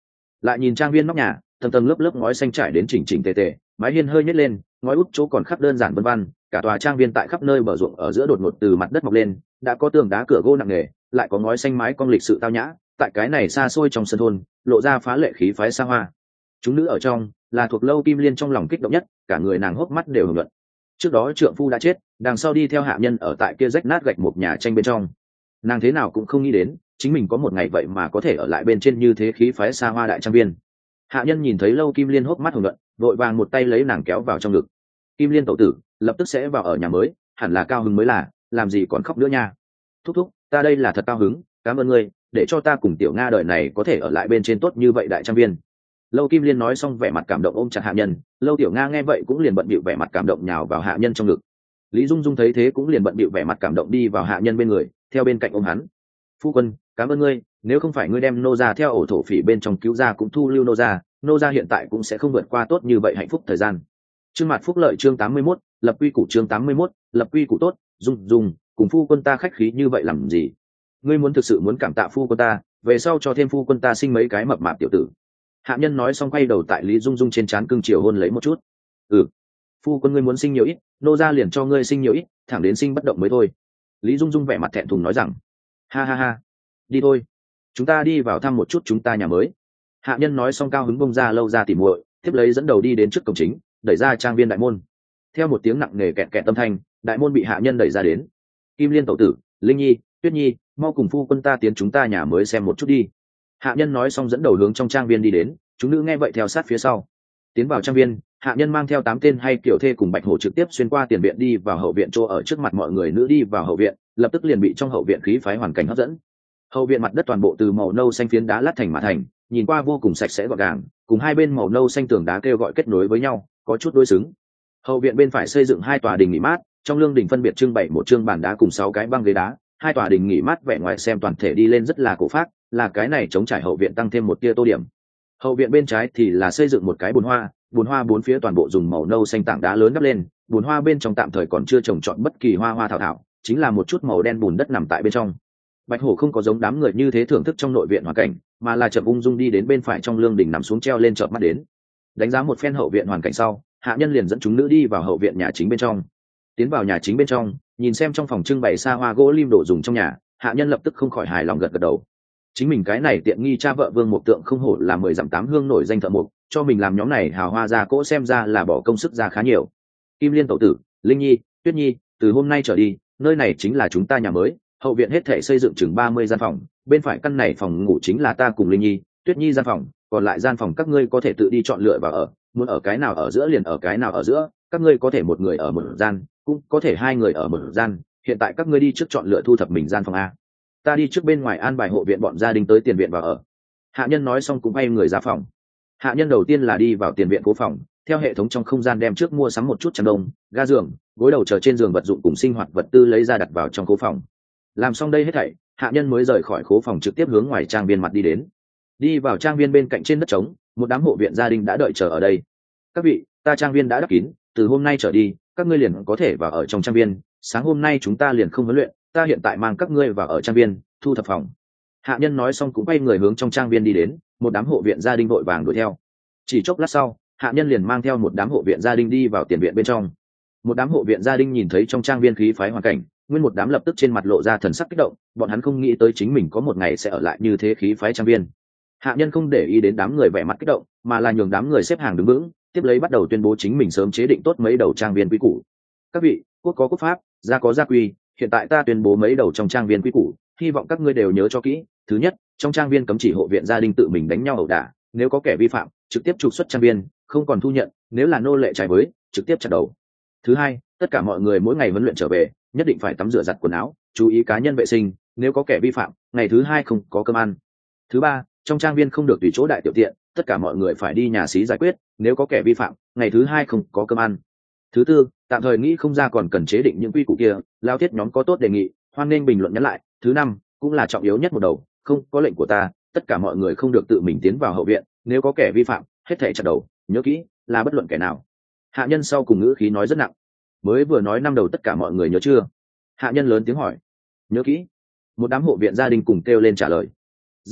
lại nhìn trang viên nóc nhà, tầng tầng lớp lớp ngói xanh trải đến chỉnh chỉnh tề tề, mái hiên hơi nhếch lên, ngói út chỗ còn khắc đơn giản vân vân, cả tòa trang viên tại khắp nơi bờ ruộng ở giữa đột ngột từ mặt đất mọc lên, đã có tường đá cửa gỗ nặng nề, lại có ngói xanh mái cong lịch sự tao nhã, tại cái này xa xôi trong sân thôn, lộ ra phá lệ khí phái xa hoa. Chúng nữ ở trong, là thuộc Lâu Kim Liên trong lòng kích động nhất, cả người nàng hốc mắt đều hưởng luận. Trước đó trượng phu đã chết, đằng sau đi theo hạ nhân ở tại kia rách nát gạch một nhà tranh bên trong. Nàng thế nào cũng không nghĩ đến, chính mình có một ngày vậy mà có thể ở lại bên trên như thế khí phái xa hoa đại trang viên. Hạ nhân nhìn thấy Lâu Kim Liên hốc mắt hưởng luận, vội vàng một tay lấy nàng kéo vào trong ngực. Kim Liên tẩu tử, lập tức sẽ vào ở nhà mới, hẳn là cao hứng mới là, làm gì còn khóc nữa nha. Thúc thúc, ta đây là thật cao hứng, cảm ơn ngươi, để cho ta cùng Tiểu Nga đời này có thể ở lại bên trên tốt như vậy đại trang viên. Lâu Kim Liên nói xong vẻ mặt cảm động ôm chặt hạ nhân, Lâu Tiểu Nga nghe vậy cũng liền bận bịu vẻ mặt cảm động nhào vào hạ nhân trong ngực. Lý Dung Dung thấy thế cũng liền bận bịu vẻ mặt cảm động đi vào hạ nhân bên người, theo bên cạnh ôm hắn. Phu quân, cảm ơn ngươi, nếu không phải ngươi đem nô gia theo ổ thổ phỉ bên trong cứu ra cũng thu lưu nô gia, nô gia hiện tại cũng sẽ không vượt qua tốt như vậy hạnh phúc thời gian. Chương Mạt Phúc Lợi chương tám mươi mốt, lập quy củ chương tám mươi mốt, lập quy củ tốt, Dung Dung, cùng phu quân ta khách khí như vậy làm gì? Ngươi muốn thực sự muốn cảm tạ phu quân ta, về sau cho thêm phu quân ta sinh mấy cái mập mạp tiểu tử. Hạ nhân nói xong quay đầu tại Lý Dung Dung trên trán cưng chiều hôn lấy một chút. Ừ, phu quân ngươi muốn sinh nhiều ít, nô gia liền cho ngươi sinh nhiều ít, thẳng đến sinh bất động mới thôi. Lý Dung Dung vẻ mặt thẹn thùng nói rằng, ha ha ha, đi thôi, chúng ta đi vào thăm một chút chúng ta nhà mới. Hạ nhân nói xong cao hứng bông ra Lâu ra tỉ muội, tiếp lấy dẫn đầu đi đến trước cổng chính, đẩy ra trang viên đại môn. Theo một tiếng nặng nề kẹt kẹt âm thanh, đại môn bị hạ nhân đẩy ra đến. Kim Liên tẩu tử, Linh Nhi, Tuyết Nhi, mau cùng phu quân ta tiến chúng ta nhà mới xem một chút đi. Hạ nhân nói xong dẫn đầu hướng trong trang viên đi đến, chúng nữ nghe vậy theo sát phía sau. Tiến vào trang viên, hạ nhân mang theo tám tên hay kiểu thê cùng Bạch Hổ trực tiếp xuyên qua tiền viện đi vào hậu viện chỗ ở trước mặt mọi người. Nữ đi vào hậu viện, lập tức liền bị trong hậu viện khí phái hoàn cảnh hấp dẫn. Hậu viện mặt đất toàn bộ từ màu nâu xanh phiến đá lát thành mà thành, nhìn qua vô cùng sạch sẽ gọn gàng, cùng hai bên màu nâu xanh tường đá kêu gọi kết nối với nhau, có chút đối xứng. Hậu viện bên phải xây dựng hai tòa đình nghỉ mát, trong lương đình phân biệt trưng bày một trương bàn đá cùng sáu cái băng ghế đá. Hai tòa đình nghỉ mát vẻ ngoài xem toàn thể đi lên rất là cổ phác, là cái này chống trải hậu viện tăng thêm một tia tô điểm. Hậu viện bên trái thì là xây dựng một cái bồn hoa, bồn hoa bốn phía toàn bộ dùng màu nâu xanh tảng đá lớn đắp lên, bồn hoa bên trong tạm thời còn chưa trồng trọt bất kỳ hoa hoa thảo thảo, chính là một chút màu đen bùn đất nằm tại bên trong. Bạch Hổ không có giống đám người như thế thưởng thức trong nội viện hoàn cảnh, mà là chậm ung dung đi đến bên phải trong lương đình nằm xuống treo lên chợp mắt đến. Đánh giá một phen hậu viện hoàn cảnh sau, hạ nhân liền dẫn chúng nữ đi vào hậu viện nhà chính bên trong. Tiến vào nhà chính bên trong, nhìn xem trong phòng trưng bày xa hoa gỗ lim đồ dùng trong nhà, hạ nhân lập tức không khỏi hài lòng gật gật đầu. Chính mình cái này tiện nghi cha vợ Vương Mục Tượng không hổ là mười dặm tám hương nổi danh thợ mộc, cho mình làm nhóm này hào hoa ra cỗ xem ra là bỏ công sức ra khá nhiều. Kim Liên tẩu tử, Linh Nhi, Tuyết Nhi, từ hôm nay trở đi, nơi này chính là chúng ta nhà mới, hậu viện hết thể xây dựng chừng ba mươi gian phòng, bên phải căn này phòng ngủ chính là ta cùng Linh Nhi, Tuyết Nhi gian phòng, còn lại gian phòng các ngươi có thể tự đi chọn lựa và ở, muốn ở cái nào ở giữa liền ở cái nào ở giữa, các ngươi có thể một người ở một gian, cũng có thể hai người ở một gian, hiện tại các ngươi đi trước chọn lựa thu thập mình gian phòng a. Ta đi trước bên ngoài an bài hộ viện bọn gia đình tới tiền viện vào ở. Hạ nhân nói xong cũng bay người ra phòng. Hạ nhân đầu tiên là đi vào tiền viện cố phòng, theo hệ thống trong không gian đem trước mua sắm một chút chăn đông, ga giường, gối đầu chờ trên giường vật dụng cùng sinh hoạt vật tư lấy ra đặt vào trong cố phòng. Làm xong đây hết thảy, hạ nhân mới rời khỏi khố phòng trực tiếp hướng ngoài trang viên mặt đi đến. Đi vào trang viên bên cạnh trên đất trống, một đám hộ viện gia đình đã đợi chờ ở đây. Các vị, ta trang viên đã đắp kín, từ hôm nay trở đi, các ngươi liền có thể vào ở trong trang viên. Sáng hôm nay chúng ta liền không huấn luyện, ta hiện tại mang các ngươi vào ở trang viên, thu thập phòng. Hạ nhân nói xong cũng quay người hướng trong trang viên đi đến, một đám hộ viện gia đình vội vàng đuổi theo. Chỉ chốc lát sau, hạ nhân liền mang theo một đám hộ viện gia đình đi vào tiền viện bên trong. Một đám hộ viện gia đình nhìn thấy trong trang viên khí phái hoàn cảnh, nguyên một đám lập tức trên mặt lộ ra thần sắc kích động, bọn hắn không nghĩ tới chính mình có một ngày sẽ ở lại như thế khí phái trang viên. Hạ nhân không để ý đến đám người vẻ mặt kích động, mà là nhường đám người xếp hàng đứng vững, tiếp lấy bắt đầu tuyên bố chính mình sớm chế định tốt mấy đầu trang viên quy củ. Các vị, quốc có quốc pháp, gia có gia quy, hiện tại ta tuyên bố mấy đầu trong trang viên quy củ, hy vọng các ngươi đều nhớ cho kỹ. Thứ nhất, trong trang viên cấm chỉ hộ viện gia đình tự mình đánh nhau ẩu đả, nếu có kẻ vi phạm, trực tiếp trục xuất trang viên, không còn thu nhận, nếu là nô lệ trái với, trực tiếp chặt đầu. Thứ hai, tất cả mọi người mỗi ngày huấn luyện trở về, nhất định phải tắm rửa giặt quần áo, chú ý cá nhân vệ sinh, nếu có kẻ vi phạm, ngày thứ hai không có cơm ăn. Thứ ba, trong trang viên không được tùy chỗ đại tiểu tiện, tất cả mọi người phải đi nhà xí giải quyết, nếu có kẻ vi phạm, ngày thứ hai không có cơm ăn. Thứ tư, tạm thời nghĩ không ra còn cần chế định những quy củ kia, lao thiết nhóm có tốt đề nghị, hoan nên bình luận nhắn lại. Thứ năm, cũng là trọng yếu nhất một đầu, không có lệnh của ta, tất cả mọi người không được tự mình tiến vào hậu viện, nếu có kẻ vi phạm, hết thảy chặt đầu, nhớ kỹ, là bất luận kẻ nào. Hạ nhân sau cùng ngữ khí nói rất nặng. Mới vừa nói năm đầu tất cả mọi người nhớ chưa? Hạ nhân lớn tiếng hỏi. Nhớ kỹ. Một đám hộ viện gia đình cùng kêu lên trả lời. Rất tốt,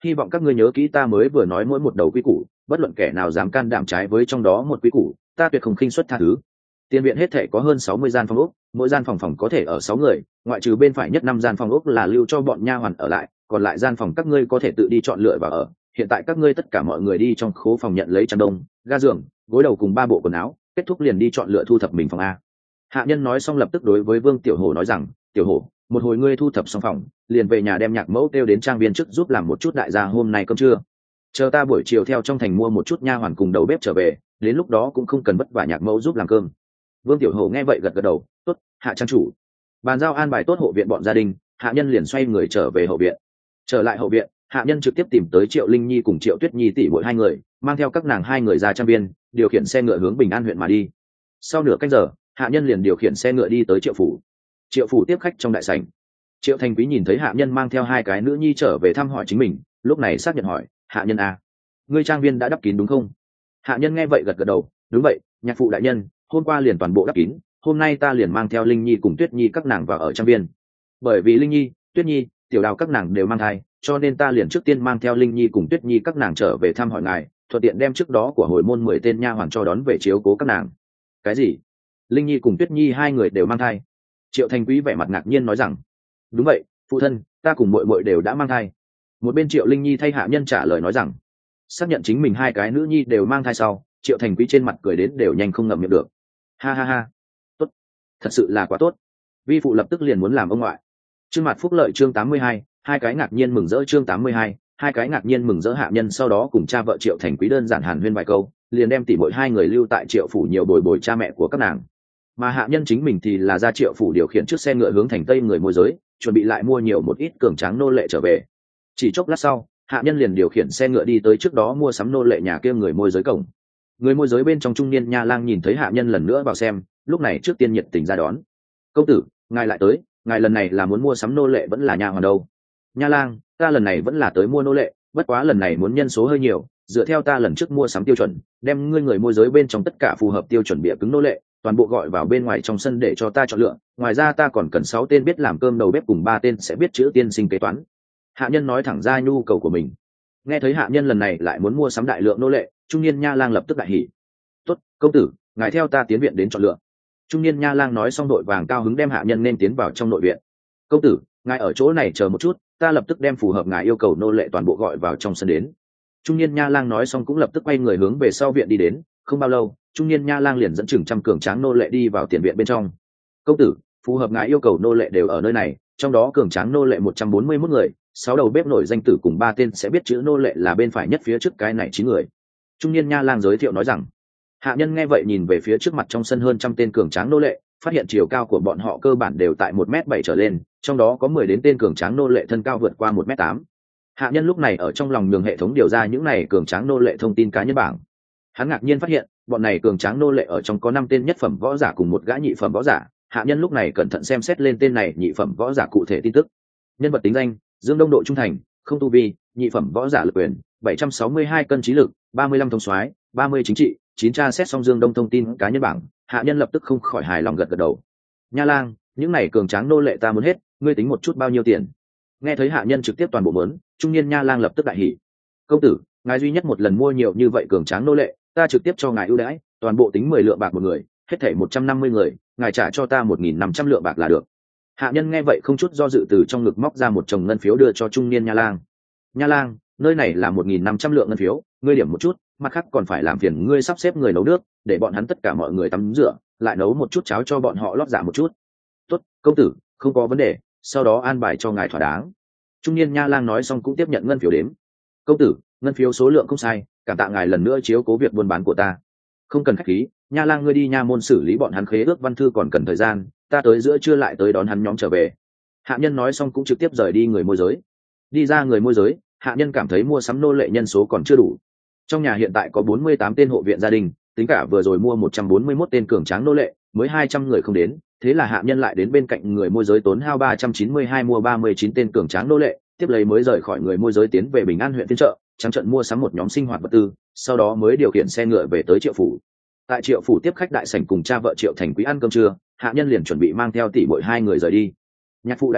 hy vọng các ngươi nhớ kỹ ta mới vừa nói mỗi một đầu quy củ, bất luận kẻ nào dám can đảm trái với trong đó một quy củ, ta tuyệt không khinh suất tha thứ. Tiền viện hết thể có hơn sáu mươi gian phòng ốc, mỗi gian phòng phòng có thể ở sáu người, ngoại trừ bên phải nhất năm gian phòng ốc là lưu cho bọn nha hoàn ở lại, còn lại gian phòng các ngươi có thể tự đi chọn lựa và ở. Hiện tại các ngươi tất cả mọi người đi trong khố phòng nhận lấy chăn đông, ga giường, gối đầu cùng ba bộ quần áo, kết thúc liền đi chọn lựa thu thập mình phòng a. Hạ nhân nói xong lập tức đối với Vương Tiểu Hổ nói rằng, Tiểu Hổ, một hồi ngươi thu thập xong phòng, liền về nhà đem nhạc mẫu kêu đến trang viên trước giúp làm một chút đại gia hôm nay cơm trưa. Chờ ta buổi chiều theo trong thành mua một chút nha hoàn cùng đầu bếp trở về, đến lúc đó cũng không cần vất vả nhạc mẫu giúp làm cơm. Vương Tiểu Hổ nghe vậy gật gật đầu, tốt, Hạ trang chủ. Bàn giao an bài tốt hộ viện bọn gia đình, hạ nhân liền xoay người trở về hậu viện. Trở lại hậu viện, hạ nhân trực tiếp tìm tới Triệu Linh Nhi cùng Triệu Tuyết Nhi tỷ muội hai người, mang theo các nàng hai người ra trang viên, điều khiển xe ngựa hướng Bình An huyện mà đi. Sau nửa canh giờ, hạ nhân liền điều khiển xe ngựa đi tới Triệu phủ. Triệu phủ tiếp khách trong đại sảnh. Triệu Thành Quý nhìn thấy hạ nhân mang theo hai cái nữ nhi trở về thăm hỏi chính mình, lúc này xác nhận hỏi, hạ nhân à, ngươi trang viên đã đắp kín đúng không? Hạ nhân nghe vậy gật gật đầu, đúng vậy, nhạc phụ đại nhân, hôm qua liền toàn bộ đắp kín, hôm nay ta liền mang theo Linh Nhi cùng Tuyết Nhi các nàng vào ở trang viên. Bởi vì Linh Nhi, Tuyết Nhi, Tiểu Đào các nàng đều mang thai, cho nên ta liền trước tiên mang theo Linh Nhi cùng Tuyết Nhi các nàng trở về thăm hỏi ngài, thuận tiện đem trước đó của hồi môn mười tên nha hoàn cho đón về chiếu cố các nàng. Cái gì? Linh Nhi cùng Tuyết Nhi hai người đều mang thai? Triệu Thành Quý vẻ mặt ngạc nhiên nói rằng, đúng vậy, phụ thân, ta cùng muội muội đều đã mang thai. Một bên Triệu Linh Nhi thay hạ nhân trả lời nói rằng, xác nhận chính mình hai cái nữ nhi đều mang thai sau, Triệu Thành Quý trên mặt cười đến đều nhanh không ngậm miệng được. Ha ha ha, tốt, thật sự là quá tốt. Vi phụ lập tức liền muốn làm ông ngoại. Chương mặt phúc lợi chương tám mươi hai, hai cái ngạc nhiên mừng rỡ chương tám mươi hai, hai cái ngạc nhiên mừng rỡ hạ nhân sau đó cùng cha vợ Triệu Thành Quý đơn giản hàn huyên vài câu, liền đem tỉ muội hai người lưu tại Triệu phủ nhiều bồi bồi cha mẹ của các nàng. Mà hạ nhân chính mình thì là ra Triệu phủ điều khiển chiếc xe ngựa hướng thành Tây người môi giới, chuẩn bị lại mua nhiều một ít cường tráng nô lệ trở về. Chỉ chốc lát sau, hạ nhân liền điều khiển xe ngựa đi tới trước đó mua sắm nô lệ nhà kia người môi giới cổng. Người môi giới bên trong trung niên nha lang nhìn thấy hạ nhân lần nữa vào xem, lúc này trước tiên nhiệt tình ra đón. Công tử, ngài lại tới, ngài lần này là muốn mua sắm nô lệ vẫn là nha hoàn đâu? Nha lang, ta lần này vẫn là tới mua nô lệ, bất quá lần này muốn nhân số hơi nhiều, dựa theo ta lần trước mua sắm tiêu chuẩn, đem ngươi người môi giới bên trong tất cả phù hợp tiêu chuẩn bịa cứng nô lệ, toàn bộ gọi vào bên ngoài trong sân để cho ta chọn lựa. Ngoài ra ta còn cần sáu tên biết làm cơm đầu bếp cùng ba tên sẽ biết chữ tiên sinh kế toán. Hạ nhân nói thẳng ra nhu cầu của mình. Nghe thấy hạ nhân lần này lại muốn mua sắm đại lượng nô lệ, trung niên nha lang lập tức đại hỉ. Tốt, công tử, ngài theo ta tiến viện đến chọn lựa. Trung niên nha lang nói xong đội vàng cao hứng đem hạ nhân nên tiến vào trong nội viện. Công tử, ngài ở chỗ này chờ một chút, ta lập tức đem phù hợp ngài yêu cầu nô lệ toàn bộ gọi vào trong sân đến. Trung niên nha lang nói xong cũng lập tức quay người hướng về sau viện đi đến. Không bao lâu, trung niên nha lang liền dẫn chừng trăm cường tráng nô lệ đi vào tiền viện bên trong. Công tử, phù hợp ngài yêu cầu nô lệ đều ở nơi này, trong đó cường tráng nô lệ một trăm bốn mươi mốt người, sáu đầu bếp nổi danh tử cùng ba tên sẽ biết chữ nô lệ là bên phải nhất phía trước cái này chín người. Trung niên nha lang giới thiệu nói rằng. Hạ nhân nghe vậy nhìn về phía trước mặt trong sân hơn trăm tên cường tráng nô lệ, phát hiện chiều cao của bọn họ cơ bản đều tại một mét bảy trở lên, trong đó có mười đến tên cường tráng nô lệ thân cao vượt qua một mét tám. Hạ nhân lúc này ở trong lòng nhường hệ thống điều ra những này cường tráng nô lệ thông tin cá nhân bảng. Hắn ngạc nhiên phát hiện, bọn này cường tráng nô lệ ở trong có năm tên nhất phẩm võ giả cùng một gã nhị phẩm võ giả. Hạ nhân lúc này cẩn thận xem xét lên tên này nhị phẩm võ giả cụ thể tin tức. Nhân vật tính danh: Dương Đông độ trung thành, không tu vi, nhị phẩm võ giả lực quyền, bảy trăm sáu mươi hai cân trí lực, ba mươi lăm thông soái, ba mươi chính trị, chín tra xét xong Dương Đông thông tin cá nhân bảng, hạ nhân lập tức không khỏi hài lòng gật gật đầu. Nha lang, những này cường tráng nô lệ ta muốn hết, ngươi tính một chút bao nhiêu tiền? Nghe thấy hạ nhân trực tiếp toàn bộ mớn, trung niên nha lang lập tức đại hỉ. Công tử, ngài duy nhất một lần mua nhiều như vậy cường tráng nô lệ, ta trực tiếp cho ngài ưu đãi, toàn bộ tính mười lượng bạc một người, hết thảy một trăm năm mươi người, ngài trả cho ta một nghìn năm trăm lượng bạc là được. Hạ nhân nghe vậy không chút do dự từ trong ngực móc ra một chồng ngân phiếu đưa cho trung niên nha lang. Nha lang, nơi này là một nghìn năm trăm lượng ngân phiếu, ngươi điểm một chút, mặt khác còn phải làm phiền ngươi sắp xếp người nấu nước, để bọn hắn tất cả mọi người tắm rửa, lại nấu một chút cháo cho bọn họ lót dạ một chút. Tốt, công tử, không có vấn đề, sau đó an bài cho ngài thỏa đáng. Trung niên nha lang nói xong cũng tiếp nhận ngân phiếu đếm. Công tử, ngân phiếu số lượng không sai, cảm tạ ngài lần nữa chiếu cố việc buôn bán của ta. Không cần khách khí, nha lang ngươi đi nha môn xử lý bọn hắn khế ước văn thư còn cần thời gian, ta tới giữa trưa lại tới đón hắn nhóm trở về. Hạ nhân nói xong cũng trực tiếp rời đi người môi giới. Đi ra người môi giới, hạ nhân cảm thấy mua sắm nô lệ nhân số còn chưa đủ. Trong nhà hiện tại có bốn mươi tám tên hộ viện gia đình, tính cả vừa rồi mua một trăm bốn mươi mốt tên cường tráng nô lệ, mới hai trăm người không đến, thế là hạ nhân lại đến bên cạnh người môi giới tốn hao ba trăm chín mươi hai mua ba mươi chín tên cường tráng nô lệ, tiếp lấy mới rời khỏi người môi giới tiến về Bình An huyện phiên chợ, trắng trận mua sắm một nhóm sinh hoạt vật tư, sau đó mới điều khiển xe ngựa về tới Triệu phủ. Tại Triệu phủ tiếp khách đại sảnh cùng cha vợ Triệu Thành Quý ăn cơm trưa, hạ nhân liền chuẩn bị mang theo tỷ muội hai người rời đi. Nhạc phụ đại nhân,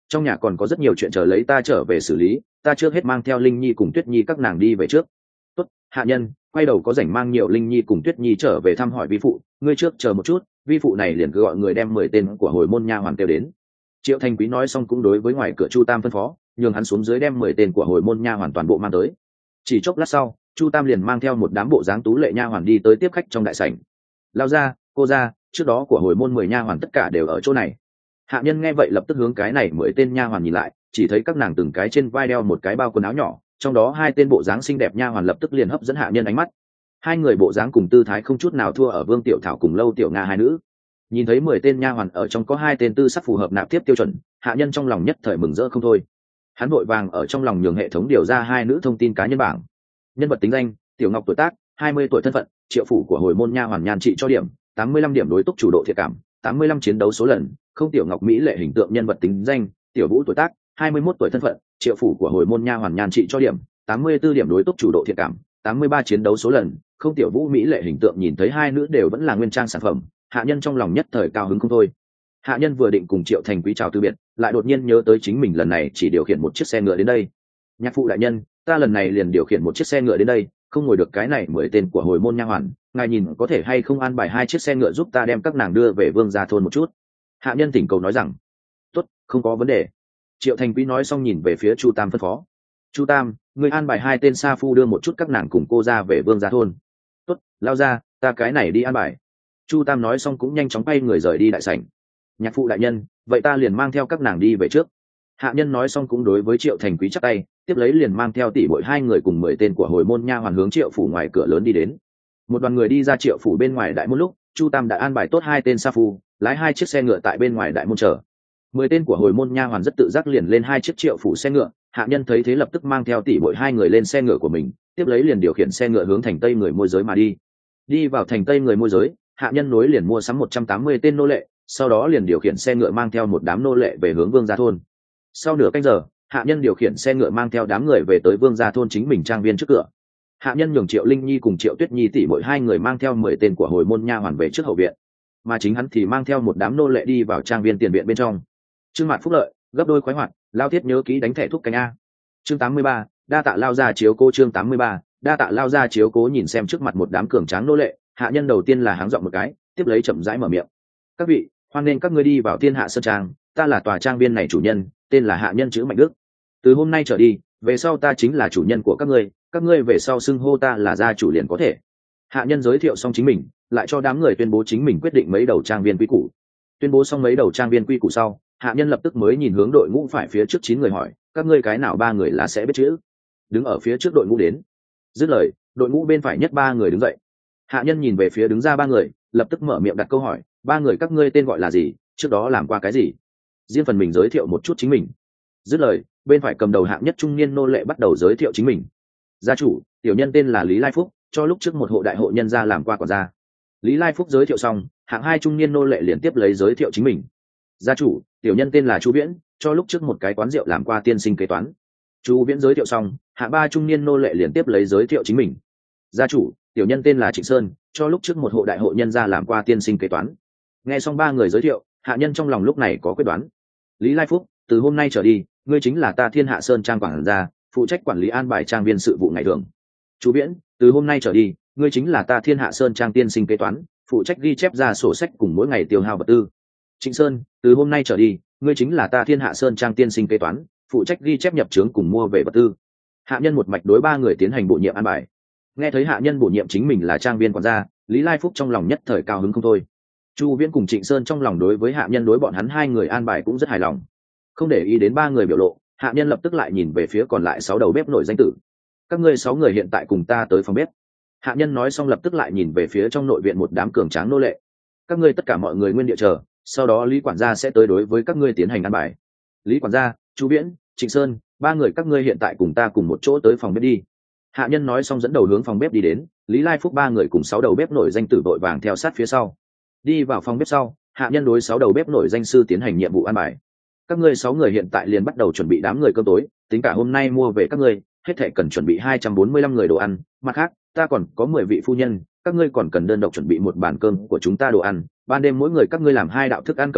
trong nhà còn có rất nhiều chuyện chờ lấy ta trở về xử lý, ta trước hết mang theo Linh Nhi cùng Tuyết Nhi các nàng đi về trước. Tốt, hạ nhân, quay đầu có rảnh mang nhiều Linh Nhi cùng Tuyết Nhi trở về thăm hỏi vi phụ, ngươi trước chờ một chút, vi phụ này liền cứ gọi người đem mười tên của hồi môn nha hoàn kêu đến. Triệu Thành Quý nói xong cũng đối với ngoài cửa Chu Tam phân phó, nhường hắn xuống dưới đem mười tên của hồi môn nha hoàn toàn bộ mang tới. Chỉ chốc lát sau, Chu Tam liền mang theo một đám bộ dáng tú lệ nha hoàn đi tới tiếp khách trong đại sảnh. Lao ra, cô ra, trước đó của hồi môn mười nha hoàn tất cả đều ở chỗ này. Hạ nhân nghe vậy lập tức hướng cái này mười tên nha hoàn nhìn lại, chỉ thấy các nàng từng cái trên vai đeo một cái bao quần áo nhỏ, trong đó hai tên bộ dáng xinh đẹp nha hoàn lập tức liền hấp dẫn hạ nhân ánh mắt. Hai người bộ dáng cùng tư thái không chút nào thua ở Vương Tiểu Thảo cùng Lâu Tiểu Nga hai nữ. Nhìn thấy mười tên nha hoàn ở trong có hai tên tư sắc phù hợp nạp tiếp tiêu chuẩn, hạ nhân trong lòng nhất thời mừng rỡ không thôi. Hắn vội vàng ở trong lòng nhường hệ thống điều ra hai nữ thông tin cá nhân bảng. Nhân vật tính danh: Tiểu Ngọc, tuổi tác hai mươi tuổi, thân phận triệu phủ của hồi môn nha hoàn, nhan trị cho điểm tám mươi lăm điểm, đối túc chủ độ thiện cảm tám mươi lăm, chiến đấu số lần không. Tiểu Ngọc mỹ lệ hình tượng. Nhân vật tính danh: Tiểu Vũ, tuổi tác hai mươi mốt tuổi, thân phận triệu phủ của hồi môn nha hoàn, nhan trị cho điểm tám mươi tư điểm, đối túc chủ độ thiện cảm tám mươi ba, chiến đấu số lần không. Tiểu Vũ mỹ lệ hình tượng. Nhìn thấy hai nữ đều vẫn là nguyên trang sản phẩm, hạ nhân trong lòng nhất thời cao hứng không thôi. Hạ nhân vừa định cùng Triệu Thành Quý chào từ biệt, lại đột nhiên nhớ tới chính mình lần này chỉ điều khiển một chiếc xe ngựa đến đây. Nhạc phụ đại nhân, ta lần này liền điều khiển một chiếc xe ngựa đến đây, không ngồi được cái này mười tên của hồi môn nha hoàn, ngài nhìn có thể hay không an bài hai chiếc xe ngựa giúp ta đem các nàng đưa về Vương gia thôn một chút. Hạ nhân thỉnh cầu nói rằng tốt, không có vấn đề. Triệu Thành Quý nói xong nhìn về phía Chu Tam phân phó: Chu Tam, người an bài hai tên sa phu đưa một chút các nàng cùng cô ra về Vương gia thôn. Tốt, lao ra, ta cái này đi an bài. Chu Tam nói xong cũng nhanh chóng bay người rời đi đại sảnh. Nhạc phụ đại nhân, vậy ta liền mang theo các nàng đi về trước. Hạ nhân nói xong cũng đối với Triệu Thành Quý chắp tay, tiếp lấy liền mang theo tỷ muội hai người cùng mười tên của hồi môn nha hoàn hướng Triệu phủ ngoài cửa lớn đi đến. Một đoàn người đi ra Triệu phủ bên ngoài đại môn lúc, Chu Tam đã an bài tốt hai tên sa phu, lái hai chiếc xe ngựa tại bên ngoài đại môn chờ. Mười tên của hồi môn nha hoàn rất tự giác liền lên hai chiếc Triệu phủ xe ngựa, hạ nhân thấy thế lập tức mang theo tỷ muội hai người lên xe ngựa của mình, tiếp lấy liền điều khiển xe ngựa hướng thành Tây người môi giới mà đi. Đi vào thành Tây người môi giới, hạ nhân nối liền mua sắm một trăm tám mươi tên nô lệ, sau đó liền điều khiển xe ngựa mang theo một đám nô lệ về hướng Vương gia thôn. Sau nửa canh giờ, hạ nhân điều khiển xe ngựa mang theo đám người về tới Vương gia thôn chính mình trang viên trước cửa. Hạ nhân nhường Triệu Linh Nhi cùng Triệu Tuyết Nhi tỷ mỗi hai người mang theo mười tên của hồi môn nha hoàn về trước hậu viện, mà chính hắn thì mang theo một đám nô lệ đi vào trang viên tiền viện bên trong. Trương Mạn phúc lợi, gấp đôi khoái hoạt, lao thiết nhớ ký đánh thẻ thuốc cánh a. Chương tám mươi ba, đa tạ lao gia chiếu cố. Chương tám mươi ba, đa tạ lao gia chiếu cố. Nhìn xem trước mặt một đám cường tráng nô lệ, hạ nhân đầu tiên là háng giọng một cái, tiếp lấy chậm rãi mở miệng: các vị, hoan nên các ngươi đi vào Thiên Hạ Sơn Trang, ta là tòa trang viên này chủ nhân, tên là hạ nhân chữ Mạnh Đức. Từ hôm nay trở đi, về sau ta chính là chủ nhân của các ngươi, các ngươi về sau xưng hô ta là gia chủ liền có thể. Hạ nhân giới thiệu xong chính mình, lại cho đám người tuyên bố chính mình quyết định mấy đầu trang viên quy củ. Tuyên bố xong mấy đầu trang viên quy củ sau, hạ nhân lập tức mới nhìn hướng đội ngũ phải phía trước chín người hỏi: các ngươi cái nào ba người là sẽ biết chữ? Đứng ở phía trước đội ngũ đến. Dứt lời, đội ngũ bên phải nhất ba người đứng dậy. Hạ nhân nhìn về phía đứng ra ba người, lập tức mở miệng đặt câu hỏi: ba người các ngươi tên gọi là gì, trước đó làm qua cái gì? Riêng phần mình giới thiệu một chút chính mình. Dứt lời, bên phải cầm đầu hạng nhất trung niên nô lệ bắt đầu giới thiệu chính mình: gia chủ, tiểu nhân tên là Lý Lai Phúc, cho lúc trước một hộ đại hộ nhân gia làm qua quản gia. Lý Lai Phúc giới thiệu xong, hạng hai trung niên nô lệ liền tiếp lấy giới thiệu chính mình: gia chủ, tiểu nhân tên là Chu Viễn, cho lúc trước một cái quán rượu làm qua tiên sinh kế toán. Chu Viễn giới thiệu xong, hạng ba trung niên nô lệ liền tiếp lấy giới thiệu chính mình: gia chủ, tiểu nhân tên là Trịnh Sơn, cho lúc trước một hộ đại hộ nhân gia làm qua tiên sinh kế toán. Nghe xong ba người giới thiệu, hạ nhân trong lòng lúc này có quyết đoán. Lý Lai Phúc, từ hôm nay trở đi, ngươi chính là ta Thiên Hạ Sơn Trang quản gia, phụ trách quản lý an bài trang viên sự vụ ngày thường. Chu Viễn, từ hôm nay trở đi, ngươi chính là ta Thiên Hạ Sơn Trang tiên sinh kế toán, phụ trách ghi chép ra sổ sách cùng mỗi ngày tiêu hao vật tư. Trịnh Sơn, từ hôm nay trở đi, ngươi chính là ta Thiên Hạ Sơn Trang tiên sinh kế toán, phụ trách ghi chép nhập trướng cùng mua về vật tư. Hạ nhân một mạch đối ba người tiến hành bổ nhiệm an bài. Nghe thấy hạ nhân bổ nhiệm chính mình là trang viên quản gia, Lý Lai Phúc trong lòng nhất thời cao hứng không thôi. Chu Viễn cùng Trịnh Sơn trong lòng đối với hạ nhân đối bọn hắn hai người an bài cũng rất hài lòng. Không để ý đến ba người biểu lộ, hạ nhân lập tức lại nhìn về phía còn lại sáu đầu bếp nổi danh tử: các ngươi sáu người hiện tại cùng ta tới phòng bếp. Hạ nhân nói xong lập tức lại nhìn về phía trong nội viện một đám cường tráng nô lệ: các ngươi tất cả mọi người nguyên địa chờ, sau đó Lý quản gia sẽ tới đối với các ngươi tiến hành an bài. Lý quản gia, Chu Viễn, Trịnh Sơn, ba người các ngươi hiện tại cùng ta cùng một chỗ tới phòng bếp đi. Hạ nhân nói xong dẫn đầu hướng phòng bếp đi đến, Lý Lai Phúc ba người cùng sáu đầu bếp nổi danh tử vội vàng theo sát phía sau. Đi vào phòng bếp sau, hạ nhân đối sáu đầu bếp nổi danh sư tiến hành nhiệm vụ an bài. Các ngươi sáu người hiện tại liền bắt đầu chuẩn bị đám người cơm tối, tính cả hôm nay mua về các ngươi, hết thảy cần chuẩn bị hai trăm bốn mươi lăm người đồ ăn, mặt khác, ta còn có mười vị phu nhân, các ngươi còn cần đơn độc chuẩn bị một bàn cơm của chúng ta đồ ăn, ban đêm mỗi người các ngươi làm hai đạo thức ăn cầm tay,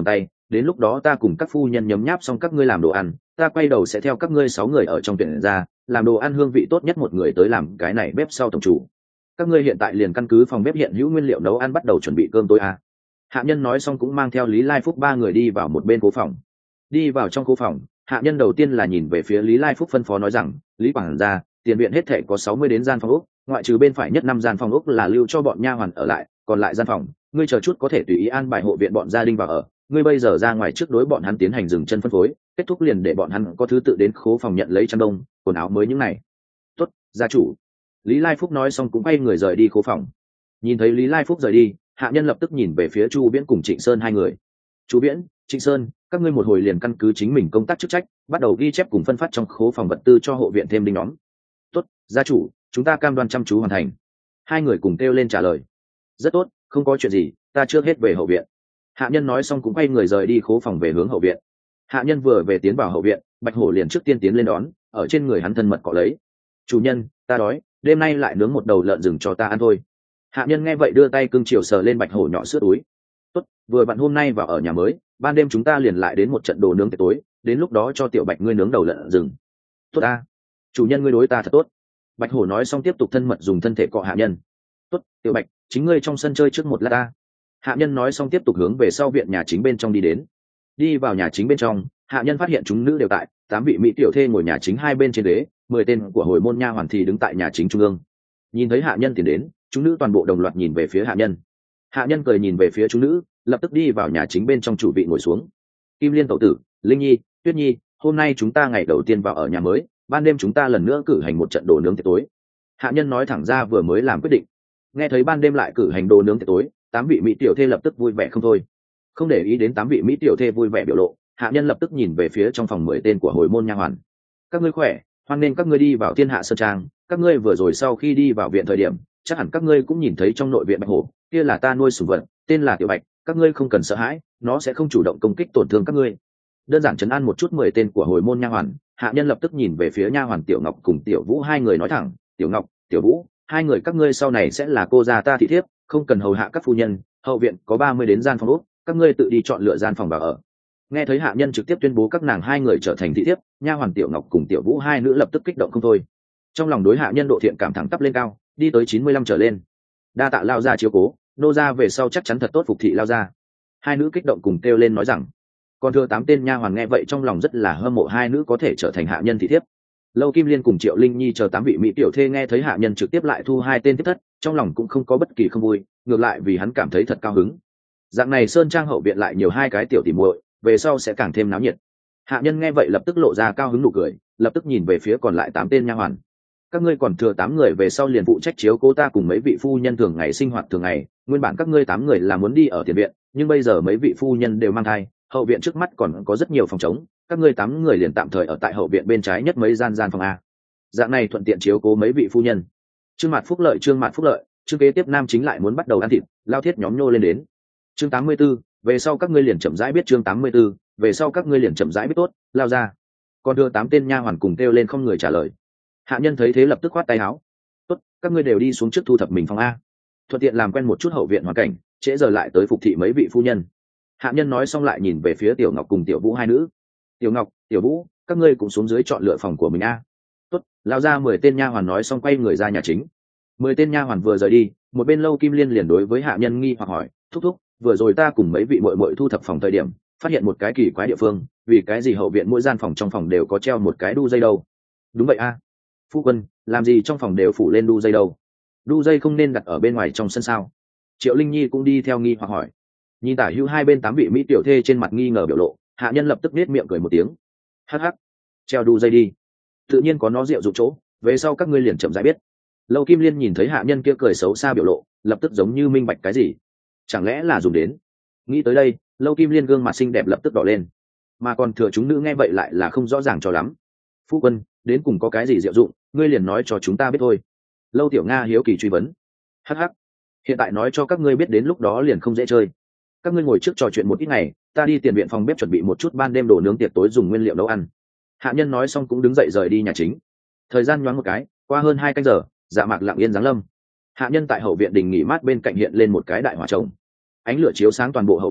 đến lúc đó ta cùng các phu nhân nhấm nháp xong các ngươi làm đồ ăn, ta quay đầu sẽ theo các ngươi sáu người ở trong tuyển ra làm đồ ăn hương vị tốt nhất một người tới làm cái này bếp sau tổng chủ. Các ngươi hiện tại liền căn cứ phòng bếp hiện hữu nguyên liệu nấu ăn bắt đầu chuẩn bị cơm tối à. Hạ nhân nói xong cũng mang theo Lý Lai Phúc ba người đi vào một bên cố phòng. Đi vào trong khu phòng, hạ nhân đầu tiên là nhìn về phía Lý Lai Phúc phân phó nói rằng, Lý quản gia, tiền viện hết thể có sáu mươi đến gian phòng ốc, ngoại trừ bên phải nhất năm gian phòng ốc là lưu cho bọn nha hoàn ở lại, còn lại gian phòng ngươi chờ chút có thể tùy ý an bài hộ viện bọn gia đình vào ở. Ngươi bây giờ ra ngoài trước đối bọn hắn tiến hành dừng chân phân phối, kết thúc liền để bọn hắn có thứ tự đến khố phòng nhận lấy chăn đông quần áo mới những này. Tốt, gia chủ. Lý Lai Phúc nói xong cũng quay người rời đi khố phòng. Nhìn thấy Lý Lai Phúc rời đi, hạ nhân lập tức nhìn về phía Chu Viễn cùng Trịnh Sơn hai người. Chu Viễn, Trịnh Sơn, các ngươi một hồi liền căn cứ chính mình công tác chức trách, bắt đầu ghi chép cùng phân phát trong khố phòng vật tư cho hộ viện thêm đinh nhóm. Tốt, gia chủ, chúng ta cam đoan chăm chú hoàn thành. Hai người cùng kêu lên trả lời. Rất tốt, không có chuyện gì, ta chưa hết về hậu viện. Hạ nhân nói xong cũng quay người rời đi khố phòng về hướng hậu viện. Hạ nhân vừa về tiến vào hậu viện, Bạch Hổ liền trước tiên tiến lên đón, ở trên người hắn thân mật cọ lấy. Chủ nhân, ta đói, đêm nay lại nướng một đầu lợn rừng cho ta ăn thôi. Hạ nhân nghe vậy đưa tay cưng chiều sờ lên Bạch Hổ nhỏ sữa túi. Tốt, vừa bạn hôm nay vào ở nhà mới, ban đêm chúng ta liền lại đến một trận đồ nướng tiệc tối, đến lúc đó cho tiểu Bạch ngươi nướng đầu lợn rừng. Tốt ta, chủ nhân ngươi đối ta thật tốt. Bạch Hổ nói xong tiếp tục thân mật dùng thân thể cọ hạ nhân. Tốt, tiểu Bạch, chính ngươi trong sân chơi trước một lát ta. Hạ nhân nói xong tiếp tục hướng về sau viện nhà chính bên trong đi đến. Đi vào nhà chính bên trong, hạ nhân phát hiện chúng nữ đều tại, tám vị mỹ tiểu thê ngồi nhà chính hai bên trên ghế, mười tên của hồi môn nha hoàn thì đứng tại nhà chính trung ương. Nhìn thấy hạ nhân tiến đến, chúng nữ toàn bộ đồng loạt nhìn về phía hạ nhân. Hạ nhân cười nhìn về phía chúng nữ, lập tức đi vào nhà chính bên trong chủ vị ngồi xuống. Kim Liên tẩu tử, Linh Nhi, Tuyết Nhi, hôm nay chúng ta ngày đầu tiên vào ở nhà mới, ban đêm chúng ta lần nữa cử hành một trận đồ nướng tiệc tối. Hạ nhân nói thẳng ra vừa mới làm quyết định. Nghe thấy ban đêm lại cử hành đồ nướng tiệc tối, tám vị mỹ tiểu thê lập tức vui vẻ không thôi. Không để ý đến tám vị mỹ tiểu thê vui vẻ biểu lộ, hạ nhân lập tức nhìn về phía trong phòng mười tên của hồi môn nha hoàn. Các ngươi khỏe, hoan nên các ngươi đi vào Thiên Hạ Sơn Trang. Các ngươi vừa rồi sau khi đi vào viện thời điểm, chắc hẳn các ngươi cũng nhìn thấy trong nội viện Bạch Hổ, kia là ta nuôi sủng vật, tên là Tiểu Bạch. Các ngươi không cần sợ hãi, nó sẽ không chủ động công kích tổn thương các ngươi. Đơn giản trấn an một chút mười tên của hồi môn nha hoàn, hạ nhân lập tức nhìn về phía nha hoàn Tiểu Ngọc cùng Tiểu Vũ hai người nói thẳng, Tiểu Ngọc, Tiểu Vũ, hai người các ngươi sau này sẽ là cô gia ta thị thiếp, không cần hầu hạ các phu nhân. Hậu viện có ba mươi đến gian phòng ốc, các ngươi tự đi chọn lựa gian phòng vào ở. Nghe thấy hạ nhân trực tiếp tuyên bố các nàng hai người trở thành thị thiếp, nha hoàn Tiểu Ngọc cùng Tiểu Vũ hai nữ lập tức kích động không thôi. Trong lòng đối hạ nhân độ thiện cảm thẳng tắp lên cao, đi tới chín mươi lăm trở lên. Đa tạ lao gia chiếu cố, nô gia về sau chắc chắn thật tốt phục thị lao gia. Hai nữ kích động cùng kêu lên nói rằng. Còn thừa tám tên nha hoàn nghe vậy trong lòng rất là hâm mộ hai nữ có thể trở thành hạ nhân thị thiếp. Lâu Kim Liên cùng Triệu Linh Nhi chờ tám vị mỹ tiểu thê nghe thấy hạ nhân trực tiếp lại thu hai tên tiếp thất, trong lòng cũng không có bất kỳ không vui, ngược lại vì hắn cảm thấy thật cao hứng. Dạng này Sơn Trang hậu viện lại nhiều hai cái tiểu tỉ muội, về sau sẽ càng thêm náo nhiệt. Hạ nhân nghe vậy lập tức lộ ra cao hứng nụ cười, lập tức nhìn về phía còn lại tám tên nha hoàn. Các ngươi còn thừa tám người về sau liền phụ trách chiếu cố ta cùng mấy vị phu nhân thường ngày sinh hoạt thường ngày, nguyên bản các ngươi tám người là muốn đi ở tiền viện, nhưng bây giờ mấy vị phu nhân đều mang thai, hậu viện trước mắt còn có rất nhiều phòng trống, các ngươi tám người liền tạm thời ở tại hậu viện bên trái nhất mấy gian gian phòng a. Dạng này thuận tiện chiếu cố mấy vị phu nhân. Trương Mạt Phúc lợi, Trương Mạt Phúc lợi, chương kế tiếp nam chính lại muốn bắt đầu ăn thịt, lao thiết nhóm nhô lên đến. Chương tám mươi 84, về sau các ngươi liền chậm rãi biết chương tám mươi 84, về sau các ngươi liền chậm rãi biết tốt, lao ra. Còn đưa tám tên nha hoàn cùng kêu lên không người trả lời. Hạ nhân thấy thế lập tức khoát tay áo. Tốt, các ngươi đều đi xuống trước thu thập mình phòng a. Thuận tiện làm quen một chút hậu viện hoàn cảnh, trễ giờ lại tới phục thị mấy vị phu nhân. Hạ nhân nói xong lại nhìn về phía Tiểu Ngọc cùng Tiểu Vũ hai nữ. Tiểu Ngọc, Tiểu Vũ, các ngươi cũng xuống dưới chọn lựa phòng của mình a. Tốt, lao ra mười tên nha hoàn nói xong quay người ra nhà chính. Mười tên nha hoàn vừa rời đi, một bên Lâu Kim Liên liền đối với hạ nhân nghi hoặc hỏi, thúc thúc, vừa rồi ta cùng mấy vị muội muội thu thập phòng thời điểm, phát hiện một cái kỳ quái địa phương, vì cái gì hậu viện mỗi gian phòng trong phòng đều có treo một cái đu dây đâu? Đúng vậy a. Phu quân, làm gì trong phòng đều phủ lên đu dây đâu? Đu dây không nên đặt ở bên ngoài trong sân sao? Triệu Linh Nhi cũng đi theo nghi hoặc hỏi. Nhìn tả hữu hai bên tám vị mỹ tiểu thê trên mặt nghi ngờ biểu lộ, hạ nhân lập tức nết miệng cười một tiếng. Hắc hắc, treo đu dây đi, tự nhiên có nó rượu dụng chỗ, về sau các ngươi liền chậm rãi biết. Lâu Kim Liên nhìn thấy hạ nhân kia cười xấu xa biểu lộ, lập tức giống như minh bạch cái gì, chẳng lẽ là dùng đến. Nghĩ tới đây, Lâu Kim Liên gương mặt xinh đẹp lập tức đỏ lên, mà còn thừa chúng nữ nghe vậy lại là không rõ ràng cho lắm. Phu quân, đến cùng có cái gì diệu dụng, ngươi liền nói cho chúng ta biết thôi. Lâu Tiểu Nga hiếu kỳ truy vấn. Hắc hắc, hiện tại nói cho các ngươi biết đến lúc đó liền không dễ chơi. Các ngươi ngồi trước trò chuyện một ít ngày, ta đi tiền viện phòng bếp chuẩn bị một chút ban đêm đồ nướng tiệc tối dùng nguyên liệu nấu ăn. Hạ nhân nói xong cũng đứng dậy rời đi nhà chính. Thời gian nhoáng một cái, qua hơn hai canh giờ, Dạ Mạc lặng yên giáng lâm. Hạ nhân tại hậu viện đình nghỉ mát bên cạnh hiện lên một cái đại hỏa trống, ánh lửa chiếu sáng toàn bộ hậu viện,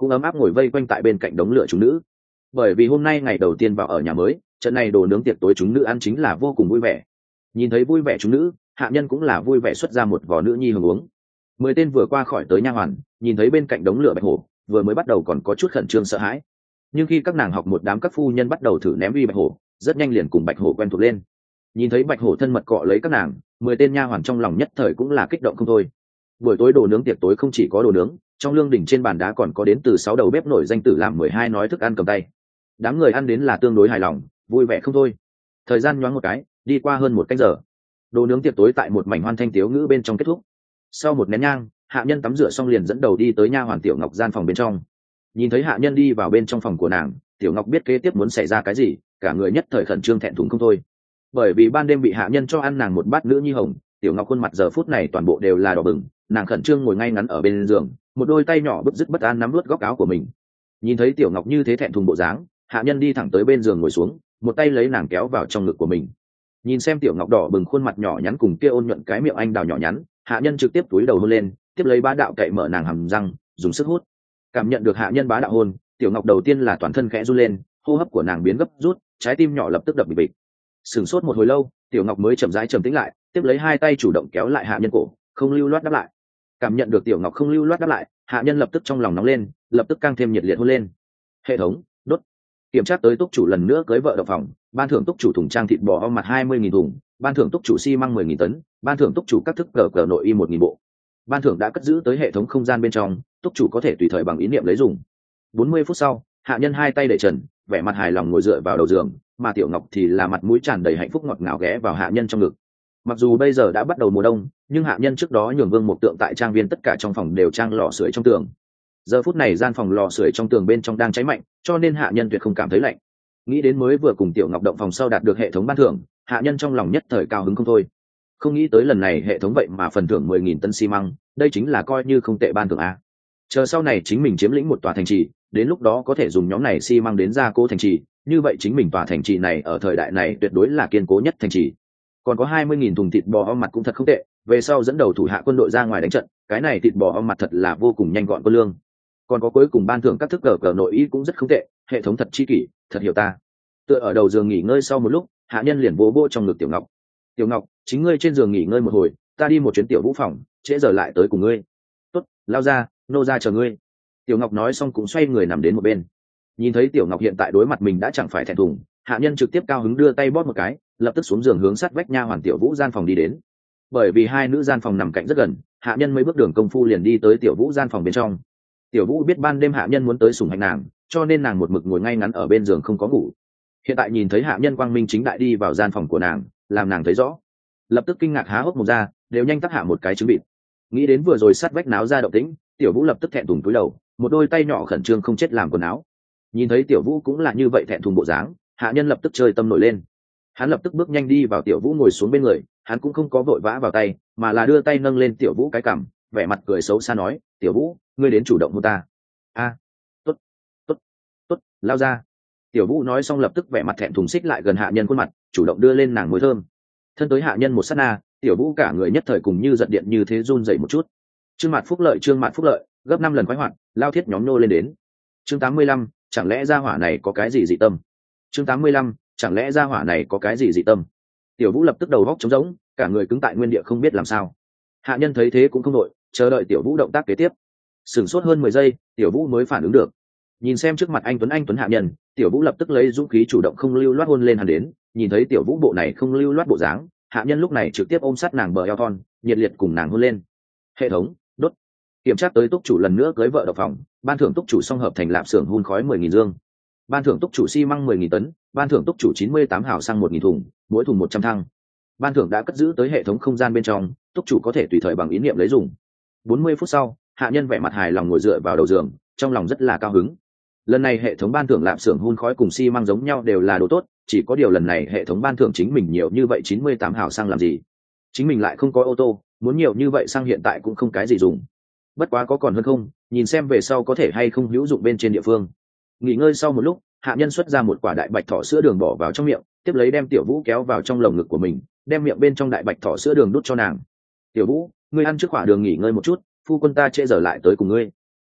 cũng ấm áp ngồi vây quanh tại bên cạnh đống lửa chúng nữ. Bởi vì hôm nay ngày đầu tiên vào ở nhà mới, trận này đồ nướng tiệc tối chúng nữ ăn chính là vô cùng vui vẻ. Nhìn thấy vui vẻ chúng nữ, hạ nhân cũng là vui vẻ xuất ra một vò nữ nhi hưởng uống. Mười tên vừa qua khỏi tới nha hoàn, nhìn thấy bên cạnh đống lửa bạch hổ, vừa mới bắt đầu còn có chút khẩn trương sợ hãi, nhưng khi các nàng học một đám các phu nhân bắt đầu thử ném uy bạch hổ, rất nhanh liền cùng bạch hổ quen thuộc lên. Nhìn thấy bạch hổ thân mật cọ lấy các nàng, mười tên nha hoàn trong lòng nhất thời cũng là kích động không thôi. Buổi tối đồ nướng tiệc tối không chỉ có đồ nướng, trong lương đỉnh trên bàn đá còn có đến từ sáu đầu bếp nổi danh tử làm mười hai nói thức ăn cầm tay. Đám người ăn đến là tương đối hài lòng, vui vẻ không thôi. Thời gian nhoáng một cái, đi qua hơn một canh giờ, đồ nướng tiệc tối tại một mảnh hoan thanh tiếu ngữ bên trong kết thúc. Sau một nén nhang, hạ nhân tắm rửa xong liền dẫn đầu đi tới nha hoàn tiểu ngọc gian phòng bên trong. Nhìn thấy hạ nhân đi vào bên trong phòng của nàng, tiểu ngọc biết kế tiếp muốn xảy ra cái gì, cả người nhất thời khẩn trương thẹn thùng không thôi. Bởi vì ban đêm bị hạ nhân cho ăn nàng một bát nữ nhi hồng, tiểu ngọc khuôn mặt giờ phút này toàn bộ đều là đỏ bừng, nàng khẩn trương ngồi ngay ngắn ở bên giường, một đôi tay nhỏ bứt rứt bất an nắm nuốt góc áo của mình. Nhìn thấy tiểu ngọc như thế thẹn thùng bộ dáng, hạ nhân đi thẳng tới bên giường ngồi xuống, một tay lấy nàng kéo vào trong ngực của mình. Nhìn xem tiểu ngọc đỏ bừng khuôn mặt nhỏ nhắn cùng kia ôn nhuận cái miệng anh đào nhỏ nhắn, hạ nhân trực tiếp túi đầu hôn lên, tiếp lấy bá đạo cậy mở nàng hàm răng, dùng sức hút. Cảm nhận được hạ nhân bá đạo hôn, tiểu ngọc đầu tiên là toàn thân khẽ run lên, hô hấp của nàng biến gấp rút, trái tim nhỏ lập tức đập bịch bịch. Sửng sốt một hồi lâu, tiểu ngọc mới chậm rãi trầm tĩnh lại, tiếp lấy hai tay chủ động kéo lại hạ nhân cổ, không lưu loát đáp lại. Cảm nhận được tiểu ngọc không lưu loát đáp lại, hạ nhân lập tức trong lòng nóng lên, lập tức càng thêm nhiệt liệt hôn lên. Hệ thống đốt. Kiểm tra tới túc chủ lần nữa cưới vợ độc phòng, ban thưởng túc chủ thùng trang thịt bò ong mặt hai mươi nghìn thùng, ban thưởng túc chủ xi măng mười nghìn tấn, ban thưởng túc chủ các thức cờ cờ nội y một nghìn bộ. Ban thưởng đã cất giữ tới hệ thống không gian bên trong, túc chủ có thể tùy thời bằng ý niệm lấy dùng. Bốn mươi phút sau, hạ nhân hai tay để trần, vẻ mặt hài lòng ngồi dựa vào đầu giường, mà tiểu ngọc thì là mặt mũi tràn đầy hạnh phúc ngọt ngào ghé vào hạ nhân trong ngực. Mặc dù bây giờ đã bắt đầu mùa đông, nhưng hạ nhân trước đó nhường vương một tượng tại trang viên tất cả trong phòng đều trang lò sưởi trong tường. Giờ phút này gian phòng lò sưởi trong tường bên trong đang cháy mạnh, cho nên hạ nhân tuyệt không cảm thấy lạnh. Nghĩ đến mới vừa cùng tiểu ngọc động phòng sau đạt được hệ thống ban thưởng, hạ nhân trong lòng nhất thời cao hứng không thôi. Không nghĩ tới lần này hệ thống vậy mà phần thưởng mười nghìn tấn xi măng, đây chính là coi như không tệ ban thưởng a. Chờ sau này chính mình chiếm lĩnh một tòa thành trì, đến lúc đó có thể dùng nhóm này xi măng đến gia cố thành trì, như vậy chính mình tòa thành trì này ở thời đại này tuyệt đối là kiên cố nhất thành trì. Còn có hai mươi nghìn thùng thịt bò ong mặt cũng thật không tệ, về sau dẫn đầu thủ hạ quân đội ra ngoài đánh trận, cái này thịt bò ong mặt thật là vô cùng nhanh gọn có lương. Còn có cuối cùng ban thưởng các thức cờ cờ nội y cũng rất không tệ, hệ thống thật chi kỷ, thật hiểu ta. Tựa ở đầu giường nghỉ ngơi sau một lúc, hạ nhân liền vỗ vỗ trong ngực tiểu ngọc. Tiểu ngọc, chính ngươi trên giường nghỉ ngơi một hồi, ta đi một chuyến tiểu vũ phòng, trễ giờ lại tới cùng ngươi. Tốt, lao ra, nô ra chờ ngươi. Tiểu ngọc nói xong cũng xoay người nằm đến một bên. Nhìn thấy tiểu ngọc hiện tại đối mặt mình đã chẳng phải thẹn thùng, hạ nhân trực tiếp cao hứng đưa tay bóp một cái, lập tức xuống giường hướng sát vách nha hoàn tiểu vũ gian phòng đi đến. Bởi vì hai nữ gian phòng nằm cạnh rất gần, hạ nhân mấy bước đường công phu liền đi tới tiểu vũ gian phòng bên trong. Tiểu vũ biết ban đêm hạ nhân muốn tới sủng hạnh nàng, cho nên nàng một mực ngồi ngay ngắn ở bên giường không có ngủ. Hiện tại nhìn thấy hạ nhân quang minh chính đại đi vào gian phòng của nàng, làm nàng thấy rõ, lập tức kinh ngạc há hốc mồm ra, đều nhanh tắc hạ một cái trứng vịt. Nghĩ đến vừa rồi sát vách náo ra động tĩnh, tiểu vũ lập tức thẹn thùng cúi đầu, một đôi tay nhỏ khẩn trương không chết làm quần áo. Nhìn thấy tiểu vũ cũng là như vậy thẹn thùng bộ dáng, hạ nhân lập tức chơi tâm nổi lên. Hắn lập tức bước nhanh đi vào tiểu vũ ngồi xuống bên người, hắn cũng không có vội vã vào tay, mà là đưa tay nâng lên tiểu vũ cái cằm, vẻ mặt cười xấu xa nói, tiểu vũ, ngươi đến chủ động hôn ta. A, tốt, tốt, tốt, lao ra. Tiểu vũ nói xong lập tức vẻ mặt thẹn thùng xích lại gần hạ nhân khuôn mặt, chủ động đưa lên nàng môi thơm. Thân tới hạ nhân một sát na, tiểu vũ cả người nhất thời cùng như giật điện như thế run dậy một chút. Trương Mạt Phúc Lợi, Trương Mạt Phúc Lợi, gấp năm lần khoái hoạt, lao thiết nhóm nô lên đến. Chương tám mươi lăm, chẳng lẽ gia hỏa này có cái gì dị tâm? Chương tám mươi lăm, chẳng lẽ gia hỏa này có cái gì dị tâm? Tiểu vũ lập tức đầu góc trống rỗng, cả người cứng tại nguyên địa không biết làm sao. Hạ nhân thấy thế cũng không đội, chờ đợi tiểu vũ động tác kế tiếp. Sửng sốt hơn mười giây, tiểu vũ mới phản ứng được. Nhìn xem trước mặt anh tuấn anh tuấn hạ nhân, tiểu vũ lập tức lấy dũng khí chủ động không lưu loát hôn lên hắn đến. Nhìn thấy tiểu vũ bộ này không lưu loát bộ dáng, hạ nhân lúc này trực tiếp ôm sát nàng bờ eo thon, nhiệt liệt cùng nàng hôn lên. Hệ thống đốt. Kiểm tra tới túc chủ lần nữa cưới vợ độc phòng, ban thưởng túc chủ song hợp thành lạp xưởng hun khói mười nghìn dương, ban thưởng túc chủ xi măng mười nghìn tấn, ban thưởng túc chủ chín mươi tám hào xăng một nghìn thùng, mỗi thùng một trăm thăng. Ban thưởng đã cất giữ tới hệ thống không gian bên trong, túc chủ có thể tùy thời bằng ý niệm lấy dùng. Bốn mươi phút sau, hạ nhân vẻ mặt hài lòng ngồi dựa vào đầu giường, trong lòng rất là cao hứng. Lần này hệ thống ban thưởng lạp xưởng hun khói cùng xi măng giống nhau đều là đồ tốt, chỉ có điều lần này hệ thống ban thưởng chính mình nhiều như vậy chín mươi tám hào xăng làm gì? Chính mình lại không có ô tô, muốn nhiều như vậy xăng hiện tại cũng không cái gì dùng. Bất quá có còn hơn không, nhìn xem về sau có thể hay không hữu dụng bên trên địa phương. Nghỉ ngơi sau một lúc, hạ nhân xuất ra một quả đại bạch thỏ sữa đường bỏ vào trong miệng, tiếp lấy đem tiểu vũ kéo vào trong lồng ngực của mình, đem miệng bên trong đại bạch thỏ sữa đường đút cho nàng. Tiểu vũ, ngươi ăn trước quả đường nghỉ ngơi một chút, phu quân ta trễ giờ lại tới cùng ngươi.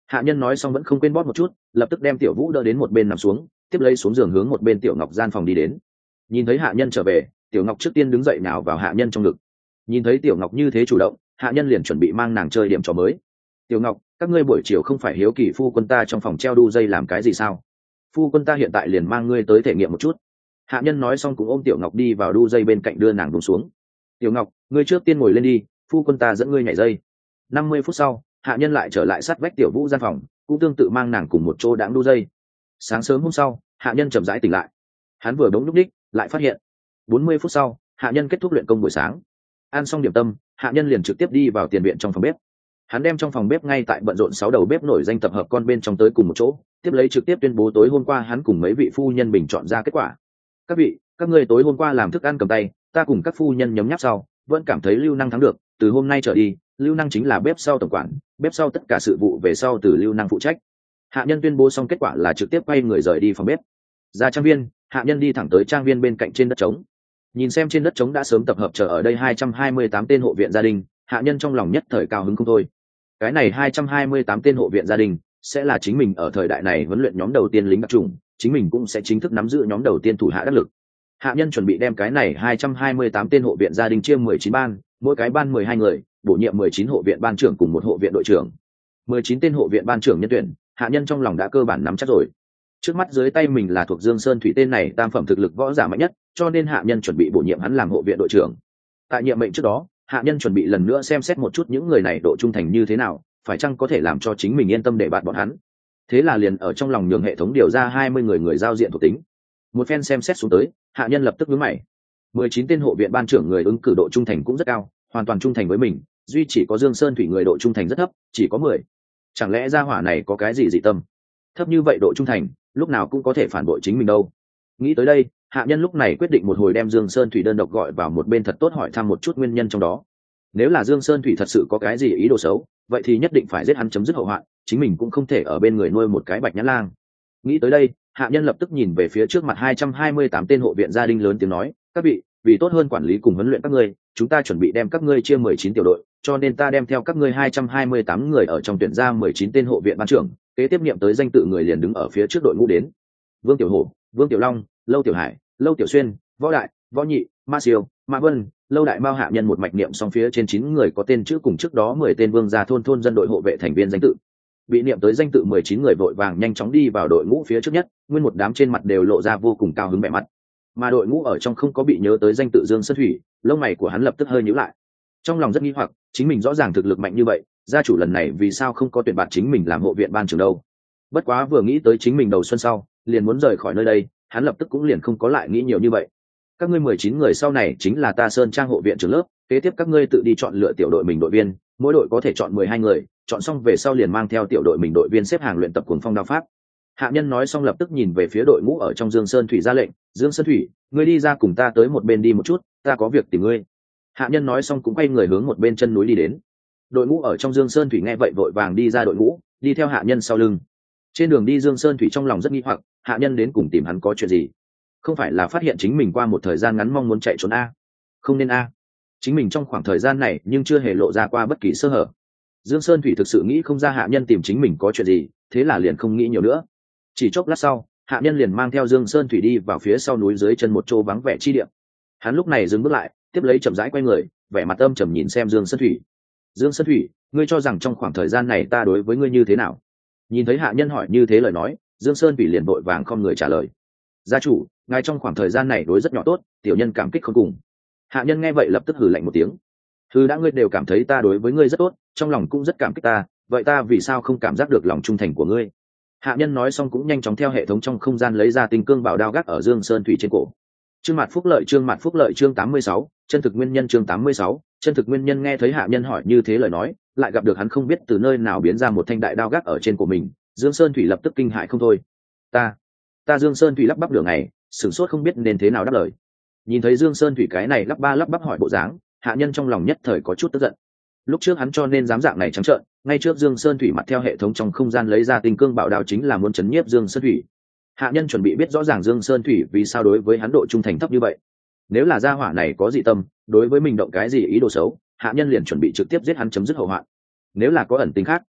Hạ nhân nói xong vẫn không quên bóp một chút, lập tức đem Tiểu Vũ đỡ đến một bên nằm xuống, tiếp lấy xuống giường hướng một bên Tiểu Ngọc gian phòng đi đến. Nhìn thấy hạ nhân trở về, Tiểu Ngọc trước tiên đứng dậy nào vào hạ nhân trong ngực. Nhìn thấy Tiểu Ngọc như thế chủ động, hạ nhân liền chuẩn bị mang nàng chơi điểm trò mới. Tiểu Ngọc, các ngươi buổi chiều không phải hiếu kỳ phu quân ta trong phòng treo đu dây làm cái gì sao? Phu quân ta hiện tại liền mang ngươi tới thể nghiệm một chút. Hạ nhân nói xong cũng ôm Tiểu Ngọc đi vào đu dây bên cạnh đưa nàng buông xuống. Tiểu Ngọc, ngươi trước tiên ngồi lên đi, phu quân ta dẫn ngươi nhảy dây. Năm mươi phút sau, hạ nhân lại trở lại sát vách Tiểu Vũ gian phòng, cũng tương tự mang nàng cùng một chỗ đãng đu dây. Sáng sớm hôm sau, hạ nhân chậm rãi tỉnh lại. Hắn vừa bỗng lúc đích, lại phát hiện. bốn mươi phút sau, hạ nhân kết thúc luyện công buổi sáng. Ăn xong điểm tâm, hạ nhân liền trực tiếp đi vào tiền viện trong phòng bếp. Hắn đem trong phòng bếp ngay tại bận rộn sáu đầu bếp nổi danh tập hợp con bên trong tới cùng một chỗ, tiếp lấy trực tiếp tuyên bố tối hôm qua hắn cùng mấy vị phu nhân bình chọn ra kết quả. Các vị, các ngươi tối hôm qua làm thức ăn cầm tay, ta cùng các phu nhân nhấm nháp sau, vẫn cảm thấy Lưu Năng thắng được, từ hôm nay trở đi, Lưu Năng chính là bếp sau tổng quản, bếp sau tất cả sự vụ về sau từ Lưu Năng phụ trách. Hạ nhân tuyên bố xong kết quả là trực tiếp quay người rời đi phòng bếp. Ra trang viên, hạ nhân đi thẳng tới trang viên bên cạnh trên đất trống. Nhìn xem trên đất trống đã sớm tập hợp chờ ở đây hai trăm hai mươi tám tên hộ viện gia đình, hạ nhân trong lòng nhất thời cao hứng không thôi. Cái này hai trăm hai mươi tám tên hộ viện gia đình sẽ là chính mình ở thời đại này huấn luyện nhóm đầu tiên lính đặc trùng, chính mình cũng sẽ chính thức nắm giữ nhóm đầu tiên thủ hạ đắc lực. Hạ nhân chuẩn bị đem cái này hai trăm hai mươi tám tên hộ viện gia đình chia mười chín ban, mỗi cái ban mười hai người, bổ nhiệm mười chín hộ viện ban trưởng cùng một hộ viện đội trưởng. mười chín tên hộ viện ban trưởng nhân tuyển, hạ nhân trong lòng đã cơ bản nắm chắc rồi. Trước mắt dưới tay mình là thuộc Dương Sơn Thủy tên này tam phẩm thực lực võ giả mạnh nhất, cho nên hạ nhân chuẩn bị bổ nhiệm hắn làm hộ viện đội trưởng. Tại nhiệm mệnh trước đó, hạ nhân chuẩn bị lần nữa xem xét một chút những người này độ trung thành như thế nào, phải chăng có thể làm cho chính mình yên tâm để bạt bọn hắn. Thế là liền ở trong lòng nhường hệ thống điều ra hai mươi người người giao diện thuộc tính. Một phen xem xét xuống tới, hạ nhân lập tức nhướng mày. mười chín tên hộ viện ban trưởng người ứng cử độ trung thành cũng rất cao, hoàn toàn trung thành với mình, duy chỉ có Dương Sơn Thủy người độ trung thành rất thấp, chỉ có mười. Chẳng lẽ gia hỏa này có cái gì dị tâm? Thấp như vậy độ trung thành, lúc nào cũng có thể phản bội chính mình đâu. Nghĩ tới đây, hạ nhân lúc này quyết định một hồi đem Dương Sơn Thủy đơn độc gọi vào một bên thật tốt hỏi thăm một chút nguyên nhân trong đó. Nếu là Dương Sơn Thủy thật sự có cái gì ý đồ xấu, vậy thì nhất định phải giết hắn chấm dứt hậu hoạn, chính mình cũng không thể ở bên người nuôi một cái bạch nhãn lang. Nghĩ tới đây, hạ nhân lập tức nhìn về phía trước mặt hai trăm hai mươi tám tên hộ viện gia đình lớn tiếng nói, các vị, vì tốt hơn quản lý cùng huấn luyện các ngươi, chúng ta chuẩn bị đem các ngươi chia mười chín tiểu đội, cho nên ta đem theo các ngươi hai trăm hai mươi tám người ở trong tuyển ra mười chín tên hộ viện ban trưởng, kế tiếp niệm tới danh tự người liền đứng ở phía trước đội ngũ đến. Vương Tiểu Hổ, Vương Tiểu Long, Lâu Tiểu Hải, Lâu Tiểu Xuyên, Võ Đại, Võ Nhị, Ma Siêu, Ma Vân, Lâu Đại Mao hạ nhân một mạch niệm xong phía trên chín người có tên chữ cùng trước đó mười tên vương gia thôn thôn dân đội hộ vệ thành viên danh tự. Bị niệm tới danh tự mười chín người vội vàng nhanh chóng đi vào đội ngũ phía trước nhất, nguyên một đám trên mặt đều lộ ra vô cùng cao hứng vẻ mặt. Mà đội ngũ ở trong không có bị nhớ tới danh tự Dương Sơn Thủy, lông mày của hắn lập tức hơi nhíu lại. Trong lòng rất nghi hoặc, chính mình rõ ràng thực lực mạnh như vậy, gia chủ lần này vì sao không có tuyển bạt chính mình làm hộ viện ban trưởng đâu? Bất quá vừa nghĩ tới chính mình đầu xuân sau, liền muốn rời khỏi nơi đây, hắn lập tức cũng liền không có lại nghĩ nhiều như vậy. Các ngươi mười chín người sau này chính là ta Sơn Trang hộ viện trưởng lớp, kế tiếp các ngươi tự đi chọn lựa tiểu đội mình đội viên, mỗi đội có thể chọn mười hai người, chọn xong về sau liền mang theo tiểu đội mình đội viên xếp hàng luyện tập cuồng phong đao pháp. Hạ nhân nói xong lập tức nhìn về phía đội ngũ ở trong Dương Sơn Thủy ra lệnh, Dương Sơn Thủy, ngươi đi ra cùng ta tới một bên đi một chút, ta có việc tìm ngươi. Hạ nhân nói xong cũng quay người hướng một bên chân núi đi đến. Đội ngũ ở trong Dương Sơn Thủy nghe vậy vội vàng đi ra đội ngũ, đi theo hạ nhân sau lưng. Trên đường đi Dương Sơn Thủy trong lòng rất nghi hoặc, hạ nhân đến cùng tìm hắn có chuyện gì? Không phải là phát hiện chính mình qua một thời gian ngắn mong muốn chạy trốn a? Không nên a. Chính mình trong khoảng thời gian này nhưng chưa hề lộ ra qua bất kỳ sơ hở. Dương Sơn Thủy thực sự nghĩ không ra hạ nhân tìm chính mình có chuyện gì, thế là liền không nghĩ nhiều nữa. Chỉ chốc lát sau, hạ nhân liền mang theo Dương Sơn Thủy đi vào phía sau núi dưới chân một chỗ vắng vẻ chi địa. Hắn lúc này dừng bước lại, tiếp lấy chậm rãi quay người, vẻ mặt âm trầm nhìn xem Dương Sơn Thủy. Dương Sơn Thủy, ngươi cho rằng trong khoảng thời gian này ta đối với ngươi như thế nào? Nhìn thấy hạ nhân hỏi như thế lời nói, Dương Sơn Thủy liền vội vàng không người trả lời. Gia chủ, ngài trong khoảng thời gian này đối rất nhỏ tốt, tiểu nhân cảm kích không cùng. Hạ nhân nghe vậy lập tức hừ lạnh một tiếng. Hừ, đã ngươi đều cảm thấy ta đối với ngươi rất tốt, trong lòng cũng rất cảm kích ta, vậy ta vì sao không cảm giác được lòng trung thành của ngươi? Hạ nhân nói xong cũng nhanh chóng theo hệ thống trong không gian lấy ra tinh cương bảo đao gác ở Dương Sơn Thủy trên cổ. Trương Mạt Phúc Lợi Trương Mạt Phúc Lợi chương tám mươi sáu, chân thực nguyên nhân chương tám mươi sáu, chân thực nguyên nhân nghe thấy hạ nhân hỏi như thế lời nói, lại gặp được hắn không biết từ nơi nào biến ra một thanh đại đao gác ở trên của mình, Dương Sơn Thủy lập tức kinh hại không thôi. Ta, ta Dương Sơn Thủy lắp bắp đường này, sửng sốt không biết nên thế nào đáp lời. Nhìn thấy Dương Sơn Thủy cái này lắp ba lắp bắp hỏi bộ dáng, hạ nhân trong lòng nhất thời có chút tức giận. Lúc trước hắn cho nên dám dạng này trắng trợn, ngay trước Dương Sơn Thủy mặt theo hệ thống trong không gian lấy ra tinh cương bảo đao chính là muốn chấn nhiếp Dương Sơn Thủy. Hạ nhân chuẩn bị biết rõ ràng Dương Sơn Thủy vì sao đối với hắn độ trung thành thấp như vậy. Nếu là gia hỏa này có dị tâm, đối với mình động cái gì ý đồ xấu, hạ nhân liền chuẩn bị trực tiếp giết hắn chấm dứt hậu hoạn. Nếu là có ẩn tính khác,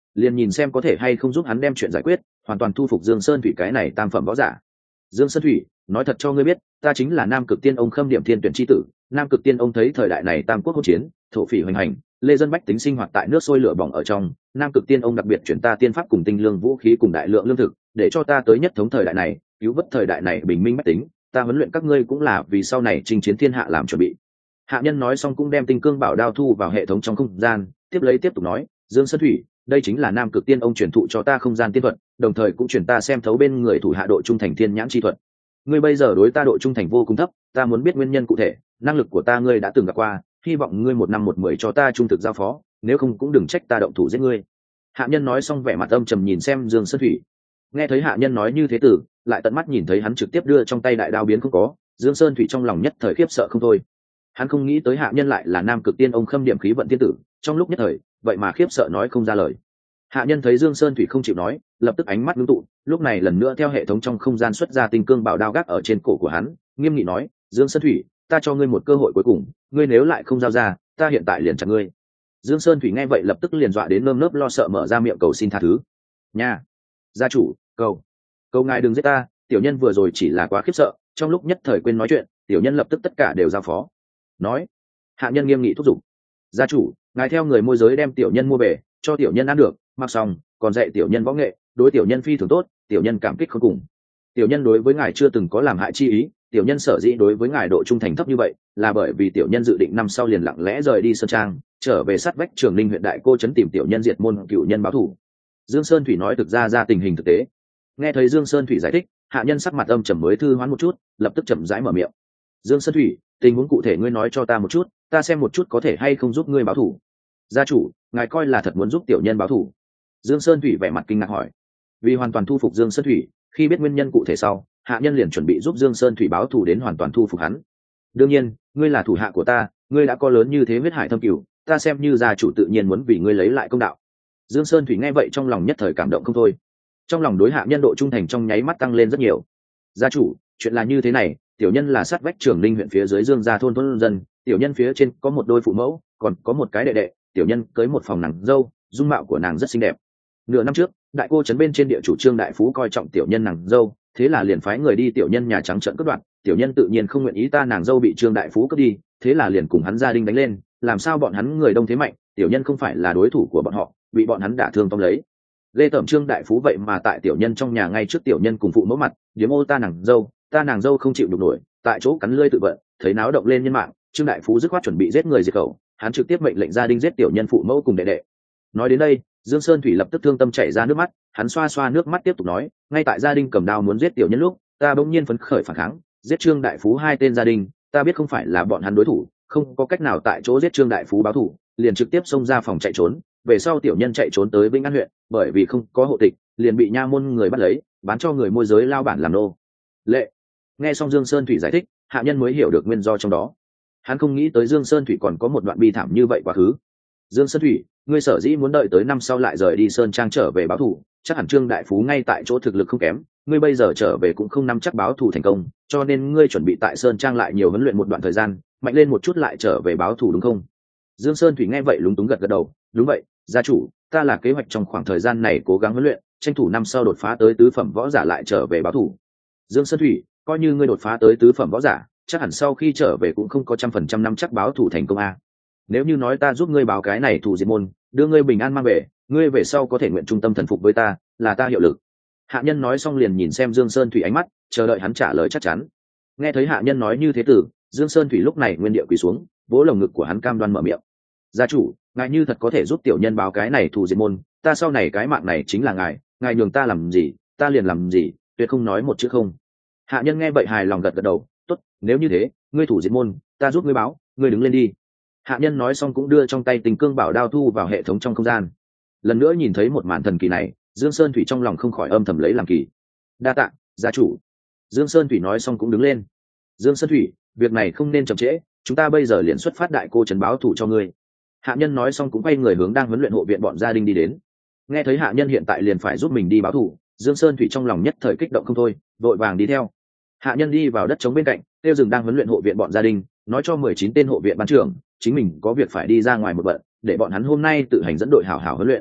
liền nhìn xem có thể hay không giúp hắn đem chuyện giải quyết, hoàn toàn thu phục Dương Sơn Thủy cái này tam phẩm võ giả. Dương Sơn Thủy, nói thật cho ngươi biết, ta chính là Nam Cực Tiên Ông Khâm Điểm Thiên Tuyển chi tử. Nam Cực Tiên Ông thấy thời đại này tam quốc hỗn chiến, thổ phỉ hoành hành, lê dân bách tính sinh hoạt tại nước sôi lửa bỏng ở trong, Nam Cực Tiên Ông đặc biệt chuyển ta tiên pháp cùng tinh lương vũ khí cùng đại lượng lương thực, để cho ta tới nhất thống thời đại này, cứu vớt thời đại này bình minh bách tính. Ta huấn luyện các ngươi cũng là vì sau này chinh chiến thiên hạ làm chuẩn bị. Hạ nhân nói xong cũng đem tinh cương bảo đao thu vào hệ thống trong không gian, tiếp lấy tiếp tục nói, Dương Sơn Thủy, đây chính là Nam Cực Tiên Ông truyền thụ cho ta không gian tiên thuật, đồng thời cũng truyền ta xem thấu bên người thủ hạ độ trung thành thiên nhãn chi thuật. Ngươi bây giờ đối ta độ trung thành vô cùng thấp, ta muốn biết nguyên nhân cụ thể, năng lực của ta ngươi đã từng gặp qua, hy vọng ngươi một năm một mười cho ta trung thực giao phó, nếu không cũng đừng trách ta động thủ giết ngươi. Hạ nhân nói xong vẻ mặt âm trầm nhìn xem Dương Sơn Thủy. Nghe thấy hạ nhân nói như thế tử, lại tận mắt nhìn thấy hắn trực tiếp đưa trong tay đại đao biến không có, Dương Sơn Thủy trong lòng nhất thời khiếp sợ không thôi. Hắn không nghĩ tới hạ nhân lại là Nam Cực Tiên Ông Khâm Điểm khí vận tiên tử, trong lúc nhất thời, vậy mà khiếp sợ nói không ra lời. Hạ nhân thấy Dương Sơn Thủy không chịu nói, lập tức ánh mắt ngưng tụ, lúc này lần nữa theo hệ thống trong không gian xuất ra tinh cương bảo đao gác ở trên cổ của hắn, nghiêm nghị nói, Dương Sơn Thủy, ta cho ngươi một cơ hội cuối cùng, ngươi nếu lại không giao ra, ta hiện tại liền chặt ngươi. Dương Sơn Thủy nghe vậy lập tức liền dọa đến nơm nớp lo sợ mở ra miệng cầu xin tha thứ. Nha, gia chủ, cầu, cầu ngài đừng giết ta, tiểu nhân vừa rồi chỉ là quá khiếp sợ, trong lúc nhất thời quên nói chuyện, tiểu nhân lập tức tất cả đều giao phó. Nói, hạ nhân nghiêm nghị thúc giục, gia chủ, ngài theo người môi giới đem tiểu nhân mua về, cho tiểu nhân ăn được, mặc xong, còn dạy tiểu nhân võ nghệ, đối tiểu nhân phi thường tốt, tiểu nhân cảm kích không cùng. Tiểu nhân đối với ngài chưa từng có làm hại chi ý, tiểu nhân sở dĩ đối với ngài độ trung thành thấp như vậy, là bởi vì tiểu nhân dự định năm sau liền lặng lẽ rời đi sơn trang, trở về sát vách Trường Ninh huyện đại cô trấn tìm tiểu nhân diệt môn cựu nhân báo thù. Dương Sơn Thủy nói thực ra ra tình hình thực tế. Nghe thấy Dương Sơn Thủy giải thích, hạ nhân sắc mặt âm trầm mới thư hoán một chút, lập tức chậm rãi mở miệng. Dương Sơn Thủy, tình huống cụ thể ngươi nói cho ta một chút, ta xem một chút có thể hay không giúp ngươi báo thù. Gia chủ, ngài coi là thật muốn giúp tiểu nhân báo thù? Dương Sơn Thủy vẻ mặt kinh ngạc hỏi. Vì hoàn toàn thu phục Dương Sơn Thủy, khi biết nguyên nhân cụ thể sau, hạ nhân liền chuẩn bị giúp Dương Sơn Thủy báo thù đến hoàn toàn thu phục hắn. Đương nhiên, ngươi là thủ hạ của ta, ngươi đã có lớn như thế huyết hải thâm cửu, ta xem như gia chủ tự nhiên muốn vì ngươi lấy lại công đạo. Dương Sơn Thủy nghe vậy trong lòng nhất thời cảm động không thôi, trong lòng đối hạ nhân độ trung thành trong nháy mắt tăng lên rất nhiều. Gia chủ, chuyện là như thế này, tiểu nhân là sát vách Trường Ninh huyện phía dưới Dương gia thôn thôn dân, tiểu nhân phía trên có một đôi phụ mẫu, còn có một cái đệ đệ, tiểu nhân cưới một phòng nàng dâu, dung mạo của nàng rất xinh đẹp. Nửa năm trước, đại cô trấn bên trên địa chủ Trương đại phú coi trọng tiểu nhân nàng dâu, thế là liền phái người đi tiểu nhân nhà trắng trợn cướp đoạt, tiểu nhân tự nhiên không nguyện ý ta nàng dâu bị Trương đại phú cướp đi, thế là liền cùng hắn gia đình đánh lên, làm sao bọn hắn người đông thế mạnh, tiểu nhân không phải là đối thủ của bọn họ, bị bọn hắn đả thương tông lấy. Lê tẩm Trương đại phú vậy mà tại tiểu nhân trong nhà ngay trước tiểu nhân cùng phụ mẫu mặt, điếm ô ta nàng dâu, ta nàng dâu không chịu được nổi, tại chỗ cắn lưỡi tự vận, thấy náo động lên nhân mạng, Trương đại phú dứt khoát chuẩn bị giết người diệt khẩu, hắn trực tiếp mệnh lệnh gia đình giết tiểu nhân phụ mẫu cùng đệ đệ. Nói đến đây, Dương Sơn Thủy lập tức thương tâm chảy ra nước mắt, hắn xoa xoa nước mắt tiếp tục nói, ngay tại gia đình cầm đao muốn giết tiểu nhân lúc, ta bỗng nhiên phấn khởi phản kháng, giết Trương đại phú hai tên gia đình, ta biết không phải là bọn hắn đối thủ, không có cách nào tại chỗ giết Trương đại phú báo thù, liền trực tiếp xông ra phòng chạy trốn, về sau tiểu nhân chạy trốn tới Vĩnh An huyện, bởi vì không có hộ tịch, liền bị nha môn người bắt lấy, bán cho người môi giới lao bản làm nô lệ. Nghe xong Dương Sơn Thủy giải thích, hạ nhân mới hiểu được nguyên do trong đó. Hắn không nghĩ tới Dương Sơn Thủy còn có một đoạn bi thảm như vậy quá khứ. Dương Sơn Thủy, ngươi sở dĩ muốn đợi tới năm sau lại rời đi sơn trang trở về báo thù, chắc hẳn Trương đại phú ngay tại chỗ thực lực không kém, ngươi bây giờ trở về cũng không nắm chắc báo thù thành công, cho nên ngươi chuẩn bị tại sơn trang lại nhiều huấn luyện một đoạn thời gian, mạnh lên một chút lại trở về báo thù đúng không? Dương Sơn Thủy nghe vậy lúng túng gật gật đầu, đúng vậy, gia chủ, ta là kế hoạch trong khoảng thời gian này cố gắng huấn luyện, tranh thủ năm sau đột phá tới tứ phẩm võ giả lại trở về báo thù. Dương Sơn Thủy, coi như ngươi đột phá tới tứ phẩm võ giả, chắc hẳn sau khi trở về cũng không có trăm phần trăm năm chắc báo thù thành công a. Nếu như nói ta giúp ngươi báo cái này thù diệt môn, đưa ngươi bình an mang về, ngươi về sau có thể nguyện trung tâm thần phục với ta, là ta hiệu lực. Hạ nhân nói xong liền nhìn xem Dương Sơn Thủy ánh mắt, chờ đợi hắn trả lời chắc chắn. Nghe thấy hạ nhân nói như thế tử, Dương Sơn Thủy lúc này nguyên địa quỳ xuống, vỗ lồng ngực của hắn cam đoan mở miệng. Gia chủ, ngài như thật có thể giúp tiểu nhân báo cái này thù diệt môn, ta sau này cái mạng này chính là ngài, ngài nhường ta làm gì, ta liền làm gì, tuyệt không nói một chữ không. Hạ nhân nghe vậy hài lòng gật gật đầu, tốt, nếu như thế, ngươi thủ diệt môn, ta giúp ngươi báo, ngươi đứng lên đi. Hạ nhân nói xong cũng đưa trong tay tình cương bảo đao thu vào hệ thống trong không gian. Lần nữa nhìn thấy một màn thần kỳ này, Dương Sơn Thủy trong lòng không khỏi âm thầm lấy làm kỳ. Đa tạ, gia chủ. Dương Sơn Thủy nói xong cũng đứng lên. Dương Sơn Thủy, việc này không nên chậm trễ, chúng ta bây giờ liền xuất phát đại cô trấn báo thủ cho ngươi. Hạ nhân nói xong cũng quay người hướng đang huấn luyện hộ viện bọn gia đình đi đến. Nghe thấy hạ nhân hiện tại liền phải giúp mình đi báo thủ, Dương Sơn Thủy trong lòng nhất thời kích động không thôi, vội vàng đi theo. Hạ nhân đi vào đất trống bên cạnh, tiêu dừng đang huấn luyện hộ viện bọn gia đình, nói cho mười chín tên hộ viện ban trưởng, chính mình có việc phải đi ra ngoài một bận, để bọn hắn hôm nay tự hành dẫn đội hảo hảo huấn luyện.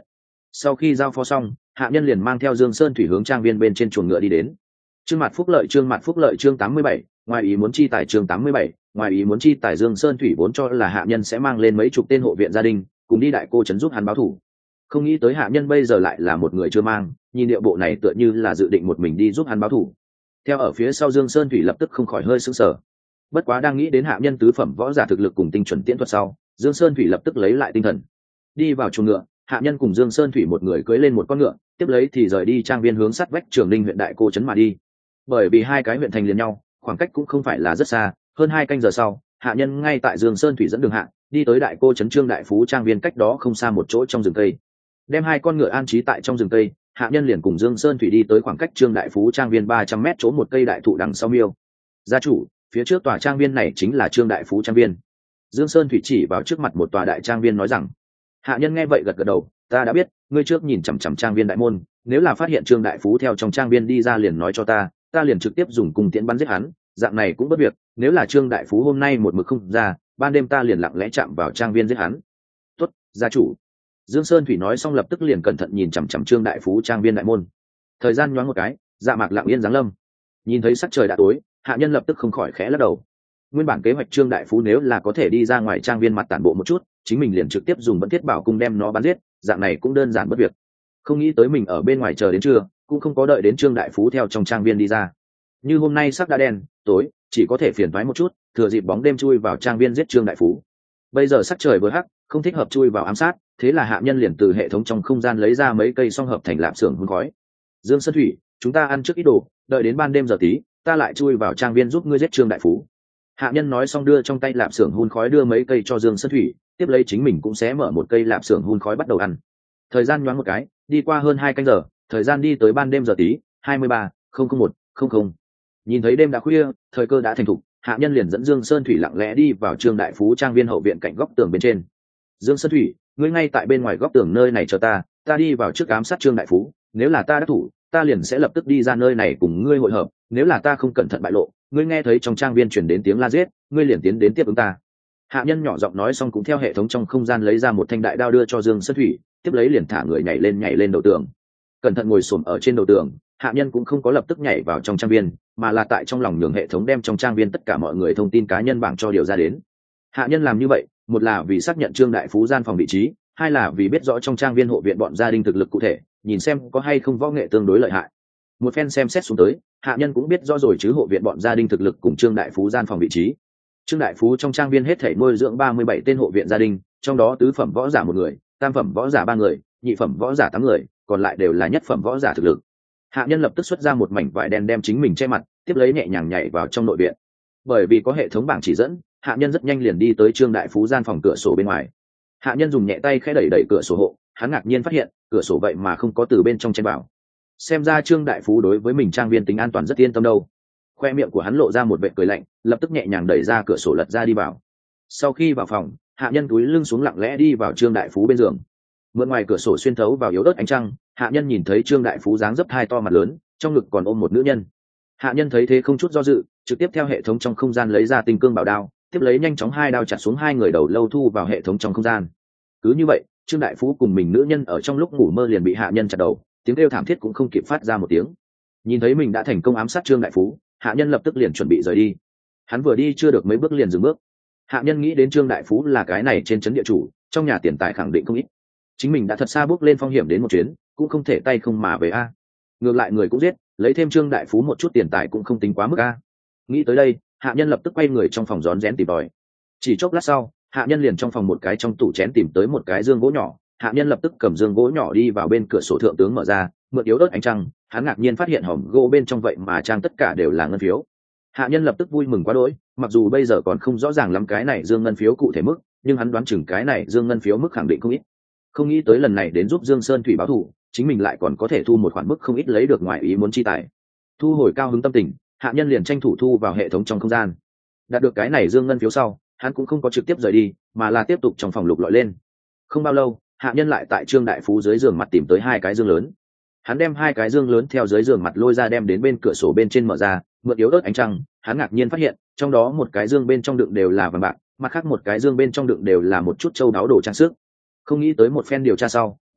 Sau khi giao phó xong, hạ nhân liền mang theo Dương Sơn Thủy hướng trang viên bên trên chuồng ngựa đi đến. Trương Mạt Phúc lợi Trương Mạt Phúc lợi chương tám mươi bảy, ngoài ý muốn chi tài chương tám mươi bảy, ngoài ý muốn chi tài Dương Sơn Thủy vốn cho là hạ nhân sẽ mang lên mấy chục tên hộ viện gia đình, cùng đi đại cô trấn giúp hắn báo thủ. Không nghĩ tới hạ nhân bây giờ lại là một người chưa mang, nhìn điệu bộ này tựa như là dự định một mình đi giúp hắn báo thủ. Theo ở phía sau Dương Sơn Thủy lập tức không khỏi hơi sững sờ. Bất quá đang nghĩ đến hạ nhân tứ phẩm võ giả thực lực cùng tinh chuẩn tiễn thuật sau, Dương Sơn Thủy lập tức lấy lại tinh thần. Đi vào chuồng ngựa, hạ nhân cùng Dương Sơn Thủy một người cưỡi lên một con ngựa, tiếp lấy thì rời đi trang viên hướng sát vách Trường Ninh huyện đại cô trấn mà đi. Bởi vì hai cái huyện thành liền nhau, khoảng cách cũng không phải là rất xa, hơn hai canh giờ sau, hạ nhân ngay tại Dương Sơn Thủy dẫn đường hạ, đi tới đại cô trấn Trương Đại Phú trang viên cách đó không xa một chỗ trong rừng cây. Đem hai con ngựa an trí tại trong rừng cây, hạ nhân liền cùng Dương Sơn Thủy đi tới khoảng cách Trương Đại Phú trang viên ba trăm mét chỗ một cây đại thụ đằng sau miêu. Gia chủ, phía trước tòa trang viên này chính là Trương Đại Phú trang viên. Dương Sơn Thủy chỉ vào trước mặt một tòa đại trang viên nói rằng. Hạ nhân nghe vậy gật gật đầu, ta đã biết, ngươi trước nhìn chằm chằm trang viên đại môn, nếu là phát hiện Trương Đại Phú theo trong trang viên đi ra liền nói cho ta, ta liền trực tiếp dùng cung tiễn bắn giết hắn, dạng này cũng bất việc, nếu là Trương Đại Phú hôm nay một mực không ra, ban đêm ta liền lặng lẽ chạm vào trang viên giết hắn. Tốt, gia chủ. Dương Sơn Thủy nói xong lập tức liền cẩn thận nhìn chằm chằm Trương Đại Phú trang viên đại môn. Thời gian nhoáng một cái, Dạ Mạc lặng yên giáng lâm. Nhìn thấy sắc trời đã tối, hạ nhân lập tức không khỏi khẽ lắc đầu. Nguyên bản kế hoạch Trương Đại Phú nếu là có thể đi ra ngoài trang viên mặt tản bộ một chút, chính mình liền trực tiếp dùng Bẫn Thiết Bảo cung đem nó bắn giết, dạng này cũng đơn giản bất việc. Không nghĩ tới mình ở bên ngoài chờ đến trưa, cũng không có đợi đến Trương Đại Phú theo trong trang viên đi ra. Như hôm nay sắc đã đen tối, chỉ có thể phiền toái một chút, thừa dịp bóng đêm chui vào trang viên giết Trương Đại Phú. Bây giờ sắc trời vừa hắc, không thích hợp chui vào ám sát, thế là hạ nhân liền từ hệ thống trong không gian lấy ra mấy cây song hợp thành lạp xưởng hun khói. Dương Sơn Thủy, chúng ta ăn trước ít đồ, đợi đến ban đêm giờ tí, ta lại chui vào trang viên giúp ngươi giết Trương Đại Phú. Hạ nhân nói xong đưa trong tay lạp xưởng hun khói đưa mấy cây cho Dương Sơn Thủy, tiếp lấy chính mình cũng sẽ mở một cây lạp xưởng hun khói bắt đầu ăn. Thời gian nhoáng một cái, đi qua hơn hai canh giờ, thời gian đi tới ban đêm giờ tí, hai mươi ba không không một không không. Nhìn thấy đêm đã khuya, thời cơ đã thành thục, hạ nhân liền dẫn Dương Sơn Thủy lặng lẽ đi vào Trương Đại Phú trang viên hậu viện cạnh góc tường bên trên. Dương Sơn Thủy, ngươi ngay tại bên ngoài góc tường nơi này chờ ta, ta đi vào trước ám sát Trương Đại Phú, nếu là ta đắc thủ, ta liền sẽ lập tức đi ra nơi này cùng ngươi hội hợp, nếu là ta không cẩn thận bại lộ, ngươi nghe thấy trong trang viên truyền đến tiếng la giết, ngươi liền tiến đến tiếp ứng ta. Hạ nhân nhỏ giọng nói xong cũng theo hệ thống trong không gian lấy ra một thanh đại đao đưa cho Dương Sơn Thủy, tiếp lấy liền thả người nhảy lên nhảy lên đầu tường. Cẩn thận ngồi xổm ở trên đầu tường, hạ nhân cũng không có lập tức nhảy vào trong trang viên, mà là tại trong lòng nhường hệ thống đem trong trang viên tất cả mọi người thông tin cá nhân bảng cho điều ra đến. Hạ nhân làm như vậy, một là vì xác nhận Trương Đại Phú gian phòng vị trí, hai là vì biết rõ trong trang viên hộ viện bọn gia đình thực lực cụ thể, nhìn xem có hay không võ nghệ tương đối lợi hại. Một phen xem xét xuống tới, hạ nhân cũng biết rõ rồi chứ hộ viện bọn gia đình thực lực cùng Trương Đại Phú gian phòng vị trí. Trương Đại Phú trong trang viên hết thảy nuôi dưỡng ba mươi bảy tên hộ viện gia đình, trong đó tứ phẩm võ giả một người, tam phẩm võ giả ba người, nhị phẩm võ giả tám người, còn lại đều là nhất phẩm võ giả thực lực. Hạ nhân lập tức xuất ra một mảnh vải đen đem chính mình che mặt, tiếp lấy nhẹ nhàng nhảy vào trong nội viện. Bởi vì có hệ thống bảng chỉ dẫn, hạ nhân rất nhanh liền đi tới Trương Đại Phú gian phòng cửa sổ bên ngoài. Hạ nhân dùng nhẹ tay khẽ đẩy đẩy cửa sổ hộ, hắn ngạc nhiên phát hiện cửa sổ vậy mà không có từ bên trong chen vào. Xem ra Trương Đại Phú đối với mình trang viên tính an toàn rất yên tâm đâu. Khoe miệng của hắn lộ ra một vệt cười lạnh, lập tức nhẹ nhàng đẩy ra cửa sổ lật ra đi vào. Sau khi vào phòng, hạ nhân cúi lưng xuống lặng lẽ đi vào Trương Đại Phú bên giường. Mượn ngoài cửa sổ xuyên thấu vào yếu ớt ánh trăng, hạ nhân nhìn thấy Trương Đại Phú dáng dấp hai to mặt lớn, trong ngực còn ôm một nữ nhân. Hạ nhân thấy thế không chút do dự, trực tiếp theo hệ thống trong không gian lấy ra tinh cương bảo đao, tiếp lấy nhanh chóng hai đao chặt xuống hai người đầu lâu thu vào hệ thống trong không gian. Cứ như vậy, Trương Đại Phú cùng mình nữ nhân ở trong lúc ngủ mơ liền bị hạ nhân chặt đầu, tiếng kêu thảm thiết cũng không kịp phát ra một tiếng. Nhìn thấy mình đã thành công ám sát Trương Đại Phú, hạ nhân lập tức liền chuẩn bị rời đi. Hắn vừa đi chưa được mấy bước liền dừng bước. Hạ nhân nghĩ đến Trương Đại Phú là cái này trên trấn địa chủ, trong nhà tiền tài khẳng định không ít. Chính mình đã thật xa bước lên phong hiểm đến một chuyến, cũng không thể tay không mà về a. Ngược lại người cũng giết, lấy thêm Trương Đại Phú một chút tiền tài cũng không tính quá mức a. Nghĩ tới đây, hạ nhân lập tức quay người trong phòng rón rén tìm tòi. Chỉ chốc lát sau, hạ nhân liền trong phòng một cái trong tủ chén tìm tới một cái dương gỗ nhỏ. Hạ nhân lập tức cầm dương gỗ nhỏ đi vào bên cửa sổ thượng tướng mở ra, mượn yếu ớt ánh trăng, hắn ngạc nhiên phát hiện hòm gỗ bên trong vậy mà trang tất cả đều là ngân phiếu. Hạ nhân lập tức vui mừng quá đỗi, mặc dù bây giờ còn không rõ ràng lắm cái này dương ngân phiếu cụ thể mức, nhưng hắn đoán chừng cái này dương ngân phiếu mức khẳng định không ít. Không nghĩ tới lần này đến giúp Dương Sơn Thủy báo thù, chính mình lại còn có thể thu một khoản mức không ít lấy được ngoài ý muốn chi tài. Thu hồi cao hứng tâm tình, hạ nhân liền tranh thủ thu vào hệ thống trong không gian. Đạt được cái này dương ngân phiếu sau, hắn cũng không có trực tiếp rời đi, mà là tiếp tục trong phòng lục lọi lên. Không bao lâu, hạ nhân lại tại Trương Đại Phú dưới giường mặt tìm tới hai cái dương lớn. Hắn đem hai cái dương lớn theo dưới giường mặt lôi ra đem đến bên cửa sổ bên trên mở ra, mượn yếu ớt ánh trăng, hắn ngạc nhiên phát hiện, trong đó một cái dương bên trong đựng đều là vàng bạc, mặt khác một cái dương bên trong đựng đều là một chút châu đáo đồ trang sức. Không nghĩ tới một phen điều tra sau,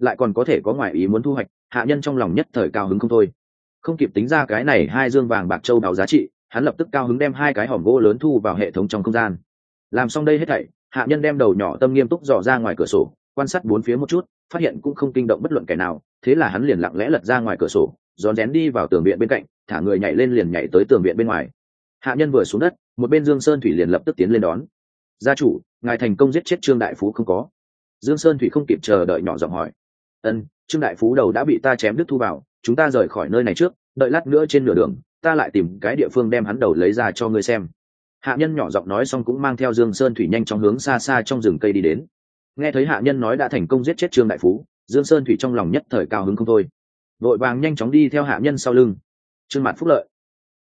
lại còn có thể có ngoại ý muốn thu hoạch, hạ nhân trong lòng nhất thời cao hứng không thôi. Không kịp tính ra cái này hai dương vàng bạc châu báu giá trị, hắn lập tức cao hứng đem hai cái hòm gỗ lớn thu vào hệ thống trong không gian. Làm xong đây hết thảy, hạ nhân đem đầu nhỏ tâm nghiêm túc dò ra ngoài cửa sổ, quan sát bốn phía một chút, phát hiện cũng không kinh động bất luận kẻ nào, thế là hắn liền lặng lẽ lật ra ngoài cửa sổ, rón rén đi vào tường viện bên cạnh, thả người nhảy lên liền nhảy tới tường viện bên ngoài. Hạ nhân vừa xuống đất, một bên Dương Sơn Thủy liền lập tức tiến lên đón. Gia chủ, ngài thành công giết chết Trương đại phú không có? Dương Sơn Thủy không kịp chờ đợi nhỏ giọng hỏi. Ân, Trương đại phú đầu đã bị ta chém đứt thu vào, chúng ta rời khỏi nơi này trước, đợi lát nữa trên nửa đường ta lại tìm cái địa phương đem hắn đầu lấy ra cho ngươi xem. Hạ nhân nhỏ giọng nói xong cũng mang theo Dương Sơn Thủy nhanh chóng hướng xa xa trong rừng cây đi đến. Nghe thấy hạ nhân nói đã thành công giết chết Trương đại phú, Dương Sơn Thủy trong lòng nhất thời cao hứng không thôi, vội vàng nhanh chóng đi theo hạ nhân sau lưng. Trương Mạn Phúc Lợi.